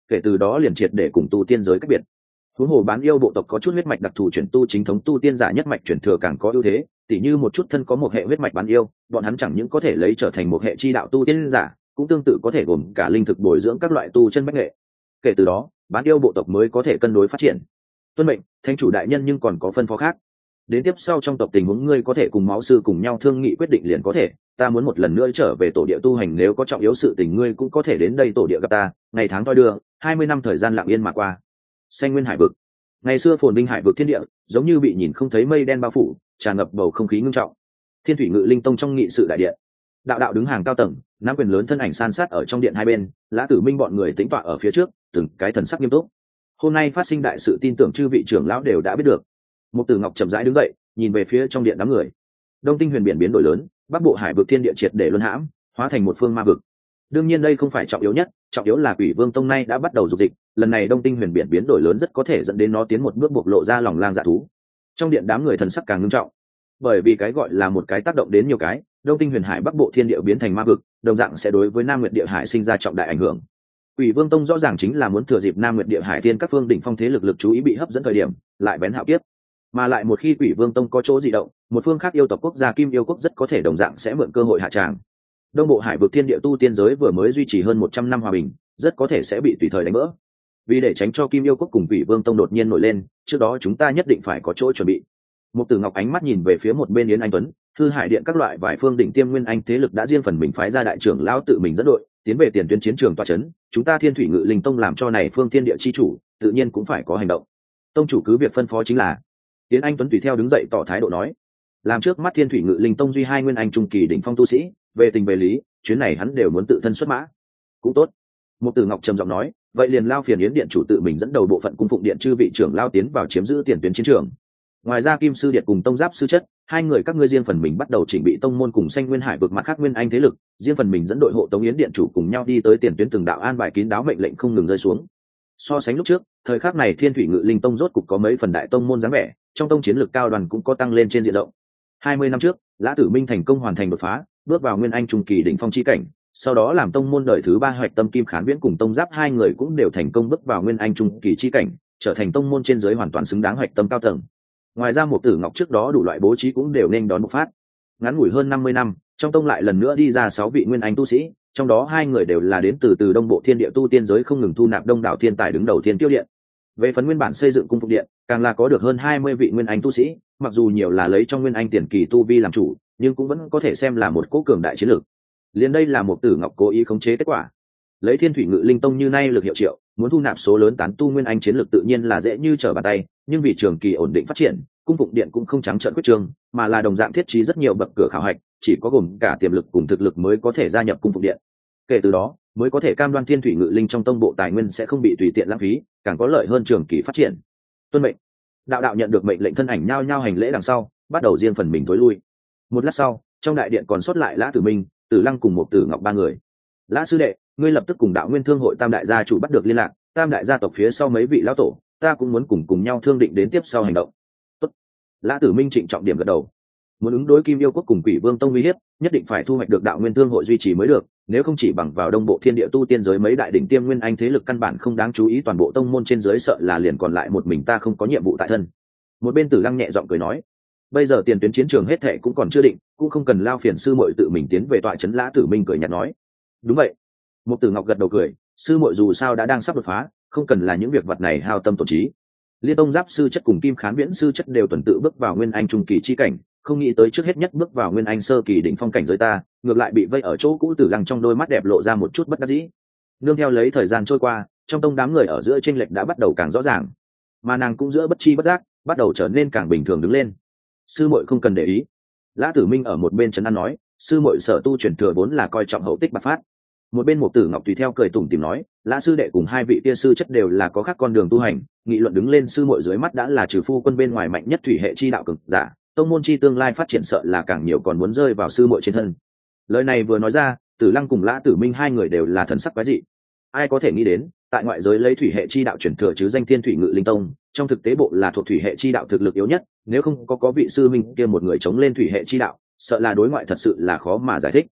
kể từ đó liền triệt để cùng tu tiên giới cách biệt. Huống hồ bán yêu bộ tộc có chút huyết mạch đặc thù chuyển tu chính thống tu tiên giả nhất mạch chuyển thừa càng có ưu thế, tỉ như một chút thân có một hệ huyết mạch bán yêu, bọn hắn chẳng những có thể lấy trở thành một hệ chi đạo tu tiên giả, cũng tương tự có thể gồm cả linh thực bồi dưỡng các loại tu chân bách nghệ. Kể từ đó, bán yêu bộ tộc mới có thể cân đối phát triển. Tuân mệnh, thánh chủ đại nhân, nhưng còn có phân phó khác. Đến tiếp sau trong tộc tình huống ngươi có thể cùng máu sư cùng nhau thương nghị quyết định liền có thể, ta muốn một lần nữa trở về tổ địa tu hành, nếu có trọng yếu sự tình ngươi cũng có thể đến đây tổ địa gặp ta. Ngày tháng thoi đưa, 20 năm thời gian lặng yên mà qua. Xanh nguyên hải vực. Ngày xưa phồn vinh hải vực thiên địa giống như bị nhìn không thấy mây đen bao phủ, tràn ngập bầu không khí ngưng trọng. Thiên thủy ngự linh tông trong nghị sự đại điện, đạo đạo đứng hàng cao tầng, nắm quyền lớn thân ảnh san sát ở trong điện hai bên, Lã Tử Minh bọn người tĩnh tọa ở phía trước, từng cái thần sắc nghiêm túc. Hôm nay phát sinh đại sự, tin tưởng chư vị trưởng lão đều đã biết được. Mục Tử Ngọc chậm rãi đứng dậy, nhìn về phía trong điện đám người. Đông Tinh huyền biển biến đổi lớn, bắc bộ hải vực thiên địa triệt để luân hãm, hóa thành một phương ma vực. Đương nhiên đây không phải trọng yếu nhất, trọng yếu là Quỷ Vương tông nay đã bắt đầu dục dịch, lần này Đông Tinh huyền biển biến đổi lớn rất có thể dẫn đến nó tiến một bước bộc lộ ra lòng lang dạ thú. Trong điện đám người thần sắc càng nghiêm trọng, bởi vì cái gọi là một cái tác động đến nhiều cái, Đông Tinh huyền hải bắc bộ thiên địa biến thành ma vực, đồng dạng sẽ đối với Nam Nguyệt địa hải sinh ra trọng đại ảnh hưởng. Quỷ Vương tông rõ ràng chính là muốn thừa dịp Nam Nguyệt địa hải thiên các phương đỉnh phong thế lực chú ý bị hấp dẫn thời điểm, lại bén hạo kiếp. Mà lại một khi Quỷ Vương tông có chỗ dị động, một phương khác yêu tộc quốc gia Kim yêu quốc rất có thể đồng dạng sẽ mượn cơ hội hạ tràng. Đông bộ hải vực thiên địa tu tiên giới vừa mới duy trì hơn 100 năm hòa bình, rất có thể sẽ bị tùy thời đánh vỡ. Vì để tránh cho Kim yêu quốc cùng Quỷ Vương tông đột nhiên nổi lên, trước đó chúng ta nhất định phải có chỗ chuẩn bị. Mục Tử Ngọc ánh mắt nhìn về phía một bên Yến Anh Tuấn, Thư Hải điện các loại vài phương đỉnh tiêm nguyên anh thế lực đã riêng phần mình phái ra đại trưởng lão tự mình dẫn đội, tiến về tiền tuyến chiến trường tọa chấn, chúng ta Thiên Thủy Ngự Linh tông làm cho này phương thiên địa chi chủ, tự nhiên cũng phải có hành động. Tông chủ cứ việc phân phó chính là. Yến Anh Tuấn tùy theo đứng dậy tỏ thái độ nói, làm trước mắt Thiên Thủy Ngự Linh tông duy hai nguyên anh trung kỳ đỉnh phong tu sĩ, về tình về lý, chuyến này hắn đều muốn tự thân xuất mã. Cũng tốt. Mục Tử Ngọc trầm giọng nói, vậy liền lao phiền Yến điện chủ tự mình dẫn đầu bộ phận cung phụng điện chư vị trưởng lao tiến vào chiếm giữ tiền tuyến chiến trường. Ngoài ra Kim sư điện cùng tông giáp sư chất, hai người các ngươi riêng phần mình bắt đầu chỉnh bị tông môn cùng xanh nguyên hải vực mặt khác nguyên anh thế lực, riêng phần mình dẫn đội hộ tống Yến điện chủ cùng nhau đi tới tiền tuyến, từng đạo an bài kín đáo mệnh lệnh không ngừng rơi xuống. So sánh lúc trước, thời khắc này Thiên Thủy Ngự Linh tông rốt cục có mấy phần đại tông môn dáng vẻ, trong tông chiến lược cao đoàn cũng có tăng lên trên diện rộng. 20 năm trước, Lã Tử Minh thành công hoàn thành đột phá, bước vào nguyên anh trung kỳ đỉnh phong chi cảnh, sau đó làm tông môn đời thứ 3 Hoạch Tâm Kim Khán Viễn cùng tông giáp hai người cũng đều thành công bước vào nguyên anh trung kỳ chi cảnh, trở thành tông môn trên dưới hoàn toàn xứng đáng Hoạch Tâm cao tầng. Ngoài ra Mục Tử Ngọc trước đó đủ loại bố trí cũng đều nên đón một phát. Ngắn ngủi hơn 50 năm, trong tông lại lần nữa đi ra 6 vị nguyên anh tu sĩ, trong đó 2 người đều là đến từ đông bộ thiên địa tu tiên giới không ngừng thu nạp đông đảo thiên tài đứng đầu Thiên Tiêu điện. Về phần nguyên bản xây dựng cung phục điện, càng là có được hơn 20 vị nguyên anh tu sĩ, mặc dù nhiều là lấy trong nguyên anh tiền kỳ tu vi làm chủ, nhưng cũng vẫn có thể xem là một cỗ cường đại chiến lược. Liên đây là Mục Tử Ngọc cố ý khống chế kết quả. Lấy Thiên Thủy Ngự Linh tông như nay lực hiệu triệu, muốn thu nạp số lớn tán tu nguyên anh chiến lược tự nhiên là dễ như trở bàn tay, nhưng vì trường kỳ ổn định phát triển, cung phụng điện cũng không trắng trợn quyết trương, mà là đồng dạng thiết trí rất nhiều bậc cửa khảo hạch, chỉ có gồm cả tiềm lực cùng thực lực mới có thể gia nhập cung phụng điện. Kể từ đó, mới có thể cam đoan Thiên Thủy Ngự Linh trong tông bộ tài nguyên sẽ không bị tùy tiện lãng phí, càng có lợi hơn trường kỳ phát triển. Tuân mệnh. Đạo đạo nhận được mệnh lệnh thân ảnh nhao nhao hành lễ đằng sau, bắt đầu riêng phần mình tối lui. Một lát sau, trong đại điện còn sót lại Lã Tử Minh, Tử Lăng cùng Mục Tử Ngọc ba người. Lã sư đệ, ngươi lập tức cùng Đạo Nguyên Thương hội Tam đại gia chủ bắt được liên lạc, Tam đại gia tộc phía sau mấy vị lão tổ, ta cũng muốn cùng nhau thương định đến tiếp sau hành động. Tốt. Lã Tử Minh trịnh trọng điểm gật đầu. Muốn ứng đối Kim yêu quốc cùng Quỷ Vương tông uy hiếp, nhất định phải thu hoạch được Đạo Nguyên Thương hội duy trì mới được, nếu không chỉ bằng vào đông bộ thiên địa tu tiên giới mấy đại đỉnh tiêm nguyên anh thế lực căn bản không đáng chú ý, toàn bộ tông môn trên giới sợ là liền còn lại một mình ta không có nhiệm vụ tại thân. Một bên Tử Lăng nhẹ giọng cười nói, bây giờ tiền tuyến chiến trường hết thệ cũng còn chưa định, cũng không cần lao phiền sư muội tự mình tiến về tọa trấn. Lã Tử Minh cười nhạt nói, đúng vậy. Mục Tử Ngọc gật đầu cười, sư muội dù sao đã đang sắp đột phá, không cần là những việc vật này hao tâm tổn trí. Liên tông giáp sư chất cùng Kim Khán Viễn sư chất đều tuần tự bước vào nguyên anh trung kỳ chi cảnh, không nghĩ tới trước hết nhất bước vào nguyên anh sơ kỳ đỉnh phong cảnh giới ta, ngược lại bị vây ở chỗ cũ. Tử Lăng trong đôi mắt đẹp lộ ra một chút bất đắc dĩ. Nương theo lấy thời gian trôi qua, trong tông đám người ở giữa chênh lệch đã bắt đầu càng rõ ràng, mà nàng cũng giữa bất chi bất giác bắt đầu trở nên càng bình thường đứng lên. Sư muội không cần để ý. Lã Tử Minh ở một bên trấn an nói, sư muội sở tu truyền thừa vốn là coi trọng hậu tích bạc phát. Một bên Mục Tử Ngọc tùy theo cười tủm tỉm nói, Lã sư đệ cùng hai vị tia sư chất đều là có khác con đường tu hành, nghị luận đứng lên sư muội dưới mắt đã là trừ phu quân bên ngoài mạnh nhất thủy hệ chi đạo cực giả, tông môn chi tương lai phát triển sợ là càng nhiều còn muốn rơi vào sư muội trên thân. Lời này vừa nói ra, Tử Lăng cùng Lã Tử Minh hai người đều là thần sắc quái dị. Ai có thể nghĩ đến, tại ngoại giới lấy thủy hệ chi đạo truyền thừa chứ danh Thiên Thủy Ngự Linh tông, trong thực tế bộ là thuộc thủy hệ chi đạo thực lực yếu nhất, nếu không có vị sư minh kia một người chống lên thủy hệ chi đạo, sợ là đối ngoại thật sự là khó mà giải thích.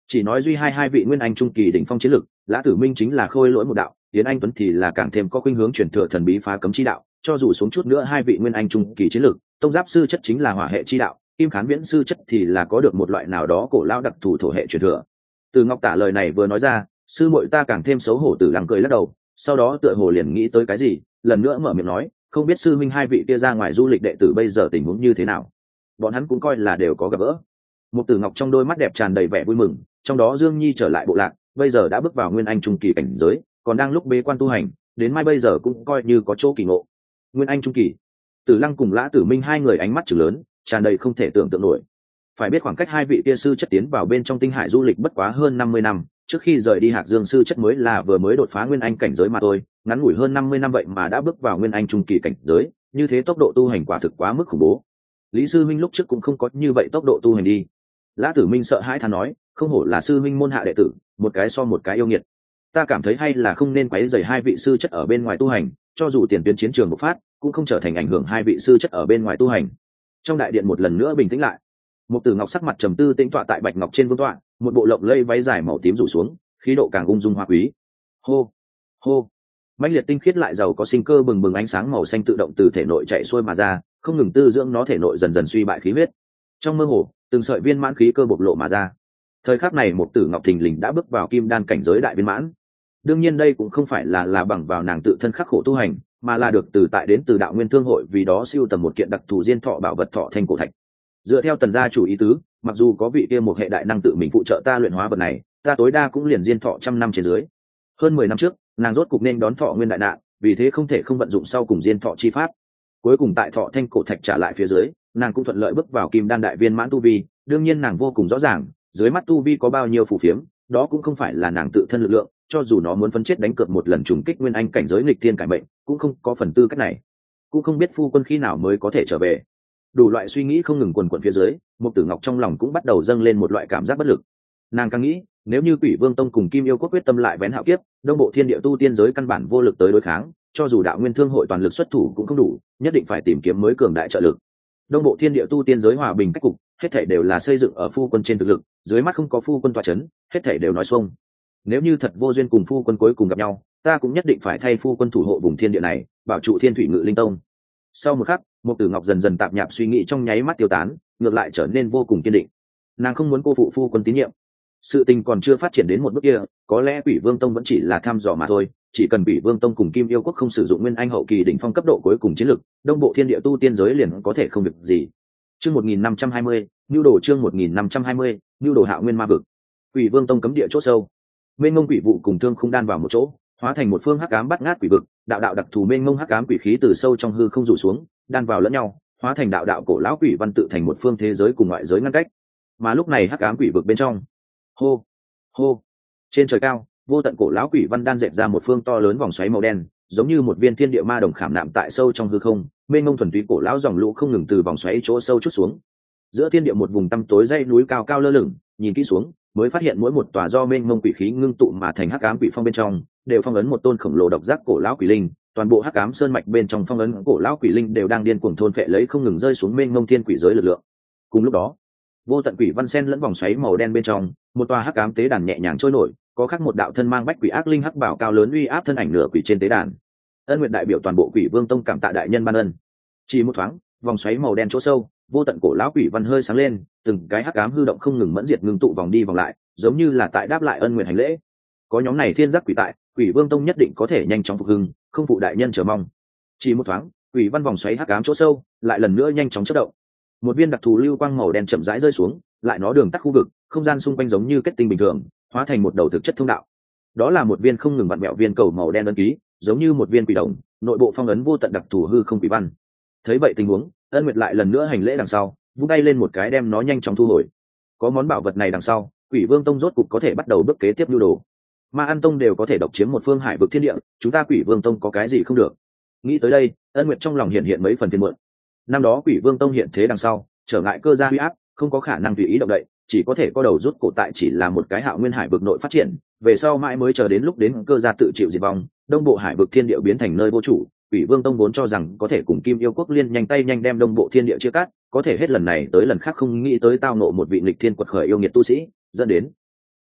Chỉ nói duy hai vị nguyên anh trung kỳ đỉnh phong chiến lực, Lã Tử Minh chính là khôi lỗi một đạo, Tiến Anh Tuấn thì là càng thêm có khuynh hướng chuyển thừa thần bí phá cấm chi đạo, cho dù xuống chút nữa hai vị nguyên anh trung kỳ chiến lực, Tông Giáp sư chất chính là hỏa hệ chi đạo, Kim Khán Viễn sư chất thì là có được một loại nào đó cổ lão đặc thù thổ hệ truyền thừa. Từ Ngọc Tả lời này vừa nói ra, sư muội ta càng thêm xấu hổ, Tử Lăng cười lắc đầu, sau đó tựa hồ liền nghĩ tới cái gì, lần nữa mở miệng nói, không biết sư minh hai vị kia ra ngoài du lịch đệ tử bây giờ tình huống như thế nào. Bọn hắn cũng coi là đều có gặp gỡ. Một Tử Ngọc trong đôi mắt đẹp tràn đầy vẻ vui mừng, trong đó Dương Nhi trở lại bộ lạc, bây giờ đã bước vào nguyên anh trung kỳ cảnh giới, còn đang lúc bế quan tu hành, đến mai bây giờ cũng coi như có chỗ kỳ ngộ. Nguyên anh trung kỳ. Tử Lăng cùng Lã Tử Minh hai người ánh mắt trừng lớn, tràn đầy không thể tưởng tượng nổi. Phải biết khoảng cách hai vị kia sư chất tiến vào bên trong tinh hải du lịch bất quá hơn 50 năm, trước khi rời đi Hạc Dương sư chất mới là vừa mới đột phá nguyên anh cảnh giới mà thôi, ngắn ngủi hơn 50 năm vậy mà đã bước vào nguyên anh trung kỳ cảnh giới, như thế tốc độ tu hành quả thực quá mức khủng bố. Lý sư minh lúc trước cũng không có như vậy tốc độ tu hành đi. Lã Tử Minh sợ hãi than nói, không hổ là sư minh môn hạ đệ tử, một cái so một cái yêu nghiệt. Ta cảm thấy hay là không nên quấy rầy hai vị sư chất ở bên ngoài tu hành, cho dù tiền tuyến chiến trường bộc phát, cũng không trở thành ảnh hưởng hai vị sư chất ở bên ngoài tu hành. Trong đại điện một lần nữa bình tĩnh lại. Một Tử Ngọc sắc mặt trầm tư tĩnh tọa tại bạch ngọc trên vương tọa, một bộ lộng lẫy váy dài màu tím rủ xuống, khí độ càng ung dung hoa quý. Hô, hô, mãnh liệt tinh khiết lại giàu có sinh cơ bừng bừng ánh sáng màu xanh tự động từ thể nội chạy xuôi mà ra, không ngừng tư dưỡng nó thể nội dần dần suy bại khí huyết. Trong mơ hồ, từng sợi viên mãn khí cơ bộc lộ mà ra. Thời khắc này một Tử Ngọc thình lình đã bước vào kim đan cảnh giới đại viên mãn. Đương nhiên đây cũng không phải là bằng vào nàng tự thân khắc khổ tu hành, mà là được từ tại đến từ đạo nguyên thương hội vì đó siêu tầm một kiện đặc thù diên thọ bảo vật thọ thanh cổ thạch. Dựa theo Tần gia chủ ý tứ, mặc dù có vị kia một hệ đại năng tự mình phụ trợ ta luyện hóa vật này, ta tối đa cũng liền diên thọ 100 năm trên dưới. Hơn 10 năm trước, nàng rốt cục nên đón thọ nguyên đại nạn, vì thế không thể không vận dụng sau cùng diên thọ chi pháp. Cuối cùng tại thọ thanh cổ thạch trả lại phía dưới, nàng cũng thuận lợi bước vào kim đan đại viên mãn tu vi. Đương nhiên nàng vô cùng rõ ràng, dưới mắt tu vi có bao nhiêu phù phiếm, đó cũng không phải là nàng tự thân lực lượng, cho dù nó muốn phấn chết đánh cược một lần trùng kích nguyên anh cảnh giới nghịch thiên cải mệnh, cũng không có phần tư cách này. Cũng không biết phu quân khi nào mới có thể trở về. Đủ loại suy nghĩ không ngừng quần quần phía dưới, Mục Tử Ngọc trong lòng cũng bắt đầu dâng lên một loại cảm giác bất lực. Nàng càng nghĩ, nếu như Quỷ Vương Tông cùng Kim Yêu Quốc quyết tâm lại vén hạo kiếp, Đông Bộ Thiên Địa tu tiên giới căn bản vô lực tới đối kháng, cho dù Đạo Nguyên Thương hội toàn lực xuất thủ cũng không đủ, nhất định phải tìm kiếm mới cường đại trợ lực. Đông Bộ Thiên Địa tu tiên giới hòa bình cách cục, hết thảy đều là xây dựng ở phu quân trên thực lực, dưới mắt không có phu quân tọa chấn, hết thảy đều nói xuông. Nếu như thật vô duyên cùng phu quân cuối cùng gặp nhau, ta cũng nhất định phải thay phu quân thủ hộ vùng thiên địa này, bảo trụ Thiên Thủy Ngự Linh Tông. Sau một khắc, Mục Tử Ngọc dần dần tạp nhạp suy nghĩ trong nháy mắt tiêu tán, ngược lại trở nên vô cùng kiên định. Nàng không muốn cô phụ phu quân tín nhiệm. Sự tình còn chưa phát triển đến một bước kia, có lẽ Quỷ Vương Tông vẫn chỉ là thăm dò mà thôi, chỉ cần Quỷ Vương Tông cùng Kim Yêu Quốc không sử dụng nguyên anh hậu kỳ đỉnh phong cấp độ cuối cùng chiến lực, Đông Bộ Thiên Địa tu tiên giới liền có thể không việc gì. Chương 1520, nưu đồ chương 1520, nưu đồ Hạo Nguyên Ma vực. Quỷ Vương Tông cấm địa chỗ sâu. Mênh mông quỷ vụ cùng thương không đan vào một chỗ, hóa thành một phương hắc ám bắt ngát quỷ vực, đạo đạo đặc thù mênh mông hắc ám quỷ khí từ sâu trong hư không rủ xuống, đan vào lẫn nhau, hóa thành đạo đạo cổ lão quỷ văn tự thành một phương thế giới cùng ngoại giới ngăn cách. Mà lúc này hắc ám quỷ vực bên trong, hô, hô, trên trời cao, vô tận cổ lão quỷ văn đan dệt ra một phương to lớn vòng xoáy màu đen, giống như một viên thiên địa ma đồng khảm nạm tại sâu trong hư không, mênh mông thuần túy cổ lão dòng lũ không ngừng từ vòng xoáy chỗ sâu chút xuống. Giữa thiên địa một vùng tăm tối dãy núi cao cao lơ lửng, nhìn kỹ xuống, mới phát hiện mỗi một tòa do mênh mông quỷ khí ngưng tụ mà thành hắc ám quỷ phong bên trong, đều phong ấn một tôn khổng lồ độc giác cổ lão quỷ linh, toàn bộ hắc ám sơn mạch bên trong phong ấn cổ lão quỷ linh đều đang điên cuồng thôn phệ lấy không ngừng rơi xuống mênh mông thiên quỷ giới lực lượng. Cùng lúc đó, vô tận quỷ văn sen lẫn vòng xoáy màu đen bên trong, một tòa hắc ám tế đàn nhẹ nhàng trôi nổi, có khắc một đạo thân mang bách quỷ ác linh hắc bảo cao lớn uy áp thân ảnh nửa quỷ trên tế đàn. Ân nguyện đại biểu toàn bộ Quỷ Vương Tông cảm tạ đại nhân ban ân. Chỉ một thoáng, vòng xoáy màu đen chỗ sâu, vô tận cổ lão quỷ văn hơi sáng lên, từng cái hắc ám hư động không ngừng mẫn diệt ngưng tụ vòng đi vòng lại, giống như là tại đáp lại ân nguyện hành lễ. Có nhóm này thiên giác quỷ tại, Quỷ Vương Tông nhất định có thể nhanh chóng phục hưng, không phụ đại nhân chờ mong. Chỉ một thoáng, quỷ văn vòng xoáy hắc ám chỗ sâu lại lần nữa nhanh chóng chớp động. Một viên đặc thù lưu quang màu đen chậm rãi rơi xuống, lại nó đường tắt khu vực, không gian xung quanh giống như kết tinh bình thường, hóa thành một đầu thực chất thông đạo. Đó là một viên không ngừng vặn vẹo viên cầu màu đen ấn ký, giống như một viên quỷ đồng, nội bộ phong ấn vô tận đặc thù hư không quỷ văn. Thấy vậy tình huống, Ân Nguyệt lại lần nữa hành lễ đằng sau, vung tay lên một cái đem nó nhanh chóng thu hồi. Có món bảo vật này đằng sau, Quỷ Vương Tông rốt cục có thể bắt đầu bước kế tiếp nhu đồ. Ma An Tông đều có thể độc chiếm một phương hải vực thiên địa, chúng ta Quỷ Vương Tông có cái gì không được? Nghĩ tới đây, Ân Nguyệt trong lòng hiện mấy phần phiền muộn. Năm đó Quỷ Vương Tông hiện thế đằng sau, trở ngại cơ gia huy áp, không có khả năng tùy ý động đậy, chỉ có thể co đầu rút cổ tại chỉ là một cái Hạo Nguyên hải vực nội phát triển, về sau mãi mới chờ đến lúc đến cơ gia tự chịu diệt vong, đông bộ hải vực thiên địa biến thành nơi vô chủ. Quỷ Vương Tông vốn cho rằng có thể cùng Kim Yêu Quốc liên nhanh tay nhanh đem đông bộ thiên địa chia cắt, có thể hết lần này tới lần khác không nghĩ tới tao nộ một vị nghịch thiên quật khởi yêu nghiệt tu sĩ, dẫn đến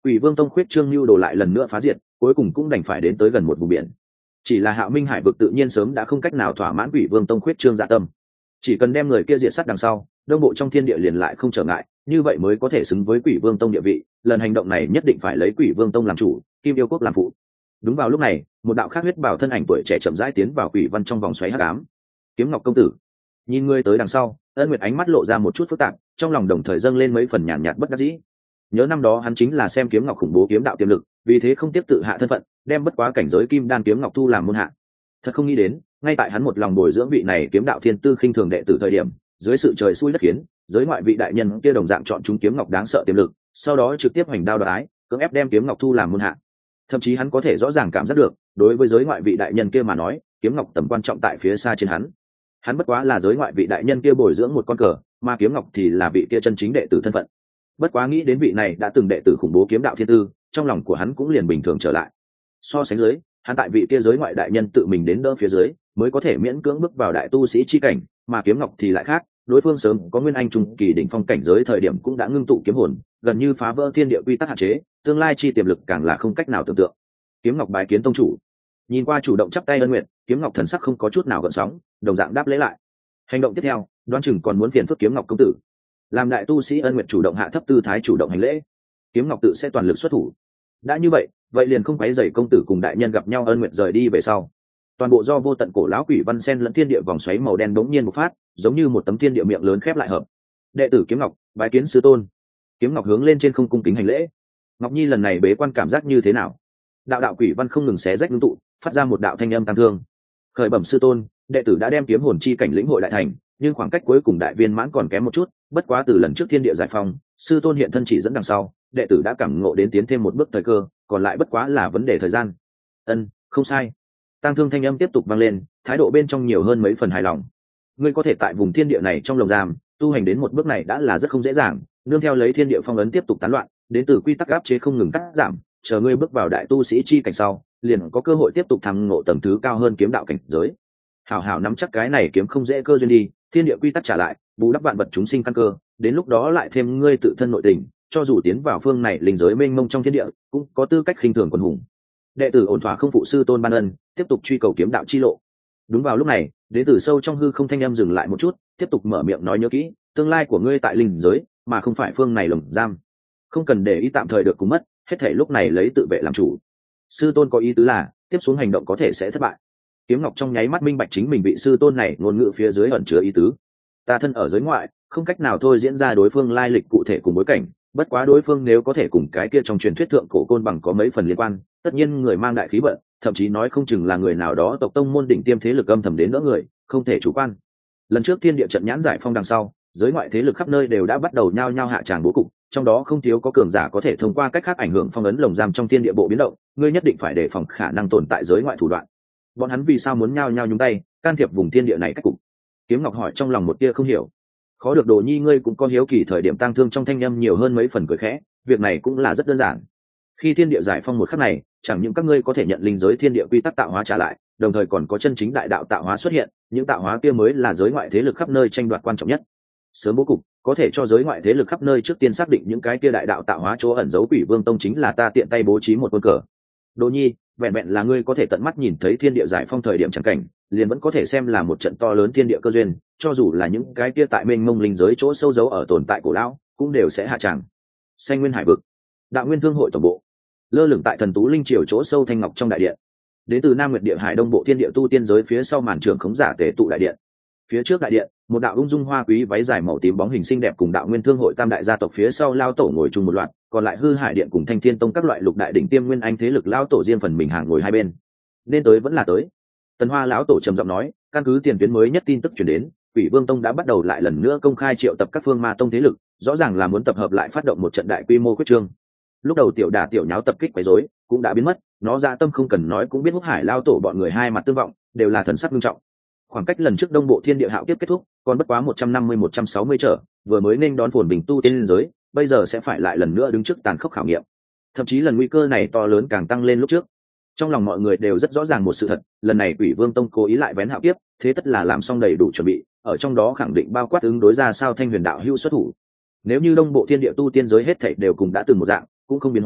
Quỷ Vương Tông khuyết trương lưu đồ lại lần nữa phá diệt, cuối cùng cũng đành phải đến tới gần một vùng biển. Chỉ là Hạo Minh Hải vực tự nhiên sớm đã không cách nào thỏa mãn Quỷ Vương Tông khuyết trương dạ tâm. Chỉ cần đem người kia diệt sát đằng sau, đông bộ trong thiên địa liền lại không trở ngại, như vậy mới có thể xứng với Quỷ Vương Tông địa vị. Lần hành động này nhất định phải lấy Quỷ Vương Tông làm chủ, Kim Yêu Quốc làm phụ. Đúng vào lúc này, một đạo khác huyết bảo thân ảnh tuổi trẻ chậm rãi tiến vào quỷ văn trong vòng xoáy hắc ám. Kiếm Ngọc công tử. Nhìn người tới đằng sau, Ân Nguyệt ánh mắt lộ ra một chút phức tạp, trong lòng đồng thời dâng lên mấy phần nhàn nhạt bất đắc dĩ. Nhớ năm đó hắn chính là xem Kiếm Ngọc khủng bố kiếm đạo tiềm lực, vì thế không tiếp tự hạ thân phận, đem bất quá cảnh giới kim đan Kiếm Ngọc thu làm môn hạ. Thật không nghĩ đến, ngay tại hắn một lòng bồi dưỡng vị này kiếm đạo thiên tư khinh thường đệ tử thời điểm, dưới sự trời xui đất khiến, giới ngoại vị đại nhân kia đồng dạng chọn chúng Kiếm Ngọc đáng sợ tiềm lực, sau đó trực tiếp hành đao đoạt ái, cưỡng ép đem Kiếm Ngọc thu làm môn hạ. Thậm chí hắn có thể rõ ràng cảm giác được, đối với giới ngoại vị đại nhân kia mà nói, Kiếm Ngọc tầm quan trọng tại phía xa trên hắn bất quá là giới ngoại vị đại nhân kia bồi dưỡng một con cờ, mà Kiếm Ngọc thì là vị kia chân chính đệ tử thân phận. Bất quá nghĩ đến vị này đã từng đệ tử khủng bố kiếm đạo thiên tư, trong lòng của hắn cũng liền bình thường trở lại. So sánh dưới, hắn tại vị kia giới ngoại đại nhân tự mình đến đỡ phía dưới, mới có thể miễn cưỡng bước vào đại tu sĩ chi cảnh, mà Kiếm Ngọc thì lại khác, đối phương sớm có nguyên anh trung kỳ đỉnh phong cảnh giới thời điểm cũng đã ngưng tụ kiếm hồn, gần như phá vỡ thiên địa quy tắc hạn chế, tương lai chi tiềm lực càng là không cách nào tưởng tượng. Kiếm Ngọc bái kiến tông chủ. Nhìn qua chủ động chắp tay Ân Nguyệt, Kiếm Ngọc thần sắc không có chút nào gợn sóng, đồng dạng đáp lễ lại. Hành động tiếp theo, đoán chừng còn muốn phiền phức Kiếm Ngọc công tử. Làm đại tu sĩ Ân Nguyệt chủ động hạ thấp tư thái chủ động hành lễ. Kiếm Ngọc tự sẽ toàn lực xuất thủ. Đã như vậy, vậy liền không quấy rầy công tử cùng đại nhân gặp nhau. Ân Nguyệt rời đi về sau, toàn bộ do vô tận cổ lão quỷ văn sen lẫn thiên địa vòng xoáy màu đen đống nhiên một phát, giống như một tấm thiên địa miệng lớn khép lại hợp. Đệ tử Kiếm Ngọc bái kiến sư tôn. Kiếm Ngọc hướng lên trên không cung kính hành lễ. Ngọc Nhi lần này bế quan cảm giác như thế nào? Đạo đạo quỷ văn không ngừng xé rách ngưng tụ, phát ra một đạo thanh âm tăng thương. Khởi bẩm sư tôn, đệ tử đã đem kiếm hồn chi cảnh lĩnh hội đại thành, nhưng khoảng cách cuối cùng đại viên mãn còn kém một chút, bất quá từ lần trước thiên địa giải phong, sư tôn hiện thân chỉ dẫn đằng sau, đệ tử đã cảm ngộ đến tiến thêm một bước thời cơ, còn lại bất quá là vấn đề thời gian. Ân, không sai. Tăng thương thanh âm tiếp tục vang lên, thái độ bên trong nhiều hơn mấy phần hài lòng. Ngươi có thể tại vùng thiên địa này trong lồng giam, tu hành đến một bước này đã là rất không dễ dàng, nương theo lấy thiên địa phong ấn tiếp tục tán loạn, đến từ quy tắc áp chế không ngừng cắt giảm, chờ ngươi bước vào đại tu sĩ chi cảnh sau, liền có cơ hội tiếp tục thăng ngộ tầng thứ cao hơn kiếm đạo cảnh giới. Hảo hảo nắm chắc cái này kiếm không dễ cơ duyên đi, thiên địa quy tắc trả lại, bù đắp vạn vật chúng sinh căn cơ, đến lúc đó lại thêm ngươi tự thân nội tình, cho dù tiến vào phương này linh giới mênh mông trong thiên địa, cũng có tư cách khinh thường quân hùng. Đệ tử ổn thỏa không phụ sư tôn ban ân, tiếp tục truy cầu kiếm đạo chi lộ. Đúng vào lúc này, đến từ sâu trong hư không thanh âm dừng lại một chút, tiếp tục mở miệng nói nhớ kỹ, tương lai của ngươi tại linh giới, mà không phải phương này lồng giam. Không cần để ý tạm thời được cùng mất, hết thể lúc này lấy tự vệ làm chủ. Sư tôn có ý tứ là, tiếp xuống hành động có thể sẽ thất bại. Kiếm Ngọc trong nháy mắt minh bạch chính mình vị sư tôn này ngôn ngữ phía dưới ẩn chứa ý tứ. Ta thân ở giới ngoại, không cách nào thôi diễn ra đối phương lai lịch cụ thể cùng bối cảnh, bất quá đối phương nếu có thể cùng cái kia trong truyền thuyết thượng cổ côn bằng có mấy phần liên quan, tất nhiên người mang đại khí vận, thậm chí nói không chừng là người nào đó tộc tông môn đỉnh tiêm thế lực âm thầm đến đỡ người, không thể chủ quan. Lần trước thiên địa trận nhãn giải phong đằng sau, giới ngoại thế lực khắp nơi đều đã bắt đầu nhao nhao hạ tràng bố cục, trong đó không thiếu có cường giả có thể thông qua cách khác ảnh hưởng phong ấn lồng giam trong thiên địa bộ biến động, ngươi nhất định phải đề phòng khả năng tồn tại giới ngoại thủ đoạn. Bọn hắn vì sao muốn nhao nhao nhúng tay can thiệp vùng thiên địa này cách cục? Kiếm Ngọc hỏi trong lòng một tia không hiểu. Khó được Đồ Nhi ngươi cũng có hiếu kỳ. Thời điểm tang thương trong thanh âm nhiều hơn mấy phần cười khẽ, việc này cũng là rất đơn giản. Khi thiên địa giải phong một khắc này, chẳng những các ngươi có thể nhận linh giới thiên địa quy tắc tạo hóa trả lại, đồng thời còn có chân chính đại đạo tạo hóa xuất hiện, những tạo hóa kia mới là giới ngoại thế lực khắp nơi tranh đoạt quan trọng nhất. Sớm bố cục có thể cho giới ngoại thế lực khắp nơi trước tiên xác định những cái kia đại đạo tạo hóa chỗ ẩn giấu Quỷ Vương Tông chính là ta tiện tay bố trí một quân cờ. Đồ Nhi, vẹn vẹn là ngươi có thể tận mắt nhìn thấy thiên địa giải phong thời điểm chẳng cảnh, liền vẫn có thể xem là một trận to lớn thiên địa cơ duyên, cho dù là những cái kia tại mênh mông linh giới chỗ sâu giấu ở tồn tại cổ lão, cũng đều sẽ hạ tràng. Xanh Nguyên Hải vực, Đạo Nguyên Thương hội tổng bộ, lơ lửng tại Thần Tú Linh Triều chỗ sâu thanh ngọc trong đại điện. Đến từ Nam Nguyệt Địa Hải Đông bộ thiên địa tu tiên giới phía sau màn trường khống giả tề tụ đại điện. Phía trước đại điện, một đạo ung dung hoa quý váy dài màu tím bóng hình xinh đẹp cùng Đạo Nguyên Thương hội tam đại gia tộc phía sau lao tổ ngồi chung một loạt, còn lại Hư Hải điện cùng Thanh Thiên tông các loại lục đại đỉnh tiêm nguyên anh thế lực lao tổ riêng phần mình hàng ngồi hai bên. Nên tới vẫn là tới. Tần Hoa lão tổ trầm giọng nói, căn cứ tiền tuyến mới nhất tin tức truyền đến, Quỷ Vương Tông đã bắt đầu lại lần nữa công khai triệu tập các phương ma tông thế lực, rõ ràng là muốn tập hợp lại phát động một trận đại quy mô quyết trương. Lúc đầu tiểu đả tiểu nháo tập kích quấy rối cũng đã biến mất, nó dạ tâm không cần nói cũng biết Húc Hải lao tổ bọn người hai mặt tương vọng, đều là thần sắc nghiêm trọng. Khoảng cách lần trước Đông bộ thiên địa hạo tiếp kết thúc, còn bất quá 150-160 trở, vừa mới nên đón phồn bình tu tiên giới, bây giờ sẽ phải lại lần nữa đứng trước tàn khốc khảo nghiệm. Thậm chí lần nguy cơ này to lớn càng tăng lên lúc trước. Trong lòng mọi người đều rất rõ ràng một sự thật, lần này Quỷ Vương Tông cố ý lại vén hạo kiếp, thế tất là làm xong đầy đủ chuẩn bị, ở trong đó khẳng định bao quát ứng đối ra sao Thanh Huyền đạo hữu xuất thủ. Nếu như Đông bộ thiên địa tu tiên giới hết thảy đều cùng đã từng một dạng, cũng không biến hóa,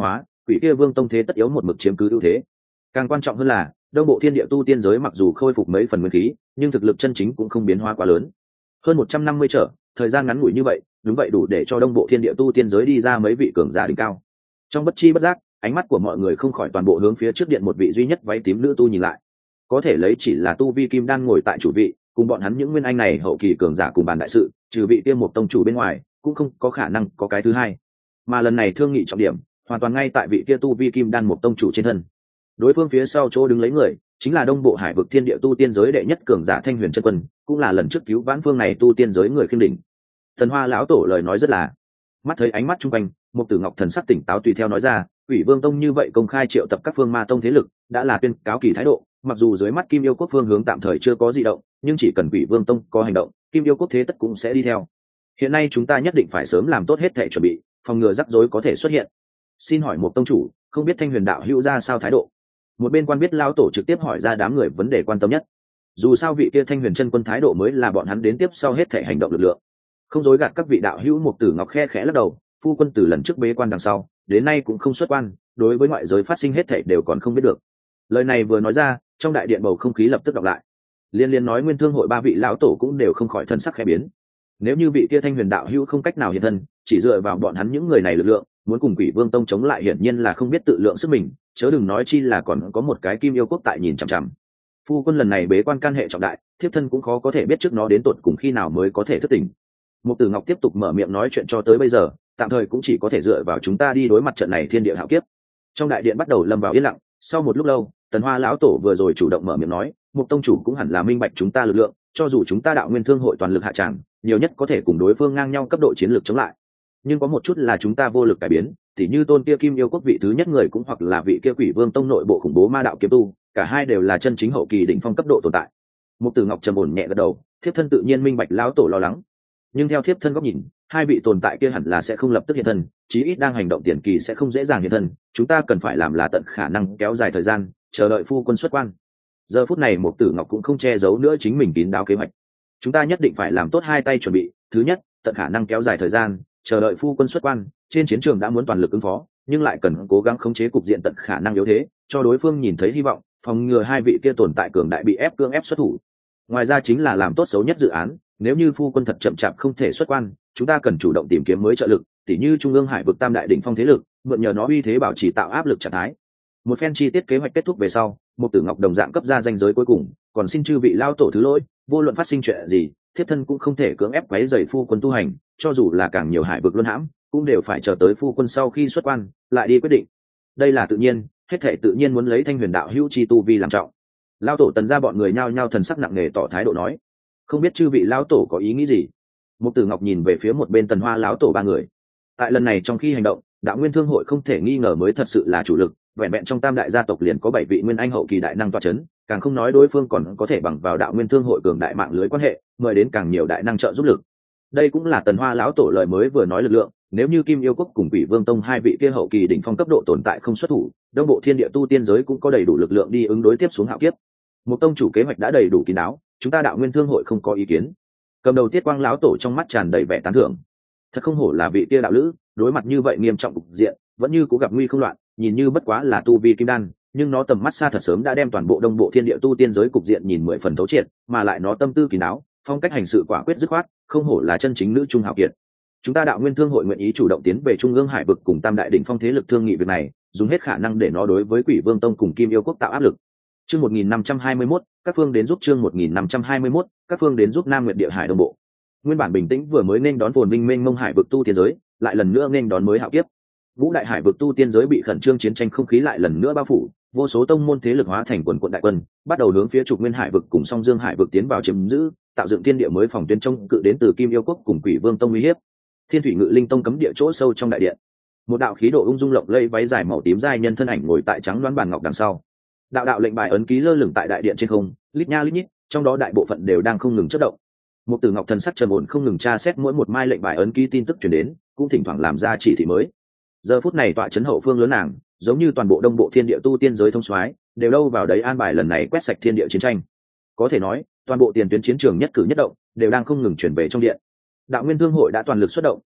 quỷ kia vương tông thế tất yếu một mực chiếm cứ ưu thế. Càng quan trọng hơn là đông bộ thiên địa tu tiên giới mặc dù khôi phục mấy phần nguyên khí, nhưng thực lực chân chính cũng không biến hóa quá lớn. Hơn 150 trở, thời gian ngắn ngủi như vậy, đúng vậy đủ để cho đông bộ thiên địa tu tiên giới đi ra mấy vị cường giả đỉnh cao. Trong bất chi bất giác, ánh mắt của mọi người không khỏi toàn bộ hướng phía trước điện một vị duy nhất váy tím nữ tu nhìn lại. Có thể lấy chỉ là tu vi kim đan ngồi tại chủ vị, cùng bọn hắn những nguyên anh này hậu kỳ cường giả cùng bàn đại sự, trừ vị Tiêm Một tông chủ bên ngoài, cũng không có khả năng có cái thứ hai. Mà lần này thương nghị trọng điểm, hoàn toàn ngay tại vị kia tu vi kim đan một tông chủ trên thân. Đối phương phía sau chỗ đứng lấy người, chính là đông bộ hải vực thiên địa tu tiên giới đệ nhất cường giả Thanh Huyền chân quân, cũng là lần trước cứu vãn phương này tu tiên giới người khiêm đỉnh. Thần Hoa lão tổ lời nói rất là, mắt thấy ánh mắt chung quanh, Mục Tử Ngọc thần sắc tỉnh táo tùy theo nói ra, Quỷ Vương tông như vậy công khai triệu tập các phương ma tông thế lực, đã là tuyên cáo kỳ thái độ, mặc dù dưới mắt Kim Yêu quốc phương hướng tạm thời chưa có dị động, nhưng chỉ cần Quỷ Vương tông có hành động, Kim Yêu quốc thế tất cũng sẽ đi theo. Hiện nay chúng ta nhất định phải sớm làm tốt hết thể chuẩn bị, phòng ngừa rắc rối có thể xuất hiện. Xin hỏi Mục tông chủ, không biết Thanh Huyền đạo hữu ra sao thái độ? Một bên quan biết lão tổ trực tiếp hỏi ra đám người vấn đề quan tâm nhất. Dù sao vị kia Thanh Huyền chân quân thái độ mới là bọn hắn đến tiếp sau hết thể hành động lực lượng. Không dối gạt các vị đạo hữu, Mục Tử Ngọc khe khẽ lắc đầu, phu quân từ lần trước bế quan đằng sau, đến nay cũng không xuất quan, đối với ngoại giới phát sinh hết thể đều còn không biết được. Lời này vừa nói ra, trong đại điện bầu không khí lập tức đọc lại. Liên nói Nguyên Thương hội ba vị lão tổ cũng đều không khỏi thân sắc khẽ biến. Nếu như vị kia Thanh Huyền đạo hữu không cách nào hiện thân, chỉ dựa vào bọn hắn những người này lực lượng, muốn cùng Quỷ Vương tông chống lại hiển nhiên là không biết tự lượng sức mình, chớ đừng nói chi là còn có một cái Kim Yêu quốc tại nhìn chằm chằm. Phu quân lần này bế quan can hệ trọng đại, thiếp thân cũng khó có thể biết trước nó đến tột cùng khi nào mới có thể thức tỉnh. Mục Tử Ngọc tiếp tục mở miệng nói chuyện cho tới bây giờ, tạm thời cũng chỉ có thể dựa vào chúng ta đi đối mặt trận này thiên địa hạo kiếp. Trong đại điện bắt đầu lâm vào yên lặng, sau một lúc lâu, Tần Hoa lão tổ vừa rồi chủ động mở miệng nói, Mục tông chủ cũng hẳn là minh bạch chúng ta lực lượng, cho dù chúng ta Đạo Nguyên Thương hội toàn lực hạ tràng, nhiều nhất có thể cùng đối phương ngang nhau cấp độ chiến lược chống lại. Nhưng có một chút là chúng ta vô lực cải biến, tỉ như tôn kia Kim Yêu quốc vị thứ nhất người cũng hoặc là vị kia Quỷ Vương tông nội bộ khủng bố ma đạo kiếm tu, cả hai đều là chân chính hậu kỳ đỉnh phong cấp độ tồn tại. Mục Tử Ngọc trầm ổn nhẹ gật đầu, thiếp thân tự nhiên minh bạch lão tổ lo lắng. Nhưng theo thiếp thân góc nhìn, hai vị tồn tại kia hẳn là sẽ không lập tức hiện thân, chí ít đang hành động tiền kỳ sẽ không dễ dàng hiện thân, chúng ta cần phải làm là tận khả năng kéo dài thời gian, chờ đợi phu quân xuất quan. Giờ phút này Mục Tử Ngọc cũng không che giấu nữa chính mình kín đáo kế hoạch. Chúng ta nhất định phải làm tốt hai tay chuẩn bị, thứ nhất, tận khả năng kéo dài thời gian, chờ đợi phu quân xuất quan, trên chiến trường đã muốn toàn lực ứng phó, nhưng lại cần cố gắng khống chế cục diện tận khả năng yếu thế, cho đối phương nhìn thấy hy vọng, phòng ngừa hai vị kia tồn tại cường đại bị cưỡng ép xuất thủ. Ngoài ra chính là làm tốt xấu nhất dự án, nếu như phu quân thật chậm chạp không thể xuất quan, chúng ta cần chủ động tìm kiếm mới trợ lực, tỉ như Trung ương Hải vực tam đại đỉnh phong thế lực, mượn nhờ nó uy thế bảo trì tạo áp lực trạng thái. Một phen chi tiết kế hoạch kết thúc về sau, Mục Tử Ngọc đồng dạng cấp ra danh giới cuối cùng, còn xin chư vị lao tổ thứ lỗi, vô luận phát sinh chuyện gì, thiếp thân cũng không thể cưỡng ép quấy rầy phu quân tu hành, cho dù là càng nhiều hải vực luân hãm, cũng đều phải chờ tới phu quân sau khi xuất quan lại đi quyết định. Đây là tự nhiên, hết thể tự nhiên muốn lấy Thanh Huyền đạo hữu chi tu vi làm trọng. Lao tổ Tần gia bọn người nhao nhao thần sắc nặng nề tỏ thái độ nói, không biết chư vị lão tổ có ý nghĩ gì. Mục Tử Ngọc nhìn về phía một bên Tần Hoa lão tổ ba người. Tại lần này trong khi hành động, Đạo Nguyên Thương hội không thể nghi ngờ mới thật sự là chủ lực, vẹn vẹn trong tam đại gia tộc liền có 7 vị nguyên anh hậu kỳ đại năng tọa chấn, càng không nói đối phương còn có thể bằng vào Đạo Nguyên Thương hội cường đại mạng lưới quan hệ, mời đến càng nhiều đại năng trợ giúp lực. Đây cũng là Tần Hoa lão tổ lời mới vừa nói lực lượng, nếu như Kim Yêu quốc cùng Quỷ Vương tông hai vị kia hậu kỳ đỉnh phong cấp độ tồn tại không xuất thủ, đông bộ thiên địa tu tiên giới cũng có đầy đủ lực lượng đi ứng đối tiếp xuống hạo kiếp. Một tông chủ kế hoạch đã đầy đủ kín đáo, chúng ta Đạo Nguyên Thương hội không có ý kiến. Cầm đầu Tiết Quang lão tổ trong mắt tràn đầy vẻ tán thưởng. Thật không hổ là vị kia đạo lữ, đối mặt như vậy nghiêm trọng cục diện, vẫn như cố gặp nguy không loạn, nhìn như bất quá là tu vi kim đan, nhưng nó tầm mắt xa thật sớm đã đem toàn bộ đông bộ thiên địa tu tiên giới cục diện nhìn 10 phần thấu triệt, mà lại nó tâm tư kín đáo, phong cách hành sự quả quyết dứt khoát, không hổ là chân chính nữ trung hào kiệt. Chúng ta Đạo Nguyên Thương hội nguyện ý chủ động tiến về Trung ương Hải vực cùng tam đại đỉnh phong thế lực thương nghị việc này, dùng hết khả năng để nó đối với Quỷ Vương tông cùng Kim Yêu quốc tạo áp lực. Chương 1521, các phương đến giúp chương 1521, các phương đến giúp Nam Nguyệt Địa Hải Đông Bộ. Nguyên bản bình tĩnh vừa mới nên đón phồn vinh mênh mông hải vực tu tiên giới, lại lần nữa nên đón mới hạo kiếp. Vũ đại hải vực tu tiên giới bị khẩn trương chiến tranh không khí lại lần nữa bao phủ, vô số tông môn thế lực hóa thành quần quận đại quân, bắt đầu hướng phía Trục Nguyên Hải vực cùng Song Dương Hải vực tiến vào chiếm giữ, tạo dựng thiên địa mới phòng tuyến chống cự đến từ Kim Yêu quốc cùng Quỷ Vương tông uy hiếp. Thiên Thủy Ngự Linh tông cấm địa chỗ sâu trong đại điện, một đạo khí độ ung dung lộng lẫy váy dài màu tím giai nhân thân ảnh ngồi tại trắng đoán bàn ngọc đằng sau. Đạo lệnh bài ấn ký lơ lửng tại đại điện trên không, lít nha lít nhít, trong đó đại bộ phận đều đang không ngừng chớp động. Mục Tử Ngọc thần sắc trầm ổn không ngừng tra xét mỗi một mai lệnh bài ấn ký tin tức truyền đến, cũng thỉnh thoảng làm ra chỉ thị mới. Giờ phút này tọa trấn hậu phương lớn nàng, giống như toàn bộ đông bộ thiên địa tu tiên giới thông soái, đều đâu vào đấy an bài lần này quét sạch thiên địa chiến tranh. Có thể nói, toàn bộ tiền tuyến chiến trường nhất cử nhất động đều đang không ngừng chuyển về trong điện. Đạo Nguyên Thương hội đã toàn lực xuất động,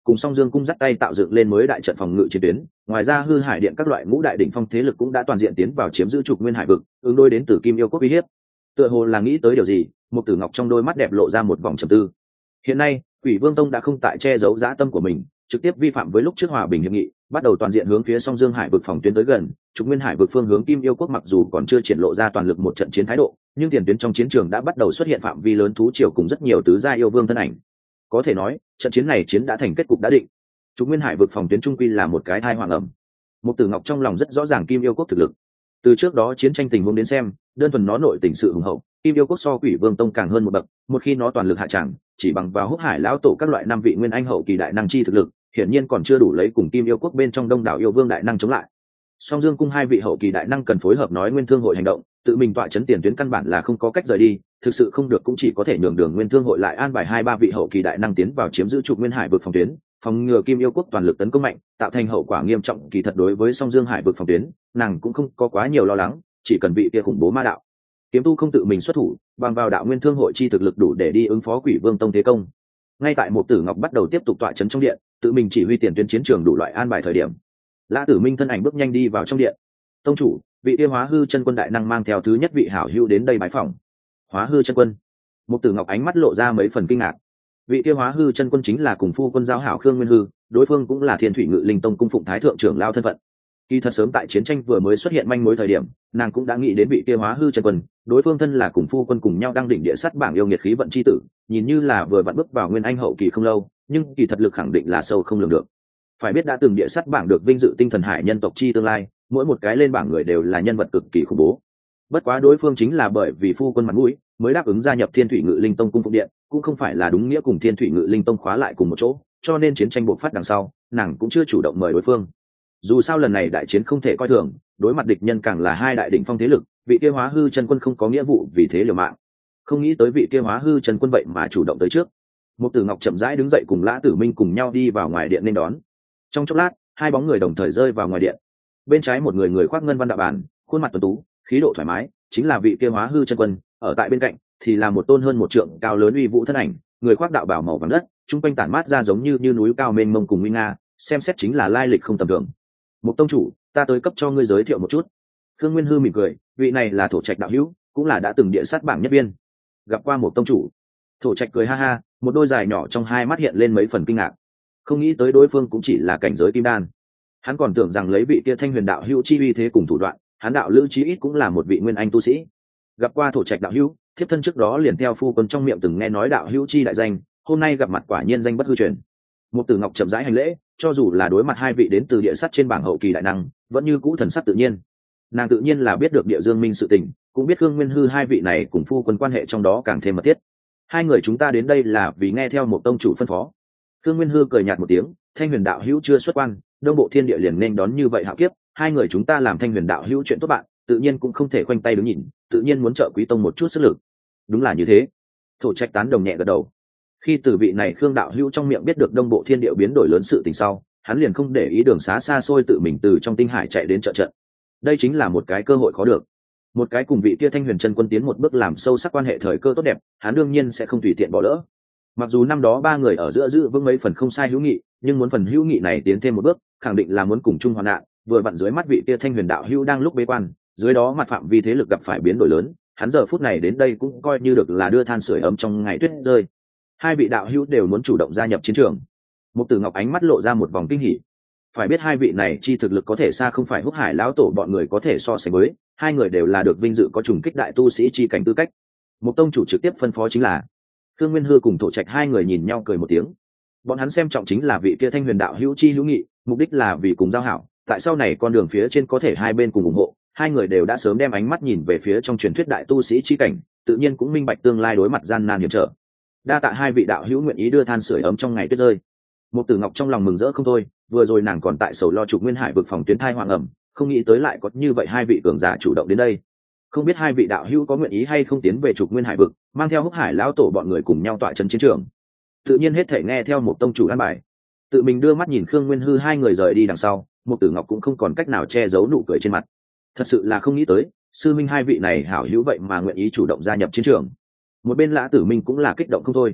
cùng song dương cung dắt tay tạo dựng lên mới đại trận phòng ngự chiến tuyến. Ngoài ra hư hải điện các loại ngũ đại đỉnh phong thế lực cũng đã toàn diện tiến vào chiếm giữ trục nguyên hải vực, ứng đối đến từ kim yêu quốc uy hiếp. Tựa hồ là nghĩ tới điều gì, Mục Tử Ngọc trong đôi mắt đẹp lộ ra một vòng trầm tư. Hiện nay Quỷ Vương Tông đã không tại che giấu dã tâm của mình, trực tiếp vi phạm với lúc trước hòa bình hiệp nghị, bắt đầu toàn diện hướng phía song dương hải vực phòng tuyến tới gần. Trục nguyên hải vực phương hướng kim yêu quốc mặc dù còn chưa triển lộ ra toàn lực một trận chiến thái độ, nhưng tiền tuyến trong chiến trường đã bắt đầu xuất hiện phạm vi lớn thú triều cùng rất nhiều tứ gia yêu vương thân ảnh. Có thể nói trận chiến này chiến đã thành kết cục đã định. Trục nguyên hải vực phòng tuyến trung quy là một cái thai hoàng ẩm. Mục Tử Ngọc trong lòng rất rõ ràng kim yêu quốc thực lực. Từ trước đó chiến tranh tình huống đến xem, đơn thuần nó nội tình sự hùng hậu, kim yêu quốc so Quỷ Vương Tông càng hơn một bậc. Một khi nó toàn lực hạ tràng, chỉ bằng vào Húc Hải lão tổ các loại năm vị nguyên anh hậu kỳ đại năng chi thực lực, hiển nhiên còn chưa đủ lấy cùng kim yêu quốc bên trong đông đảo yêu vương đại năng chống lại. Song Dương cung hai vị hậu kỳ đại năng cần phối hợp nói Nguyên Thương hội hành động, tự mình tọa chấn tiền tuyến căn bản là không có cách rời đi, thực sự không được cũng chỉ có thể nhường đường Nguyên Thương hội lại an bài 2-3 vị hậu kỳ đại năng tiến vào chiếm giữ trục nguyên hải vực phòng tuyến, phòng ngừa kim yêu quốc toàn lực tấn công mạnh, tạo thành hậu quả nghiêm trọng. Kỳ thật đối với Song Dương hải vực phòng tuyến, nàng cũng không có quá nhiều lo lắng, chỉ cần vị kia khủng bố ma đạo kiếm tu không tự mình xuất thủ, bằng vào đạo Nguyên Thương hội chi thực lực đủ để đi ứng phó Quỷ Vương Tông thế công. Ngay tại Mục Tử Ngọc bắt đầu tiếp tục tọa chấn trong điện, tự mình chỉ huy tiền tuyến chiến trường đủ loại an bài thời điểm, Lã Tử Minh thân ảnh bước nhanh đi vào trong điện. Tông chủ, vị kia Hóa Hư chân quân đại năng mang theo thứ nhất vị hảo hữu đến đây bái phỏng. Hóa Hư chân quân? Mục Tử Ngọc ánh mắt lộ ra mấy phần kinh ngạc. Vị kia Hóa Hư chân quân chính là cùng phu quân giao hảo Khương Nguyên Hư, đối phương cũng là Thiên Thủy Ngự Linh Tông cung phụng thái thượng trưởng lao thân phận. Kỳ thật sớm tại chiến tranh vừa mới xuất hiện manh mối thời điểm, nàng cũng đã nghĩ đến vị kia Hóa Hư chân quân, đối phương thân là cùng phu quân cùng nhau đăng đỉnh địa sắt bảng yêu nghiệt khí vận chi tử, nhìn như là vừa vặn bước vào nguyên anh hậu kỳ không lâu, nhưng kỳ thật lực khẳng định là sâu không lường được. Phải biết đã từng địa sắt bảng được vinh dự tinh thần hải nhân tộc chi tương lai, mỗi một cái lên bảng người đều là nhân vật cực kỳ khủng bố. Bất quá đối phương chính là bởi vì phu quân mặt mũi mới đáp ứng gia nhập Thiên Thủy Ngự Linh Tông cung phụng điện, cũng không phải là đúng nghĩa cùng Thiên Thủy Ngự Linh Tông khóa lại cùng một chỗ, cho nên chiến tranh bộc phát đằng sau, nàng cũng chưa chủ động mời đối phương. Dù sao lần này đại chiến không thể coi thường, đối mặt địch nhân càng là hai đại đỉnh phong thế lực, vị kia Hóa Hư chân quân không có nghĩa vụ vì thế liều mạng. Không nghĩ tới vị kia Hóa Hư chân quân vậy mà chủ động tới trước. Mục Tử Ngọc chậm rãi đứng dậy cùng Lã Tử Minh cùng nhau đi vào ngoài điện nên đón. Trong chốc lát, hai bóng người đồng thời rơi vào ngoài điện. Bên trái một người khoác ngân văn đạo bàn, khuôn mặt tuấn tú, khí độ thoải mái, chính là vị kia Hóa Hư chân quân. Ở tại bên cạnh thì là một tôn hơn một trượng cao lớn uy vũ thân ảnh, người khoác đạo bào màu vàng đất, trung quanh tản mát ra giống như núi cao mênh mông cùng nguy nga, xem xét chính là lai lịch không tầm thường. Mục tông chủ, ta tới cấp cho ngươi giới thiệu một chút. Khương Nguyên Hư mỉm cười, vị này là Thổ Trạch đạo hữu, cũng là đã từng địa sát bảng nhất viên. Gặp qua Mục tông chủ. Thổ Trạch cười ha ha, một đôi dài nhỏ trong hai mắt hiện lên mấy phần kinh ngạc. Không nghĩ tới đối phương cũng chỉ là cảnh giới kim đan. Hắn còn tưởng rằng lấy vị kia Thanh Huyền đạo hữu chi uy thế cùng thủ đoạn, hắn đạo lữ chí ít cũng là một vị nguyên anh tu sĩ. Gặp qua Thổ Trạch đạo hữu, thiếp thân trước đó liền theo phu quân trong miệng từng nghe nói đạo hữu chi đại danh, hôm nay gặp mặt quả nhiên danh bất hư truyền. Mục Tử Ngọc chậm rãi hành lễ, cho dù là đối mặt hai vị đến từ địa sắt trên bảng hậu kỳ đại năng, vẫn như cũ thần sắc tự nhiên. Nàng tự nhiên là biết được Địa Dương Minh sự tình, cũng biết Khương Nguyên Hư hai vị này cùng phu quân quan hệ trong đó càng thêm mật thiết. Hai người chúng ta đến đây là vì nghe theo một tông chủ phân phó. Khương Nguyên Hư cười nhạt một tiếng, Thanh Huyền đạo hữu chưa xuất quan, Đông Bộ Thiên Địa liền nên đón như vậy hạo kiếp, hai người chúng ta làm Thanh Huyền đạo hữu chuyện tốt bạn, tự nhiên cũng không thể khoanh tay đứng nhìn, tự nhiên muốn trợ Quý tông một chút sức lực. Đúng là như thế. Thổ Trạch tán đồng nhẹ gật đầu. Khi từ vị này Khương đạo hữu trong miệng biết được Đông Bộ Thiên Địa biến đổi lớn sự tình sau, hắn liền không để ý đường xá xa xôi tự mình từ trong tinh hải chạy đến trợ trận. Đây chính là một cái cơ hội khó được, một cái cùng vị kia Thanh Huyền chân quân tiến một bước làm sâu sắc quan hệ thời cơ tốt đẹp, hắn đương nhiên sẽ không tùy tiện bỏ lỡ. Mặc dù năm đó ba người ở giữa giữ vững mấy phần không sai hữu nghị, nhưng muốn phần hữu nghị này tiến thêm một bước, khẳng định là muốn cùng chung hoạn nạn. Vừa vặn dưới mắt vị kia Thanh Huyền đạo hữu đang lúc bế quan, dưới đó mặt phạm vi thế lực gặp phải biến đổi lớn, hắn giờ phút này đến đây cũng coi như được là đưa than sưởi ấm trong ngày tuyết rơi. Hai vị đạo hữu đều muốn chủ động gia nhập chiến trường. Mục Tử Ngọc ánh mắt lộ ra một vòng kinh hỉ. Phải biết hai vị này chi thực lực có thể xa không phải Húc Hải lão tổ bọn người có thể so sánh với, hai người đều là được vinh dự có trùng kích đại tu sĩ chi cảnh tư cách. Mục tông chủ trực tiếp phân phó chính là. Khương Nguyên Hư cùng Thổ Trạch hai người nhìn nhau cười một tiếng. Bọn hắn xem trọng chính là vị kia Thanh Huyền đạo hữu chi hữu nghị, mục đích là vì cùng giao hảo, tại sau này con đường phía trên có thể hai bên cùng ủng hộ. Hai người đều đã sớm đem ánh mắt nhìn về phía trong truyền thuyết đại tu sĩ chi cảnh, tự nhiên cũng minh bạch tương lai đối mặt gian nan hiểm trở. Đa tạ hai vị đạo hữu nguyện ý đưa than sưởi ấm trong ngày tuyết rơi. Mục Tử Ngọc trong lòng mừng rỡ không thôi, vừa rồi nàng còn tại sầu lo trục nguyên hải vực phòng tuyến thai hoàng ẩm, không nghĩ tới lại có như vậy hai vị cường giả chủ động đến đây. Không biết hai vị đạo hữu có nguyện ý hay không tiến về trục nguyên hải vực, mang theo Húc Hải lão tổ bọn người cùng nhau tọa chân chiến trường. Tự nhiên hết thể nghe theo một tông chủ an bài. Tự mình đưa mắt nhìn Khương Nguyên Hư hai người rời đi đằng sau, Mục Tử Ngọc cũng không còn cách nào che giấu nụ cười trên mặt. Thật sự là không nghĩ tới, sư minh hai vị này hảo hữu vậy mà nguyện ý chủ động gia nhập chiến trường. Một bên Lã Tử Minh cũng là kích động không thôi.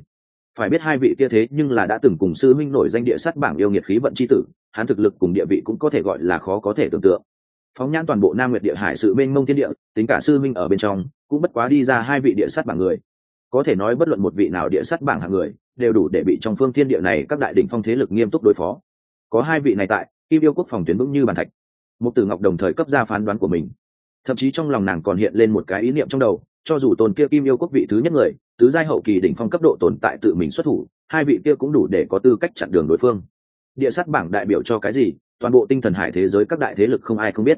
phải biết hai vị kia thế nhưng là đã từng cùng sư huynh nổi danh địa sát bảng yêu nghiệt khí vận chi tử, hắn thực lực cùng địa vị cũng có thể gọi là khó có thể tưởng tượng. Phóng nhãn toàn bộ Nam Nguyệt Địa Hải sự mênh mông thiên địa, tính cả sư huynh ở bên trong, cũng bất quá đi ra hai vị địa sát bảng người. Có thể nói bất luận một vị nào địa sát bảng hạng người, đều đủ để bị trong phương thiên địa này các đại đỉnh phong thế lực nghiêm túc đối phó. Có hai vị này tại, Kim Yêu Quốc phòng tuyến vững như bàn thạch. Mục Tử Ngọc đồng thời cấp ra phán đoán của mình. Thậm chí trong lòng nàng còn hiện lên một cái ý niệm trong đầu, cho dù tôn kia Kim Yêu Quốc vị thứ nhất người, tứ giai hậu kỳ đỉnh phong cấp độ tồn tại tự mình xuất thủ, hai vị kia cũng đủ để có tư cách chặn đường đối phương. Địa sát bảng đại biểu cho cái gì, toàn bộ tinh thần hải thế giới các đại thế lực không ai không biết.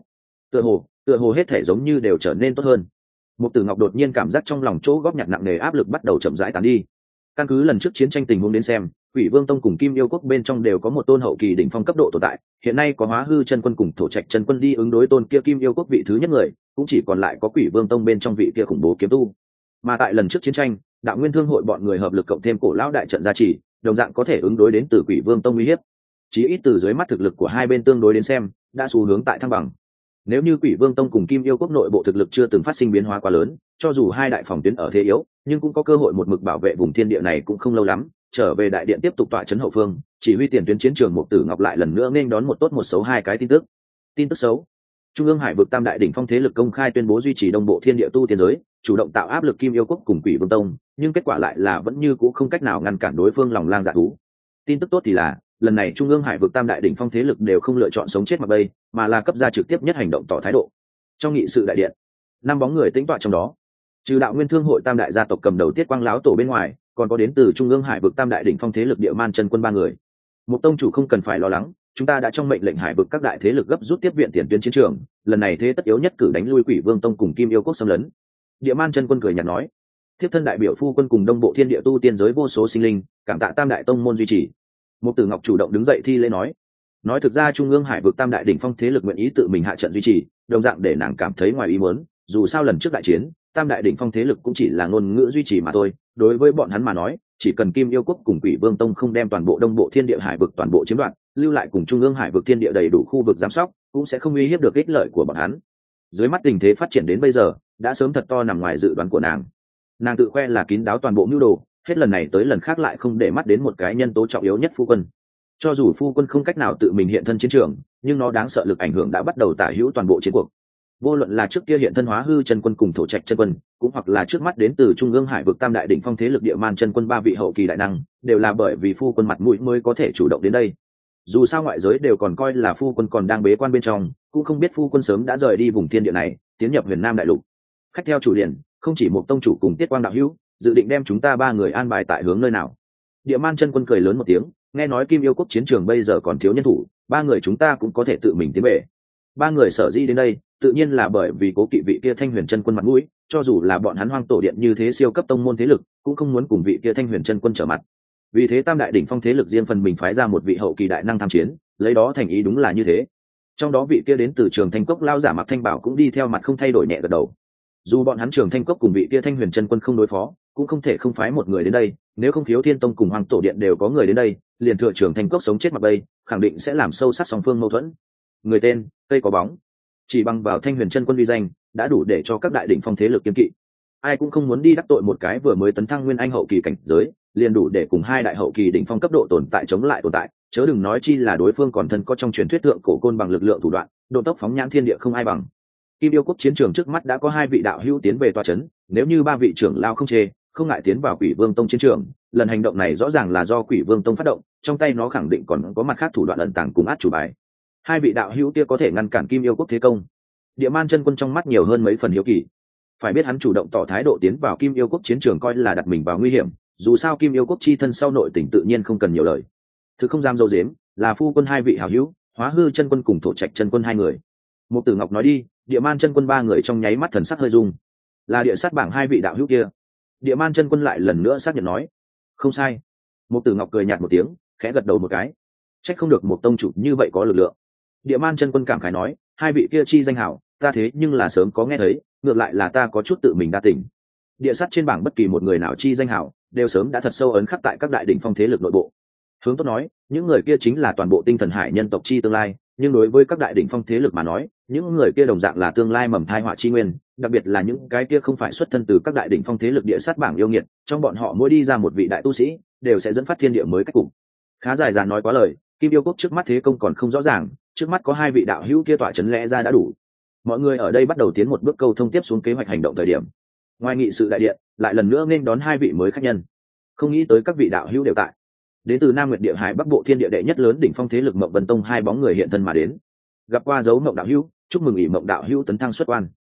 Tựa hồ hết thể giống như đều trở nên tốt hơn. Mục Tử Ngọc đột nhiên cảm giác trong lòng chỗ góp nhặt nặng nề áp lực bắt đầu chậm rãi tán đi. Căn cứ lần trước chiến tranh tình huống đến xem, Quỷ Vương Tông cùng Kim Yêu Quốc bên trong đều có một tôn hậu kỳ đỉnh phong cấp độ tồn tại, hiện nay có Hóa Hư chân quân cùng Thổ Trạch chân quân đi ứng đối tôn kia Kim Yêu Quốc vị thứ nhất người, cũng chỉ còn lại có Quỷ Vương Tông bên trong vị kia khủng bố kiếm tu. Mà tại lần trước chiến tranh, Đạo Nguyên Thương hội bọn người hợp lực cộng thêm Cổ lão đại trận gia trì, đồng dạng có thể ứng đối đến từ Quỷ Vương Tông uy hiếp. Chí ít từ dưới mắt thực lực của hai bên tương đối đến xem, đã xu hướng tại thăng bằng. Nếu như Quỷ Vương Tông cùng Kim Yêu Quốc nội bộ thực lực chưa từng phát sinh biến hóa quá lớn, cho dù hai đại phòng tuyến ở thế yếu, nhưng cũng có cơ hội một mực bảo vệ vùng thiên địa này cũng không lâu lắm. Trở về đại điện tiếp tục tọa trấn hậu phương, chỉ huy tiền tuyến chiến trường Mục Tử Ngọc lại lần nữa nên đón một tốt một xấu hai cái tin tức. Tin tức xấu: Trung ương Hải vực tam đại đỉnh phong thế lực công khai tuyên bố duy trì đông bộ thiên địa tu tiên giới, chủ động tạo áp lực Kim Yêu Quốc cùng Quỷ Vương Tông, nhưng kết quả lại là vẫn như cũ không cách nào ngăn cản đối phương lòng lang dạ thú. Tin tức tốt thì là, lần này Trung ương Hải vực tam đại đỉnh phong thế lực đều không lựa chọn sống chết mặc bay, mà là cấp ra trực tiếp nhất hành động tỏ thái độ. Trong nghị sự đại điện, năm bóng người tĩnh tọa trong đó, trừ Đạo Nguyên Thương hội tam đại gia tộc cầm đầu Tiết Quang lão tổ bên ngoài, còn có đến từ Trung ương Hải vực tam đại đỉnh phong thế lực Địa Man chân quân ba người. Một tông chủ không cần phải lo lắng, chúng ta đã trong mệnh lệnh hải vực các đại thế lực gấp rút tiếp viện tiền tuyến chiến trường, lần này thế tất yếu nhất cử đánh lui Quỷ Vương Tông cùng Kim Yêu Quốc xâm lấn. Địa Man chân quân cười nhạt nói: Thiếp thân đại biểu phu quân cùng đông bộ thiên địa tu tiên giới vô số sinh linh, cảm tạ tam đại tông môn duy trì. Mục Tử Ngọc chủ động đứng dậy thi lễ nói thực ra Trung ương Hải vực tam đại đỉnh phong thế lực nguyện ý tự mình hạ trận duy trì, đồng dạng để nàng cảm thấy ngoài ý muốn, dù sao lần trước đại chiến, tam đại đỉnh phong thế lực cũng chỉ là ngôn ngữ duy trì mà thôi, đối với bọn hắn mà nói, chỉ cần Kim Yêu Quốc cùng Quỷ Vương Tông không đem toàn bộ đông bộ thiên địa hải vực toàn bộ chiếm đoạt, lưu lại cùng Trung ương Hải vực thiên địa đầy đủ khu vực giám sóc, cũng sẽ không uy hiếp được ích lợi của bọn hắn. Dưới mắt tình thế phát triển đến bây giờ, đã sớm thật to nằm ngoài dự đoán của nàng. Nàng tự khoe là kín đáo toàn bộ mưu đồ, hết lần này tới lần khác lại không để mắt đến một cái nhân tố trọng yếu nhất phu quân. Cho dù phu quân không cách nào tự mình hiện thân chiến trường, nhưng nó đáng sợ lực ảnh hưởng đã bắt đầu tả hữu toàn bộ chiến cuộc. Vô luận là trước kia hiện thân Hóa Hư chân quân cùng Thổ Trạch chân quân, cũng hoặc là trước mắt đến từ Trung ương Hải vực tam đại đỉnh phong thế lực Địa Man chân quân ba vị hậu kỳ đại năng, đều là bởi vì phu quân mặt mũi mới có thể chủ động đến đây. Dù sao ngoại giới đều còn coi là phu quân còn đang bế quan bên trong, cũng không biết phu quân sớm đã rời đi vùng thiên địa này, tiến nhập Huyền Nam đại lục. Khách theo chủ liền, không chỉ một tông chủ cùng Tiết Quang đạo hữu, dự định đem chúng ta ba người an bài tại hướng nơi nào? Địa Man chân quân cười lớn một tiếng, nghe nói Kim Yêu Quốc chiến trường bây giờ còn thiếu nhân thủ, ba người chúng ta cũng có thể tự mình tiến về. Ba người sở dĩ đến đây, tự nhiên là bởi vì cố kỵ vị kia Thanh Huyền chân quân mặt mũi, cho dù là bọn hắn Hoang Tổ điện như thế siêu cấp tông môn thế lực, cũng không muốn cùng vị kia Thanh Huyền chân quân trở mặt. Vì thế tam đại đỉnh phong thế lực riêng phần mình phái ra một vị hậu kỳ đại năng tham chiến, lấy đó thành ý đúng là như thế. Trong đó vị kia đến từ Trường Thanh Cốc lao giả Mặc Thanh Bảo cũng đi theo mặt không thay đổi nhẹ gật đầu. Dù bọn hắn Trường Thanh Cốc cùng vị kia Thanh Huyền chân quân không đối phó, cũng không thể không phái một người đến đây, nếu không Khiếu Thiên Tông cùng Hoang Tổ điện đều có người đến đây, liền thừa Trường Thanh Cốc sống chết mặc bay, khẳng định sẽ làm sâu sắc song phương mâu thuẫn. Người tên, cây có bóng. Chỉ bằng vào Thanh Huyền chân quân uy danh, đã đủ để cho các đại đỉnh phong thế lực kiêng kỵ. Ai cũng không muốn đi đắc tội một cái vừa mới tấn thăng nguyên anh hậu kỳ cảnh giới, liền đủ để cùng hai đại hậu kỳ đỉnh phong cấp độ tồn tại chống lại tồn tại, chớ đừng nói chi là đối phương còn thân có trong truyền thuyết thượng cổ côn bằng lực lượng thủ đoạn, độ tốc phóng nhãn thiên địa không ai bằng. Kim Yêu Quốc chiến trường trước mắt đã có hai vị đạo hữu tiến về tọa trấn, nếu như ba vị trưởng lao không chê, không ngại tiến vào Quỷ Vương Tông chiến trường, lần hành động này rõ ràng là do Quỷ Vương Tông phát động, trong tay nó khẳng định còn có mặt khác thủ đoạn ẩn tàng cùng át chủ bài. Hai vị đạo hữu kia có thể ngăn cản Kim Yêu Quốc thế công. Địa Man chân quân trong mắt nhiều hơn mấy phần hiếu kỳ. Phải biết hắn chủ động tỏ thái độ tiến vào Kim Yêu Quốc chiến trường coi là đặt mình vào nguy hiểm, dù sao Kim Yêu Quốc chi thân sau nội tình tự nhiên không cần nhiều lời. Thứ không dám dâu dếm, là phu quân hai vị hảo hữu, Hóa Hư chân quân cùng Thổ Trạch chân quân hai người. Mục Tử Ngọc nói đi, Địa Man chân quân ba người trong nháy mắt thần sắc hơi rung. Là địa sát bảng hai vị đạo hữu kia. Địa Man chân quân lại lần nữa xác nhận nói, không sai. Mục Tử Ngọc cười nhạt một tiếng, khẽ gật đầu một cái. Trách không được một tông chủ như vậy có lực lượng. Địa Man chân quân cảm khái nói, hai vị kia chi danh hảo, ta thế nhưng là sớm có nghe thấy, ngược lại là ta có chút tự mình đa tình. Địa sát trên bảng bất kỳ một người nào chi danh hảo, đều sớm đã thật sâu ấn khắc tại các đại đỉnh phong thế lực nội bộ. Hướng tốt nói, những người kia chính là toàn bộ tinh thần hải nhân tộc chi tương lai, nhưng đối với các đại đỉnh phong thế lực mà nói, những người kia đồng dạng là tương lai mầm thai họa chi nguyên, đặc biệt là những cái kia không phải xuất thân từ các đại đỉnh phong thế lực địa sát bảng yêu nghiệt, trong bọn họ mỗi đi ra một vị đại tu sĩ, đều sẽ dẫn phát thiên địa mới cách cục. Khá dài dàn nói quá lời, Kim Yêu Quốc trước mắt thế công còn không rõ ràng, trước mắt có hai vị đạo hữu kia tọa chấn lẽ ra đã đủ. Mọi người ở đây bắt đầu tiến một bước câu thông tiếp xuống kế hoạch hành động thời điểm. Ngoài nghị sự đại điện, lại lần nữa nên đón hai vị mới khách nhân. Không nghĩ tới các vị đạo hữu đều tại. Đến từ Nam Nguyệt Địa Hải Bắc Bộ Thiên Địa đệ nhất lớn đỉnh phong thế lực Mộng Vân Tông hai bóng người hiện thân mà đến. Gặp qua dấu Mộng đạo hữu, chúc mừng ỷ Mộng đạo hữu tấn thăng xuất quan.